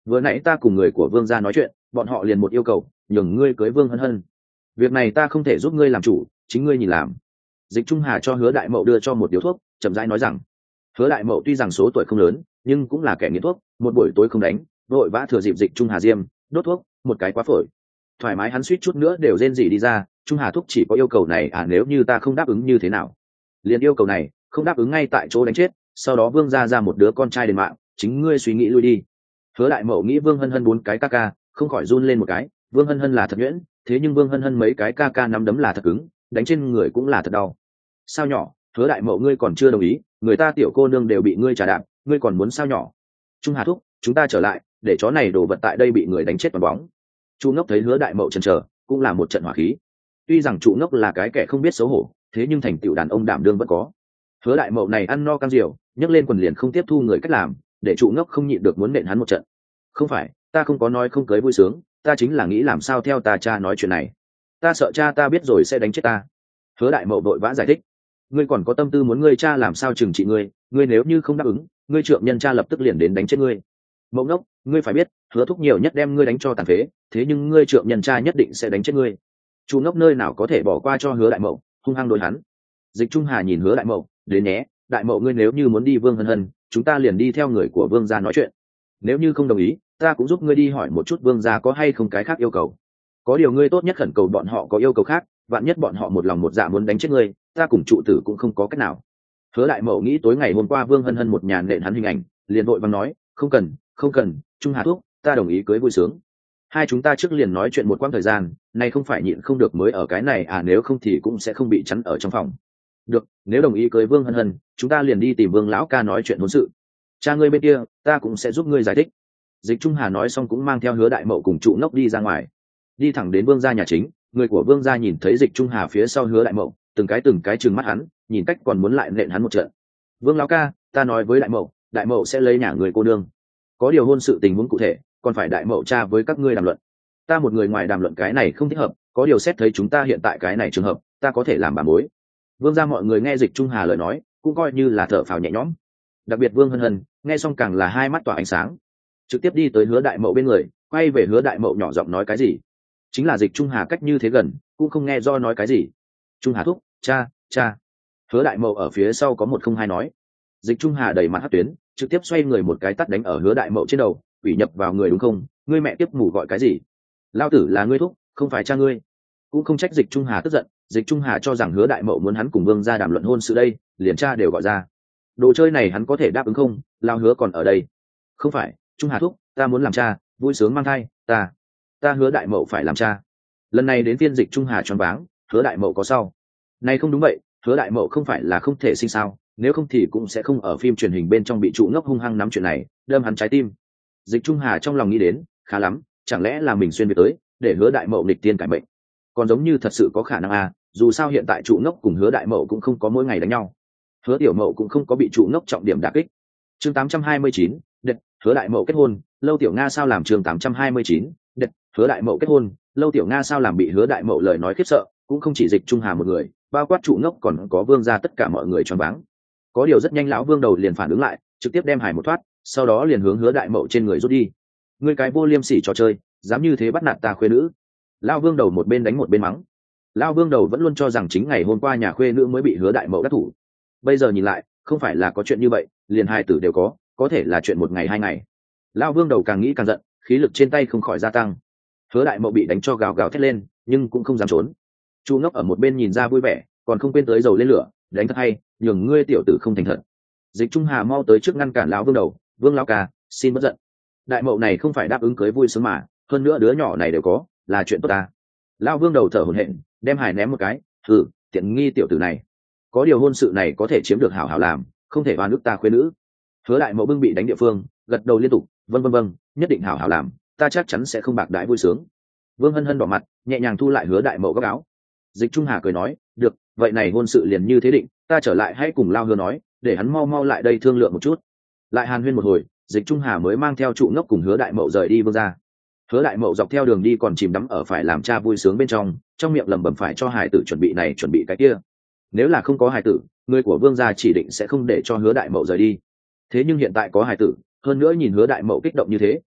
vừa nãy ta cùng người của vương gia nói chuyện, bọn họ liền một yêu cầu, nhường ngươi cưới Vương Hân Hân. Việc này ta không thể giúp ngươi làm chủ, chính ngươi nhìn làm. Dịch Trung Hà cho Hứa Đại Mậu đưa cho một điếu thuốc, chậm rãi nói rằng. Hứa Đại Mậu tuy rằng số tuổi không lớn, nhưng cũng là kẻ nghiện thuốc, một buổi tối không đánh, vội vã thừa dịp Dịch Trung Hà diêm, đốt thuốc, một cái quá phổi. Thoải mái hắn suýt chút nữa đều rên rỉ đi ra, Trung Hà thúc chỉ có yêu cầu này à, nếu như ta không đáp ứng như thế nào? Liền yêu cầu này, không đáp ứng ngay tại chỗ đánh chết, sau đó Vương gia ra một đứa con trai đền mạng, chính ngươi suy nghĩ lui đi. Hứa Đại Mậu nghĩ Vương Hân Hân bốn cái ca ca, không khỏi run lên một cái, Vương Hân Hân là thật nhuyễn, thế nhưng Vương Hân Hân mấy cái ca ca nắm đấm là thật cứng, đánh trên người cũng là thật đau. Sao nhỏ, Hứa Đại Mậu ngươi còn chưa đồng ý, người ta tiểu cô nương đều bị ngươi trả đạp, ngươi còn muốn sao nhỏ? Trung Hà thúc, chúng ta trở lại, để chó này đổ vật tại đây bị người đánh chết toàn bóng. Chu Ngốc thấy Hứa Đại Mậu chần chờ, cũng là một trận hỏa khí. Tuy rằng Chu Ngốc là cái kẻ không biết xấu hổ, thế nhưng thành tựu đàn ông đảm đương vẫn có. Hứa Đại Mậu này ăn no căng diều, nhấc lên quần liền không tiếp thu người cách làm, để Chu Ngốc không nhịn được muốn nện hắn một trận. Không phải, ta không có nói không cưới vui sướng, ta chính là nghĩ làm sao theo ta cha nói chuyện này. Ta sợ cha ta biết rồi sẽ đánh chết ta. Hứa Đại Mậu vội vã giải thích. Ngươi còn có tâm tư muốn ngươi cha làm sao trừng trị ngươi, ngươi nếu như không đáp ứng, ngươi trượng nhân cha lập tức liền đến đánh chết ngươi. Mậu Ngốc, ngươi phải biết, Hứa thúc nhiều nhất đem ngươi đánh cho tàn phế, thế nhưng ngươi trượng nhân cha nhất định sẽ đánh chết ngươi. Chu Ngốc nơi nào có thể bỏ qua cho Hứa Đại Mậu, hung hăng đối hắn. Dịch Trung Hà nhìn Hứa Đại Mậu, đến nhé, Đại Mậu ngươi nếu như muốn đi Vương Hân Hân, chúng ta liền đi theo người của Vương gia nói chuyện. Nếu như không đồng ý, ta cũng giúp ngươi đi hỏi một chút Vương gia có hay không cái khác yêu cầu. Có điều ngươi tốt nhất khẩn cầu bọn họ có yêu cầu khác, vạn nhất bọn họ một lòng một dạ muốn đánh chết ngươi, ta cùng trụ tử cũng không có cách nào. Hứa Đại Mậu nghĩ tối ngày hôm qua Vương Hân Hân một nhà nện hắn hình ảnh, liền vội vàng nói, không cần, không cần, Trung Hà thúc, ta đồng ý cưới vui sướng. Hai chúng ta trước liền nói chuyện một quãng thời gian, này không phải nhịn không được mới ở cái này à, nếu không thì cũng sẽ không bị chắn ở trong phòng. Được, nếu đồng ý cưới Vương Hân Hân, chúng ta liền đi tìm Vương lão ca nói chuyện hôn sự. Cha ngươi bên kia, ta cũng sẽ giúp ngươi giải thích. Dịch Trung Hà nói xong cũng mang theo Hứa Đại Mậu cùng trụ Ngốc đi ra ngoài, đi thẳng đến Vương gia nhà chính. Người của Vương gia nhìn thấy Dịch Trung Hà phía sau Hứa Đại Mậu, từng cái từng cái trừng mắt hắn, nhìn cách còn muốn lại nện hắn một trận. Vương lão ca, ta nói với Đại Mậu, Đại Mậu sẽ lấy nhà người cô nương. Có điều hôn sự tình huống cụ thể, còn phải Đại Mậu cha với các ngươi đàm luận. Ta một người ngoài đàm luận cái này không thích hợp, có điều xét thấy chúng ta hiện tại cái này trường hợp, ta có thể làm bà mối. Vương gia mọi người nghe Dịch Trung Hà lời nói, cũng coi như là thở phào nhẹ nhõm. Đặc biệt Vương Hân Hân, nghe xong càng là hai mắt tỏa ánh sáng, trực tiếp đi tới Hứa Đại Mậu bên người, quay về Hứa Đại Mậu nhỏ giọng nói cái gì. Chính là Dịch Trung Hà cách như thế gần, cũng không nghe do nói cái gì. Trung Hà thúc, cha, cha. Hứa Đại Mậu ở phía sau có một không hai nói. Dịch Trung Hà đầy mặt hất tuyến, trực tiếp xoay người một cái tát đánh ở Hứa Đại Mậu trên đầu, ủy nhập vào người đúng không? Ngươi mẹ tiếp mù gọi cái gì? Lao tử là ngươi thúc, không phải cha ngươi. Cũng không trách Dịch Trung Hà tức giận, Dịch Trung Hà cho rằng Hứa Đại Mậu muốn hắn cùng Vương gia đàm luận hôn sự đây, liền cha đều gọi ra. Đồ chơi này hắn có thể đáp ứng không? Lao Hứa còn ở đây. Không phải, Trung Hà thúc, ta muốn làm cha, vui sướng mang thai, ta, ta Hứa Đại Mậu phải làm cha. Lần này đến phiên Dịch Trung Hà choáng váng, Hứa Đại Mậu có sau. Này không đúng vậy, Hứa Đại Mậu không phải là không thể sinh sao, nếu không thì cũng sẽ không ở phim truyền hình bên trong bị trụ Ngốc hung hăng nắm chuyện này, đâm hắn trái tim. Dịch Trung Hà trong lòng nghĩ đến, khá lắm, chẳng lẽ là mình xuyên việt tới, để Hứa Đại Mậu nghịch tiên cải mệnh. Còn giống như thật sự có khả năng à, dù sao hiện tại trụ Ngốc cùng Hứa Đại Mậu cũng không có mỗi ngày đánh nhau. Hứa Tiểu Mậu cũng không có bị trụ Ngốc trọng điểm đả kích. Chương tám trăm hai mươi chín, đệt, Hứa Đại Mậu kết hôn, Lâu Tiểu Nga sao làm chương tám trăm hai mươi chín, đệt, Hứa Đại Mậu kết hôn, Lâu Tiểu Nga sao làm bị Hứa Đại Mậu lời nói khiếp sợ, cũng không chỉ Dịch Trung Hà một người, bao quát trụ Ngốc còn có Vương gia tất cả mọi người choáng váng. Có điều rất nhanh lão Vương đầu liền phản ứng lại, trực tiếp đem Hải một thoát, sau đó liền hướng Hứa Đại Mậu trên người rút đi. Ngươi cái vô liêm sỉ trò chơi, dám như thế bắt nạt ta khuê nữ. Lão Vương đầu một bên đánh một bên mắng. Lão Vương đầu vẫn luôn cho rằng chính ngày hôm qua nhà khuê nữ mới bị Hứa Đại Mậu đắc thủ. Bây giờ nhìn lại, không phải là có chuyện như vậy, liền hai tử đều có, có thể là chuyện một ngày hai ngày. Lão Vương đầu càng nghĩ càng giận, khí lực trên tay không khỏi gia tăng. Hứa Đại Mậu bị đánh cho gào gào thét lên, nhưng cũng không dám trốn. Chu Ngốc ở một bên nhìn ra vui vẻ, còn không quên tới dầu lên lửa, đánh thật hay, nhường ngươi tiểu tử không thành thật. Dịch Trung Hà mau tới trước ngăn cản lão Vương đầu, Vương lão ca, xin bất giận. Đại Mậu này không phải đáp ứng cưới vui sướng mà, hơn nữa đứa nhỏ này đều có, là chuyện tốt ta. Lão Vương đầu thở hổn hển, đem Hải ném một cái, hừ, tiện nghi tiểu tử này. Có điều hôn sự này có thể chiếm được hảo hảo làm, không thể oan ức ta khuê nữ. Hứa Đại Mậu bưng bị đánh địa phương, gật đầu liên tục, vâng vâng vâng, nhất định hảo hảo làm, ta chắc chắn sẽ không bạc đãi vui sướng. Vương Hân Hân đỏ mặt, nhẹ nhàng thu lại Hứa Đại Mậu góc áo. Dịch Trung Hà cười nói, được, vậy này hôn sự liền như thế định, ta trở lại hãy cùng Lao Hứa nói, để hắn mau mau lại đây thương lượng một chút. Lại hàn huyên một hồi, Dịch Trung Hà mới mang theo trụ Ngốc cùng Hứa Đại Mậu rời đi Vương gia. Hứa Đại Mậu dọc theo đường đi còn chìm đắm ở phải làm cha vui sướng bên trong, trong miệng lẩm bẩm phải cho Hải tử chuẩn bị này chuẩn bị cái kia. Nếu là không có Hải tử, người của Vương gia chỉ định sẽ không để cho Hứa Đại Mậu rời đi. Thế nhưng hiện tại có Hải tử, hơn nữa nhìn Hứa Đại Mậu kích động như thế,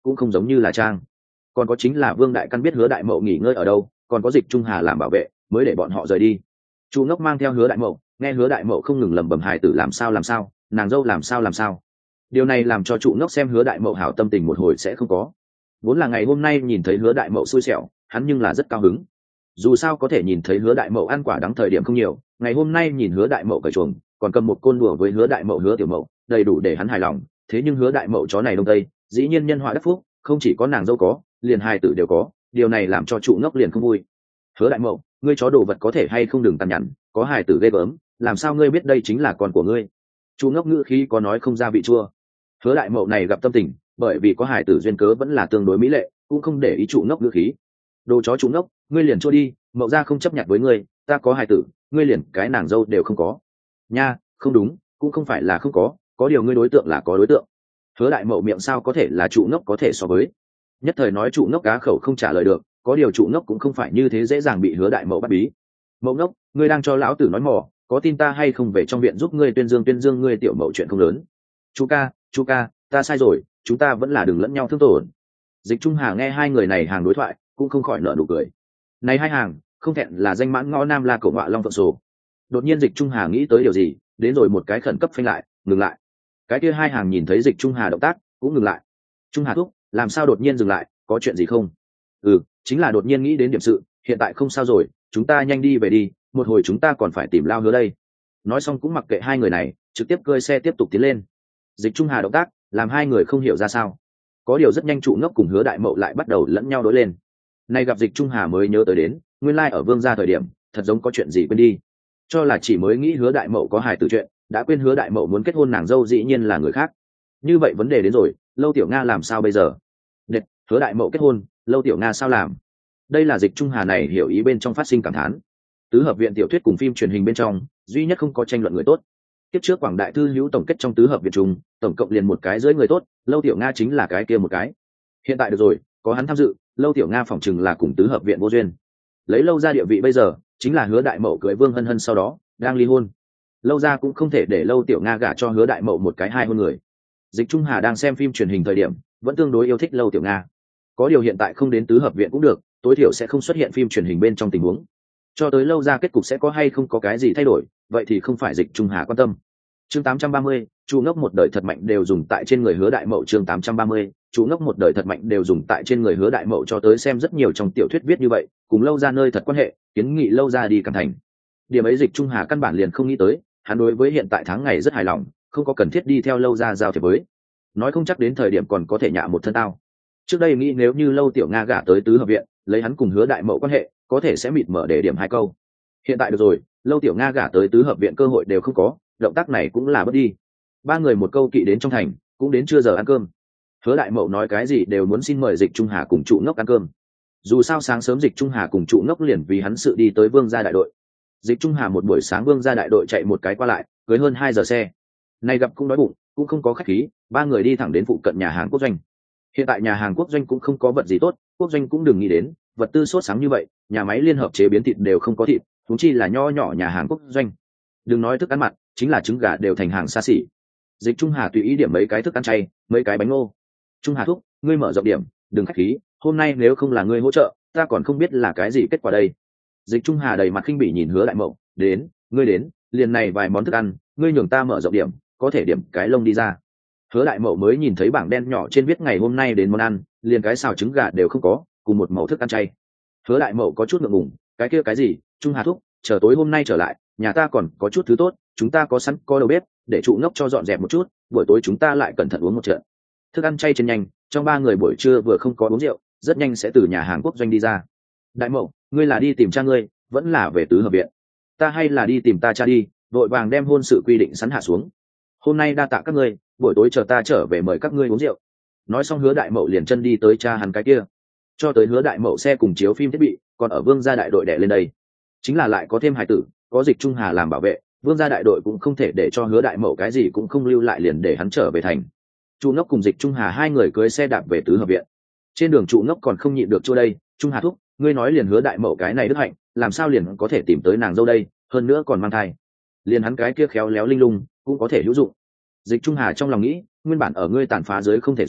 cũng không giống như là trang. Còn có chính là Vương Đại Căn biết Hứa Đại Mậu nghỉ ngơi ở đâu, còn có Dịch Trung Hà làm bảo vệ, mới để bọn họ rời đi. Chu Ngốc mang theo Hứa Đại Mậu, nghe Hứa Đại Mậu không ngừng lẩm bẩm hài tử làm sao làm sao, nàng dâu làm sao làm sao. Điều này làm cho Chu Ngốc xem Hứa Đại Mậu hảo tâm tình một hồi sẽ không có. Vốn là ngày hôm nay nhìn thấy Hứa Đại Mậu xui xẻo, hắn nhưng là rất cao hứng. Dù sao có thể nhìn thấy Hứa Đại Mậu ăn quả đắng thời điểm không nhiều, ngày hôm nay nhìn Hứa Đại Mậu cởi chuồng, còn cầm một côn đùa với Hứa Đại Mậu Hứa Tiểu Mậu, đầy đủ để hắn hài lòng. Thế nhưng Hứa Đại Mậu chó này đông tây, dĩ nhiên nhân họa đắc phúc, không chỉ có nàng dâu có, liền hài tử đều có, điều này làm cho Trụ Ngốc liền không vui. Hứa Đại Mậu, ngươi chó đồ vật có thể hay không đừng tàn nhẫn, có hài tử ghê gớm, làm sao ngươi biết đây chính là con của ngươi? Trụ Ngốc ngữ khí có nói không ra vị chua. Hứa Đại Mậu này gặp tâm tình, bởi vì có hài tử duyên cớ vẫn là tương đối mỹ lệ, cũng không để ý Trụ Ngốc ngữ khí. Đồ chó Trụ Ngốc, ngươi liền chua đi, Mậu gia không chấp nhận với ngươi, ta có hài tử, ngươi liền cái nàng dâu đều không có. Nha, không đúng, cũng không phải là không có, có điều ngươi đối tượng là có đối tượng. Hứa Đại Mậu miệng sao có thể là Trụ Ngốc có thể so với. Nhất thời nói Trụ Ngốc cá khẩu không trả lời được, có điều Trụ Ngốc cũng không phải như thế dễ dàng bị Hứa Đại Mậu bắt bí. Mậu Ngốc, ngươi đang cho lão tử nói mỏ, có tin ta hay không về trong viện giúp ngươi tuyên dương tuyên dương ngươi tiểu Mậu chuyện không lớn. Chú ca, chú ca, ta sai rồi, chúng ta vẫn là đừng lẫn nhau thương tổn. Dịch Trung Hà nghe hai người này hàng đối thoại, cũng không khỏi nở nụ cười. Này hai hàng, không thẹn là danh mãn ngõ nam la cổ ngọa long phượng sổ. Đột nhiên Dịch Trung Hà nghĩ tới điều gì, đến rồi một cái khẩn cấp phanh lại, ngừng lại. Cái kia hai hàng nhìn thấy Dịch Trung Hà động tác, cũng ngừng lại. Trung Hà thúc, làm sao đột nhiên dừng lại, có chuyện gì không? Ừ, chính là đột nhiên nghĩ đến điểm sự, hiện tại không sao rồi, chúng ta nhanh đi về đi, một hồi chúng ta còn phải tìm Lao Hứa đây. Nói xong cũng mặc kệ hai người này, trực tiếp cơi xe tiếp tục tiến lên. Dịch Trung Hà động tác làm hai người không hiểu ra sao, có điều rất nhanh Trụ Ngốc cùng Hứa Đại Mậu lại bắt đầu lẫn nhau đối lên. Nay gặp Dịch Trung Hà mới nhớ tới đến, nguyên lai ở Vương gia thời điểm, thật giống có chuyện gì quên đi, cho là chỉ mới nghĩ Hứa Đại Mậu có hài tử chuyện, đã quên Hứa Đại Mậu muốn kết hôn nàng dâu dĩ nhiên là người khác. Như vậy vấn đề đến rồi, Lâu Tiểu Nga làm sao bây giờ? Đệt, Hứa Đại Mậu kết hôn, Lâu Tiểu Nga sao làm? Đây là Dịch Trung Hà này hiểu ý bên trong phát sinh cảm thán. Tứ hợp viện tiểu thuyết cùng phim truyền hình bên trong, duy nhất không có tranh luận người tốt. Tiếp trước Quảng Đại Thư hữu tổng kết trong tứ hợp viện trùng, tổng cộng liền một cái dưới người tốt, Lâu Tiểu Nga chính là cái kia một cái. Hiện tại được rồi, có hắn tham dự, Lâu Tiểu Nga phỏng chừng là cùng tứ hợp viện vô duyên. Lấy Lâu gia địa vị bây giờ, chính là Hứa Đại Mậu cưới Vương Hân Hân sau đó đang ly hôn. Lâu gia cũng không thể để Lâu Tiểu Nga gả cho Hứa Đại Mậu một cái hai hôn người. Dịch Trung Hà đang xem phim truyền hình thời điểm, vẫn tương đối yêu thích Lâu Tiểu Nga. Có điều hiện tại không đến tứ hợp viện cũng được, tối thiểu sẽ không xuất hiện phim truyền hình bên trong tình huống. Cho tới Lâu gia kết cục sẽ có hay không có cái gì thay đổi, vậy thì không phải Dịch Trung Hà quan tâm. Chương tám trăm ba mươi, Chu Ngốc một đời thật mạnh đều dùng tại trên người Hứa Đại Mậu. Chương tám trăm ba mươi, Chu Ngốc một đời thật mạnh đều dùng tại trên người Hứa Đại Mậu. Cho tới xem rất nhiều trong tiểu thuyết viết như vậy, cùng Lâu gia nơi thật quan hệ, kiến nghị Lâu gia đi Càn Thành. Điểm ấy Dịch Trung Hà căn bản liền không nghĩ tới, hắn đối với hiện tại tháng ngày rất hài lòng, không có cần thiết đi theo Lâu gia giao thiệp với. Nói không chắc đến thời điểm còn có thể nhạ một thân tao. Trước đây nghĩ nếu như Lâu Tiểu Nga gả tới tứ hợp viện, lấy hắn cùng Hứa Đại Mậu quan hệ, có thể sẽ mịt mở để điểm hai câu. Hiện tại được rồi, Lâu Tiểu Nga gả tới tứ hợp viện cơ hội đều không có, động tác này cũng là bất đi. Ba người một câu kỵ đến trong thành, cũng đến trưa giờ ăn cơm. Hứa Đại Mậu nói cái gì đều muốn xin mời Dịch Trung Hà cùng Trụ Ngốc ăn cơm. Dù sao sáng sớm Dịch Trung Hà cùng Trụ Ngốc liền vì hắn sự đi tới Vương gia đại đội. Dịch Trung Hà một buổi sáng Vương gia đại đội chạy một cái qua lại, cưới hơn hai giờ xe. Này gặp cũng đói bụng, cũng không có khách khí, ba người đi thẳng đến phụ cận nhà hàng Quốc Doanh. Hiện tại nhà hàng Quốc Doanh cũng không có vật gì tốt, Quốc Doanh cũng đừng nghĩ đến, vật tư sốt sáng như vậy, nhà máy liên hợp chế biến thịt đều không có thịt, huống chi là nho nhỏ nhà hàng Quốc Doanh. Đừng nói thức ăn mặn, chính là trứng gà đều thành hàng xa xỉ. Dịch Trung Hà tùy ý điểm mấy cái thức ăn chay, mấy cái bánh ngô. Trung Hà thúc, ngươi mở rộng điểm, đừng khách khí, hôm nay nếu không là ngươi hỗ trợ, ta còn không biết là cái gì kết quả đây. Dịch Trung Hà đầy mặt khinh bỉ nhìn Hứa Đại Mậu, đến, ngươi đến, liền này vài món thức ăn, ngươi nhường ta mở rộng điểm, có thể điểm cái lông đi ra. Hứa Đại Mậu mới nhìn thấy bảng đen nhỏ trên viết ngày hôm nay đến món ăn, liền cái xào trứng gà đều không có, cùng một mẩu thức ăn chay. Hứa Đại Mậu có chút ngượng ngùng, cái kia cái gì, Trung Hà thúc, chờ tối hôm nay trở lại, nhà ta còn có chút thứ tốt, chúng ta có sẵn có đầu bếp, để Trụ Ngốc cho dọn dẹp một chút, buổi tối chúng ta lại cẩn thận uống một trận. Thức ăn chay trên nhanh, trong ba người buổi trưa vừa không có uống rượu, rất nhanh sẽ từ nhà hàng Quốc Doanh đi ra. Đại Mậu, ngươi là đi tìm cha ngươi, vẫn là về tứ hợp viện? Ta hay là đi tìm ta cha đi, vội vàng đem hôn sự quy định sẵn hạ xuống. Hôm nay đa tạ các ngươi, buổi tối chờ ta trở về mời các ngươi uống rượu. Nói xong Hứa Đại Mậu liền chân đi tới cha hắn cái kia. Cho tới Hứa Đại Mậu xe cùng chiếu phim thiết bị, còn ở Vương gia đại đội đẻ lên đây. Chính là lại có thêm hài tử, có Dịch Trung Hà làm bảo vệ, Vương gia đại đội cũng không thể để cho Hứa Đại Mậu cái gì cũng không lưu lại liền để hắn trở về thành. Trụ Ngốc cùng Dịch Trung Hà hai người cưới xe đạp về tứ hợp viện. Trên đường Trụ Ngốc còn không nhịn được chỗ đây, Trung Hà thúc, ngươi nói liền Hứa Đại Mậu cái này đức hạnh, làm sao liền có thể tìm tới nàng dâu đây, hơn nữa còn mang thai. Liền hắn cái kia khéo léo linh lung, cũng có thể hữu dụng. Dịch Trung Hà trong lòng nghĩ, nguyên bản ở ngươi tàn phá dưới không thể dùng,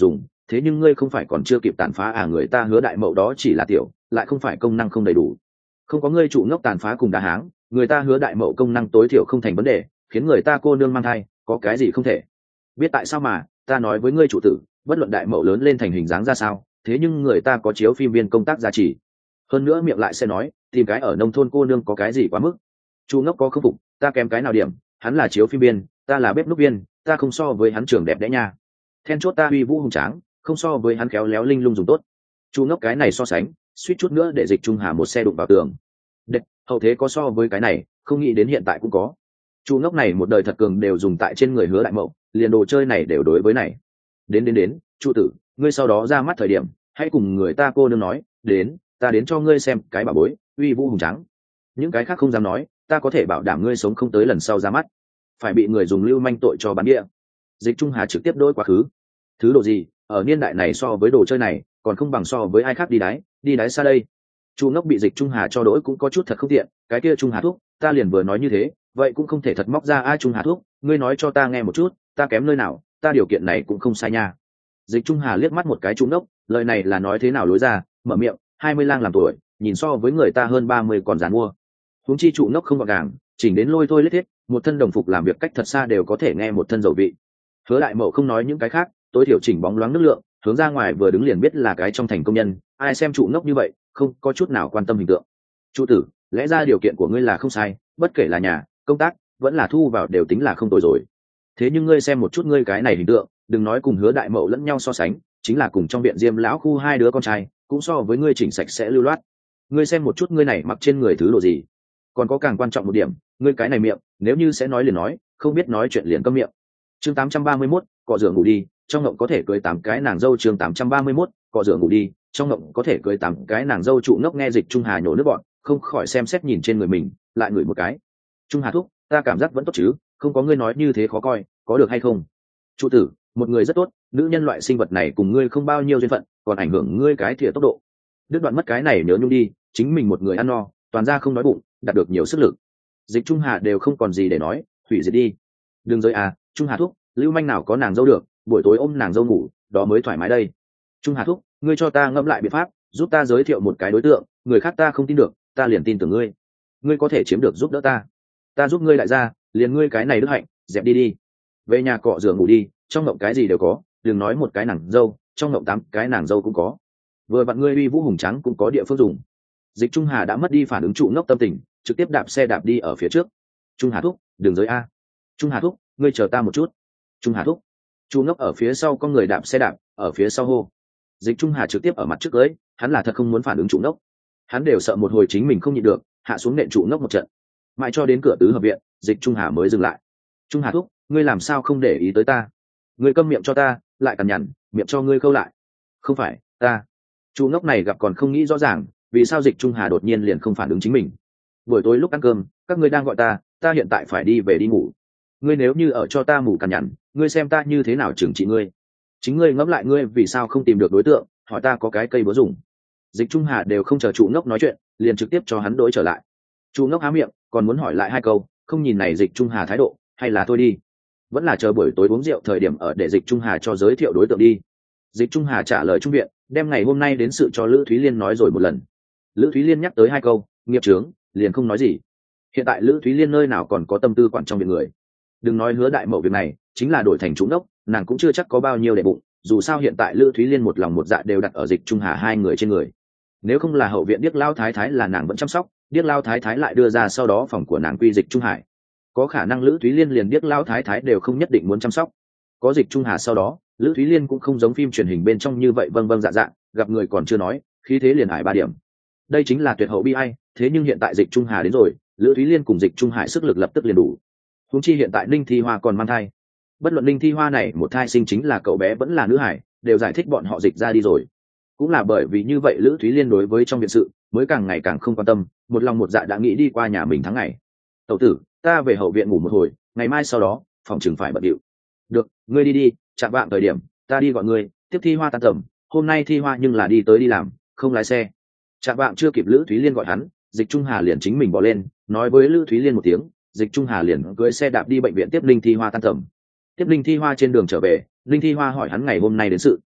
thế nhưng ngươi không phải còn chưa kịp tàn phá à? Người ta Hứa đại mậu đó chỉ là tiểu, lại không phải công năng không đầy đủ, không có ngươi trụ ngốc tàn phá cùng đá háng, người ta Hứa đại mậu công năng tối thiểu không thành vấn đề, khiến người ta cô nương mang thai có cái gì không thể. Biết tại sao mà ta nói với ngươi chủ tử, bất luận đại mậu lớn lên thành hình dáng ra sao, thế nhưng người ta có chiếu phim viên công tác giá trị, hơn nữa miệng lại sẽ nói tìm cái ở nông thôn cô nương có cái gì quá mức. Chu ngốc có không phục, ta kém cái nào điểm? Hắn là chiếu phim viên, ta là bếp núc viên, ta không so với hắn trưởng đẹp đẽ nha. Then chốt ta uy vũ hùng tráng, không so với hắn khéo léo linh lung dùng tốt. Chu ngốc cái này so sánh, suýt chút nữa để Dịch Trung Hà một xe đụng vào tường. Đệt, hậu thế có so với cái này, không nghĩ đến hiện tại cũng có. Chu ngốc này một đời thật cường đều dùng tại trên người Hứa đại mậu, liền đồ chơi này đều đối với này. Đến đến đến, Chu tử, ngươi sau đó ra mắt thời điểm, hãy cùng người ta cô nương nói, đến, ta đến cho ngươi xem cái bà bối, uy vũ hùng tráng. Những cái khác không dám nói, ta có thể bảo đảm ngươi sống không tới lần sau ra mắt, phải bị người dùng lưu manh tội cho bán địa. Dịch Trung Hà trực tiếp đối quá khứ. Thứ đồ gì, ở niên đại này so với đồ chơi này, còn không bằng so với ai khác đi đáy, đi đáy xa đây. Chu ngốc bị Dịch Trung Hà cho đỗi cũng có chút thật không tiện, cái kia Trung Hà thuốc, ta liền vừa nói như thế, vậy cũng không thể thật móc ra ai Trung Hà thuốc, ngươi nói cho ta nghe một chút, ta kém nơi nào, ta điều kiện này cũng không sai nha. Dịch Trung Hà liếc mắt một cái Chu ngốc, lời này là nói thế nào lối ra, mở miệng, hai mươi lang làm tuổi, nhìn so với người ta hơn ba mươi còn giàn mua. Huống chi Chu ngốc không gọn gàng, chỉnh đến lôi thôi lết thiết, một thân đồng phục làm việc cách thật xa đều có thể nghe một thân dầu vị. Hứa đại mậu không nói những cái khác, tối thiểu chỉnh bóng loáng nước lượng, hướng ra ngoài vừa đứng liền biết là cái trong thành công nhân, ai xem Chu ngốc như vậy, không có chút nào quan tâm hình tượng. Chu tử, lẽ ra điều kiện của ngươi là không sai, bất kể là nhà, công tác, vẫn là thu vào đều tính là không tồi rồi. Thế nhưng ngươi xem một chút ngươi cái này hình tượng, đừng nói cùng Hứa đại mậu lẫn nhau so sánh, chính là cùng trong viện Diêm lão khu hai đứa con trai, cũng so với ngươi chỉnh sạch sẽ lưu loát. Ngươi xem một chút ngươi này mặc trên người thứ đồ gì. Còn có càng quan trọng một điểm, ngươi cái này miệng, nếu như sẽ nói liền nói, không biết nói chuyện liền câm miệng. Chương tám trăm ba mươi mốt, cọ rửa ngủ đi, trong ngộng có thể cưới tám cái nàng dâu. Chương tám trăm ba mươi mốt, cọ rửa ngủ đi, trong ngộng có thể cưới tám cái nàng dâu. Trụ ngốc nghe Dịch Trung Hà nhổ nước bọn, không khỏi xem xét nhìn trên người mình, lại ngửi một cái. Trung Hà thúc, ta cảm giác vẫn tốt chứ, không có ngươi nói như thế khó coi, có được hay không? Trụ tử, một người rất tốt, nữ nhân loại sinh vật này cùng ngươi không bao nhiêu duyên phận, còn ảnh hưởng ngươi cái thìa tốc độ. Đứt đoạn mất cái này nhớ nhung đi, chính mình một người ăn no, toàn ra không nói bụng, đạt được nhiều sức lực. Dịch Trung Hà đều không còn gì để nói, hủy diệt đi. Đừng giới à, Trung Hà thúc, lưu manh nào có nàng dâu được, buổi tối ôm nàng dâu ngủ, đó mới thoải mái đây. Trung Hà thúc, ngươi cho ta ngẫm lại biện pháp, giúp ta giới thiệu một cái đối tượng, người khác ta không tin được, ta liền tin tưởng ngươi. Ngươi có thể chiếm được giúp đỡ ta, ta giúp ngươi đại gia, liền ngươi cái này đức hạnh, dẹp đi đi. Về nhà cọ rửa ngủ đi, trong ngộng cái gì đều có, đừng nói một cái nàng dâu, trong ngộng tám cái nàng dâu cũng có. Vừa vặn ngươi uy vũ hùng tráng cũng có địa phương dùng. Dịch Trung Hà đã mất đi phản ứng trụ ngốc tâm tình, trực tiếp đạp xe đạp đi ở phía trước. Trung Hà thúc, đường giới a. Trung Hà thúc, ngươi chờ ta một chút. Trung Hà thúc. Chu ngốc ở phía sau có người đạp xe đạp, ở phía sau hô. Dịch Trung Hà trực tiếp ở mặt trước cưới, hắn là thật không muốn phản ứng trụ ngốc. Hắn đều sợ một hồi chính mình không nhịn được, hạ xuống nện trụ ngốc một trận. Mãi cho đến cửa tứ hợp viện, Dịch Trung Hà mới dừng lại. Trung Hà thúc, ngươi làm sao không để ý tới ta? Ngươi câm miệng cho ta, lại cằn nhằn, miệng cho ngươi câu lại. Không phải, ta. Chu ngốc này gặp còn không nghĩ rõ ràng, vì sao Dịch Trung Hà đột nhiên liền không phản ứng chính mình. Buổi tối lúc ăn cơm, các ngươi đang gọi ta, ta hiện tại phải đi về đi ngủ. Ngươi nếu như ở cho ta ngủ cằn nhằn, ngươi xem ta như thế nào trừng trị ngươi. Chính ngươi ngẫm lại ngươi vì sao không tìm được đối tượng, hỏi ta có cái cây búa dùng. Dịch Trung Hà đều không chờ Chu ngốc nói chuyện, liền trực tiếp cho hắn đối trở lại. Chu ngốc há miệng, còn muốn hỏi lại hai câu, không nhìn này Dịch Trung Hà thái độ, hay là thôi đi. Vẫn là chờ buổi tối uống rượu thời điểm ở để Dịch Trung Hà cho giới thiệu đối tượng đi. Dịch Trung Hà trả lời trung viện, đem ngày hôm nay đến sự cho Lữ Thúy Liên nói rồi một lần. Lữ Thúy Liên nhắc tới hai câu, nghiệp trướng, liền không nói gì. Hiện tại Lữ Thúy Liên nơi nào còn có tâm tư quản trong viện người. Đừng nói Hứa đại mậu việc này, chính là đổi thành Trúng đốc, nàng cũng chưa chắc có bao nhiêu để bụng, dù sao hiện tại Lữ Thúy Liên một lòng một dạ đều đặt ở Dịch Trung Hà hai người trên người. Nếu không là hậu viện Điếc Lao Thái Thái là nàng vẫn chăm sóc, Điếc Lao Thái Thái lại đưa ra sau đó phòng của nàng quy Dịch Trung Hải. Có khả năng Lữ Thúy Liên liền Điếc Lao Thái Thái đều không nhất định muốn chăm sóc. Có Dịch Trung Hà sau đó, Lữ Thúy Liên cũng không giống phim truyền hình bên trong như vậy vâng vâng dạ dạ, gặp người còn chưa nói, khí thế liền hải ba điểm. Đây chính là tuyệt hậu bi ai, thế nhưng hiện tại Dịch Trung Hà đến rồi, Lữ Thúy Liên cùng Dịch Trung Hải sức lực lập tức liền đủ. Huống chi hiện tại Ninh Thi Hoa còn mang thai. Bất luận Ninh Thi Hoa này một thai sinh chính là cậu bé vẫn là nữ hải, đều giải thích bọn họ dịch ra đi rồi. Cũng là bởi vì như vậy Lữ Thúy Liên đối với trong viện sự mới càng ngày càng không quan tâm, một lòng một dạ đã nghĩ đi qua nhà mình tháng ngày. Tẩu tử, ta về hậu viện ngủ một hồi, ngày mai sau đó phòng chừng phải bận điệu. Được, ngươi đi đi, chạm vạng thời điểm ta đi gọi ngươi, tiếp Thi Hoa tan tầm, hôm nay Thi Hoa nhưng là đi tới đi làm, không lái xe. Chạm vạng chưa kịp Lữ Thúy Liên gọi hắn, Dịch Trung Hà liền chính mình bỏ lên, nói với Lữ Thúy Liên một tiếng, Dịch Trung Hà liền cưỡi xe đạp đi bệnh viện tiếp Linh Thi Hoa tan tầm. Tiếp Linh Thi Hoa trên đường trở về, Linh Thi Hoa hỏi hắn ngày hôm nay đến sự.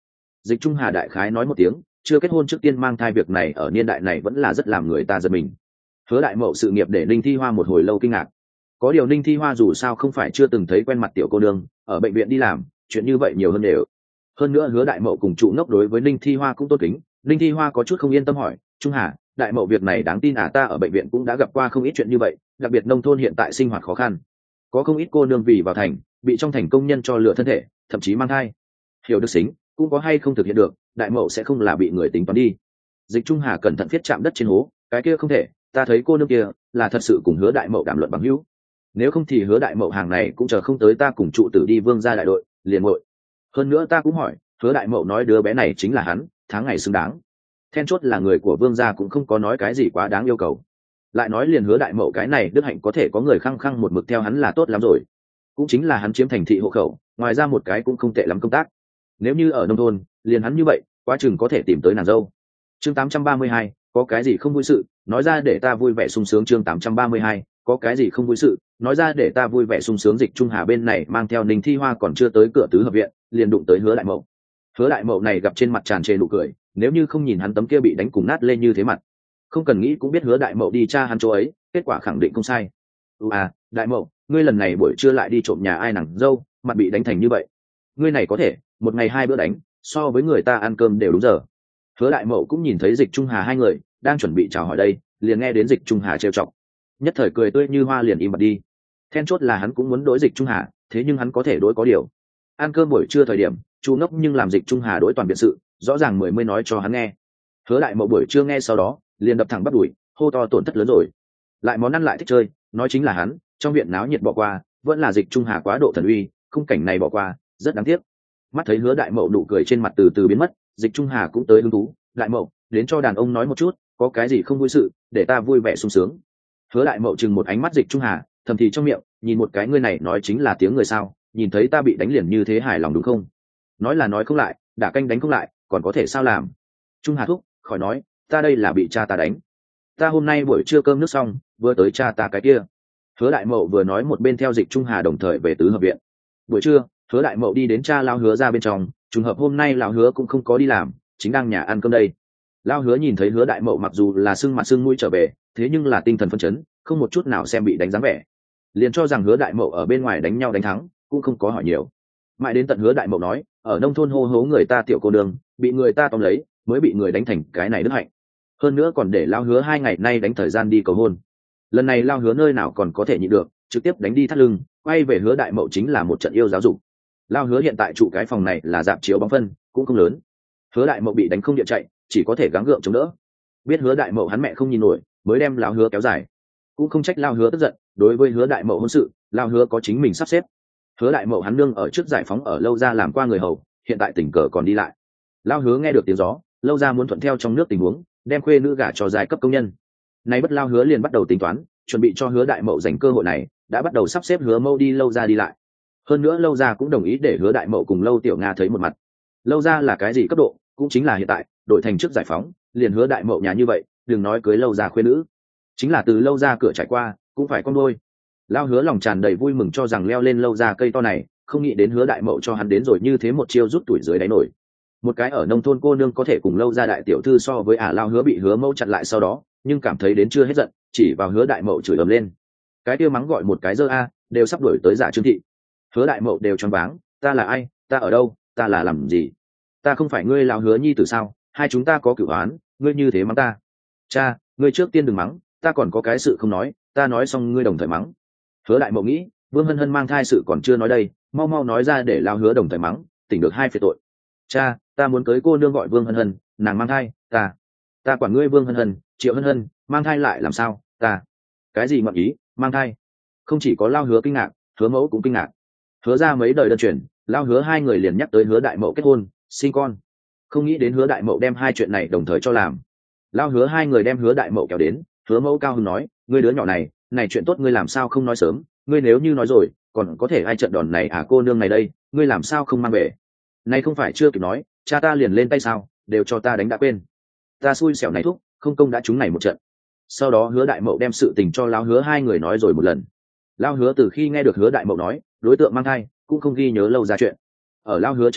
Dịch Trung Hà đại khái nói một tiếng, chưa kết hôn trước tiên mang thai việc này ở niên đại này vẫn là rất làm người ta giật mình. Hứa Đại Mậu sự nghiệp để Ninh Thi Hoa một hồi lâu kinh ngạc. Có điều Ninh Thi Hoa dù sao không phải chưa từng thấy quen mặt tiểu cô nương, ở bệnh viện đi làm, chuyện như vậy nhiều hơn đều. Hơn nữa Hứa Đại Mậu cùng trụ ngốc đối với Ninh Thi Hoa cũng tôn kính, Ninh Thi Hoa có chút không yên tâm hỏi, Trung Hà, Đại Mậu việc này đáng tin à, ta ở bệnh viện cũng đã gặp qua không ít chuyện như vậy, đặc biệt nông thôn hiện tại sinh hoạt khó khăn, có không ít cô nương vì vào thành, bị trong thành công nhân cho lựa thân thể, thậm chí mang thai. Hiểu được xính, cũng có hay không thực hiện được, Đại Mậu sẽ không là bị người tính toán đi. Dịch Trung Hà cẩn thận viết chạm đất trên hố, cái kia không thể, ta thấy cô nương kia là thật sự cùng Hứa Đại Mậu đàm luận bằng hữu, nếu không thì Hứa Đại Mậu hàng này cũng chờ không tới ta cùng trụ tử đi Vương gia đại đội liền muội. Hơn nữa ta cũng hỏi, Hứa Đại Mậu nói đứa bé này chính là hắn, tháng ngày xứng đáng, then chốt là người của Vương gia cũng không có nói cái gì quá đáng yêu cầu, lại nói liền Hứa Đại Mậu cái này đức hạnh có thể có người khăng khăng một mực theo hắn là tốt lắm rồi, cũng chính là hắn chiếm thành thị hộ khẩu, ngoài ra một cái cũng không tệ lắm công tác, nếu như ở nông thôn liền hắn như vậy quá chừng có thể tìm tới nàng dâu. Chương tám trăm ba mươi hai, có cái gì không vui sự nói ra để ta vui vẻ sung sướng. Chương tám trăm ba mươi hai, có cái gì không vui sự nói ra để ta vui vẻ sung sướng. Dịch Trung Hà bên này mang theo Ninh Thi Hoa còn chưa tới cửa tứ hợp viện, liền đụng tới Hứa Đại Mậu. Hứa Đại Mậu này gặp trên mặt tràn trề nụ cười, nếu như không nhìn hắn tấm kia bị đánh cùng nát lên như thế mặt, không cần nghĩ cũng biết Hứa Đại Mậu đi tra hắn chỗ ấy, kết quả khẳng định không sai. Ừ à, Đại Mậu, ngươi lần này buổi trưa lại đi trộm nhà ai nàng dâu, mặt bị đánh thành như vậy, ngươi này có thể một ngày hai bữa đánh, so với người ta ăn cơm đều đúng giờ. Hứa Đại Mậu cũng nhìn thấy Dịch Trung Hà hai người đang chuẩn bị chào hỏi đây, liền nghe đến Dịch Trung Hà trêu chọc, nhất thời cười tươi như hoa liền im bặt đi. Then chốt là hắn cũng muốn đối Dịch Trung Hà, thế nhưng hắn có thể đối có điều. Ăn cơm buổi trưa thời điểm, Chu Ngốc nhưng làm Dịch Trung Hà đối toàn biện sự, rõ ràng mười mươi nói cho hắn nghe. Hứa Đại Mậu buổi trưa nghe sau đó, liền đập thẳng bắt đuổi, hô to tổn thất lớn rồi. Lại món ăn lại thích chơi, nói chính là hắn, trong viện náo nhiệt bỏ qua, vẫn là Dịch Trung Hà quá độ thần uy, khung cảnh này bỏ qua, rất đáng tiếc. Mắt thấy Hứa Đại Mậu nụ cười trên mặt từ từ biến mất, Dịch Trung Hà cũng tới hứng thú, Đại Mậu, đến cho đàn ông nói một chút, có cái gì không vui sự, để ta vui vẻ sung sướng. Hứa Đại Mậu chừng một ánh mắt Dịch Trung Hà, thầm thì trong miệng, nhìn một cái ngươi này nói chính là tiếng người sao, nhìn thấy ta bị đánh liền như thế hài lòng đúng không? Nói là nói không lại, đả canh đánh không lại, còn có thể sao làm? Trung Hà thúc, khỏi nói, ta đây là bị cha ta đánh. Ta hôm nay buổi trưa cơm nước xong, vừa tới cha ta cái kia. Hứa Đại Mậu vừa nói một bên theo Dịch Trung Hà đồng thời về tứ hợp viện. Buổi trưa, Hứa Đại Mậu đi đến cha lao Hứa ra bên trong, trùng hợp hôm nay lão Hứa cũng không có đi làm, chính đang nhà ăn cơm đây. Lao Hứa nhìn thấy Hứa Đại Mậu mặc dù là sưng mặt sưng mũi trở về, thế nhưng là tinh thần phấn chấn, không một chút nào xem bị đánh dáng vẻ, liền cho rằng Hứa Đại Mậu ở bên ngoài đánh nhau đánh thắng, cũng không có hỏi nhiều. Mãi đến tận Hứa Đại Mậu nói, ở nông thôn hô hố người ta tiểu cô đường, bị người ta tóm lấy, mới bị người đánh thành cái này đức hạnh. Hơn nữa còn để Lao Hứa hai ngày nay đánh thời gian đi cầu hôn. Lần này Lao Hứa nơi nào còn có thể nhịn được, trực tiếp đánh đi thắt lưng, quay về Hứa Đại Mậu chính là một trận yêu giáo dục. Lao Hứa hiện tại trụ cái phòng này là dạp chiếu bóng phân, cũng không lớn. Hứa Đại Mậu bị đánh không địa chạy, chỉ có thể gắng gượng chống đỡ. Biết Hứa Đại Mậu hắn mẹ không nhìn nổi, mới đem Lao Hứa kéo dài. Cũng không trách Lao Hứa tức giận, đối với Hứa Đại Mậu hôn sự, Lao Hứa có chính mình sắp xếp. Hứa Đại Mậu hắn nương ở trước giải phóng ở lâu ra làm qua người hầu, hiện tại tình cờ còn đi lại. Lao Hứa nghe được tiếng gió, lâu ra muốn thuận theo trong nước tình huống, đem khuê nữ gả cho giai cấp công nhân. Nay bất Lao Hứa liền bắt đầu tính toán, chuẩn bị cho Hứa Đại Mậu dành cơ hội này, đã bắt đầu sắp xếp Hứa Mâu đi lâu ra đi lại. Hơn nữa lâu ra cũng đồng ý để Hứa Đại Mậu cùng Lâu Tiểu Nga thấy một mặt. Lâu ra là cái gì cấp độ, cũng chính là hiện tại đổi thành trước giải phóng, liền Hứa Đại Mậu nhà như vậy, đừng nói cưới lâu ra khuê nữ, chính là từ lâu ra cửa trải qua cũng phải con đôi. Lao Hứa lòng tràn đầy vui mừng cho rằng leo lên lâu ra cây to này, không nghĩ đến Hứa Đại Mậu cho hắn đến rồi như thế một chiêu rút tuổi dưới đáy nổi. Một cái ở nông thôn cô nương có thể cùng lâu ra đại tiểu thư so với ả. Lao Hứa bị Hứa Mâu chặn lại sau đó, nhưng cảm thấy đến chưa hết giận, chỉ vào Hứa Đại Mậu chửi ầm lên. Cái tiêu mắng gọi một cái dơ a, đều sắp đuổi tới giả Trương thị. Hứa Đại Mậu đều choáng váng, ta là ai, ta ở đâu, ta là làm gì? Ta không phải ngươi Lao Hứa nhi tử sao? Hai chúng ta có cửu oán, ngươi như thế mắng ta. Cha, ngươi trước tiên đừng mắng, ta còn có cái sự không nói, ta nói xong ngươi đồng thời mắng. Hứa Đại Mậu nghĩ, Vương Hân Hân mang thai sự còn chưa nói đây, mau mau nói ra để Lao Hứa đồng thời mắng, tỉnh được hai phiệt tội. Cha, ta muốn cưới cô nương gọi Vương Hân Hân, nàng mang thai, ta, ta quản ngươi Vương Hân Hân, Triệu Hân Hân, mang thai lại làm sao? Ta, cái gì ngọn ý, mang thai? Không chỉ có Lao Hứa kinh ngạc, Hứa Mẫu cũng kinh ngạc. Hứa ra mấy đời đơn truyền, Lao Hứa hai người liền nhắc tới Hứa Đại Mậu kết hôn, sinh con. Không nghĩ đến Hứa Đại Mậu đem hai chuyện này đồng thời cho làm. Lao Hứa hai người đem Hứa Đại Mậu kéo đến, Hứa Mẫu cao hứng nói, ngươi đứa nhỏ này, này chuyện tốt ngươi làm sao không nói sớm, ngươi nếu như nói rồi, còn có thể ai trận đòn này à cô nương này đây, ngươi làm sao không mang về? Này không phải chưa kịp nói, cha ta liền lên tay sao, đều cho ta đánh đã quên. Ta xui xẻo này thúc, không công đã trúng này một trận. Sau đó Hứa Đại Mậu đem sự tình cho Lao Hứa hai người nói rồi một lần. Lao Hứa từ khi nghe được Hứa Đại Mậu nói, đối tượng mang thai, cũng không ghi nhớ lâu ra chuyện. Ở Lao Hứa trong mắt,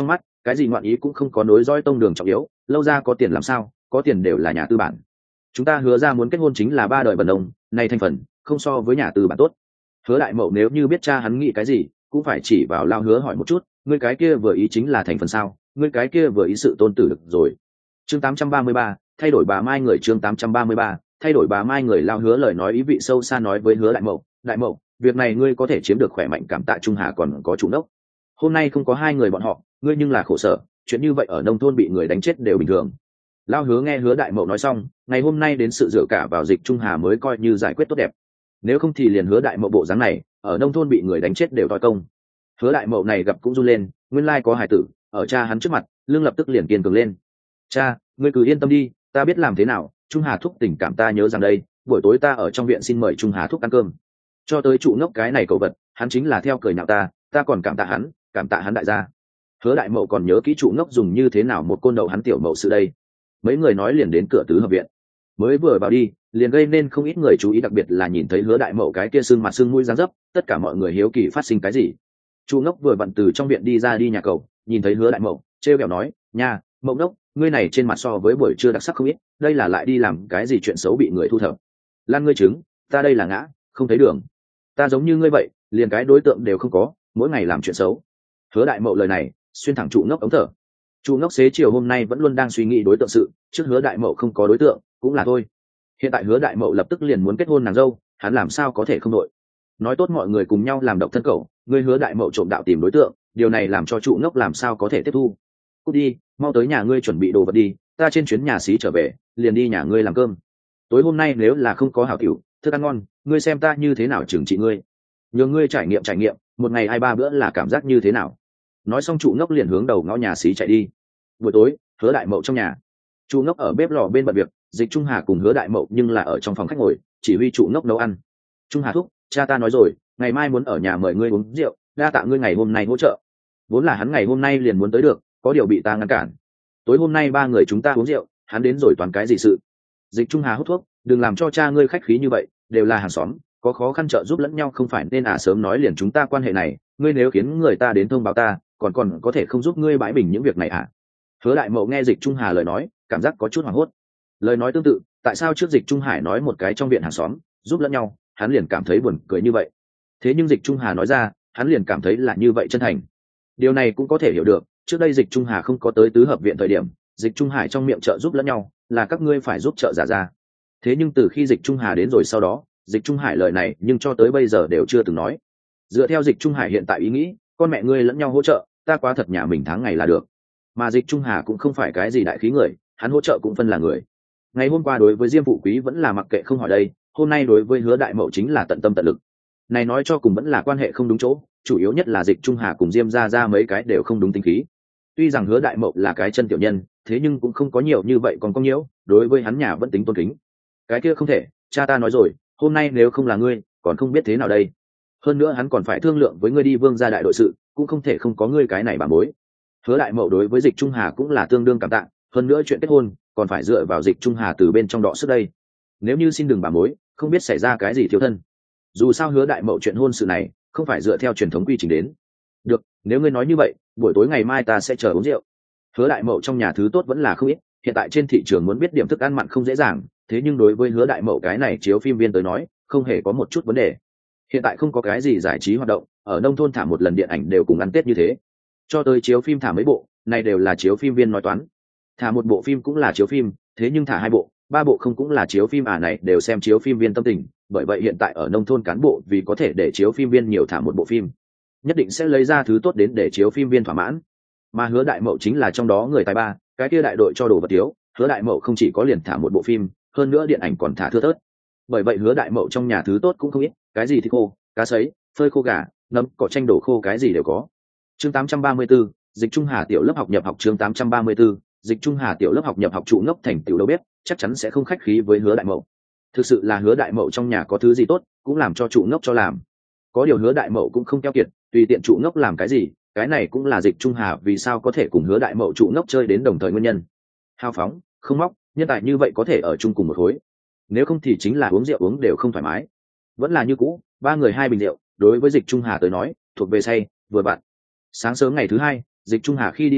cái gì ngoạn ý cũng không có, nối dõi tông đường trọng yếu, lâu ra có tiền làm sao, có tiền đều là nhà tư bản. Chúng ta Hứa ra muốn kết hôn chính là ba đời bần đồng, này thành phần không so với nhà tư bản tốt. Hứa Đại Mậu nếu như biết cha hắn nghĩ cái gì, cũng phải chỉ vào Lao Hứa hỏi một chút, ngươi cái kia vừa ý chính là thành phần sao, ngươi cái kia vừa ý sự tôn tử được rồi. Chương tám trăm ba mươi ba, thay đổi bà Mai người. Chương tám trăm ba mươi ba, thay đổi bà Mai người. Lao Hứa lời nói ý vị sâu xa nói với Hứa Đại Mậu, Đại Mậu, việc này ngươi có thể chiếm được khỏe mạnh cảm tạ Trung Hà còn có chủ đốc. Hôm nay không có hai người bọn họ, ngươi nhưng là khổ sở, chuyện như vậy ở nông thôn bị người đánh chết đều bình thường. Lao Hứa nghe Hứa Đại Mậu nói xong, ngày hôm nay đến sự dựa cả vào Dịch Trung Hà mới coi như giải quyết tốt đẹp. Nếu không thì liền Hứa Đại Mậu bộ dáng này, ở nông thôn bị người đánh chết đều toi công. Hứa Đại Mậu này gặp cũng run lên, nguyên lai có hài tử ở cha hắn trước mặt, lưng lập tức liền kiên cường lên. Cha, ngươi cứ yên tâm đi, ta biết làm thế nào. Trung Hà thúc tình cảm ta nhớ rằng đây, buổi tối ta ở trong viện xin mời Trung Hà thúc ăn cơm. Cho tới trụ ngốc cái này cậu vật, hắn chính là theo cười nhạo ta, ta còn cảm tạ hắn, cảm tạ hắn đại gia. Hứa Đại Mậu còn nhớ kỹ trụ ngốc dùng như thế nào một côn đầu hắn tiểu mậu sự đây. Mấy người nói liền đến cửa tứ hợp viện, mới vừa vào đi liền gây nên không ít người chú ý, đặc biệt là nhìn thấy Hứa Đại Mậu cái kia xương mặt xương mũi dáng dấp, tất cả mọi người hiếu kỳ phát sinh cái gì. Chu ngốc vừa vặn từ trong viện đi ra đi nhà cầu, nhìn thấy Hứa Đại Mậu trêu ghẹo nói, nha Mậu ngốc, ngươi này trên mặt so với buổi trưa đặc sắc không ít, đây là lại đi làm cái gì chuyện xấu bị người thu thập. Lan ngươi trứng, ta đây là ngã không thấy đường, ta giống như ngươi vậy liền cái đối tượng đều không có, mỗi ngày làm chuyện xấu. Hứa Đại Mậu lời này xuyên thẳng trụ ngốc ống thở. Trụ ngốc xế chiều hôm nay vẫn luôn đang suy nghĩ đối tượng sự, trước Hứa Đại Mậu không có đối tượng cũng là thôi, hiện tại Hứa Đại Mậu lập tức liền muốn kết hôn nàng dâu, hắn làm sao có thể không đội. Nói tốt mọi người cùng nhau làm độc thân cẩu, ngươi Hứa Đại Mậu trộm đạo tìm đối tượng, điều này làm cho trụ ngốc làm sao có thể tiếp thu. Cút đi, mau tới nhà ngươi chuẩn bị đồ vật đi, ta trên chuyến nhà xí trở về liền đi nhà ngươi làm cơm. Tối hôm nay nếu là không có hảo cửu thức ăn ngon, ngươi xem ta như thế nào trừng trị ngươi, nhường ngươi trải nghiệm trải nghiệm một ngày hai ba bữa là cảm giác như thế nào. Nói xong trụ ngốc liền hướng đầu ngõ nhà xí chạy đi. Buổi tối Hứa Đại Mậu trong nhà, trụ ngốc ở bếp lò bên bận việc, Dịch Trung Hà cùng Hứa Đại Mậu nhưng là ở trong phòng khách ngồi chỉ huy trụ ngốc nấu ăn. Trung Hà thúc, cha ta nói rồi, ngày mai muốn ở nhà mời ngươi uống rượu, đa tạ ngươi ngày hôm nay hỗ trợ. Vốn là hắn ngày hôm nay liền muốn tới được, có điều bị ta ngăn cản. Tối hôm nay ba người chúng ta uống rượu, hắn đến rồi toàn cái gì sự. Dịch Trung Hà hút thuốc, đừng làm cho cha ngươi khách khí như vậy, đều là hàng xóm, có khó khăn trợ giúp lẫn nhau không phải nên à sớm nói liền chúng ta quan hệ này, ngươi nếu khiến người ta đến thông báo ta, còn còn có thể không giúp ngươi bãi bình những việc này à. Hứa Đại Mậu nghe Dịch Trung Hà lời nói, cảm giác có chút hoảng hốt. Lời nói tương tự, tại sao trước Dịch Trung Hải nói một cái trong viện hàng xóm giúp lẫn nhau, hắn liền cảm thấy buồn cười như vậy. Thế nhưng Dịch Trung Hà nói ra, hắn liền cảm thấy là như vậy chân thành. Điều này cũng có thể hiểu được, trước đây Dịch Trung Hà không có tới tứ hợp viện thời điểm, Dịch Trung Hải trong miệng trợ giúp lẫn nhau là các ngươi phải giúp trợ giả ra. Thế nhưng từ khi Dịch Trung Hà đến rồi sau đó, Dịch Trung Hải lời này nhưng cho tới bây giờ đều chưa từng nói. Dựa theo Dịch Trung Hải hiện tại ý nghĩ, con mẹ ngươi lẫn nhau hỗ trợ, ta quá thật nhà mình tháng ngày là được. Mà Dịch Trung Hà cũng không phải cái gì đại khí người, hắn hỗ trợ cũng phân là người. Ngày hôm qua đối với Diêm Phụ Quý vẫn là mặc kệ không hỏi đây, hôm nay đối với Hứa Đại Mậu chính là tận tâm tận lực. Này nói cho cùng vẫn là quan hệ không đúng chỗ, chủ yếu nhất là Dịch Trung Hà cùng Diêm gia gia mấy cái đều không đúng tính khí. Tuy rằng Hứa Đại Mậu là cái chân tiểu nhân, thế nhưng cũng không có nhiều như vậy còn có nhiễu, đối với hắn nhà vẫn tính tôn kính. Cái kia không thể, cha ta nói rồi, hôm nay nếu không là ngươi, còn không biết thế nào đây. Hơn nữa hắn còn phải thương lượng với ngươi đi Vương gia đại đội sự, cũng không thể không có ngươi cái này bà mối. Hứa Đại Mậu đối với Dịch Trung Hà cũng là tương đương cảm tạ, hơn nữa chuyện kết hôn còn phải dựa vào Dịch Trung Hà từ bên trong đọ sức đây. Nếu như xin đừng bà mối, không biết xảy ra cái gì thiếu thân. Dù sao Hứa Đại Mậu chuyện hôn sự này không phải dựa theo truyền thống quy trình đến. Được, nếu ngươi nói như vậy, buổi tối ngày mai ta sẽ chờ uống rượu. Hứa Đại Mậu trong nhà thứ tốt vẫn là không ít, hiện tại trên thị trường muốn biết điểm thức ăn mặn không dễ dàng, thế nhưng đối với Hứa Đại Mậu cái này chiếu phim viên tới nói, không hề có một chút vấn đề. Hiện tại không có cái gì giải trí hoạt động, ở nông thôn thả một lần điện ảnh đều cùng ăn Tết như thế. Cho tới chiếu phim thả mấy bộ, này đều là chiếu phim viên nói toán. Thả một bộ phim cũng là chiếu phim, thế nhưng thả hai bộ, ba bộ không cũng là chiếu phim à, này đều xem chiếu phim viên tâm tình, bởi vậy hiện tại ở nông thôn cán bộ vì có thể để chiếu phim viên nhiều thả một bộ phim, nhất định sẽ lấy ra thứ tốt đến để chiếu phim viên thỏa mãn. Mà Hứa Đại Mậu chính là trong đó người tài ba, cái kia đại đội cho đồ vật thiếu, Hứa Đại Mậu không chỉ có liền thả một bộ phim, hơn nữa điện ảnh còn thả thưa thớt. Bởi vậy Hứa Đại Mậu trong nhà thứ tốt cũng không ít, cái gì thì khô, cá sấy, phơi khô gà, nấm, cỏ tranh đổ khô cái gì đều có. Chương tám trăm ba mươi tư, Dịch Trung Hà tiểu lớp học nhập học. Chương tám trăm ba mươi tư, Dịch Trung Hà tiểu lớp học nhập học. Trụ ngốc thành tiểu đâu biết, chắc chắn sẽ không khách khí với Hứa Đại Mậu. Thực sự là Hứa Đại Mậu trong nhà có thứ gì tốt, cũng làm cho trụ ngốc cho làm. Có điều Hứa Đại Mậu cũng không keo kiệt, tùy tiện trụ ngốc làm cái gì, cái này cũng là Dịch Trung Hà vì sao có thể cùng Hứa Đại Mậu trụ ngốc chơi đến đồng thời nguyên nhân. Hào phóng, không móc, nhân tài như vậy có thể ở chung cùng một khối. Nếu không thì chính là uống rượu uống đều không thoải mái. Vẫn là như cũ, ba người hai bình rượu, đối với Dịch Trung Hà tới nói, thuộc về say, vừa vặn. Sáng sớm ngày thứ hai, Dịch Trung Hà khi đi làm,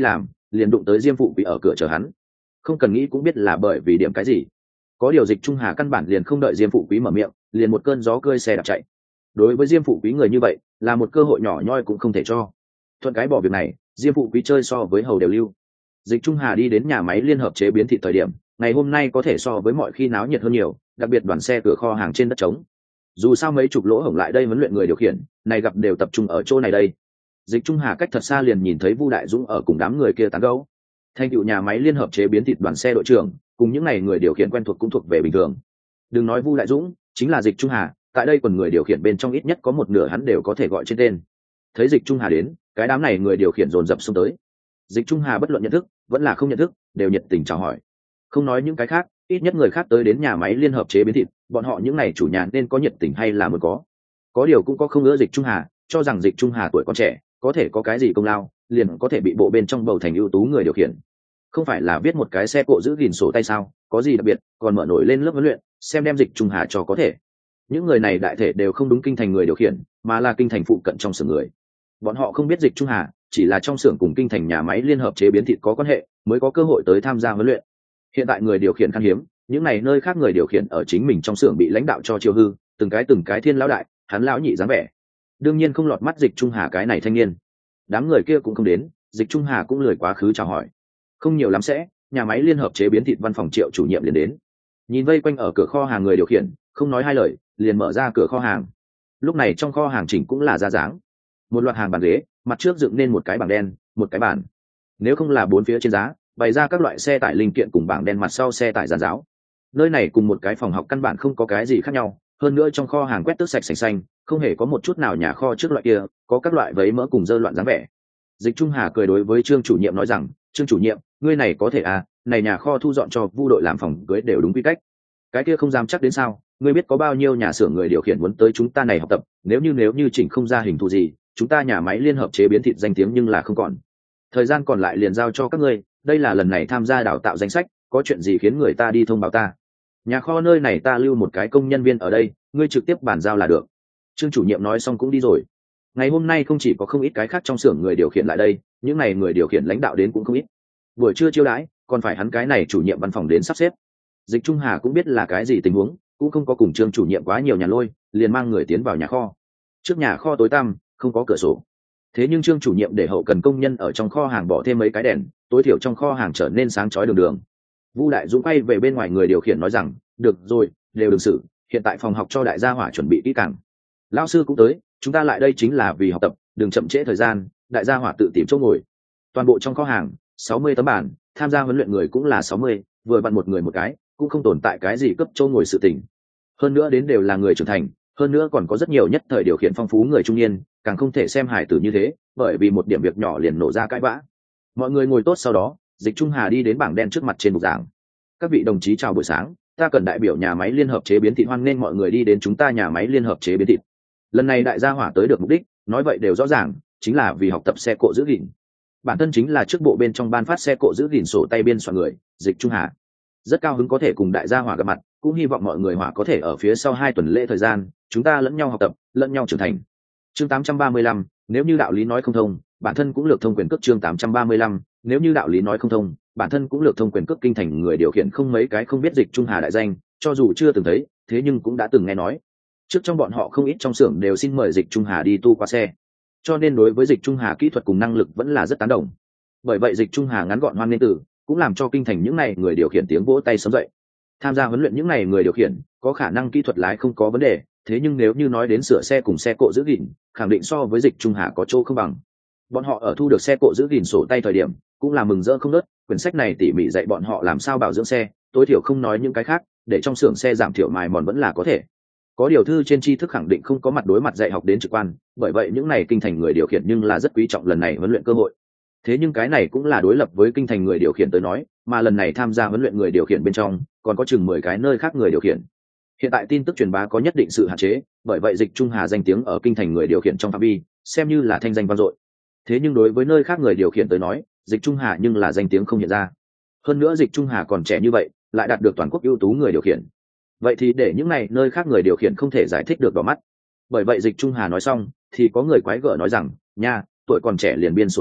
liền đụng tới Diêm Phụ Quý ở cửa chờ hắn. Không cần nghĩ cũng biết là bởi vì điểm cái gì. Có điều Dịch Trung Hà căn bản liền không đợi Diêm Phụ Quý mở miệng, liền một cơn gió cơi xe đạp chạy. Đối với Diêm Phụ Quý người như vậy, là một cơ hội nhỏ nhoi cũng không thể cho. Thuận cái bỏ việc này, Diêm Phụ Quý chơi so với hầu đều lưu. Dịch Trung Hà đi đến nhà máy liên hợp chế biến thịt thời điểm, ngày hôm nay có thể so với mọi khi náo nhiệt hơn nhiều, đặc biệt đoàn xe cửa kho hàng trên đất trống. Dù sao mấy chục lỗ hổng lại đây huấn luyện người điều khiển, này gặp đều tập trung ở chỗ này đây. Dịch Trung Hà cách thật xa liền nhìn thấy Vu Đại Dũng ở cùng đám người kia tán gẫu. Thành tựu nhà máy liên hợp chế biến thịt đoàn xe đội trưởng, cùng những này người điều khiển quen thuộc cũng thuộc về bình thường. Đừng nói Vu Đại Dũng, chính là Dịch Trung Hà, tại đây quần người điều khiển bên trong ít nhất có một nửa hắn đều có thể gọi trên tên. Thấy Dịch Trung Hà đến, cái đám này người điều khiển dồn dập xông tới. Dịch Trung Hà bất luận nhận thức vẫn là không nhận thức, đều nhiệt tình chào hỏi. Không nói những cái khác, ít nhất người khác tới đến nhà máy liên hợp chế biến thịt, bọn họ những này chủ nhà nên có nhiệt tình hay là muốn có. Có điều cũng có không ngỡ Dịch Trung Hà, cho rằng Dịch Trung Hà tuổi còn trẻ, có thể có cái gì công lao, liền có thể bị bộ bên trong bầu thành ưu tú người điều khiển. Không phải là viết một cái xe cộ giữ gìn sổ tay sao, có gì đặc biệt, còn mở nổi lên lớp huấn luyện, xem đem Dịch Trung Hà cho có thể. Những người này đại thể đều không đúng kinh thành người điều khiển, mà là kinh thành phụ cận trong xưởng người. Bọn họ không biết Dịch Trung Hà, chỉ là trong xưởng cùng kinh thành nhà máy liên hợp chế biến thịt có quan hệ, mới có cơ hội tới tham gia huấn luyện. Hiện tại người điều khiển khan hiếm, những này nơi khác người điều khiển ở chính mình trong xưởng bị lãnh đạo cho chiêu hư, từng cái từng cái thiên lão đại, hắn lão nhị dáng vẻ. Đương nhiên không lọt mắt Dịch Trung Hà cái này thanh niên. Đám người kia cũng không đến, Dịch Trung Hà cũng lười quá khứ chào hỏi. Không nhiều lắm sẽ, nhà máy liên hợp chế biến thịt văn phòng Triệu chủ nhiệm liền đến. Nhìn vây quanh ở cửa kho hàng người điều khiển, không nói hai lời, liền mở ra cửa kho hàng. Lúc này trong kho hàng chỉnh cũng là ra dáng. Một loạt hàng bàn ghế, mặt trước dựng nên một cái bảng đen, một cái bàn. Nếu không là bốn phía trên giá, bày ra các loại xe tải linh kiện cùng bảng đen mặt sau xe tải giàn giáo. Nơi này cùng một cái phòng học căn bản không có cái gì khác nhau, hơn nữa trong kho hàng quét tước sạch sành xanh, không hề có một chút nào nhà kho trước loại kia, có các loại vấy mỡ cùng dơ loạn dáng vẻ. Dịch Trung Hà cười đối với Trương chủ nhiệm nói rằng, Trương chủ nhiệm, ngươi này có thể à, này nhà kho thu dọn cho Vu đội làm phòng cưới đều đúng quy cách. Cái kia không dám chắc đến sao, ngươi biết có bao nhiêu nhà xưởng người điều khiển muốn tới chúng ta này học tập, nếu như nếu như chỉnh không ra hình thù gì, chúng ta nhà máy liên hợp chế biến thịt danh tiếng nhưng là không còn. Thời gian còn lại liền giao cho các ngươi, đây là lần này tham gia đào tạo danh sách, có chuyện gì khiến người ta đi thông báo ta. Nhà kho nơi này ta lưu một cái công nhân viên ở đây, ngươi trực tiếp bàn giao là được. Trương chủ nhiệm nói xong cũng đi rồi. Ngày hôm nay không chỉ có không ít cái khác trong xưởng người điều khiển lại đây, những này người điều khiển lãnh đạo đến cũng không ít. Buổi trưa chiêu đãi, còn phải hắn cái này chủ nhiệm văn phòng đến sắp xếp. Dịch Trung Hà cũng biết là cái gì tình huống, cũng không có cùng Trương chủ nhiệm quá nhiều nhà lôi, liền mang người tiến vào nhà kho. Trước nhà kho tối tăm, không có cửa sổ. Thế nhưng Trương chủ nhiệm để hậu cần công nhân ở trong kho hàng bỏ thêm mấy cái đèn, tối thiểu trong kho hàng trở nên sáng chói đường đường. Vu Đại Dũng quay về bên ngoài người điều khiển nói rằng, được rồi, đều đừng xử, hiện tại phòng học cho đại gia hỏa chuẩn bị kỹ càng. Lão sư cũng tới, chúng ta lại đây chính là vì học tập, đừng chậm trễ thời gian, đại gia hỏa tự tìm chỗ ngồi. Toàn bộ trong kho hàng, sáu mươi tấm bàn, tham gia huấn luyện người cũng là sáu mươi, vừa vặn một người một cái, cũng không tồn tại cái gì cấp chỗ ngồi sự tình. Hơn nữa đến đều là người trưởng thành, hơn nữa còn có rất nhiều nhất thời điều khiển phong phú người trung niên, càng không thể xem hài tử như thế, bởi vì một điểm việc nhỏ liền nổ ra cãi vã. Mọi người ngồi tốt sau đó, Dịch Trung Hà đi đến bảng đen trước mặt trên bục giảng. Các vị đồng chí chào buổi sáng, ta cần đại biểu nhà máy liên hợp chế biến thịt hoan nên mọi người đi đến chúng ta nhà máy liên hợp chế biến thịt. Lần này đại gia hỏa tới được mục đích, nói vậy đều rõ ràng, chính là vì học tập xe cộ giữ gìn. Bản thân chính là trước bộ bên trong ban phát xe cộ giữ gìn sổ tay biên soạn người, Dịch Trung Hà. Rất cao hứng có thể cùng đại gia hỏa gặp mặt, cũng hy vọng mọi người hỏa có thể ở phía sau hai tuần lễ thời gian, chúng ta lẫn nhau học tập, lẫn nhau trưởng thành. Chương tám trăm ba mươi lăm, nếu như đạo lý nói không thông, bản thân cũng lược thông quyền cước. Chương tám trăm ba mươi lăm, nếu như đạo lý nói không thông, bản thân cũng lược thông quyền cước. Kinh thành người điều khiển không mấy cái không biết Dịch Trung Hà đại danh, cho dù chưa từng thấy, thế nhưng cũng đã từng nghe nói. Trước trong bọn họ không ít trong xưởng đều xin mời Dịch Trung Hà đi tu qua xe, cho nên đối với Dịch Trung Hà kỹ thuật cùng năng lực vẫn là rất tán đồng. Bởi vậy Dịch Trung Hà ngắn gọn hoan nên từ, cũng làm cho kinh thành những này người điều khiển tiếng vỗ tay sớm dậy. Tham gia huấn luyện những này người điều khiển có khả năng kỹ thuật lái không có vấn đề, thế nhưng nếu như nói đến sửa xe cùng xe cộ giữ gìn, khẳng định so với Dịch Trung Hà có chỗ không bằng. Bọn họ ở thu được xe cộ giữ gìn sổ tay thời điểm cũng là mừng rỡ không nớt, quyển sách này tỉ mỉ dạy bọn họ làm sao bảo dưỡng xe, tối thiểu không nói những cái khác, để trong xưởng xe giảm thiểu mài mòn vẫn là có thể. Có điều thư trên tri thức khẳng định không có mặt đối mặt dạy học đến trực quan, bởi vậy những này kinh thành người điều khiển nhưng là rất quý trọng lần này huấn luyện cơ hội. Thế nhưng cái này cũng là đối lập với kinh thành người điều khiển tới nói, mà lần này tham gia huấn luyện người điều khiển bên trong còn có chừng mười cái nơi khác người điều khiển. Hiện tại tin tức truyền bá có nhất định sự hạn chế, bởi vậy Dịch Trung Hà danh tiếng ở kinh thành người điều khiển trong phạm vi xem như là thanh danh vang dội. Thế nhưng đối với nơi khác người điều khiển tới nói, Dịch Trung Hà nhưng là danh tiếng không hiện ra. Hơn nữa Dịch Trung Hà còn trẻ như vậy, lại đạt được toàn quốc ưu tú người điều khiển. Vậy thì để những này nơi khác người điều khiển không thể giải thích được vào mắt. Bởi vậy Dịch Trung Hà nói xong, thì có người quái gở nói rằng, nha, tuổi còn trẻ liền biên sổ tay,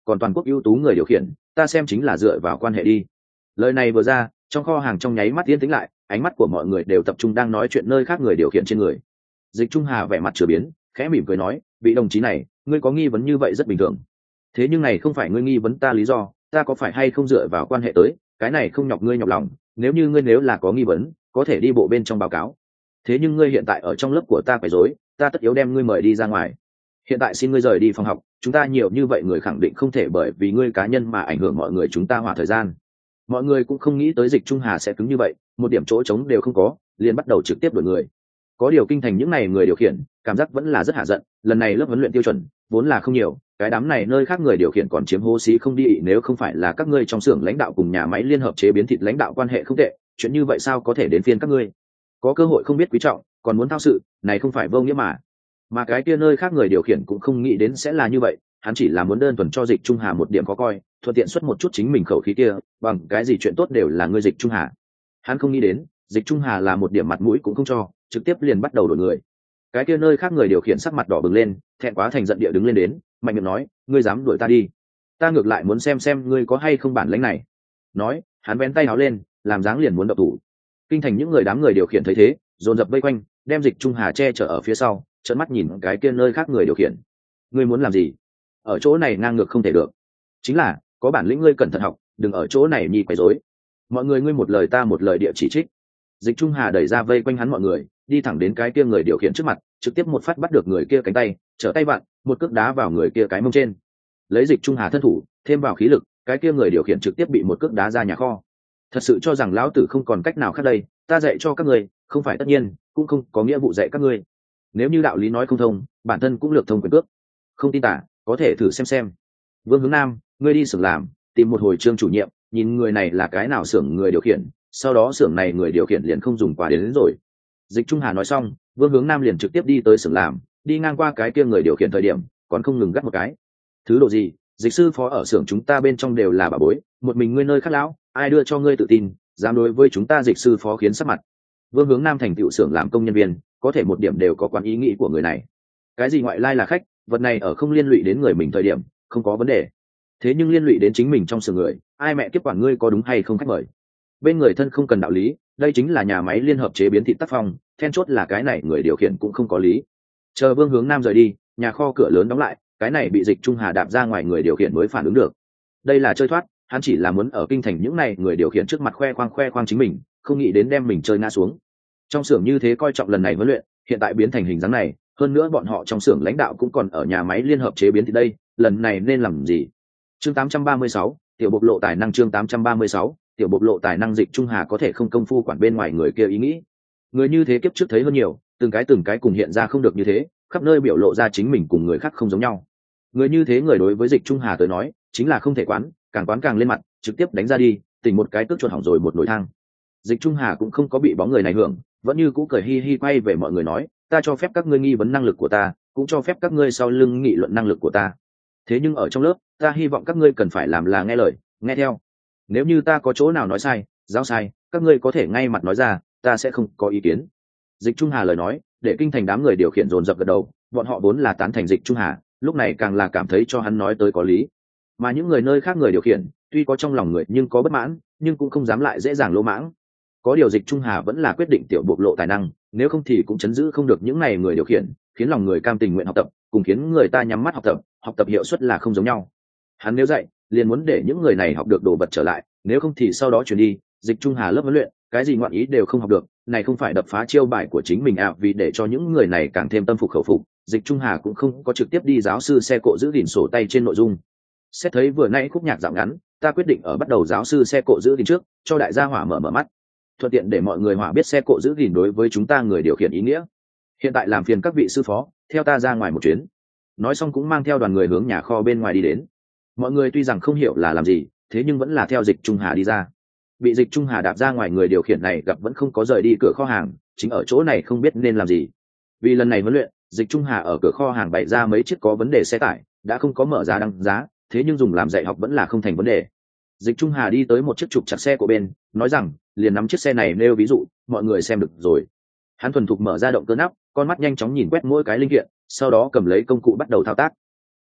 còn toàn quốc ưu tú người điều khiển ta xem chính là dựa vào quan hệ đi. Lời này vừa ra, trong kho hàng trong nháy mắt yên tĩnh lại, ánh mắt của mọi người đều tập trung đang nói chuyện nơi khác người điều khiển trên người. Dịch Trung Hà vẻ mặt chửa biến, khẽ mỉm cười nói, vị đồng chí này, ngươi có nghi vấn như vậy rất bình thường. Thế nhưng này không phải ngươi nghi vấn ta lý do, ta có phải hay không dựa vào quan hệ tới, cái này không nhọc ngươi nhọc lòng, nếu như ngươi nếu là có nghi vấn, có thể đi bộ bên trong báo cáo. Thế nhưng ngươi hiện tại ở trong lớp của ta quấy rối, ta tất yếu đem ngươi mời đi ra ngoài. Hiện tại xin ngươi rời đi phòng học, chúng ta nhiều như vậy người khẳng định không thể bởi vì ngươi cá nhân mà ảnh hưởng mọi người chúng ta hòa thời gian. Mọi người cũng không nghĩ tới Dịch Trung Hà sẽ cứng như vậy, một điểm chỗ trống đều không có, liền bắt đầu trực tiếp đuổi người. Có điều kinh thành những này người điều khiển, cảm giác vẫn là rất hạ giận, lần này lớp huấn luyện tiêu chuẩn vốn là không nhiều, cái đám này nơi khác người điều khiển còn chiếm hố xí không đi, nếu không phải là các ngươi trong xưởng lãnh đạo cùng nhà máy liên hợp chế biến thịt lãnh đạo quan hệ không tệ, chuyện như vậy sao có thể đến phiên các ngươi. Có cơ hội không biết quý trọng, còn muốn thao sự, này không phải vô nghĩa mà. Mà cái kia nơi khác người điều khiển cũng không nghĩ đến sẽ là như vậy, hắn chỉ là muốn đơn thuần cho Dịch Trung Hà một điểm khó coi, thuận tiện xuất một chút chính mình khẩu khí kia, bằng cái gì chuyện tốt đều là ngươi Dịch Trung Hà. Hắn không nghĩ đến, Dịch Trung Hà là một điểm mặt mũi cũng không cho, trực tiếp liền bắt đầu đổi người. Cái kia nơi khác người điều khiển sắc mặt đỏ bừng lên, thẹn quá thành giận địa đứng lên đến, mạnh miệng nói, ngươi dám đuổi ta đi, ta ngược lại muốn xem xem ngươi có hay không bản lĩnh này. Nói, hắn vén tay áo lên, làm dáng liền muốn động thủ. Kinh thành những người đám người điều khiển thấy thế, dồn dập vây quanh, đem Dịch Trung Hà che chở ở phía sau, trợn mắt nhìn cái kia nơi khác người điều khiển. Ngươi muốn làm gì? Ở chỗ này ngang ngược không thể được. Chính là, có bản lĩnh ngươi cẩn thận học, đừng ở chỗ này nhi quấy rối. Mọi người ngươi một lời ta một lời địa chỉ trích. Dịch Trung Hà đẩy ra vây quanh hắn mọi người, đi thẳng đến cái kia người điều khiển trước mặt, trực tiếp một phát bắt được người kia cánh tay, trở tay vặn, một cước đá vào người kia cái mông trên. Lấy Dịch Trung Hà thân thủ, thêm vào khí lực, cái kia người điều khiển trực tiếp bị một cước đá ra nhà kho. Thật sự cho rằng lão tử không còn cách nào khác đây, ta dạy cho các ngươi, không phải tất nhiên, cũng không có nghĩa vụ dạy các ngươi. Nếu như đạo lý nói không thông, bản thân cũng lược thông quyền cước. Không tin tả, có thể thử xem xem. Vương Hướng Nam, ngươi đi xưởng làm, tìm một hồi trương chủ nhiệm, nhìn người này là cái nào xưởng người điều khiển, sau đó xưởng này người điều khiển liền không dùng quả đến, đến rồi. Dịch Trung Hà nói xong, Vương Hướng Nam liền trực tiếp đi tới xưởng làm, đi ngang qua cái kia người điều khiển thời điểm, còn không ngừng gắt một cái. Thứ độ gì, dịch sư phó ở xưởng chúng ta bên trong đều là bà bối, một mình ngươi nơi khác lão, ai đưa cho ngươi tự tin, dám đối với chúng ta dịch sư phó khiến sắc mặt. Vương Hướng Nam thành tựu xưởng làm công nhân viên, có thể một điểm đều có quan ý nghĩ của người này. Cái gì ngoại lai là khách, vật này ở không liên lụy đến người mình thời điểm, không có vấn đề. Thế nhưng liên lụy đến chính mình trong xưởng người, ai mẹ kiếp quản ngươi có đúng hay không khách mời. Bên người thân không cần đạo lý, đây chính là nhà máy liên hợp chế biến thịt tác phong, then chốt là cái này người điều khiển cũng không có lý. Chờ Vương Hướng Nam rời đi, nhà kho cửa lớn đóng lại, cái này bị Dịch Trung Hà đạp ra ngoài người điều khiển mới phản ứng được. Đây là chơi thoát, hắn chỉ là muốn ở kinh thành những này người điều khiển trước mặt khoe khoang khoe khoang chính mình, không nghĩ đến đem mình chơi ngã xuống. Trong xưởng như thế coi trọng lần này huấn luyện, hiện tại biến thành hình dáng này, hơn nữa bọn họ trong xưởng lãnh đạo cũng còn ở nhà máy liên hợp chế biến thì đây, lần này nên làm gì? Chương tám trăm ba mươi sáu, tiểu bộc lộ tài năng. Chương tám trăm ba mươi sáu, tiểu bộc lộ tài năng. Dịch Trung Hà có thể không công phu quản bên ngoài người kia ý nghĩ. Người như thế kiếp trước thấy hơn nhiều, từng cái từng cái cùng hiện ra không được như thế, khắp nơi biểu lộ ra chính mình cùng người khác không giống nhau. Người như thế người đối với Dịch Trung Hà tới nói, chính là không thể quán, càng quán càng lên mặt, trực tiếp đánh ra đi, tỉnh một cái tước chuột hỏng rồi một nồi thang. Dịch Trung Hà cũng không có bị bóng người này hưởng, vẫn như cũ cười hi hi quay về mọi người nói, ta cho phép các ngươi nghi vấn năng lực của ta, cũng cho phép các ngươi sau lưng nghị luận năng lực của ta. Thế nhưng ở trong lớp, ta hy vọng các ngươi cần phải làm là nghe lời, nghe theo. Nếu như ta có chỗ nào nói sai, giáo sai, các ngươi có thể ngay mặt nói ra, ta sẽ không có ý kiến. Dịch Trung Hà lời nói, để kinh thành đám người điều khiển dồn dập gật đầu, bọn họ vốn là tán thành Dịch Trung Hà, lúc này càng là cảm thấy cho hắn nói tới có lý. Mà những người nơi khác người điều khiển, tuy có trong lòng người nhưng có bất mãn, nhưng cũng không dám lại dễ dàng lỗ mãng. Có điều Dịch Trung Hà vẫn là quyết định tiểu bộc lộ tài năng, nếu không thì cũng chấn giữ không được những này người điều khiển, khiến lòng người cam tình nguyện học tập, cùng khiến người ta nhắm mắt học tập, học tập hiệu suất là không giống nhau. Hắn nếu dạy, liền muốn để những người này học được đồ vật trở lại, nếu không thì sau đó chuyển đi, Dịch Trung Hà lớp huấn luyện, cái gì ngoạn ý đều không học được, này không phải đập phá chiêu bài của chính mình à, vì để cho những người này càng thêm tâm phục khẩu phục, Dịch Trung Hà cũng không có trực tiếp đi giáo sư xe cộ giữ gìn sổ tay trên nội dung. Xét thấy vừa nãy khúc nhạc dạo ngắn, ta quyết định ở bắt đầu giáo sư xe cộ giữ gìn trước, cho đại gia hỏa mở mở mắt, thuận tiện để mọi người hỏa biết xe cộ giữ gìn đối với chúng ta người điều khiển ý nghĩa. Hiện tại làm phiền các vị sư phó, theo ta ra ngoài một chuyến. Nói xong cũng mang theo đoàn người hướng nhà kho bên ngoài đi đến. Mọi người tuy rằng không hiểu là làm gì, thế nhưng vẫn là theo Dịch Trung Hà đi ra. Bị Dịch Trung Hà đạp ra ngoài người điều khiển này gặp vẫn không có rời đi cửa kho hàng, chính ở chỗ này không biết nên làm gì. Vì lần này huấn luyện, Dịch Trung Hà ở cửa kho hàng bày ra mấy chiếc có vấn đề xe tải, đã không có mở giá đăng giá, thế nhưng dùng làm dạy học vẫn là không thành vấn đề. Dịch Trung Hà đi tới một chiếc trục chặt xe của bên, nói rằng, liền nắm chiếc xe này nêu ví dụ, mọi người xem được rồi. Hắn thuần thục mở ra động cơ nắp, con mắt nhanh chóng nhìn quét mỗi cái linh kiện, sau đó cầm lấy công cụ bắt đầu thao tác.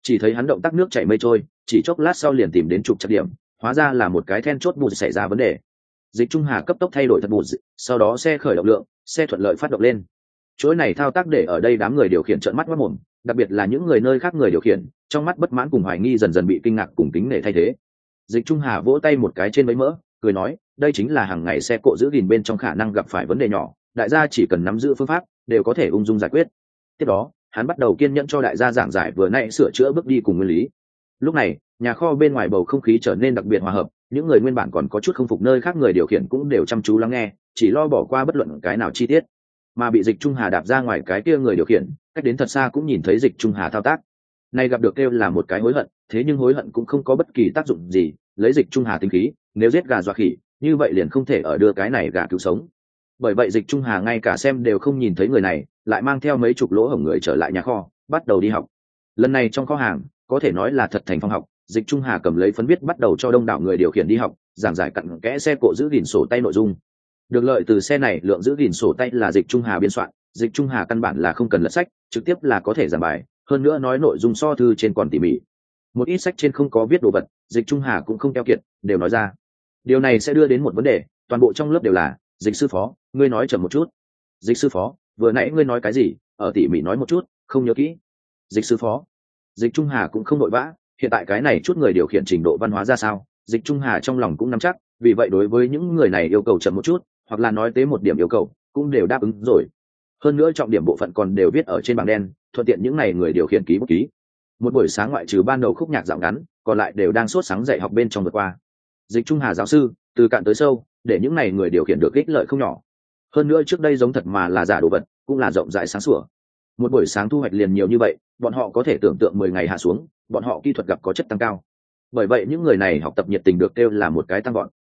Chỉ thấy hắn động tác nước chảy mây trôi, chỉ chốc lát sau liền tìm đến trục chặt điểm, hóa ra là một cái then chốt bụt xảy ra vấn đề. Dịch Trung Hà cấp tốc thay đổi thật bụt, sau đó xe khởi động lượng, xe thuận lợi phát động lên. Chuỗi này thao tác để ở đây đám người điều khiển trợn mắt mắt mồm, đặc biệt là những người nơi khác người điều khiển, trong mắt bất mãn cùng hoài nghi dần dần bị kinh ngạc cùng kính nể thay thế. Dịch Trung Hà vỗ tay một cái trên mấy mỡ, cười nói, đây chính là hàng ngày xe cộ giữ gìn bên trong khả năng gặp phải vấn đề nhỏ, đại gia chỉ cần nắm giữ phương pháp, đều có thể ung dung giải quyết. Tiếp đó, hắn bắt đầu kiên nhẫn cho đại gia giảng giải vừa nãy sửa chữa bước đi cùng nguyên lý. Lúc này, nhà kho bên ngoài bầu không khí trở nên đặc biệt hòa hợp, những người nguyên bản còn có chút không phục nơi khác người điều khiển cũng đều chăm chú lắng nghe, chỉ lo bỏ qua bất luận cái nào chi tiết. Mà bị Dịch Trung Hà đạp ra ngoài cái kia người điều khiển, cách đến thật xa cũng nhìn thấy Dịch Trung Hà thao tác. Này gặp được kêu là một cái hối hận, thế nhưng hối hận cũng không có bất kỳ tác dụng gì, lấy Dịch Trung Hà tính khí, nếu giết gà dọa khỉ, như vậy liền không thể ở đưa cái này gà cứu sống. Bởi vậy Dịch Trung Hà ngay cả xem đều không nhìn thấy người này, lại mang theo mấy chục lỗ hổng người trở lại nhà kho, bắt đầu đi học. Lần này trong kho hàng, có thể nói là thật thành phòng học, Dịch Trung Hà cầm lấy phấn viết bắt đầu cho đông đảo người điều khiển đi học, giảng giải cặn kẽ xe cộ giữ gìn sổ tay nội dung. Được lợi từ xe này lượng giữ gìn sổ tay là Dịch Trung Hà biên soạn, Dịch Trung Hà căn bản là không cần lật sách, trực tiếp là có thể giảng bài, hơn nữa nói nội dung so thư trên còn tỉ mỉ. Một ít sách trên không có viết đồ vật, Dịch Trung Hà cũng không keo kiệt, đều nói ra. Điều này sẽ đưa đến một vấn đề, toàn bộ trong lớp đều là, Dịch sư phó, ngươi nói chậm một chút. Dịch sư phó, vừa nãy ngươi nói cái gì, ở tỉ mỉ nói một chút, không nhớ kỹ. Dịch sư phó. Dịch Trung Hà cũng không vội vã, hiện tại cái này chút người điều khiển trình độ văn hóa ra sao, Dịch Trung Hà trong lòng cũng nắm chắc, vì vậy đối với những người này yêu cầu chậm một chút, hoặc là nói tới một điểm yêu cầu, cũng đều đáp ứng rồi. Hơn nữa trọng điểm bộ phận còn đều viết ở trên bảng đen, thuận tiện những này người điều khiển ký bút ký. Một buổi sáng ngoại trừ ban đầu khúc nhạc dạo ngắn, còn lại đều đang sốt sáng dạy học bên trong vượt qua. Dịch Trung Hà giáo sư, từ cạn tới sâu, để những này người điều khiển được ích lợi không nhỏ. Hơn nữa trước đây giống thật mà là giả đồ vật, cũng là rộng rãi sáng sủa. Một buổi sáng thu hoạch liền nhiều như vậy, bọn họ có thể tưởng tượng mười ngày hạ xuống, bọn họ kỹ thuật gặp có chất tăng cao. Bởi vậy những người này học tập nhiệt tình được kêu là một cái tăng gọn,